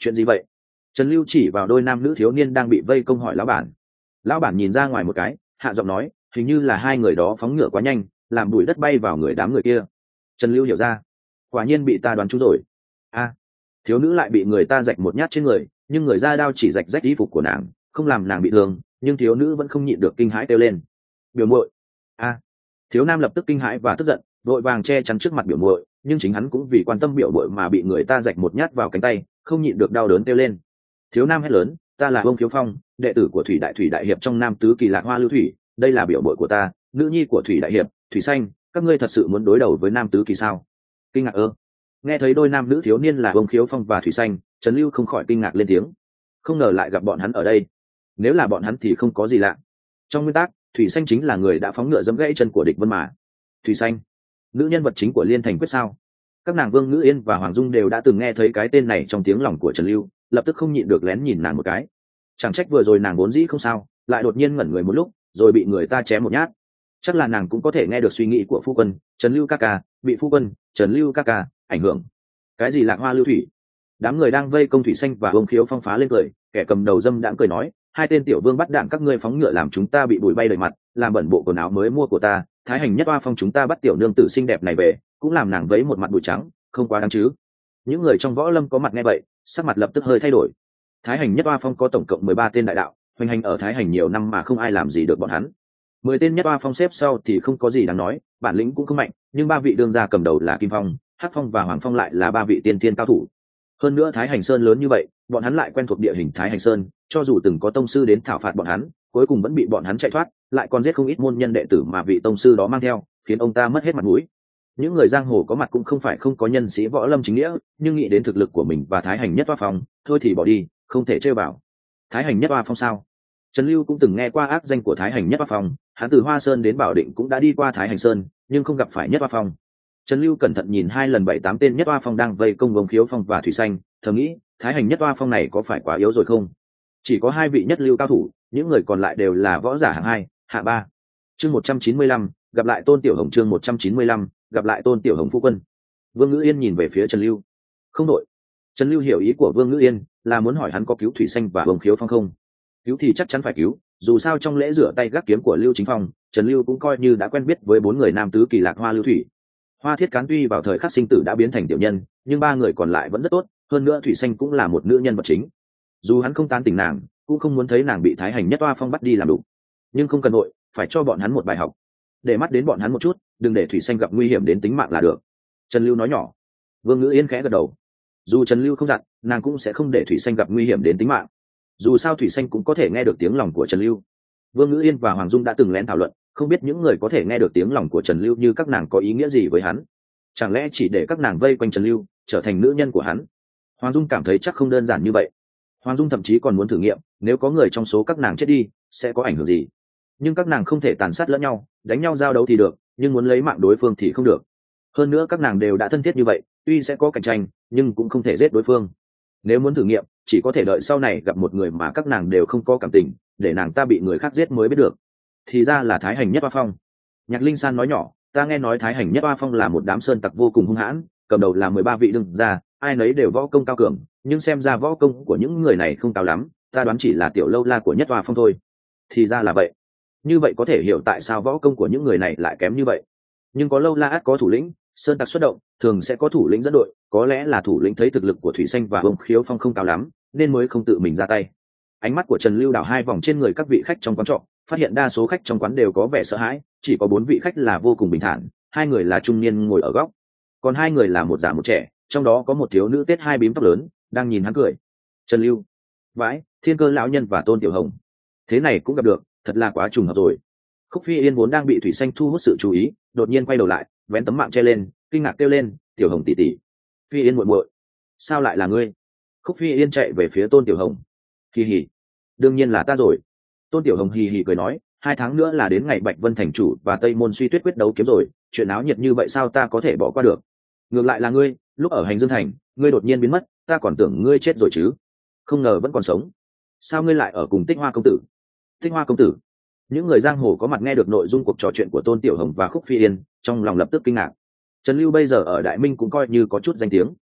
chuyện gì vậy? Trần Lưu chỉ vào đôi nam nữ thiếu niên đang bị vây công hỏi lão bản. Lão bản nhìn ra ngoài một cái, hạ giọng nói, hình như là hai người đó phóng ngựa quá nhanh, làm bụi đất bay vào người đám người kia. Trần Lưu hiểu ra, quả nhiên bị ta đoán trúng rồi. A, à, thiếu nữ lại bị người ta rạch một nhát trên người, nhưng người ra đao chỉ rạch rách y phục của nàng, không làm nàng bị thương, nhưng thiếu nữ vẫn không nhịn được kinh hãi kêu lên. Biểu muội. A, à, thiếu nam lập tức kinh hãi và tức giận, vội vàng che chắn trước mặt biểu muội, nhưng chính hắn cũng vì quan tâm biểu muội mà bị người ta rạch một nhát vào cánh tay, không nhịn được đau đớn kêu lên. Thiếu nam hét lớn, ta là Vương Khiếu Phong, đệ tử của Thủy Đại Thủy Đại Hiệp trong Nam Tứ Kỳ Lạc Hoa Lưu Thủy, đây là biểu muội của ta, nữ nhi của Thủy Đại Hiệp, Thủy Xanh, các ngươi thật sự muốn đối đầu với Nam Tứ Kỳ sao? Kinh ngạc ơ. Nghe thấy đôi nam nữ thiếu niên là Vương Khiếu Phong và Thủy Xanh, Trần Lưu không khỏi kinh ngạc lên tiếng. Không ngờ lại gặp bọn hắn ở đây. Nếu là bọn hắn thì không có gì lạ. Trong nguyên tắc, Thủy Xanh chính là người đã phóng ngựa giẫm gãy chân của địch Vân mà. Thủy Xanh, nữ nhân vật chính của Liên Thành Quyết sao? Các nàng Vương Ngữ Yên và Hoàng Dung đều đã từng nghe thấy cái tên này trong tiếng lòng của Trần Lưu, lập tức không nhịn được lén nhìn nàng một cái. Chẳng trách vừa rồi nàng vốn dĩ không sao, lại đột nhiên ngẩn người một lúc, rồi bị người ta chém một nhát. Chắc là nàng cũng có thể nghe được suy nghĩ của phu quân, Trần Lưu ca ca, bị phu quân, Trần Lưu ca ca ảnh hưởng. Cái gì Lạc Hoa Lưu Thủy? Đám người đang vây công Thủy Xanh và Vương Khiếu Phong phá lên cười, kẻ cầm đầu dâm đãng cười nói, hai tên tiểu vương bắt đạn các ngươi phóng ngựa làm chúng ta bị bụi bay đầy mặt, làm bẩn bộ quần áo mới mua của ta, Thái Hành Nhất Oa Phong chúng ta bắt tiểu nương tử xinh đẹp này về, cũng làm nàng vấy một mặt bụi trắng, không quá đáng chứ? Những người trong võ lâm có mặt nghe vậy, sắc mặt lập tức hơi thay đổi. Thái Hành Nhất Oa Phong có tổng cộng mười ba tên đại đạo, hoành hành ở Thái Hành nhiều năm mà không ai làm gì được bọn hắn. Mười tên Nhất Oa Phong xếp sau thì không có gì đáng nói, bản lĩnh cũng không mạnh, nhưng ba vị đương gia cầm đầu là Kim Phong, Hắc Phong và Hoàng Phong lại là ba vị tiên thiên cao thủ. Hơn nữa Thái Hành Sơn lớn như vậy, bọn hắn lại quen thuộc địa hình Thái Hành Sơn, cho dù từng có tông sư đến thảo phạt bọn hắn, cuối cùng vẫn bị bọn hắn chạy thoát, lại còn giết không ít môn nhân đệ tử mà vị tông sư đó mang theo, khiến ông ta mất hết mặt mũi. Những người giang hồ có mặt cũng không phải không có nhân sĩ võ lâm chính nghĩa, nhưng nghĩ đến thực lực của mình và Thái Hành Nhất Oa Phong, thôi thì bỏ đi, không thể chơi vào. Thái Hành Nhất Oa Phong sao? Trần Lưu cũng từng nghe qua ác danh của Thái Hành Nhất Oa Phong, hắn từ Hoa Sơn đến Bảo Định cũng đã đi qua Thái Hành Sơn, nhưng không gặp phải Nhất Oa Phong. Trần Lưu cẩn thận nhìn hai lần bảy tám tên Nhất Oa Phong đang vây công Vương Khiếu Phong và Thủy Xanh, thầm nghĩ, Thái Hành Nhất Oa Phong này có phải quá yếu rồi không? Chỉ có hai vị nhất lưu cao thủ, những người còn lại đều là võ giả hạng hai, hạng ba. Chương một trăm chín mươi lăm, gặp lại Tôn Tiểu Hồng. Chương một trăm chín mươi lăm, gặp lại Tôn Tiểu Hồng phu quân. Vương Ngữ Yên nhìn về phía Trần Lưu. Không đội. Trần Lưu hiểu ý của Vương Ngữ Yên, là muốn hỏi hắn có cứu Thủy Xanh và Vương Khiếu Phong không? Cứu thì chắc chắn phải cứu, dù sao trong lễ rửa tay gác kiếm của Lưu Chính Phong, Trần Lưu cũng coi như đã quen biết với bốn người nam tứ kỳ Lạc Hoa Lưu Thủy. Hoa Thiết Cán tuy vào thời khắc sinh tử đã biến thành tiểu nhân, nhưng ba người còn lại vẫn rất tốt, hơn nữa Thủy Xanh cũng là một nữ nhân vật chính. Dù hắn không tán tỉnh nàng, cũng không muốn thấy nàng bị Thái Hành Nhất Oa Phong bắt đi làm đủ, nhưng không cần nội, phải cho bọn hắn một bài học, để mắt đến bọn hắn một chút, đừng để Thủy Xanh gặp nguy hiểm đến tính mạng là được. Trần Lưu nói nhỏ. Vương Ngữ Yên khẽ gật đầu. Dù Trần Lưu không dặn, nàng cũng sẽ không để Thủy Xanh gặp nguy hiểm đến tính mạng. Dù sao Thủy Xanh cũng có thể nghe được tiếng lòng của Trần Lưu. Vương Ngữ Yên và Hoàng Dung đã từng lén thảo luận, không biết những người có thể nghe được tiếng lòng của Trần Lưu như các nàng có ý nghĩa gì với hắn. Chẳng lẽ chỉ để các nàng vây quanh Trần Lưu, trở thành nữ nhân của hắn? Hoàng Dung cảm thấy chắc không đơn giản như vậy. Hoàng Dung thậm chí còn muốn thử nghiệm, nếu có người trong số các nàng chết đi, sẽ có ảnh hưởng gì? Nhưng các nàng không thể tàn sát lẫn nhau, đánh nhau giao đấu thì được, nhưng muốn lấy mạng đối phương thì không được. Hơn nữa các nàng đều đã thân thiết như vậy, tuy sẽ có cạnh tranh, nhưng cũng không thể giết đối phương. Nếu muốn thử nghiệm, chỉ có thể đợi sau này gặp một người mà các nàng đều không có cảm tình, để nàng ta bị người khác giết mới biết được. Thì ra là Thái Hành Nhất Oa Phong. Nhạc Linh San nói nhỏ, ta nghe nói Thái Hành Nhất Oa Phong là một đám sơn tặc vô cùng hung hãn, cầm đầu là mười ba vị đương gia, ai nấy đều võ công cao cường, nhưng xem ra võ công của những người này không cao lắm, ta đoán chỉ là tiểu lâu la của Nhất Oa Phong thôi. Thì ra là vậy. Như vậy có thể hiểu tại sao võ công của những người này lại kém như vậy. Nhưng có lâu la ắt có thủ lĩnh, sơn tặc xuất động, thường sẽ có thủ lĩnh dẫn đội, có lẽ là thủ lĩnh thấy thực lực của Thủy Xanh và Vương Khiếu Phong không cao lắm, nên mới không tự mình ra tay. Ánh mắt của Trần Lưu đảo hai vòng trên người các vị khách trong quán trọ, phát hiện đa số khách trong quán đều có vẻ sợ hãi, chỉ có bốn vị khách là vô cùng bình thản, hai người là trung niên ngồi ở góc, còn hai người là một già một trẻ, trong đó có một thiếu nữ tết hai bím tóc lớn, đang nhìn hắn cười. Trần Lưu, vãi, Thiên Cơ lão nhân và Tôn Tiểu Hồng, thế này cũng gặp được, thật là quá trùng hợp rồi. Khúc Phi Yên vốn đang bị Thủy Xanh thu hút sự chú ý, đột nhiên quay đầu lại, vén tấm mạng che lên, kinh ngạc kêu lên, Tiểu Hồng tỷ tỷ, Phi Yên muội muội, sao lại là ngươi? Khúc Phi Yên chạy về phía Tôn Tiểu Hồng. Hì hì, đương nhiên là ta rồi. Tôn Tiểu Hồng hì hì cười nói, hai tháng nữa là đến ngày Bạch Vân thành chủ và Tây Môn Suy Tuyết quyết đấu kiếm rồi, chuyện náo nhiệt như vậy sao ta có thể bỏ qua được? Ngược lại là ngươi, lúc ở Hành Dương thành, ngươi đột nhiên biến mất, ta còn tưởng ngươi chết rồi chứ, không ngờ vẫn còn sống. Sao ngươi lại ở cùng Tích Hoa công tử? Tích Hoa công tử? Những người giang hồ có mặt nghe được nội dung cuộc trò chuyện của Tôn Tiểu Hồng và Khúc Phi Yên, trong lòng lập tức kinh ngạc. Trần Lưu bây giờ ở Đại Minh cũng coi như có chút danh tiếng,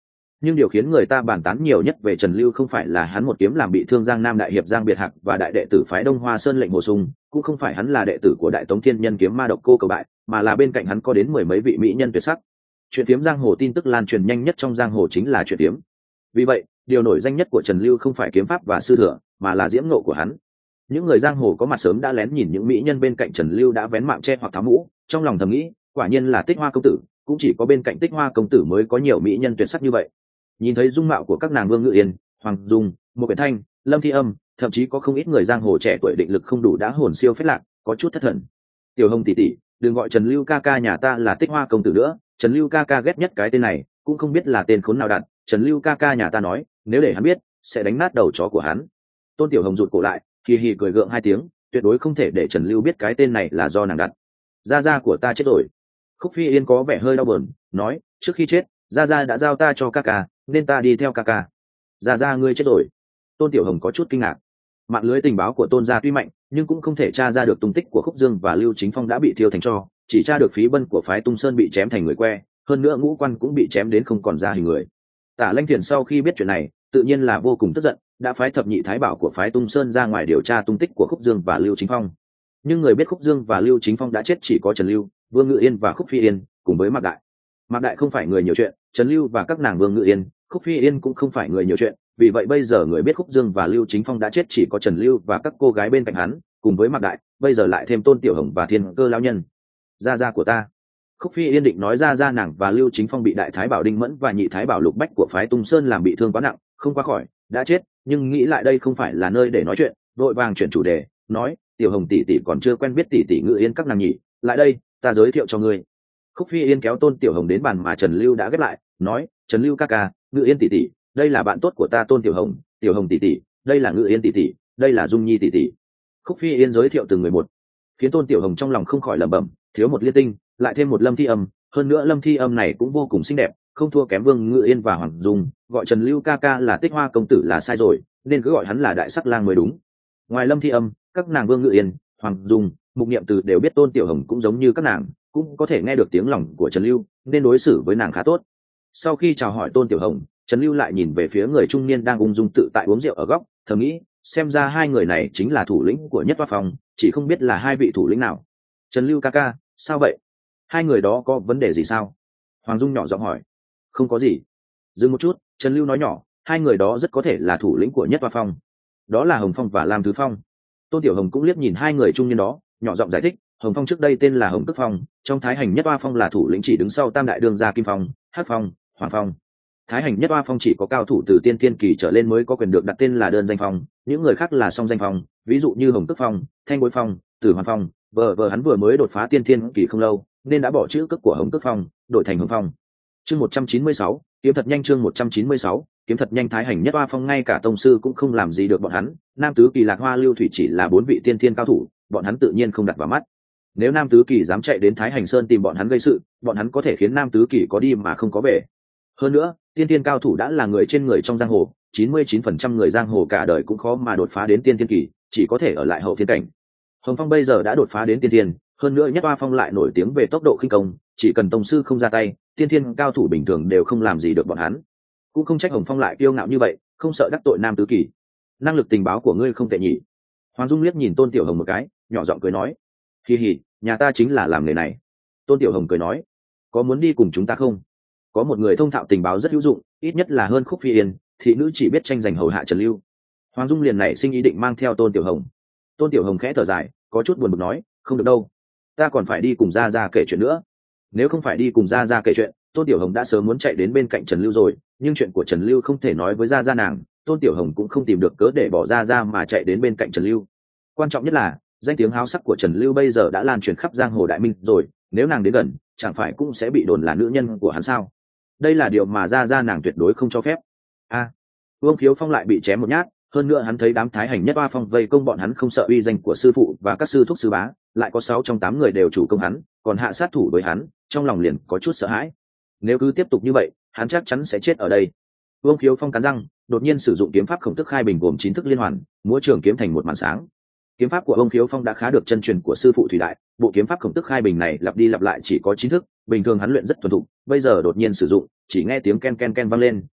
nhưng điều khiến người ta bàn tán nhiều nhất về Trần Lưu không phải là hắn một kiếm làm bị thương Giang Nam đại hiệp Giang Biệt Hạc và đại đệ tử phái Đông Hoa Sơn lệnh bổ sung, cũng không phải hắn là đệ tử của Đại Tống Thiên Nhân kiếm ma độc cô cầu bại, mà là bên cạnh hắn có đến mười mấy vị mỹ nhân tuyệt sắc. Chuyện phiếm giang hồ tin tức lan truyền nhanh nhất trong giang hồ chính là chuyện phiếm. Vì vậy, điều nổi danh nhất của Trần Lưu không phải kiếm pháp và sư thừa, mà là diễm ngộ của hắn. Những người giang hồ có mặt sớm đã lén nhìn những mỹ nhân bên cạnh Trần Lưu đã vén mạng che hoặc tháo mũ, trong lòng thầm nghĩ, quả nhiên là Tích Hoa công tử, cũng chỉ có bên cạnh Tích Hoa công tử mới có nhiều mỹ nhân tuyệt sắc như vậy. Nhìn thấy dung mạo của các nàng Vương Ngự Yên, Hoàng Dung, Một Quyển Thanh, Lâm Thi Âm, thậm chí có không ít người giang hồ trẻ tuổi định lực không đủ đã hồn siêu phết lạc, có chút thất thần. Tiểu Hồng tỷ tỷ, đừng gọi Trần Lưu ca ca nhà ta là Tích Hoa công tử nữa, Trần Lưu ca ca ghét nhất cái tên này, cũng không biết là tên khốn nào đặt. Trần Lưu ca ca nhà ta nói, nếu để hắn biết, sẽ đánh nát đầu chó của hắn. Tôn Tiểu Hồng rụt cổ lại, hì hì cười gượng hai tiếng, tuyệt đối không thể để Trần Lưu biết cái tên này là do nàng đặt. Gia gia của ta chết rồi. Khúc Phi Yên có vẻ hơi đau buồn, nói, trước khi chết, gia gia đã giao ta cho ca ca, nên ta đi theo ca ca. Gia gia ngươi chết rồi. Tôn Tiểu Hồng có chút kinh ngạc. Mạng lưới tình báo của Tôn gia tuy mạnh, nhưng cũng không thể tra ra được tung tích của Khúc Dương và Lưu Chính Phong đã bị thiêu thành tro, chỉ tra được phí bân của phái Tung Sơn bị chém thành người que, hơn nữa ngũ quan cũng bị chém đến không còn ra hình người. Tả Lanh Thiền sau khi biết chuyện này, tự nhiên là vô cùng tức giận, đã phái thập nhị thái bảo của phái Tung Sơn ra ngoài điều tra tung tích của Khúc Dương và Lưu Chính Phong. Nhưng người biết Khúc Dương và Lưu Chính Phong đã chết chỉ có Trần Lưu, Vương Ngự Yên và Khúc Phi Yên, cùng với Mạc Đại. Mạc Đại không phải người nhiều chuyện, Trần Lưu và các nàng Vương Ngự Yên, Khúc Phi Yên cũng không phải người nhiều chuyện, vì vậy bây giờ người biết Khúc Dương và Lưu Chính Phong đã chết chỉ có Trần Lưu và các cô gái bên cạnh hắn, cùng với Mạc Đại, bây giờ lại thêm Tôn Tiểu Hồng và Thiên Cơ lão nhân. Gia gia của ta. Khúc Phi Yên định nói ra ra nàng và Lưu Chính Phong bị đại thái bảo Đinh Mẫn và nhị thái bảo Lục Bách của phái Tung Sơn làm bị thương quá nặng, không qua khỏi, đã chết, nhưng nghĩ lại đây không phải là nơi để nói chuyện, vội vàng chuyển chủ đề, nói, Tiểu Hồng tỷ tỷ còn chưa quen biết tỷ tỷ Ngự Yên các nàng nhỉ, lại đây, ta giới thiệu cho ngươi. Khúc Phi Yên kéo Tôn Tiểu Hồng đến bàn mà Trần Lưu đã ghép lại, nói, Trần Lưu ca ca, Ngự Yên tỷ tỷ, đây là bạn tốt của ta Tôn Tiểu Hồng, Tiểu Hồng tỷ tỷ, đây là Ngự Yên tỷ tỷ, đây là Dung Nhi tỷ tỷ. Khúc Phi Yên giới thiệu từng người một, khiến Tôn Tiểu Hồng trong lòng không khỏi lẩm bẩm, thiếu một liên tinh, lại thêm một Lâm Thi Âm, hơn nữa Lâm Thi Âm này cũng vô cùng xinh đẹp, không thua kém Vương Ngự Yên và Hoàng Dung, gọi Trần Lưu ca ca là Tích Hoa công tử là sai rồi, nên cứ gọi hắn là Đại Sắc Lang mới đúng. Ngoài Lâm Thi Âm, các nàng Vương Ngự Yên, Hoàng Dung, Mục Niệm Từ đều biết Tôn Tiểu Hồng cũng giống như các nàng, cũng có thể nghe được tiếng lòng của Trần Lưu, nên đối xử với nàng khá tốt. Sau khi chào hỏi Tôn Tiểu Hồng, Trần Lưu lại nhìn về phía người trung niên đang ung dung tự tại uống rượu ở góc, thầm nghĩ, xem ra hai người này chính là thủ lĩnh của Nhất Hoa Phòng, chỉ không biết là hai vị thủ lĩnh nào. Trần Lưu ca ca, sao vậy? Hai người đó có vấn đề gì sao? Hoàng Dung nhỏ giọng hỏi. Không có gì. Dừng một chút, Trần Lưu nói nhỏ, hai người đó rất có thể là thủ lĩnh của Nhất Hoa Phong. Đó là Hồng Phong và Lam Thứ Phong. Tôn Tiểu Hồng cũng liếc nhìn hai người trung niên đó, nhỏ giọng giải thích, Hồng Phong trước đây tên là Hồng Tức Phong, trong Thái Hành Nhất Hoa Phong là thủ lĩnh chỉ đứng sau tam đại đương gia Kim Phong, Hắc Phong, Hoàng Phong. Thái Hành Nhất Hoa Phong chỉ có cao thủ từ tiên thiên kỳ trở lên mới có quyền được đặt tên là đơn danh phong, những người khác là song danh phong, ví dụ như Hồng Tức Phong, Thanh Bối Phong, Tử Hoàn Phong, vờ vờ hắn vừa mới đột phá tiên thiên kỳ không lâu, nên đã bỏ chữ cước của Hồng Tức Phong, đổi thành Hồng Phong. Chương một trăm chín mươi sáu, kiếm thật nhanh chương một trăm chín mươi sáu, kiếm thật nhanh. Thái Hành Nhất Hoa Phong ngay cả tông sư cũng không làm gì được bọn hắn, Nam Tứ Kỳ Lạc Hoa Lưu Thủy chỉ là bốn vị tiên thiên cao thủ, bọn hắn tự nhiên không đặt vào mắt. Nếu Nam Tứ Kỳ dám chạy đến Thái Hành Sơn tìm bọn hắn gây sự, bọn hắn có thể khiến Nam Tứ Kỳ có đi mà không có về. Hơn nữa, tiên thiên cao thủ đã là người trên người trong giang hồ, chín mươi chín phần trăm người giang hồ cả đời cũng khó mà đột phá đến tiên thiên kỳ, chỉ có thể ở lại hậu thiên cảnh. Hồng Phong bây giờ đã đột phá đến tiên thiên, hơn nữa Nhất Hoa Phong lại nổi tiếng về tốc độ khinh công, chỉ cần tông sư không ra tay, tiên thiên cao thủ bình thường đều không làm gì được bọn hắn. Cũng không trách Hồng Phong lại kiêu ngạo như vậy, không sợ đắc tội Nam Tứ Kỳ. Năng lực tình báo của ngươi không tệ nhỉ? Hoàng Dung liếc nhìn Tôn Tiểu Hồng một cái, nhỏ giọng cười nói, hì hì, nhà ta chính là làm nghề này. Tôn Tiểu Hồng cười nói, có muốn đi cùng chúng ta không? Có một người thông thạo tình báo rất hữu dụng, ít nhất là hơn Khúc Phi Yên, thị nữ chỉ biết tranh giành hầu hạ Trần Lưu. Hoàng Dung liền nảy sinh ý định mang theo Tôn Tiểu Hồng. Tôn Tiểu Hồng khẽ thở dài, có chút buồn bực nói, không được đâu, ta còn phải đi cùng gia gia kể chuyện nữa. Nếu không phải đi cùng gia gia kể chuyện, Tôn Tiểu Hồng đã sớm muốn chạy đến bên cạnh Trần Lưu rồi, nhưng chuyện của Trần Lưu không thể nói với gia gia nàng, Tôn Tiểu Hồng cũng không tìm được cớ để bỏ gia gia mà chạy đến bên cạnh Trần Lưu. Quan trọng nhất là, danh tiếng háo sắc của Trần Lưu bây giờ đã lan truyền khắp giang hồ đại minh rồi, nếu nàng đến gần, chẳng phải cũng sẽ bị đồn là nữ nhân của hắn sao? Đây là điều mà gia gia nàng tuyệt đối không cho phép. A, à, Vương Khiếu Phong lại bị chém một nhát, hơn nữa hắn thấy đám Thái Hành Nhất Hoa Phong vây công bọn hắn không sợ uy danh của sư phụ và các sư thúc sư bá, lại có sáu trong tám người đều chủ công hắn, còn hạ sát thủ với hắn, trong lòng liền có chút sợ hãi. Nếu cứ tiếp tục như vậy, hắn chắc chắn sẽ chết ở đây. Vương Khiếu Phong cắn răng, đột nhiên sử dụng kiếm pháp Khổng Tức Khai Bình gồm chín thức liên hoàn, múa trường kiếm thành một màn sáng. Kiếm pháp của Vương Khiếu Phong đã khá được chân truyền của sư phụ Thủy Đại, bộ kiếm pháp Khổng Tức Khai Bình này lặp đi lặp lại chỉ có chín thức, bình thường hắn luyện rất thuần thục, bây giờ đột nhiên sử dụng, chỉ nghe tiếng ken ken ken vang lên,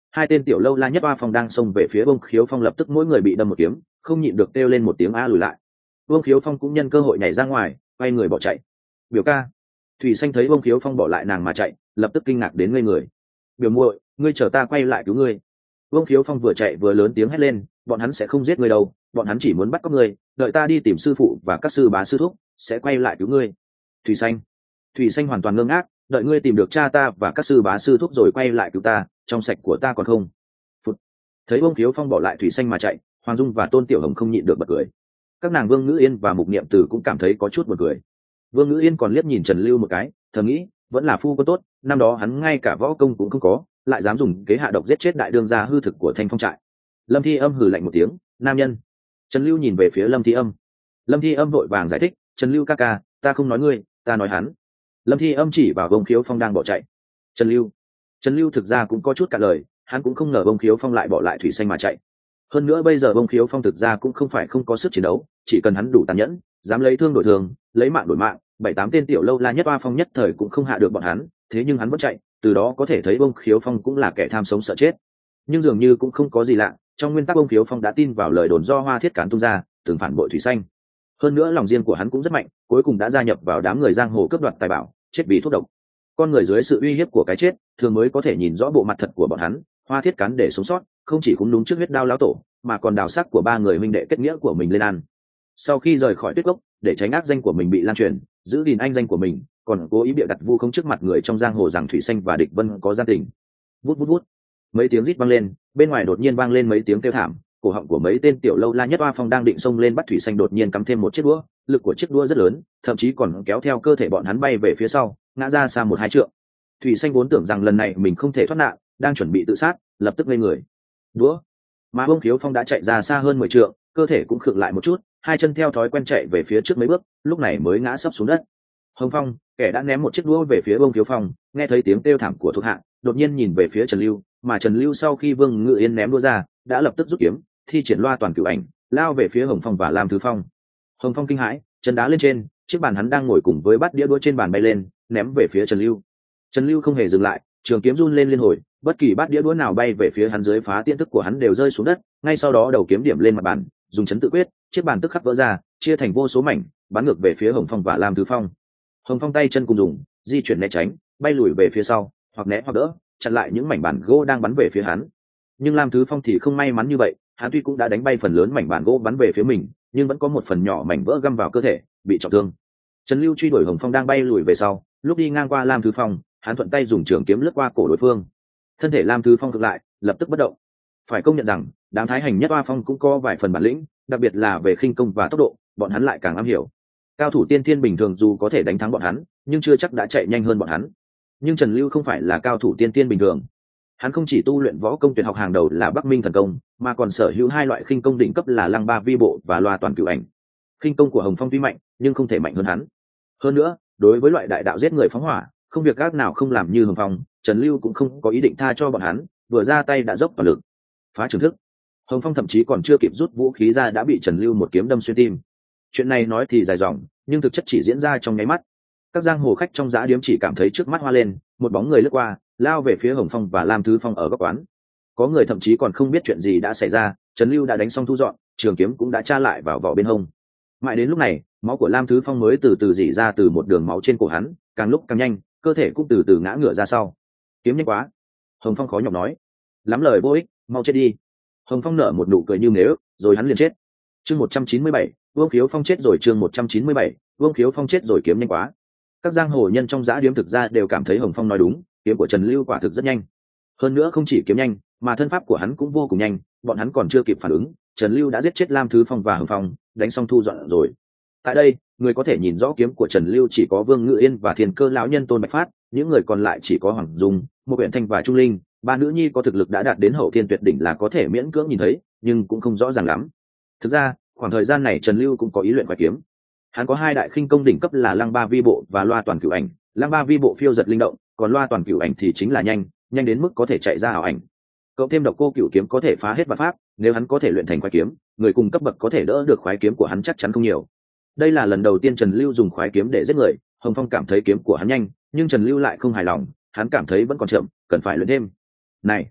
Hai tên tiểu lâu la nhất oa phong đang xông về phía Vương Khiếu Phong, lập tức mỗi người bị đâm một kiếm, không nhịn được kêu lên một tiếng a lùi lại. Vương Khiếu Phong cũng nhân cơ hội nhảy ra ngoài, quay người bỏ chạy. Biểu ca. Thủy Xanh thấy Vương Khiếu Phong bỏ lại nàng mà chạy, lập tức kinh ngạc đến ngây người. Biểu muội, ngươi chờ ta quay lại cứu ngươi. Vương Khiếu Phong vừa chạy vừa lớn tiếng hét lên, bọn hắn sẽ không giết ngươi đâu, bọn hắn chỉ muốn bắt cóc ngươi, đợi ta đi tìm sư phụ và các sư bá sư thúc, sẽ quay lại cứu ngươi. Thủy Xanh. Thủy Xanh hoàn toàn ngơ ngác, đợi ngươi tìm được cha ta và các sư bá sư thúc rồi quay lại cứu ta, trong sạch của ta còn không. Phụt. Thấy Vương Khiếu Phong bỏ lại Thủy Xanh mà chạy, Hoàng Dung và Tôn Tiểu Hồng không nhịn được bật cười. Các nàng Vương Ngữ Yên và Mục Niệm Tử cũng cảm thấy có chút buồn cười. Vương Ngữ Yên còn liếc nhìn Trần Lưu một cái, thầm nghĩ, vẫn là phu có tốt, năm đó hắn ngay cả võ công cũng không có, lại dám dùng kế hạ độc giết chết đại đương gia hư thực của Thanh Phong trại. Lâm Thi Âm hừ lạnh một tiếng, nam nhân. Trần Lưu nhìn về phía Lâm Thi Âm. Lâm Thi Âm vội vàng giải thích, Trần Lưu ca ca, ta không nói ngươi, ta nói hắn. Lâm Thi Âm chỉ vào Vương Khiếu Phong đang bỏ chạy. Trần Lưu. Trần Lưu thực ra cũng có chút cả lời, hắn cũng không ngờ Vương Khiếu Phong lại bỏ lại Thủy Xanh mà chạy. Hơn nữa bây giờ Vương Khiếu Phong thực ra cũng không phải không có sức chiến đấu, chỉ cần hắn đủ tàn nhẫn, dám lấy thương đổi thương, lấy mạng đổi mạng, bảy tám tên tiểu lâu la nhất oa phong nhất thời cũng không hạ được bọn hắn, thế nhưng hắn vẫn chạy, từ đó có thể thấy Vương Khiếu Phong cũng là kẻ tham sống sợ chết. Nhưng dường như cũng không có gì lạ, trong nguyên tắc Vương Khiếu Phong đã tin vào lời đồn do Hoa Thiết Cán tung ra, từng phản bội Thủy Xanh. Hơn nữa lòng riêng của hắn cũng rất mạnh, cuối cùng đã gia nhập vào đám người giang hồ cướp đoạt tài bảo, chết vì thuốc độc. Con người dưới sự uy hiếp của cái chết, thường mới có thể nhìn rõ bộ mặt thật của bọn hắn. Hoa Thiết Cán để sống sót, không chỉ cũng đúng trước huyết đao lão tổ, mà còn đào sắc của ba người huynh đệ kết nghĩa của mình lên ăn. Sau khi rời khỏi Tuyết Cốc, để tránh ác danh của mình bị lan truyền, giữ gìn anh danh của mình, còn cố ý bịa đặt vu khống trước mặt người trong giang hồ rằng Thủy Xanh và Địch Vân có gian tình. Vút vút vút, mấy tiếng rít vang lên, bên ngoài đột nhiên vang lên mấy tiếng kêu thảm, cổ họng của mấy tên tiểu lâu la nhất oa phong đang định xông lên bắt Thủy Xanh đột nhiên cắm thêm một chiếc đũa, lực của chiếc đũa rất lớn, thậm chí còn kéo theo cơ thể bọn hắn bay về phía sau, ngã ra xa một hai trượng. Thủy Xanh vốn tưởng rằng lần này mình không thể thoát nạn, đang chuẩn bị tự sát, lập tức lên người. Đũa. Mà Vương Khiếu Phong đã chạy ra xa hơn mười trượng, cơ thể cũng khựng lại một chút, hai chân theo thói quen chạy về phía trước mấy bước, lúc này mới ngã sấp xuống đất. Hồng Phong, kẻ đã ném một chiếc đũa về phía Vương Khiếu Phong, nghe thấy tiếng kêu thảm của thuộc hạ, đột nhiên nhìn về phía Trần Lưu, mà Trần Lưu sau khi Vương Ngự Yên ném đũa ra, đã lập tức rút kiếm, thi triển loa toàn cửu ảnh, lao về phía Hồng Phong và Lam Thứ Phong. Hồng Phong kinh hãi, chân đá lên trên, chiếc bàn hắn đang ngồi cùng với bát đĩa đũa trên bàn bay lên, ném về phía Trần Lưu. Trần Lưu không hề dừng lại, trường kiếm run lên liên hồi, bất kỳ bát đĩa đũa nào bay về phía hắn dưới phá tiễn thức của hắn đều rơi xuống đất, ngay sau đó đầu kiếm điểm lên mặt bàn, dùng chấn tự quyết, chiếc bàn tức khắc vỡ ra, chia thành vô số mảnh, bắn ngược về phía Hồng Phong và Lam Thứ Phong. Hồng Phong tay chân cùng dùng, di chuyển né tránh, bay lùi về phía sau, hoặc né hoặc đỡ, chặn lại những mảnh bàn gỗ đang bắn về phía hắn. Nhưng Lam Thứ Phong thì không may mắn như vậy, hắn tuy cũng đã đánh bay phần lớn mảnh bàn gỗ bắn về phía mình, nhưng vẫn có một phần nhỏ mảnh vỡ găm vào cơ thể, bị trọng thương. Trần Lưu truy đuổi Hồng Phong đang bay lùi về sau, lúc đi ngang qua Lam Thứ Phong, hắn thuận tay dùng trường kiếm lướt qua cổ đối phương. Thân thể Lam Thứ Phong cực lại, lập tức bất động. Phải công nhận rằng, đám thái hành nhất oa phong cũng có vài phần bản lĩnh, đặc biệt là về khinh công và tốc độ, bọn hắn lại càng am hiểu. Cao thủ tiên thiên bình thường dù có thể đánh thắng bọn hắn, nhưng chưa chắc đã chạy nhanh hơn bọn hắn. Nhưng Trần Lưu không phải là cao thủ tiên thiên bình thường. Hắn không chỉ tu luyện võ công tuyệt học hàng đầu là Bắc Minh thần công, mà còn sở hữu hai loại khinh công đỉnh cấp là Lăng Ba Vi Bộ và Loa Toàn Cửu Ảnh. Khinh công của Hồng Phong tuy mạnh, nhưng không thể mạnh hơn hắn. Hơn nữa, đối với loại đại đạo giết người phóng hỏa, không việc gác nào không làm như Hồng Phong, Trần Lưu cũng không có ý định tha cho bọn hắn, vừa ra tay đã dốc toàn lực. Phá trường thức. Hồng Phong thậm chí còn chưa kịp rút vũ khí ra đã bị Trần Lưu một kiếm đâm xuyên tim. Chuyện này nói thì dài dòng, nhưng thực chất chỉ diễn ra trong nháy mắt. Các giang hồ khách trong dã điếm chỉ cảm thấy trước mắt hoa lên, một bóng người lướt qua, lao về phía Hồng Phong và Lam Thứ Phong ở góc quán. Có người thậm chí còn không biết chuyện gì đã xảy ra, Trần Lưu đã đánh xong thu dọn, trường kiếm cũng đã tra lại vào vỏ bên hông. Mãi đến lúc này, máu của Lam Thứ Phong mới từ từ rỉ ra từ một đường máu trên cổ hắn, càng lúc càng nhanh, cơ thể cũng từ từ ngã ngửa ra sau. Kiếm nhanh quá. Hồng Phong khó nhọc nói. Lắm lời vô ích, mau chết đi. Hồng Phong nở một nụ cười như nếu, rồi hắn liền chết. Chương một trăm chín mươi bảy, Vương Khiếu Phong chết rồi. Chương một trăm chín mươi bảy, Vương Khiếu Phong chết rồi. Kiếm nhanh quá. Các giang hồ nhân trong dã điếm thực ra đều cảm thấy Hồng Phong nói đúng, kiếm của Trần Lưu quả thực rất nhanh. Hơn nữa không chỉ kiếm nhanh, mà thân pháp của hắn cũng vô cùng nhanh, bọn hắn còn chưa kịp phản ứng, Trần Lưu đã giết chết Lam Thứ Phong và Hồng Phong, đánh xong thu dọn rồi. Tại đây, người có thể nhìn rõ kiếm của Trần Lưu chỉ có Vương Ngự Yên và Thiên Cơ lão nhân Tôn Bạch Phát, những người còn lại chỉ có Hoàng Dung, một huyện Thanh và Trung Linh, ba nữ nhi có thực lực đã đạt đến hậu thiên tuyệt đỉnh là có thể miễn cưỡng nhìn thấy, nhưng cũng không rõ ràng lắm. Thực ra, khoảng thời gian này Trần Lưu cũng có ý luyện quái kiếm. Hắn có hai đại khinh công đỉnh cấp là Lăng Ba Vi Bộ và Loa Toàn Cửu Ảnh. Lăng Ba Vi Bộ phiêu giật linh động, còn Loa Toàn Cửu Ảnh thì chính là nhanh, nhanh đến mức có thể chạy ra ảo ảnh. Cộng thêm Độc Cô Cửu kiếm có thể phá hết vạn pháp, nếu hắn có thể luyện thành quái kiếm, người cùng cấp bậc có thể đỡ được khoái kiếm của hắn chắc chắn không nhiều. Đây là lần đầu tiên Trần Lưu dùng khoái kiếm để giết người, Hồng Phong cảm thấy kiếm của hắn nhanh, nhưng Trần Lưu lại không hài lòng, hắn cảm thấy vẫn còn chậm, cần phải luyện thêm. Này,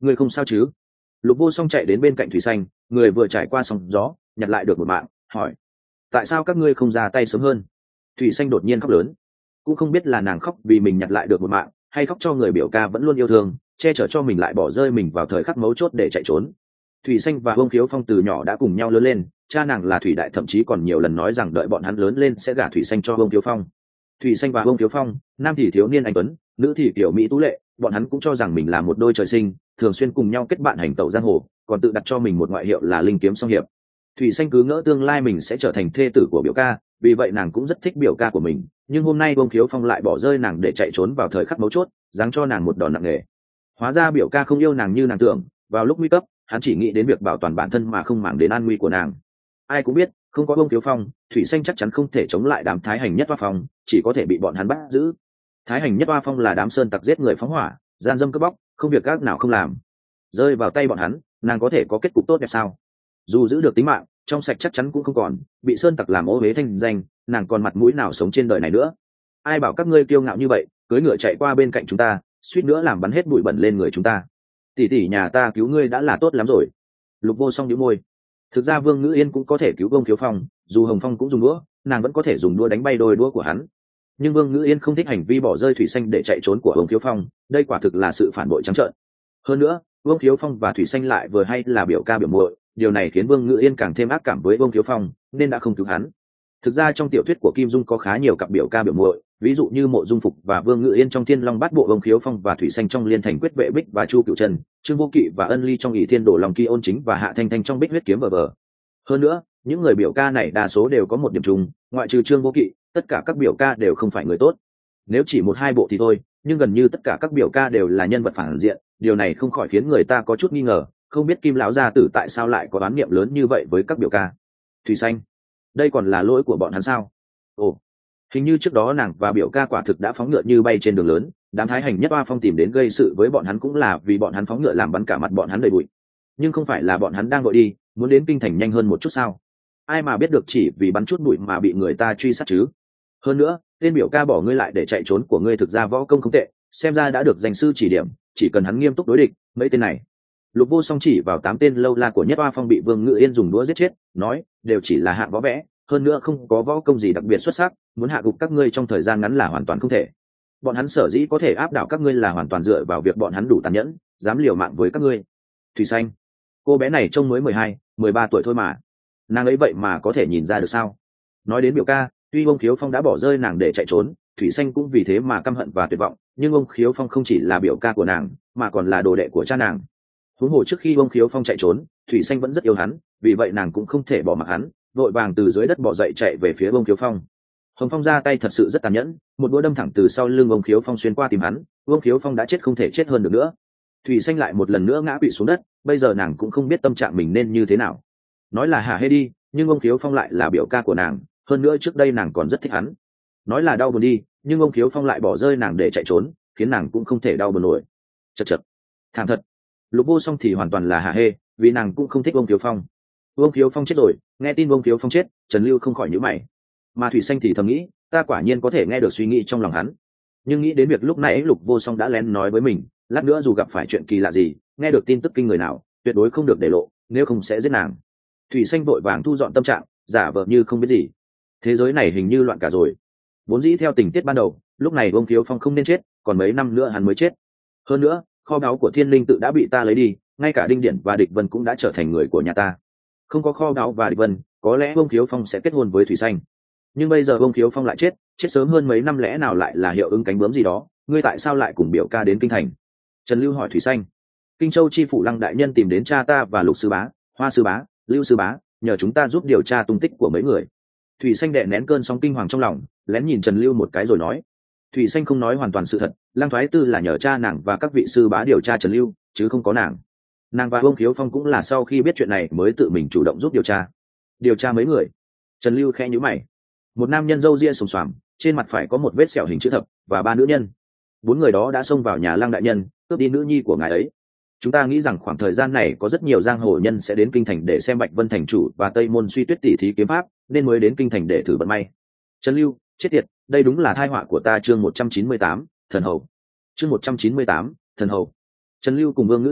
Ngươi không sao chứ? Lục Vô Song chạy đến bên cạnh Thủy Xanh, người vừa trải qua sóng gió nhặt lại được một mạng, hỏi: tại sao các ngươi không ra tay sớm hơn? Thủy Xanh đột nhiên khóc lớn, cũng không biết là nàng khóc vì mình nhặt lại được một mạng, hay khóc cho người biểu ca vẫn luôn yêu thương che chở cho mình lại bỏ rơi mình vào thời khắc mấu chốt để chạy trốn. Thủy Xanh và Vương Khiếu Phong từ nhỏ đã cùng nhau lớn lên, cha nàng là Thủy Đại thậm chí còn nhiều lần nói rằng đợi bọn hắn lớn lên sẽ gả Thủy Xanh cho Vương Khiếu Phong. Thủy Xanh và Vương Khiếu Phong, nam thì thiếu niên anh tuấn, nữ thì tiểu mỹ tú lệ, bọn hắn cũng cho rằng mình là một đôi trời sinh, thường xuyên cùng nhau kết bạn hành tẩu giang hồ, còn tự đặt cho mình một ngoại hiệu là Linh Kiếm Song Hiệp. Thủy Xanh cứ ngỡ tương lai mình sẽ trở thành thê tử của biểu ca, vì vậy nàng cũng rất thích biểu ca của mình, nhưng hôm nay Vương Khiếu Phong lại bỏ rơi nàng để chạy trốn vào thời khắc mấu chốt, giáng cho nàng một đòn nặng nề. Hóa ra biểu ca không yêu nàng như nàng tưởng, vào lúc nguy cấp hắn chỉ nghĩ đến việc bảo toàn bản thân mà không màng đến an nguy của nàng. Ai cũng biết không có Vương Khiếu Phong, Thủy Xanh chắc chắn không thể chống lại đám Thái Hành Nhất Hoa Phong, chỉ có thể bị bọn hắn bắt giữ. Thái Hành Nhất Hoa Phong là đám sơn tặc giết người phóng hỏa, gian dâm cướp bóc, không việc gác nào không làm. Rơi vào tay bọn hắn, nàng có thể có kết cục tốt đẹp sao? Dù giữ được tính mạng, trong sạch chắc chắn cũng không còn, bị sơn tặc làm ô uế thanh danh, nàng còn mặt mũi nào sống trên đời này nữa? Ai bảo các ngươi kiêu ngạo như vậy, cưỡi ngựa chạy qua bên cạnh chúng ta, suýt nữa làm bắn hết bụi bẩn lên người chúng ta. Tỷ tỷ nhà ta cứu ngươi đã là tốt lắm rồi. Lục Vô Song nhíu môi. Thực ra Vương Ngữ Yên cũng có thể cứu Vương Khiếu Phong, dù Hồng Phong cũng dùng đũa, nàng vẫn có thể dùng đũa đánh bay đôi đũa của hắn. Nhưng Vương Ngữ Yên không thích hành vi bỏ rơi Thủy Xanh để chạy trốn của Vương Khiếu Phong, đây quả thực là sự phản bội trắng trợn. Hơn nữa, Vương Khiếu Phong và Thủy Xanh lại vừa hay là biểu ca biểu muội, điều này khiến Vương Ngữ Yên càng thêm ác cảm với Vương Khiếu Phong, nên đã không cứu hắn. Thực ra trong tiểu thuyết của Kim Dung có khá nhiều cặp biểu ca biểu muội, ví dụ như Mộ Dung Phục và Vương Ngữ Yên trong Thiên Long Bát Bộ, Vương Khiếu Phong và Thủy Xanh trong Liên Thành Quyết Vệ Bích và Chu Cửu Trần, Trương Vô Kỵ và Ân Ly trong ỷ Thiên Đổ Long Kỳ Ôn Chính và Hạ Thanh Thanh trong Bích Huyết Kiếm vờ vờ. Hơn nữa, những người biểu ca này đa số đều có một điểm chung, ngoại trừ Trương Vô Kỵ, tất cả các biểu ca đều không phải người tốt. Nếu chỉ một hai bộ thì thôi, nhưng gần như tất cả các biểu ca đều là nhân vật phản diện, điều này không khỏi khiến người ta có chút nghi ngờ, không biết Kim lão gia tử tại sao lại có oán niệm lớn như vậy với các biểu ca. Thủy Xanh, đây còn là lỗi của bọn hắn sao? Ồ, hình như trước đó nàng và biểu ca quả thực đã phóng ngựa như bay trên đường lớn, đám Thái Hành Nhất Hoa Phong tìm đến gây sự với bọn hắn cũng là vì bọn hắn phóng ngựa làm bắn cả mặt bọn hắn đầy bụi. Nhưng không phải là bọn hắn đang vội đi, muốn đến kinh thành nhanh hơn một chút sao? Ai mà biết được chỉ vì bắn chút bụi mà bị người ta truy sát chứ? Hơn nữa, tên biểu ca bỏ ngươi lại để chạy trốn của ngươi thực ra võ công không tệ, xem ra đã được danh sư chỉ điểm, chỉ cần hắn nghiêm túc đối địch, mấy tên này. Lục Vô Song chỉ vào tám tên lâu la của Nhất Hoa Phong bị Vương Ngữ Yên dùng đũa giết chết, nói, đều chỉ là hạng võ vẽ, hơn nữa không có võ công gì đặc biệt xuất sắc, muốn hạ gục các ngươi trong thời gian ngắn là hoàn toàn không thể. Bọn hắn sở dĩ có thể áp đảo các ngươi là hoàn toàn dựa vào việc bọn hắn đủ tàn nhẫn, dám liều mạng với các ngươi. Thủy Xanh, cô bé này trông mới mười hai, mười ba tuổi thôi mà, nàng ấy vậy mà có thể nhìn ra được sao? Nói đến biểu ca, tuy Vương Khiếu Phong đã bỏ rơi nàng để chạy trốn, Thủy Xanh cũng vì thế mà căm hận và tuyệt vọng, nhưng Vương Khiếu Phong không chỉ là biểu ca của nàng, mà còn là đồ đệ của cha nàng. Huống hồ trước khi Vương Khiếu Phong chạy trốn, Thủy Xanh vẫn rất yêu hắn, vì vậy nàng cũng không thể bỏ mặc hắn, vội vàng từ dưới đất bò dậy chạy về phía Vương Khiếu Phong. Hồng Phong ra tay thật sự rất tàn nhẫn, một đũa đâm thẳng từ sau lưng Vương Khiếu Phong xuyên qua tìm hắn, Vương Khiếu Phong đã chết không thể chết hơn được nữa. Thủy Xanh lại một lần nữa ngã quỵ xuống đất, bây giờ nàng cũng không biết tâm trạng mình nên như thế nào. Nói là hả hê đi, nhưng Vương Khiếu Phong lại là biểu ca của nàng, hơn nữa trước đây nàng còn rất thích hắn. Nói là đau buồn đi, nhưng Vương Khiếu Phong lại bỏ rơi nàng để chạy trốn, khiến nàng cũng không thể đau buồn nổi. Chật chật, thảm thật. Lục Vô Song thì hoàn toàn là hả hê, vì nàng cũng không thích Vương Khiếu Phong. Vương Khiếu Phong chết rồi, nghe tin Vương Khiếu Phong chết, Trần Lưu không khỏi nhíu mày. Mà Thủy Xanh thì thầm nghĩ, ta quả nhiên có thể nghe được suy nghĩ trong lòng hắn. Nhưng nghĩ đến việc lúc nãy Lục Vô Song đã lén nói với mình, lát nữa dù gặp phải chuyện kỳ lạ gì, nghe được tin tức kinh người nào, tuyệt đối không được để lộ, nếu không sẽ giết nàng. Thủy Xanh vội vàng thu dọn tâm trạng, giả vờ như không biết gì. Thế giới này hình như loạn cả rồi. Vốn dĩ theo tình tiết ban đầu, lúc này Vương Khiếu Phong không nên chết, còn mấy năm nữa hắn mới chết. Hơn nữa, kho báu của Thiên Linh tự đã bị ta lấy đi, ngay cả Đinh Điển và Địch Vân cũng đã trở thành người của nhà ta. Không có kho báu và Địch Vân, có lẽ Vương Khiếu Phong sẽ kết hôn với Thủy Xanh. Nhưng bây giờ Vương Khiếu Phong lại chết, chết sớm hơn mấy năm lẽ nào lại là hiệu ứng cánh bướm gì đó, ngươi tại sao lại cùng biểu ca đến kinh thành? Trần Lưu hỏi Thủy Xanh. Kinh Châu chi phủ Lăng đại nhân tìm đến cha ta và Lục sư bá, Hoa sư bá, Lưu sư bá, nhờ chúng ta giúp điều tra tung tích của mấy người. Thủy Xanh đè nén cơn sóng kinh hoàng trong lòng, lén nhìn Trần Lưu một cái rồi nói. Thủy Xanh không nói hoàn toàn sự thật, Lăng Thoái Tư là nhờ cha nàng và các vị sư bá điều tra Trần Lưu, chứ không có nàng. Nàng và Vương Khiếu Phong cũng là sau khi biết chuyện này mới tự mình chủ động giúp điều tra. Điều tra mấy người? Trần Lưu khẽ nhíu mày. Một nam nhân râu ria xồm xoàm, trên mặt phải có một vết sẹo hình chữ thập, và ba nữ nhân. Bốn người đó đã xông vào nhà Lăng đại nhân, cướp đi nữ nhi của ngài ấy. Chúng ta nghĩ rằng khoảng thời gian này có rất nhiều giang hồ nhân sẽ đến kinh thành để xem Bạch Vân thành chủ và Tây Môn Suy Tuyết tỷ thí kiếm pháp, nên mới đến kinh thành để thử vận may. Trần Lưu, chết tiệt, đây đúng là tai họa của ta. Chương một trăm chín mươi tám, thần hầu. Chương một trăm chín mươi tám, thần hầu. Trần Lưu cùng Vương Ngữ Yên,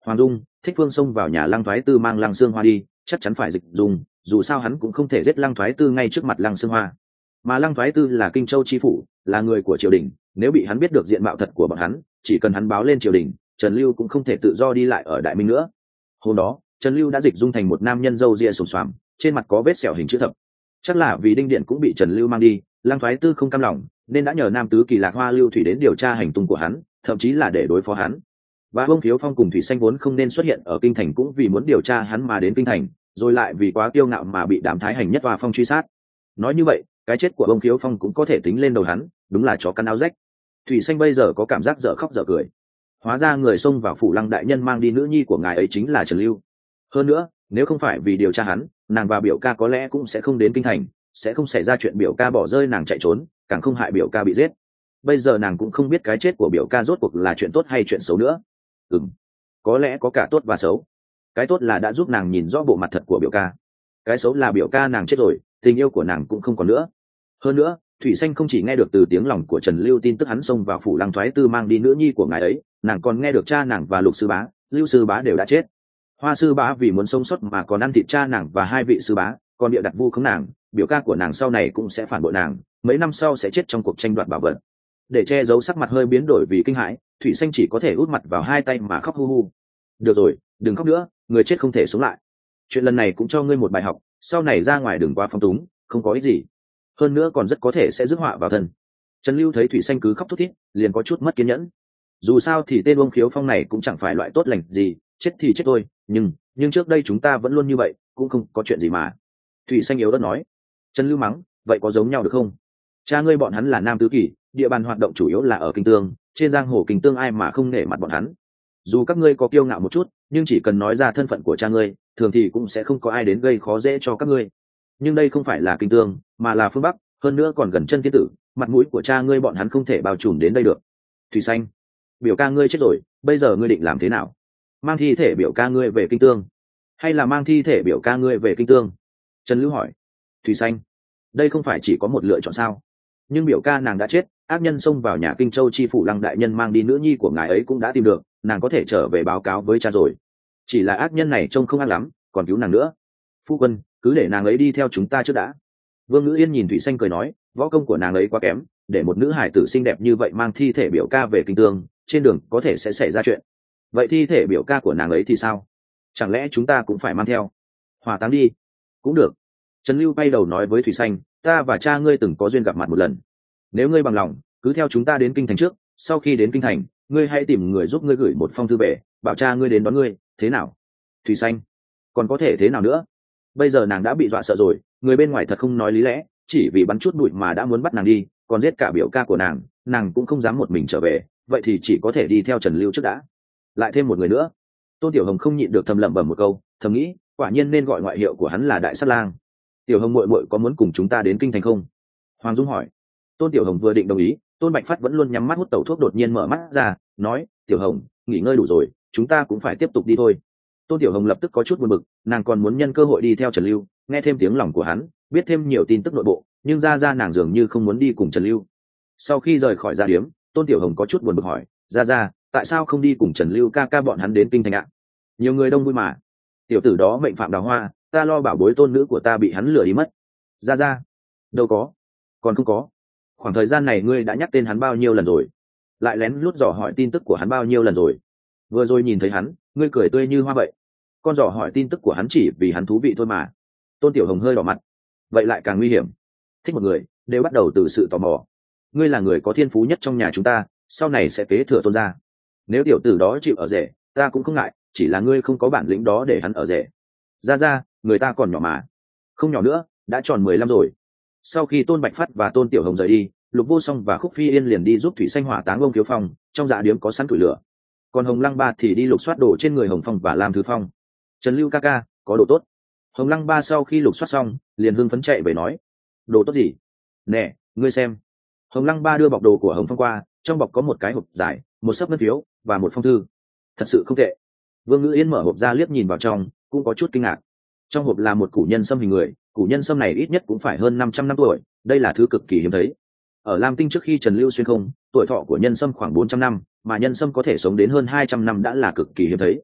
Hoàng Dung, Thích Phương xông vào nhà Lăng Thoái Tư mang Lăng Xương Hoa đi, chắc chắn phải dịch dùng, dù sao hắn cũng không thể giết Lăng Thoái Tư ngay trước mặt Lăng Xương Hoa. Mà Lăng Thoái Tư là Kinh Châu chi phủ, là người của triều đình, nếu bị hắn biết được diện mạo thật của bọn hắn, chỉ cần hắn báo lên triều đình, Trần Lưu cũng không thể tự do đi lại ở Đại Minh nữa. Hôm đó, Trần Lưu đã dịch dung thành một nam nhân râu ria xồm xoàm, trên mặt có vết sẹo hình chữ thập. Chắc là vì Đinh Điện cũng bị Trần Lưu mang đi, Lăng Thoái Tư không cam lòng, nên đã nhờ Nam tứ kỳ Lạc Hoa Lưu Thủy đến điều tra hành tung của hắn, thậm chí là để đối phó hắn. Và Vương Khiếu Phong cùng Thủy Xanh vốn không nên xuất hiện ở kinh thành cũng vì muốn điều tra hắn mà đến kinh thành, rồi lại vì quá kiêu ngạo mà bị đám thái hành nhất Hoa Phong truy sát. Nói như vậy, cái chết của Vương Khiếu Phong cũng có thể tính lên đầu hắn, đúng là chó cắn áo rách. Thủy Xanh bây giờ có cảm giác dở khóc dở cười. Hóa ra người xông vào phủ Lăng đại nhân mang đi nữ nhi của ngài ấy chính là Trần Lưu. Hơn nữa, nếu không phải vì điều tra hắn, nàng và biểu ca có lẽ cũng sẽ không đến kinh thành, sẽ không xảy ra chuyện biểu ca bỏ rơi nàng chạy trốn, càng không hại biểu ca bị giết. Bây giờ nàng cũng không biết cái chết của biểu ca rốt cuộc là chuyện tốt hay chuyện xấu nữa. Ừm, có lẽ có cả tốt và xấu. Cái tốt là đã giúp nàng nhìn rõ bộ mặt thật của biểu ca. Cái xấu là biểu ca nàng chết rồi, tình yêu của nàng cũng không còn nữa. Hơn nữa, Thủy Xanh không chỉ nghe được từ tiếng lòng của Trần Lưu tin tức hắn xông vào phủ Lăng Thoái Tư mang đi nữ nhi của ngài ấy, nàng còn nghe được cha nàng và Lục sư bá, Lưu sư bá đều đã chết. Hoa sư bá vì muốn sống sót mà còn ăn thịt cha nàng và hai vị sư bá, còn bịa đặt vu khống nàng, biểu ca của nàng sau này cũng sẽ phản bội nàng, mấy năm sau sẽ chết trong cuộc tranh đoạt bảo vật. Để che giấu sắc mặt hơi biến đổi vì kinh hãi, Thủy Xanh chỉ có thể út mặt vào hai tay mà khóc hu hu. Được rồi, đừng khóc nữa, người chết không thể sống lại. Chuyện lần này cũng cho ngươi một bài học, sau này ra ngoài đừng quá phóng túng, không có ích gì. Hơn nữa còn rất có thể sẽ rước họa vào thân. Trần Lưu thấy Thủy Xanh cứ khóc thút thít, liền có chút mất kiên nhẫn. Dù sao thì tên Vương Khiếu Phong này cũng chẳng phải loại tốt lành gì, chết thì chết thôi, nhưng nhưng trước đây chúng ta vẫn luôn như vậy, cũng không có chuyện gì mà. Thủy Xanh yếu ớt nói. Trần Lưu mắng, vậy có giống nhau được không? Cha ngươi bọn hắn là Nam tứ kỳ, địa bàn hoạt động chủ yếu là ở Kinh Tương, trên giang hồ Kinh Tương ai mà không nể mặt bọn hắn. Dù các ngươi có kiêu ngạo một chút, nhưng chỉ cần nói ra thân phận của cha ngươi, thường thì cũng sẽ không có ai đến gây khó dễ cho các ngươi. Nhưng đây không phải là Kinh Tương, mà là phương Bắc, hơn nữa còn gần chân thiên tử, mặt mũi của cha ngươi bọn hắn không thể bao trùm đến đây được. Thủy Xanh, biểu ca ngươi chết rồi, bây giờ ngươi định làm thế nào? Mang thi thể biểu ca ngươi về Kinh Tương, hay là mang thi thể biểu ca ngươi về Kinh Tương? Trần Lưu hỏi. Thủy Xanh, đây không phải chỉ có một lựa chọn sao? Nhưng biểu ca nàng đã chết, ác nhân xông vào nhà Kinh Châu chi phủ Lăng đại nhân mang đi nữ nhi của ngài ấy cũng đã tìm được, nàng có thể trở về báo cáo với cha rồi. Chỉ là ác nhân này trông không ác lắm, còn cứu nàng nữa. Phu quân, cứ để nàng ấy đi theo chúng ta trước đã. Vương Ngữ Yên nhìn Thủy Xanh cười nói, võ công của nàng ấy quá kém, để một nữ hải tử xinh đẹp như vậy mang thi thể biểu ca về Kinh Tương, trên đường có thể sẽ xảy ra chuyện. Vậy thi thể biểu ca của nàng ấy thì sao? Chẳng lẽ chúng ta cũng phải mang theo? Hỏa táng đi. Cũng được. Trần Lưu bay đầu nói với Thủy Xanh, ta và cha ngươi từng có duyên gặp mặt một lần. Nếu ngươi bằng lòng, cứ theo chúng ta đến kinh thành trước, sau khi đến kinh thành, ngươi hãy tìm người giúp ngươi gửi một phong thư về, bảo cha ngươi đến đón ngươi, thế nào? Thủy Xanh, còn có thể thế nào nữa? Bây giờ nàng đã bị dọa sợ rồi, người bên ngoài thật không nói lý lẽ, chỉ vì bắn chút bụi mà đã muốn bắt nàng đi, còn giết cả biểu ca của nàng, nàng cũng không dám một mình trở về, vậy thì chỉ có thể đi theo Trần Lưu trước đã. Lại thêm một người nữa. Tôn Tiểu Hồng không nhịn được thầm lẩm bẩm một câu, thầm nghĩ, quả nhiên nên gọi ngoại hiệu của hắn là Đại Sát Lang. Tiểu Hồng muội muội có muốn cùng chúng ta đến kinh thành không? Hoàng Dung hỏi. Tôn Tiểu Hồng vừa định đồng ý, Tôn Bạch Phát vẫn luôn nhắm mắt hút tẩu thuốc đột nhiên mở mắt ra, nói, Tiểu Hồng, nghỉ ngơi đủ rồi, chúng ta cũng phải tiếp tục đi thôi. Tôn Tiểu Hồng lập tức có chút buồn bực, nàng còn muốn nhân cơ hội đi theo Trần Lưu, nghe thêm tiếng lòng của hắn, biết thêm nhiều tin tức nội bộ, nhưng ra ra nàng dường như không muốn đi cùng Trần Lưu. Sau khi rời khỏi gia điếm, Tôn Tiểu Hồng có chút buồn bực hỏi, ra ra, tại sao không đi cùng Trần Lưu ca ca bọn hắn đến kinh thành ạ? Nhiều người đông vui mà. Tiểu tử đó mệnh phạm đào hoa, ta lo bảo bối tôn nữ của ta bị hắn lừa đi mất. Ra ra, đâu có, còn không có. Khoảng thời gian này ngươi đã nhắc tên hắn bao nhiêu lần rồi? Lại lén lút dò hỏi tin tức của hắn bao nhiêu lần rồi? Vừa rồi nhìn thấy hắn, ngươi cười tươi như hoa vậy. Con dò hỏi tin tức của hắn chỉ vì hắn thú vị thôi mà. Tôn Tiểu Hồng hơi đỏ mặt. Vậy lại càng nguy hiểm. Thích một người, đều bắt đầu từ sự tò mò. Ngươi là người có thiên phú nhất trong nhà chúng ta, sau này sẽ kế thừa Tôn gia. Nếu tiểu tử đó chịu ở rể, ta cũng không ngại, chỉ là ngươi không có bản lĩnh đó để hắn ở rể. Ra ra, người ta còn nhỏ mà. Không nhỏ nữa, đã tròn mười lăm rồi. Sau khi Tôn Bạch Phát và Tôn Tiểu Hồng rời đi, Lục Vô Song và Khúc Phi Yên liền đi giúp Thủy Xanh hỏa táng Ông Thiếu Phong, trong dạ điếm có sẵn củi lửa. Còn Hồng Lăng Ba thì đi lục soát đồ trên người Hồng Phong và Lam Thứ Phong. Trần Lưu ca ca, có đồ tốt. Hồng Lăng Ba sau khi lục soát xong, liền hưng phấn chạy về nói, đồ tốt gì? Nè, ngươi xem. Hồng Lăng Ba đưa bọc đồ của Hồng Phong qua, trong bọc có một cái hộp giải, một sấp ngân phiếu và một phong thư. Thật sự không tệ. Vương Ngữ Yên mở hộp ra liếc nhìn vào trong, cũng có chút kinh ngạc. Trong hộp là một củ nhân sâm hình người, củ nhân sâm này ít nhất cũng phải hơn năm trăm năm tuổi, đây là thứ cực kỳ hiếm thấy. Ở Lam Tinh trước khi Trần Lưu xuyên không, tuổi thọ của nhân sâm khoảng bốn trăm năm, mà nhân sâm có thể sống đến hơn hai trăm năm đã là cực kỳ hiếm thấy.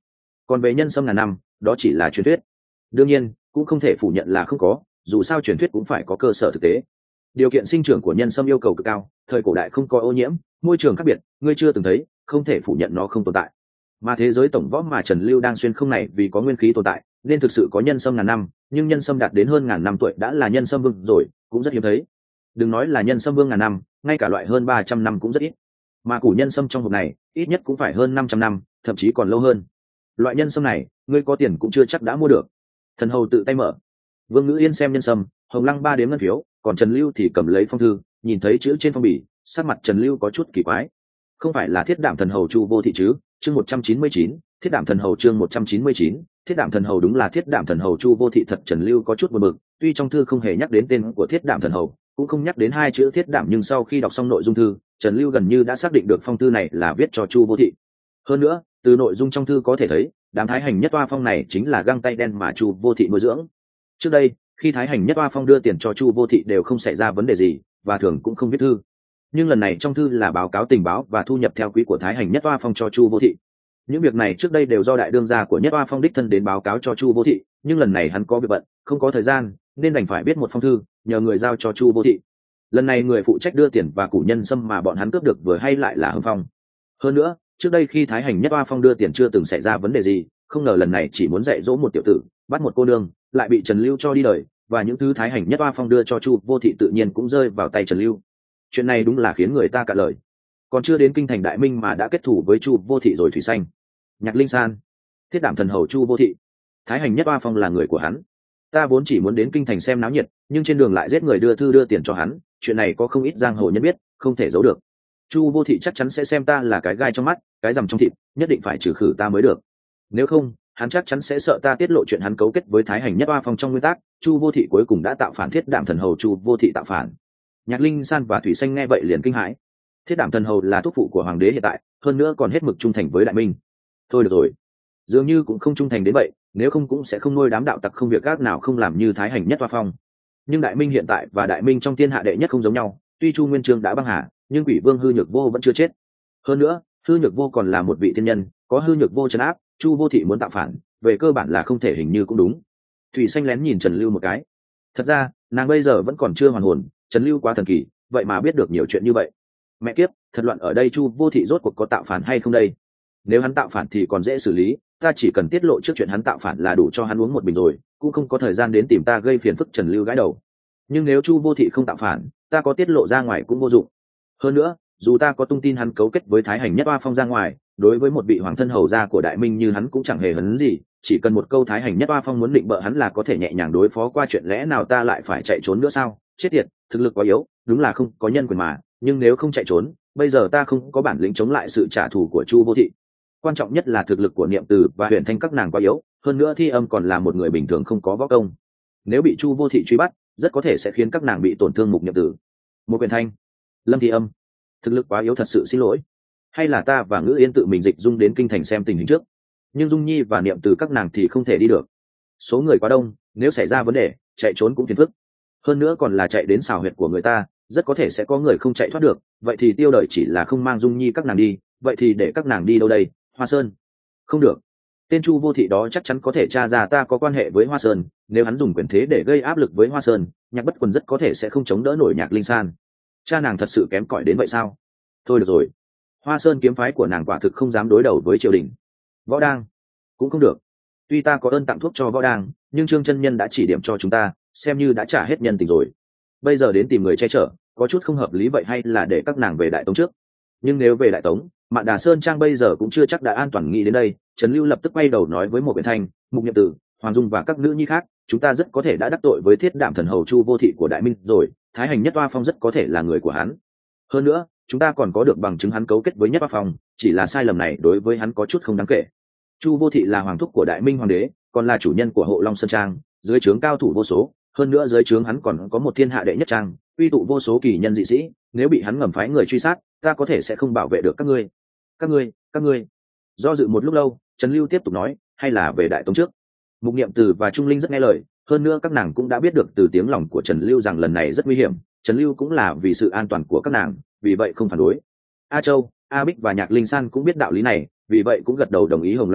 còn về nhân sâm ngàn năm đó chỉ là truyền thuyết. Đương nhiên cũng không thể phủ nhận là không có, dù sao truyền thuyết cũng phải có cơ sở thực tế. Điều kiện sinh trưởng của nhân sâm yêu cầu cực cao, thời cổ đại không có ô nhiễm, môi trường khác biệt, ngươi chưa từng thấy, không thể phủ nhận nó không tồn tại. Mà thế giới tổng võ mà Trần Lưu đang xuyên không này vì có nguyên khí tồn tại nên thực sự có nhân sâm ngàn năm, nhưng nhân sâm đạt đến hơn ngàn năm tuổi đã là nhân sâm vương rồi, cũng rất hiếm thấy. Đừng nói là nhân sâm vương ngàn năm, ngay cả loại hơn ba trăm năm cũng rất ít. Mà củ nhân sâm trong hộp này ít nhất cũng phải hơn năm trăm năm, thậm chí còn lâu hơn. Loại nhân sâm này ngươi có tiền cũng chưa chắc đã mua được. Thần hầu tự tay mở. Vương Ngữ Yên xem nhân sâm, Hồng Lăng ba đếm ngân phiếu, còn Trần Lưu thì cầm lấy phong thư, nhìn thấy chữ trên phong bì, sắc mặt Trần Lưu có chút kỳ quái. Không phải là Thiết Đảm Thần Hầu Chu Vô Thị chứ? Chương một trăm chín mươi chín, Thiết Đảm Thần Hầu chương một trăm chín mươi chín, Thiết Đảm Thần Hầu đúng là Thiết Đảm Thần Hầu Chu Vô Thị thật. Trần Lưu có chút buồn bực, tuy trong thư không hề nhắc đến tên của Thiết Đảm Thần Hầu, cũng không nhắc đến hai chữ Thiết Đảm, nhưng sau khi đọc xong nội dung thư, Trần Lưu gần như đã xác định được phong thư này là viết cho Chu Vô Thị. Hơn nữa, từ nội dung trong thư có thể thấy, đám Thái Hành Nhất Oa Phong này chính là găng tay đen mà Chu Vô Thị nuôi dưỡng. Trước đây, khi Thái Hành Nhất Oa Phong đưa tiền cho Chu Vô Thị đều không xảy ra vấn đề gì, và thường cũng không viết thư. Nhưng lần này trong thư là báo cáo tình báo và thu nhập theo quý của Thái Hành Nhất Oa Phong cho Chu Vô Thị. Những việc này trước đây đều do đại đương gia của Nhất Oa Phong đích thân đến báo cáo cho Chu Vô Thị, nhưng lần này hắn có việc bận, không có thời gian, nên đành phải viết một phong thư, nhờ người giao cho Chu Vô Thị. Lần này người phụ trách đưa tiền và củ nhân sâm mà bọn hắn cướp được vừa hay lại là Hưng Phong. Hơn nữa, trước đây khi Thái Hành Nhất Oa Phong đưa tiền chưa từng xảy ra vấn đề gì, không ngờ lần này chỉ muốn dạy dỗ một tiểu tử, bắt một cô nương, lại bị Trần Lưu cho đi đời, và những thứ Thái Hành Nhất Oa Phong đưa cho Chu Vô Thị tự nhiên cũng rơi vào tay Trần Lưu. Chuyện này đúng là khiến người ta cạn lời. Còn chưa đến kinh thành Đại Minh mà đã kết thủ với Chu Vô Thị rồi. Thủy Xanh, Nhạc Linh San, Thiết Đảm Thần Hầu Chu Vô Thị, Thái Hành Nhất Oa Phong là người của hắn. Ta vốn chỉ muốn đến kinh thành xem náo nhiệt, nhưng trên đường lại giết người đưa thư đưa tiền cho hắn, chuyện này có không ít giang hồ nhân biết, không thể giấu được. Chu Vô Thị chắc chắn sẽ xem ta là cái gai trong mắt, cái rằm trong thịt, nhất định phải trừ khử ta mới được. Nếu không, hắn chắc chắn sẽ sợ ta tiết lộ chuyện hắn cấu kết với Thái Hành Nhất Oa Phong trong nguyên tắc. Chu Vô Thị cuối cùng đã tạo phản. Thiết Đảm Thần Hầu Chu Vô Thị tạo phản. Nhạc Linh San và Thủy Xanh nghe vậy liền kinh hãi. Thiết Đảm Thần Hầu là thúc phụ của hoàng đế hiện tại, hơn nữa còn hết mực trung thành với Đại Minh. Thôi được rồi, dường như cũng không trung thành đến vậy, nếu không cũng sẽ không nuôi đám đạo tặc không việc gác nào không làm như Thái Hành Nhất Oa Phong. Nhưng Đại Minh hiện tại và Đại Minh trong thiên hạ đệ nhất không giống nhau, tuy Chu Nguyên Chương đã băng hà, nhưng Quỷ Vương Hư Nhược Vô vẫn chưa chết. Hơn nữa, Hư Nhược Vô còn là một vị thiên nhân, có Hư Nhược Vô trấn áp, Chu Vô Thị muốn tạo phản, về cơ bản là không thể, hình như cũng đúng. Thủy Xanh lén nhìn Trần Lưu một cái. Thật ra, nàng bây giờ vẫn còn chưa hoàn hồn, Trần Lưu quá thần kỳ, vậy mà biết được nhiều chuyện như vậy. Mẹ kiếp, thật loạn ở đây. Chu Vô Thị rốt cuộc có tạo phản hay không đây? Nếu hắn tạo phản thì còn dễ xử lý, ta chỉ cần tiết lộ trước chuyện hắn tạo phản là đủ cho hắn uống một bình rồi, cũng không có thời gian đến tìm ta gây phiền phức. Trần Lưu gãi đầu. Nhưng nếu Chu Vô Thị không tạo phản, ta có tiết lộ ra ngoài cũng vô dụng. Hơn nữa, dù ta có tung tin hắn cấu kết với Thái Hành Nhất Oa Phong ra ngoài, đối với một vị hoàng thân hầu gia của Đại Minh như hắn cũng chẳng hề hấn gì, chỉ cần một câu Thái Hành Nhất Oa Phong muốn định bợ hắn là có thể nhẹ nhàng đối phó qua. Chuyện lẽ nào ta lại phải chạy trốn nữa sao? Chết tiệt, thực lực quá yếu, đúng là không có nhân quyền mà, nhưng nếu không chạy trốn, bây giờ ta không có bản lĩnh chống lại sự trả thù của Chu Vô Thị. Quan trọng nhất là thực lực của Niệm Từ và Huyền Thanh các nàng quá yếu, hơn nữa Thi Âm còn là một người bình thường không có võ công, nếu bị Chu Vô Thị truy bắt, rất có thể sẽ khiến các nàng bị tổn thương. Mục Niệm Tử, một Huyền Thanh, Lâm Thi Âm, thực lực quá yếu, thật sự xin lỗi. Hay là ta và Ngữ Yên tự mình dịch dung đến kinh thành xem tình hình trước, nhưng Dung Nhi và Niệm Từ các nàng thì không thể đi được, số người quá đông, nếu xảy ra vấn đề chạy trốn cũng phiền phức, hơn nữa còn là chạy đến xào huyệt của người ta, rất có thể sẽ có người không chạy thoát được. Vậy thì Tiêu Đợi chỉ là không mang Dung Nhi các nàng đi, vậy thì để các nàng đi đâu đây? Hoa Sơn? Không được, tên Chu Vô Thị đó chắc chắn có thể tra ra ta có quan hệ với Hoa Sơn, nếu hắn dùng quyền thế để gây áp lực với Hoa Sơn, Nhạc Bất Quần rất có thể sẽ không chống đỡ nổi Nhạc Linh San. Cha nàng thật sự kém cỏi đến vậy sao? Thôi được rồi, Hoa Sơn kiếm phái của nàng quả thực không dám đối đầu với triều đình. Võ Đang cũng không được, tuy ta có ơn tặng thuốc cho Võ Đang, nhưng Trương chân nhân đã chỉ điểm cho chúng ta, xem như đã trả hết nhân tình rồi. Bây giờ đến tìm người che chở, có chút không hợp lý. Vậy hay là để các nàng về Đại Tống trước? Nhưng nếu về Đại Tống, Mạn Đà Sơn Trang bây giờ cũng chưa chắc đã an toàn. Nghĩ đến đây, Trần Lưu lập tức quay đầu nói với một Huyền Thanh, Mục Niệm Tử, Hoàng Dung và các nữ nhi khác, chúng ta rất có thể đã đắc tội với Thiết Đảm Thần Hầu Chu Vô Thị của Đại Minh rồi. Thái Hành Nhất Oa Phong rất có thể là người của hắn. Hơn nữa, chúng ta còn có được bằng chứng hắn cấu kết với Nhất Oa Phong, chỉ là sai lầm này đối với hắn có chút không đáng kể. Chu Vô Thị là hoàng thúc của Đại Minh hoàng đế, còn là chủ nhân của Hộ Long Sơn Trang, dưới trướng cao thủ vô số, hơn nữa dưới trướng hắn còn có một thiên hạ đệ nhất trang, uy tụ vô số kỳ nhân dị sĩ, nếu bị hắn ngầm phái người truy sát, ta có thể sẽ không bảo vệ được các ngươi. Các ngươi, các ngươi. Do dự một lúc lâu, Trần Lưu tiếp tục nói, hay là về Đại Tống trước. Mục Niệm Từ và Trung Linh rất nghe lời, hơn nữa các nàng cũng đã biết được từ tiếng lòng của Trần Lưu rằng lần này rất nguy hiểm, Trần Lưu cũng là vì sự an toàn của các nàng, vì vậy không phản đối. A Châu, A Bích và Nhạc Linh San cũng biết đạo lý này, vì vậy cũng gật đầu đồng ý. Hồng Lăng Ba,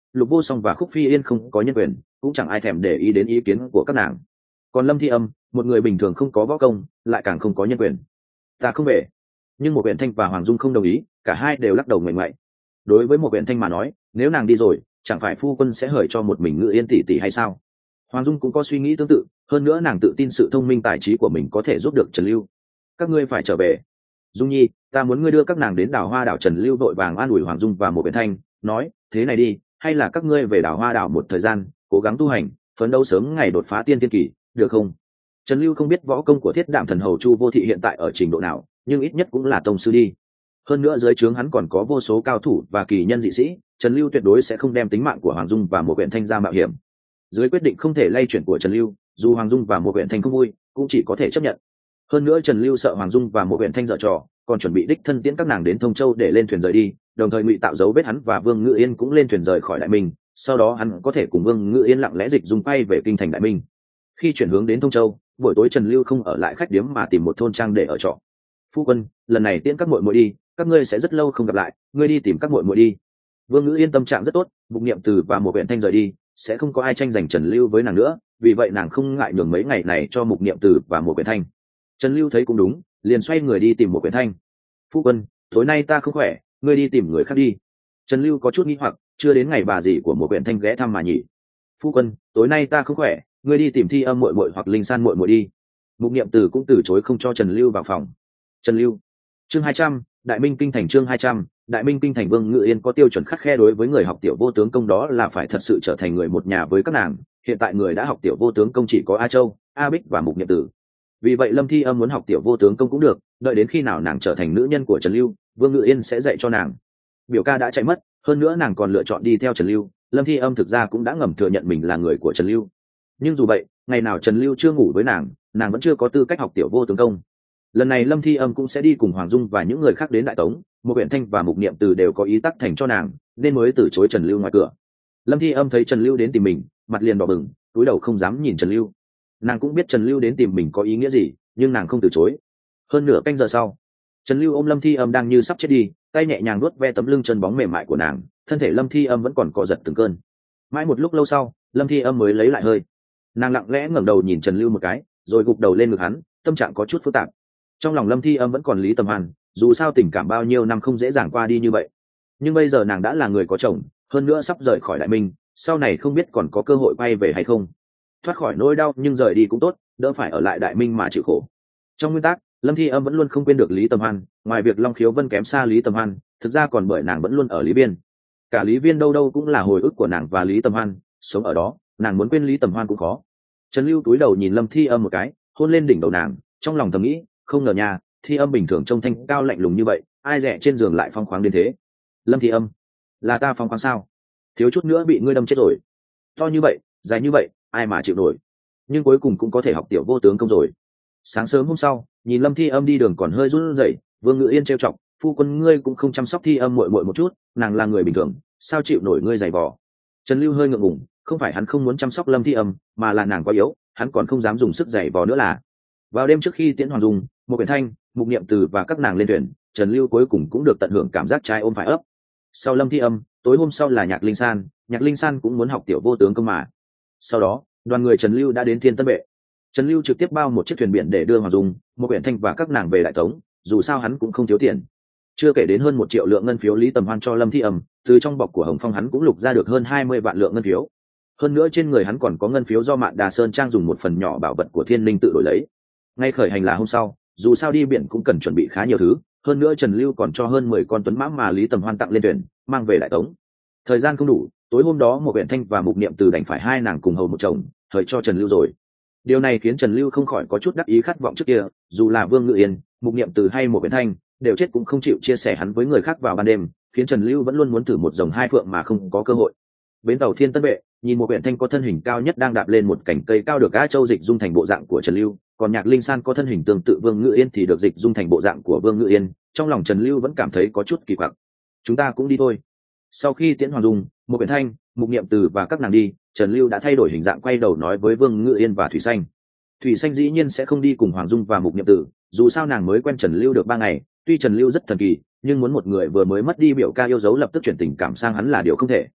Lục Vô Song và Khúc Phi Yên không có nhân quyền, cũng chẳng ai thèm để ý đến ý kiến của các nàng. Còn Lâm Thi Âm, một người bình thường không có võ công, lại càng không có nhân quyền. Ta không về. Nhưng một Uyển Thanh và Hoàng Dung không đồng ý, cả hai đều lắc đầu ngoảnh ngoại. Đối với một Uyển Thanh mà nói, nếu nàng đi rồi, chẳng phải phu quân sẽ hời cho một mình Ngự Yên tỷ tỷ hay sao? Hoàng Dung cũng có suy nghĩ tương tự, hơn nữa nàng tự tin sự thông minh tài trí của mình có thể giúp được Trần Lưu. Các ngươi phải trở về. Dung Nhi, ta muốn ngươi đưa các nàng đến Đào Hoa đảo. Trần Lưu vội vàng an ủi Hoàng Dung và một Uyển Thanh, nói, thế này đi, hay là các ngươi về Đào Hoa đảo một thời gian, cố gắng tu hành, phấn đấu sớm ngày đột phá tiên tiên kỳ, được không? Trần Lưu không biết võ công của Thiết Đạm Thần Hầu Chu Vô Thị hiện tại ở trình độ nào, nhưng ít nhất cũng là tông sư đi. Hơn nữa dưới trướng hắn còn có vô số cao thủ và kỳ nhân dị sĩ, Trần Lưu tuyệt đối sẽ không đem tính mạng của Hoàng Dung và một Uyển Thanh ra mạo hiểm. Dưới quyết định không thể lay chuyển của Trần Lưu, dù Hoàng Dung và một Uyển Thanh không vui, cũng chỉ có thể chấp nhận. Hơn nữa Trần Lưu sợ Hoàng Dung và một Uyển Thanh giở trò, còn chuẩn bị đích thân tiễn các nàng đến Thông Châu để lên thuyền rời đi, đồng thời ngụy tạo dấu vết hắn và Vương Ngự Yên cũng lên thuyền rời khỏi Đại Minh, sau đó hắn có thể cùng Vương Ngự Yên lặng lẽ dịch dung quay về kinh thành Đại Minh. Khi chuyển hướng đến Thông Châu, buổi tối Trần Lưu không ở lại khách điếm mà tìm một thôn trang để ở trọ. Phu quân, lần này tiễn các muội muội đi, các ngươi sẽ rất lâu không gặp lại, ngươi đi tìm các muội muội đi. Vương Ngự Yên tâm trạng rất tốt, Mục Niệm Từ và một Uyển Thanh rời đi, sẽ không có ai tranh giành Trần Lưu với nàng nữa, vì vậy nàng không ngại nhường mấy ngày này cho Mục Niệm Từ và một Uyển Thanh. Trần Lưu thấy cũng đúng, liền xoay người đi tìm một Uyển Thanh. Phu quân, tối nay ta không khỏe, ngươi đi tìm người khác đi. Trần Lưu có chút nghi hoặc, chưa đến ngày bà dì của một Uyển Thanh ghé thăm mà nhỉ. Phu quân, tối nay ta không khỏe, ngươi đi tìm Thi Âm muội muội hoặc Linh San muội muội đi. Mục Niệm Từ cũng từ chối không cho Trần Lưu vào phòng. Trần Lưu, chương hai trăm, Đại Minh kinh thành. Chương hai trăm, Đại Minh kinh thành. Vương Ngự Yên có tiêu chuẩn khắt khe đối với người học tiểu vô tướng công, đó là phải thật sự trở thành người một nhà với các nàng. Hiện tại người đã học tiểu vô tướng công chỉ có A Châu, A Bích và Mục Niệm Từ. Vì vậy Lâm Thi Âm muốn học tiểu vô tướng công cũng được, đợi đến khi nào nàng trở thành nữ nhân của Trần Lưu, Vương Ngự Yên sẽ dạy cho nàng. Biểu ca đã chạy mất, hơn nữa nàng còn lựa chọn đi theo Trần Lưu, Lâm Thi Âm thực ra cũng đã ngầm thừa nhận mình là người của Trần Lưu. Nhưng dù vậy, ngày nào Trần Lưu chưa ngủ với nàng, nàng vẫn chưa có tư cách học tiểu vô tướng công. Lần này Lâm Thi Âm cũng sẽ đi cùng Hoàng Dung và những người khác đến Đại Tống, một Uyển Thanh và Mục Niệm Từ đều có ý tác thành cho nàng, nên mới từ chối Trần Lưu ngoài cửa. Lâm Thi Âm thấy Trần Lưu đến tìm mình, mặt liền đỏ bừng, cúi đầu không dám nhìn Trần Lưu. Nàng cũng biết Trần Lưu đến tìm mình có ý nghĩa gì, nhưng nàng không từ chối. Hơn nửa canh giờ sau, Trần Lưu ôm Lâm Thi Âm đang như sắp chết đi, tay nhẹ nhàng nuốt ve tấm lưng chân bóng mềm mại của nàng, thân thể Lâm Thi Âm vẫn còn cọ giật từng cơn. Mãi một lúc lâu sau, Lâm Thi Âm mới lấy lại hơi. Nàng lặng lẽ ngẩng đầu nhìn Trần Lưu một cái, rồi gục đầu lên ngực hắn, tâm trạng có chút phức tạp. Trong lòng Lâm Thi Âm vẫn còn Lý Tầm Hoan, dù sao tình cảm bao nhiêu năm không dễ dàng qua đi như vậy. Nhưng bây giờ nàng đã là người có chồng, hơn nữa sắp rời khỏi Đại Minh, sau này không biết còn có cơ hội quay về hay không. Thoát khỏi nỗi đau nhưng rời đi cũng tốt, đỡ phải ở lại Đại Minh mà chịu khổ. Trong nguyên tắc, Lâm Thi Âm vẫn luôn không quên được Lý Tầm Hoan, ngoài việc Long Khiếu Vân kém xa Lý Tầm Hoan, thực ra còn bởi nàng vẫn luôn ở Lý Biên. Cả Lý Viên đâu đâu cũng là hồi ức của nàng và Lý Tầm Hoan, sống ở đó, nàng muốn quên Lý Tầm Hoan cũng khó. Trần Lưu cúi đầu nhìn Lâm Thi Âm một cái, hôn lên đỉnh đầu nàng, trong lòng thầm nghĩ, không ngờ nha, Thi Âm bình thường trông thanh cao lạnh lùng như vậy, ai dè trên giường lại phong khoáng đến thế. Lâm Thi Âm, là ta phong khoáng sao? Thiếu chút nữa bị ngươi đâm chết rồi. To như vậy, dài như vậy, ai mà chịu nổi. Nhưng cuối cùng cũng có thể học tiểu vô tướng công rồi. Sáng sớm hôm sau, nhìn Lâm Thi Âm đi đường còn hơi run rẩy, Vương Ngự Yên trêu chọc, phu quân ngươi cũng không chăm sóc Thi Âm muội muội một chút, nàng là người bình thường, sao chịu nổi ngươi giày vò. Trần Lưu hơi ngượng ngùng, không phải hắn không muốn chăm sóc Lâm Thi Âm, mà là nàng quá yếu, hắn còn không dám dùng sức giày vò nữa là. Vào đêm trước khi tiễn Hoàng Dung, một Uyển Thanh, Mục Niệm Từ và các nàng lên thuyền, Trần Lưu cuối cùng cũng được tận hưởng cảm giác trai ôm phải ấp. Sau Lâm Thi Âm, tối hôm sau là Nhạc Linh San, Nhạc Linh San cũng muốn học tiểu vô tướng công mà. Sau đó, đoàn người Trần Lưu đã đến Thiên Tân Vệ. Trần Lưu trực tiếp bao một chiếc thuyền biển để đưa Hoàng Dung, một Uyển Thanh và các nàng về Đại Tống, dù sao hắn cũng không thiếu tiền. Chưa kể đến hơn một triệu lượng ngân phiếu Lý Tầm Hoan cho Lâm Thi Âm, từ trong bọc của Hồng Phong hắn cũng lục ra được hơn hai mươi vạn lượng ngân phiếu. Hơn nữa trên người hắn còn có ngân phiếu do Mạn Đà Sơn Trang dùng một phần nhỏ bảo vật của Thiên Linh tự đổi lấy. Ngay khởi hành là hôm sau, dù sao đi biển cũng cần chuẩn bị khá nhiều thứ, hơn nữa Trần Lưu còn cho hơn mười con tuấn mã mà Lý Tầm Hoan tặng lên thuyền, mang về Đại Tống. Thời gian không đủ, tối hôm đó một Uyển Thanh và Mục Niệm Từ đành phải hai nàng cùng hầu một chồng, thời cho Trần Lưu rồi. Điều này khiến Trần Lưu không khỏi có chút đắc ý khát vọng trước kia, dù là Vương Ngự Yên, Mục Niệm Từ hay một Uyển Thanh, đều chết cũng không chịu chia sẻ hắn với người khác vào ban đêm, khiến Trần Lưu vẫn luôn muốn thử một rồng hai phượng mà không có cơ hội. Bến tàu Thiên Tân Vệ, nhìn một Uyển Thanh có thân hình cao nhất đang đạp lên một cành cây cao được A Châu dịch dung thành bộ dạng của Trần Lưu, còn Nhạc Linh San có thân hình tương tự Vương Ngự Yên thì được dịch dung thành bộ dạng của Vương Ngự Yên, trong lòng Trần Lưu vẫn cảm thấy có chút kỳ quặc. Chúng ta cũng đi thôi. Sau khi tiễn Hoàng Dung, một Uyển Thanh, Mục Niệm Từ và các nàng đi, Trần Lưu đã thay đổi hình dạng quay đầu nói với Vương Ngự Yên và Thủy Xanh. Thủy Xanh dĩ nhiên sẽ không đi cùng Hoàng Dung và Mục Niệm Từ, dù sao nàng mới quen Trần Lưu được ba ngày, tuy Trần Lưu rất thần kỳ, nhưng muốn một người vừa mới mất đi biểu ca yêu dấu lập tức chuyển tình cảm sang hắn là điều không thể.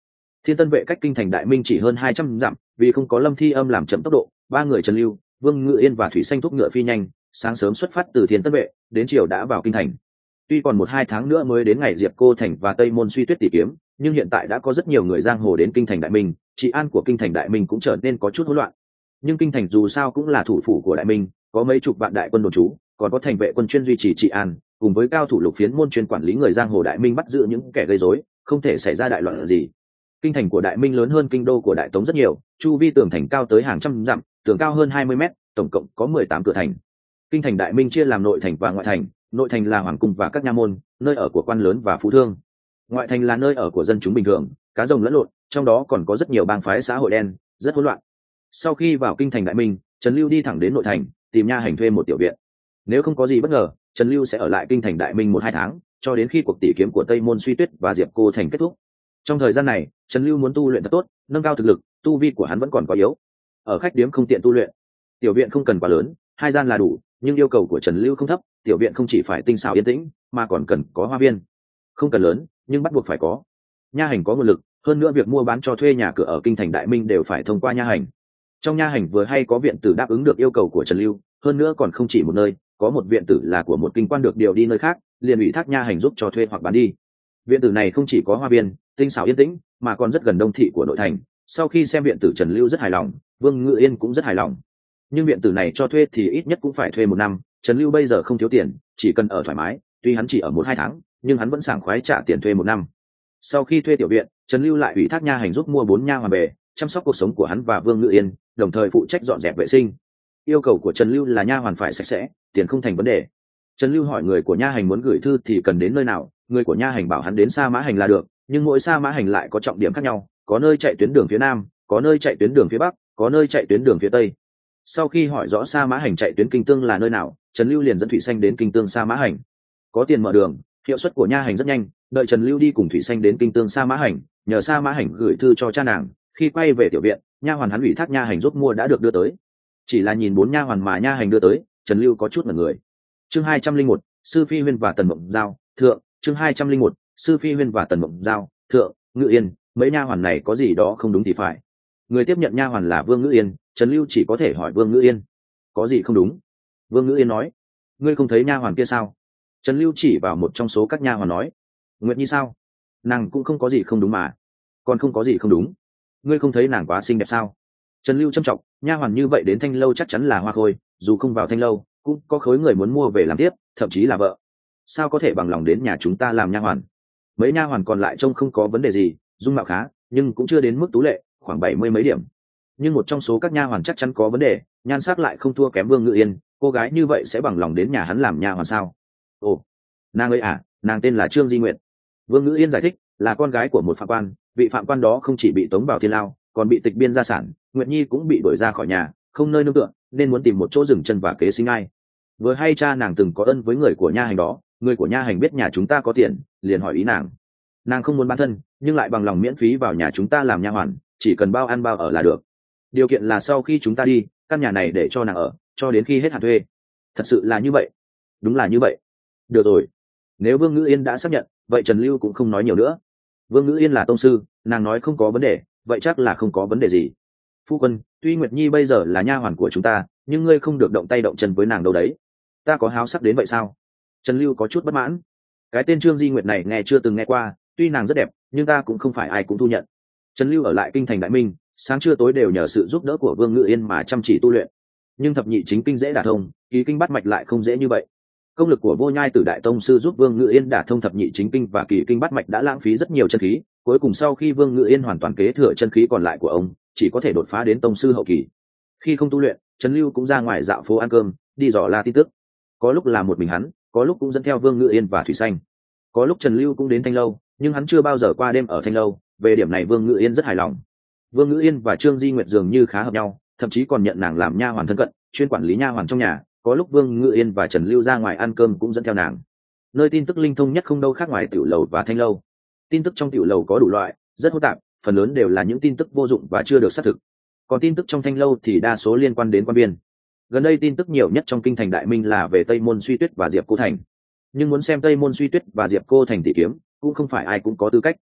Thiên Tân vệ cách kinh thành Đại Minh chỉ hơn hai trăm dặm, vì không có Lâm Thi Âm làm chậm tốc độ, ba người Trần Lưu, Vương Ngự Yên và Thủy Xanh thúc ngựa phi nhanh, sáng sớm xuất phát từ Thiên Tân vệ, đến chiều đã vào kinh thành. Tuy còn một hai tháng nữa mới đến ngày Diệp Cô thành và Tây Môn Suy Tuyết tỷ kiếm, nhưng hiện tại đã có rất nhiều người giang hồ đến kinh thành Đại Minh, trị an của kinh thành Đại Minh cũng trở nên có chút hỗn loạn. Nhưng kinh thành dù sao cũng là thủ phủ của Đại Minh, có mấy chục vạn đại quân đồn trú, còn có thành vệ quân chuyên duy trì trị an, cùng với cao thủ lục phiến môn chuyên quản lý người giang hồ Đại Minh bắt giữ những kẻ gây rối, không thể xảy ra đại loạn gì. Kinh thành của Đại Minh lớn hơn kinh đô của Đại Tống rất nhiều, chu vi tường thành cao tới hàng trăm dặm, tường cao hơn hai mươi mét, tổng cộng có mười tám cửa thành. Kinh thành Đại Minh chia làm nội thành và ngoại thành, nội thành là hoàng cung và các nha môn, nơi ở của quan lớn và phú thương. Ngoại thành là nơi ở của dân chúng bình thường, cá rồng lẫn lộn, trong đó còn có rất nhiều bang phái xã hội đen, rất hỗn loạn. Sau khi vào kinh thành Đại Minh, Trần Lưu đi thẳng đến nội thành, tìm nha hành thuê một tiểu viện. Nếu không có gì bất ngờ, Trần Lưu sẽ ở lại kinh thành Đại Minh một hai tháng, cho đến khi cuộc tỷ kiếm của Tây Môn Suy Tuyết và Diệp Cô thành kết thúc. Trong thời gian này, Trần Lưu muốn tu luyện thật tốt, nâng cao thực lực, tu vi của hắn vẫn còn quá yếu. Ở khách điếm không tiện tu luyện, tiểu viện không cần quá lớn, hai gian là đủ, nhưng yêu cầu của Trần Lưu không thấp, tiểu viện không chỉ phải tinh xảo yên tĩnh, mà còn cần có hoa viên. Không cần lớn, nhưng bắt buộc phải có. Nha hành có nguồn lực, hơn nữa việc mua bán cho thuê nhà cửa ở kinh thành Đại Minh đều phải thông qua nha hành. Trong nha hành vừa hay có viện tử đáp ứng được yêu cầu của Trần Lưu, hơn nữa còn không chỉ một nơi, có một viện tử là của một kinh quan được điều đi nơi khác, liền ủy thác nha hành giúp cho thuê hoặc bán đi. Viện tử này không chỉ có hoa viên, tinh xảo yên tĩnh, mà còn rất gần đông thị của nội thành. Sau khi xem viện tử, Trần Lưu rất hài lòng, Vương Ngự Yên cũng rất hài lòng. Nhưng viện tử này cho thuê thì ít nhất cũng phải thuê một năm, Trần Lưu bây giờ không thiếu tiền, chỉ cần ở thoải mái, tuy hắn chỉ ở một hai tháng, nhưng hắn vẫn sảng khoái trả tiền thuê một năm. Sau khi thuê tiểu viện, Trần Lưu lại ủy thác nha hành giúp mua bốn nha hoàn về, chăm sóc cuộc sống của hắn và Vương Ngự Yên, đồng thời phụ trách dọn dẹp vệ sinh. Yêu cầu của Trần Lưu là nha hoàn phải sạch sẽ, tiền không thành vấn đề. Trần Lưu hỏi người của nha hành muốn gửi thư thì cần đến nơi nào, người của nha hành bảo hắn đến Sa Mã hành là được, nhưng mỗi Sa Mã hành lại có trọng điểm khác nhau, có nơi chạy tuyến đường phía nam, có nơi chạy tuyến đường phía bắc, có nơi chạy tuyến đường phía tây. Sau khi hỏi rõ Sa Mã hành chạy tuyến Kinh Tương là nơi nào, Trần Lưu liền dẫn Thủy Xanh đến Kinh Tương Sa Mã hành. Có tiền mở đường, hiệu suất của nha hành rất nhanh, đợi Trần Lưu đi cùng Thủy Xanh đến Kinh Tương Sa Mã hành, nhờ Sa Mã hành gửi thư cho cha nàng, khi quay về tiểu viện, nha hoàn hắn ủy thác nha hành giúp mua đã được đưa tới. Chỉ là nhìn bốn nha hoàn mà nha hành đưa tới, Trần Lưu có chút ngẩn người. Chương hai trăm linh một, Sư Phi Huyên và Tần Mộng Giao, thượng, chương hai trăm linh một, Sư Phi Huyên và Tần Mộng Giao, thượng. Ngự Yên, mấy nha hoàn này có gì đó không đúng thì phải. Người tiếp nhận nha hoàn là Vương Ngự Yên, Trần Lưu chỉ có thể hỏi Vương Ngự Yên, có gì không đúng? Vương Ngự Yên nói, ngươi không thấy nha hoàn kia sao? Trần Lưu chỉ vào một trong số các nha hoàn nói, Nguyệt Nhi sao? Nàng cũng không có gì không đúng mà. Còn không có gì không đúng, ngươi không thấy nàng quá xinh đẹp sao? Trần Lưu trâm trọng, nha hoàn như vậy đến Thanh lâu chắc chắn là hoa khôi, dù không vào Thanh lâu cũng có khối người muốn mua về làm tiếp, thậm chí là vợ. Sao có thể bằng lòng đến nhà chúng ta làm nha hoàn? Mấy nha hoàn còn lại trông không có vấn đề gì, dung mạo khá, nhưng cũng chưa đến mức tú lệ, khoảng bảy mươi mấy điểm. Nhưng một trong số các nha hoàn chắc chắn có vấn đề, nhan sắc lại không thua kém Vương Ngự Yên, cô gái như vậy sẽ bằng lòng đến nhà hắn làm nha hoàn sao? Ồ, nàng ấy à, nàng tên là Trương Di Nguyệt. Vương Ngự Yên giải thích, là con gái của một phạm quan, vị phạm quan đó không chỉ bị tống vào thiên lao, còn bị tịch biên gia sản, Nguyệt Nhi cũng bị đuổi ra khỏi nhà, không nơi nương tựa, nên muốn tìm một chỗ dừng chân và kế sinh ai. Vừa hay cha nàng từng có ân với người của nha hành đó, người của nha hành biết nhà chúng ta có tiền, liền hỏi ý nàng. Nàng không muốn bán thân, nhưng lại bằng lòng miễn phí vào nhà chúng ta làm nha hoàn, chỉ cần bao ăn bao ở là được. Điều kiện là sau khi chúng ta đi, căn nhà này để cho nàng ở, cho đến khi hết hạn thuê. Thật sự là như vậy? Đúng là như vậy. Được rồi. Nếu Vương Ngự Yên đã xác nhận, vậy Trần Lưu cũng không nói nhiều nữa. Vương Ngự Yên là tông sư, nàng nói không có vấn đề, vậy chắc là không có vấn đề gì. Phu quân, tuy Nguyệt Nhi bây giờ là nha hoàn của chúng ta, nhưng ngươi không được động tay động chân với nàng đâu đấy. Ta có háo sắc đến vậy sao? Trần Lưu có chút bất mãn. Cái tên Trương Di Nguyệt này nghe chưa từng nghe qua, tuy nàng rất đẹp, nhưng ta cũng không phải ai cũng thu nhận. Trần Lưu ở lại kinh thành Đại Minh, sáng trưa tối đều nhờ sự giúp đỡ của Vương Ngự Yên mà chăm chỉ tu luyện. Nhưng thập nhị chính kinh dễ đả thông, kỳ kinh bát mạch lại không dễ như vậy. Công lực của Vô Nhai Tử đại tông sư giúp Vương Ngự Yên đả thông thập nhị chính kinh và kỳ kinh bát mạch đã lãng phí rất nhiều chân khí, cuối cùng sau khi Vương Ngự Yên hoàn toàn kế thừa chân khí còn lại của ông, chỉ có thể đột phá đến tông sư hậu kỳ. Khi không tu luyện, Trần Lưu cũng ra ngoài dạo phố ăn cơm, đi dò la tin tức. Có lúc là một mình hắn, có lúc cũng dẫn theo Vương Ngự Yên và Thủy Xanh. Có lúc Trần Lưu cũng đến Thanh lâu, nhưng hắn chưa bao giờ qua đêm ở Thanh lâu, về điểm này Vương Ngự Yên rất hài lòng. Vương Ngự Yên và Trương Di Nguyệt dường như khá hợp nhau, thậm chí còn nhận nàng làm nha hoàn thân cận, chuyên quản lý nha hoàn trong nhà. Có lúc Vương Ngự Yên và Trần Lưu ra ngoài ăn cơm cũng dẫn theo nàng. Nơi tin tức linh thông nhất không đâu khác ngoài tiểu lầu và Thanh lâu. Tin tức trong tiểu lầu có đủ loại, rất hỗn tạp, phần lớn đều là những tin tức vô dụng và chưa được xác thực. Còn tin tức trong Thanh lâu thì đa số liên quan đến quan biên. Gần đây tin tức nhiều nhất trong kinh thành Đại Minh là về Tây Môn Suy Tuyết và Diệp Cô thành. Nhưng muốn xem Tây Môn Suy Tuyết và Diệp Cô thành tỷ kiếm, cũng không phải ai cũng có tư cách.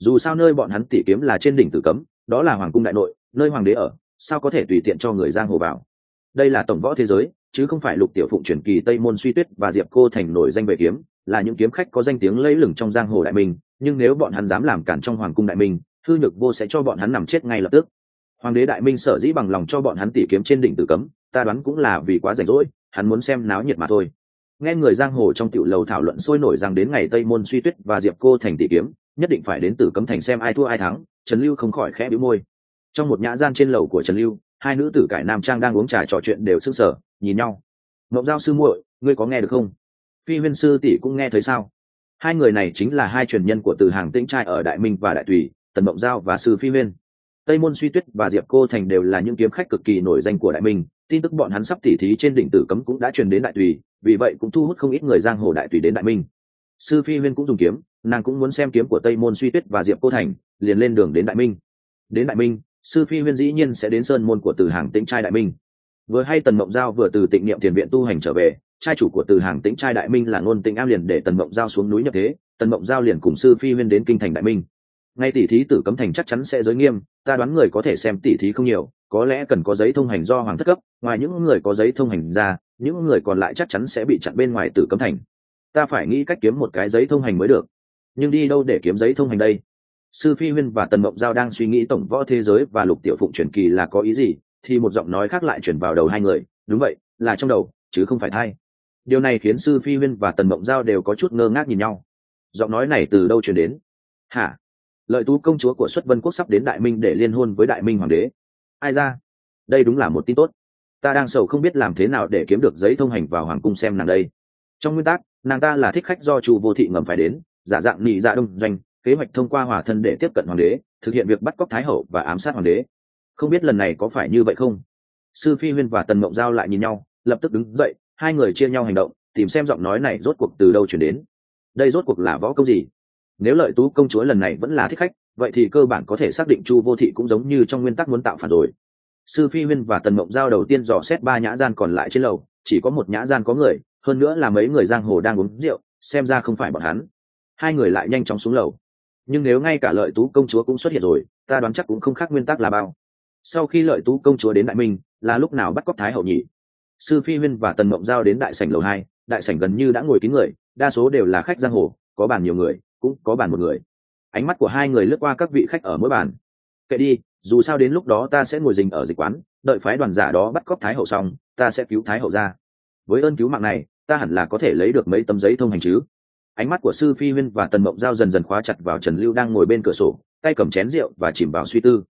dù sao nơi bọn hắn tỉ kiếm là trên đỉnh tử cấm, đó là hoàng cung đại nội, nơi hoàng đế ở, sao có thể tùy tiện cho người giang hồ vào. Đây là tổng võ thế giới, chứ không phải Lục Tiểu Phụng truyền kỳ Tây Môn Suy Tuyết và Diệp Cô Thành nổi danh về kiếm, là những kiếm khách có danh tiếng lẫy lừng trong giang hồ đại minh, nhưng nếu bọn hắn dám làm cản trong hoàng cung đại minh, Hư Nhược Vô sẽ cho bọn hắn nằm chết ngay lập tức. Hoàng đế đại minh sở dĩ bằng lòng cho bọn hắn tỉ kiếm trên đỉnh tử cấm, ta đoán cũng là vì quá rảnh rỗi, hắn muốn xem náo nhiệt mà thôi. Nghe người giang hồ trong tiểu lầu thảo luận sôi nổi rằng đến ngày Tây Môn Suy Tuyết và Diệp Cô Thành tỉ kiếm, nhất định phải đến tử cấm thành xem ai thua ai thắng, Trần Lưu không khỏi khẽ bĩu môi. Trong một nhã gian trên lầu của Trần Lưu, hai nữ tử cải nam trang đang uống trà trò chuyện đều sững sờ nhìn nhau. Ngộng Giao sư muội, ngươi có nghe được không? Phi Huyên sư tỷ cũng nghe thấy sao? Hai người này chính là hai truyền nhân của Từ Hàng Tĩnh trai ở Đại Minh và Đại Tùy, Tần Ngộng Giao và sư Phi Huyên. Tây Môn Suy Tuyết và Diệp Cô Thành đều là những kiếm khách cực kỳ nổi danh của Đại Minh, tin tức bọn hắn sắp tỉ thí trên đỉnh tử cấm cũng đã truyền đến Đại Tùy, vì vậy cũng thu hút không ít người giang hồ Đại Tùy đến Đại Minh. Sư Phi Huyên cũng dùng kiếm, nàng cũng muốn xem kiếm của Tây Môn Suy Tuyết và Diệp Cô Thành, liền lên đường đến Đại Minh. Đến Đại Minh, sư Phi Huyên dĩ nhiên sẽ đến sơn môn của Từ Hàng Tĩnh trai Đại Minh. Vừa hay Tần Mộng Giao vừa từ Tịnh Niệm Tiền viện tu hành trở về, trai chủ của Từ Hàng Tĩnh trai Đại Minh là Ngôn Tĩnh Am liền để Tần Mộng Giao xuống núi nhập thế, Tần Mộng Giao liền cùng sư Phi Huyên đến kinh thành Đại Minh. Ngay tỷ thí tử cấm thành chắc chắn sẽ giới nghiêm, ta đoán người có thể xem tỷ thí không nhiều, có lẽ cần có giấy thông hành do hoàng thất cấp, ngoài những người có giấy thông hành ra, những người còn lại chắc chắn sẽ bị chặn bên ngoài tử cấm thành. Ta phải nghĩ cách kiếm một cái giấy thông hành mới được, nhưng đi đâu để kiếm giấy thông hành đây? Sư Phi Huyên và Tần Mộng Giao đang suy nghĩ tổng võ thế giới và Lục Tiểu Phụng truyền kỳ là có ý gì, thì một giọng nói khác lại truyền vào đầu hai người. Đúng vậy, là trong đầu chứ không phải thai. Điều này khiến sư Phi Huyên và Tần Mộng Giao đều có chút ngơ ngác nhìn nhau. Giọng nói này từ đâu truyền đến? Hả? Lợi Tú công chúa của Xuất Vân quốc sắp đến Đại Minh để liên hôn với Đại Minh hoàng đế. Ai ra? Đây đúng là một tin tốt. Ta đang sầu không biết làm thế nào để kiếm được giấy thông hành vào hoàng cung xem nàng đây. Trong nguyên tắc, nàng ta là thích khách do Chu Vô Thị ngầm phải đến, giả dạng nhị dạ đông doanh, kế hoạch thông qua hòa thân để tiếp cận hoàng đế, thực hiện việc bắt cóc thái hậu và ám sát hoàng đế. Không biết lần này có phải như vậy không? Sư Phi Huyên và Tần Mộng Giao lại nhìn nhau, lập tức đứng dậy, hai người chia nhau hành động, tìm xem giọng nói này rốt cuộc từ đâu truyền đến. Đây rốt cuộc là võ công gì? Nếu Lợi Tú công chúa lần này vẫn là thích khách, vậy thì cơ bản có thể xác định Chu Vô Thị cũng giống như trong nguyên tắc muốn tạo phản rồi. Sư Phi Huyên và Tần Mộng Giao đầu tiên dò xét ba nhã gian còn lại trên lầu, chỉ có một nhã gian có người, hơn nữa là mấy người giang hồ đang uống rượu, xem ra không phải bọn hắn. Hai người lại nhanh chóng xuống lầu. Nhưng nếu ngay cả Lợi Tú công chúa cũng xuất hiện rồi, ta đoán chắc cũng không khác nguyên tắc là bao. Sau khi Lợi Tú công chúa đến Đại Minh, là lúc nào bắt cóc thái hậu nhỉ? Sư Phi Huyên và Tần Mộng Giao đến đại sảnh lầu hai, đại sảnh gần như đã ngồi kín người, đa số đều là khách giang hồ, có bàn nhiều người, cũng có bàn một người. Ánh mắt của hai người lướt qua các vị khách ở mỗi bàn. Kệ đi, dù sao đến lúc đó ta sẽ ngồi rình ở dịch quán, đợi phái đoàn giả đó bắt cóc thái hậu xong, ta sẽ cứu thái hậu ra. Với ơn cứu mạng này, ta hẳn là có thể lấy được mấy tấm giấy thông hành chứ. Ánh mắt của sư Phi Huyên và Tần Mộng Giao dần dần khóa chặt vào Trần Lưu đang ngồi bên cửa sổ, tay cầm chén rượu và chìm vào suy tư.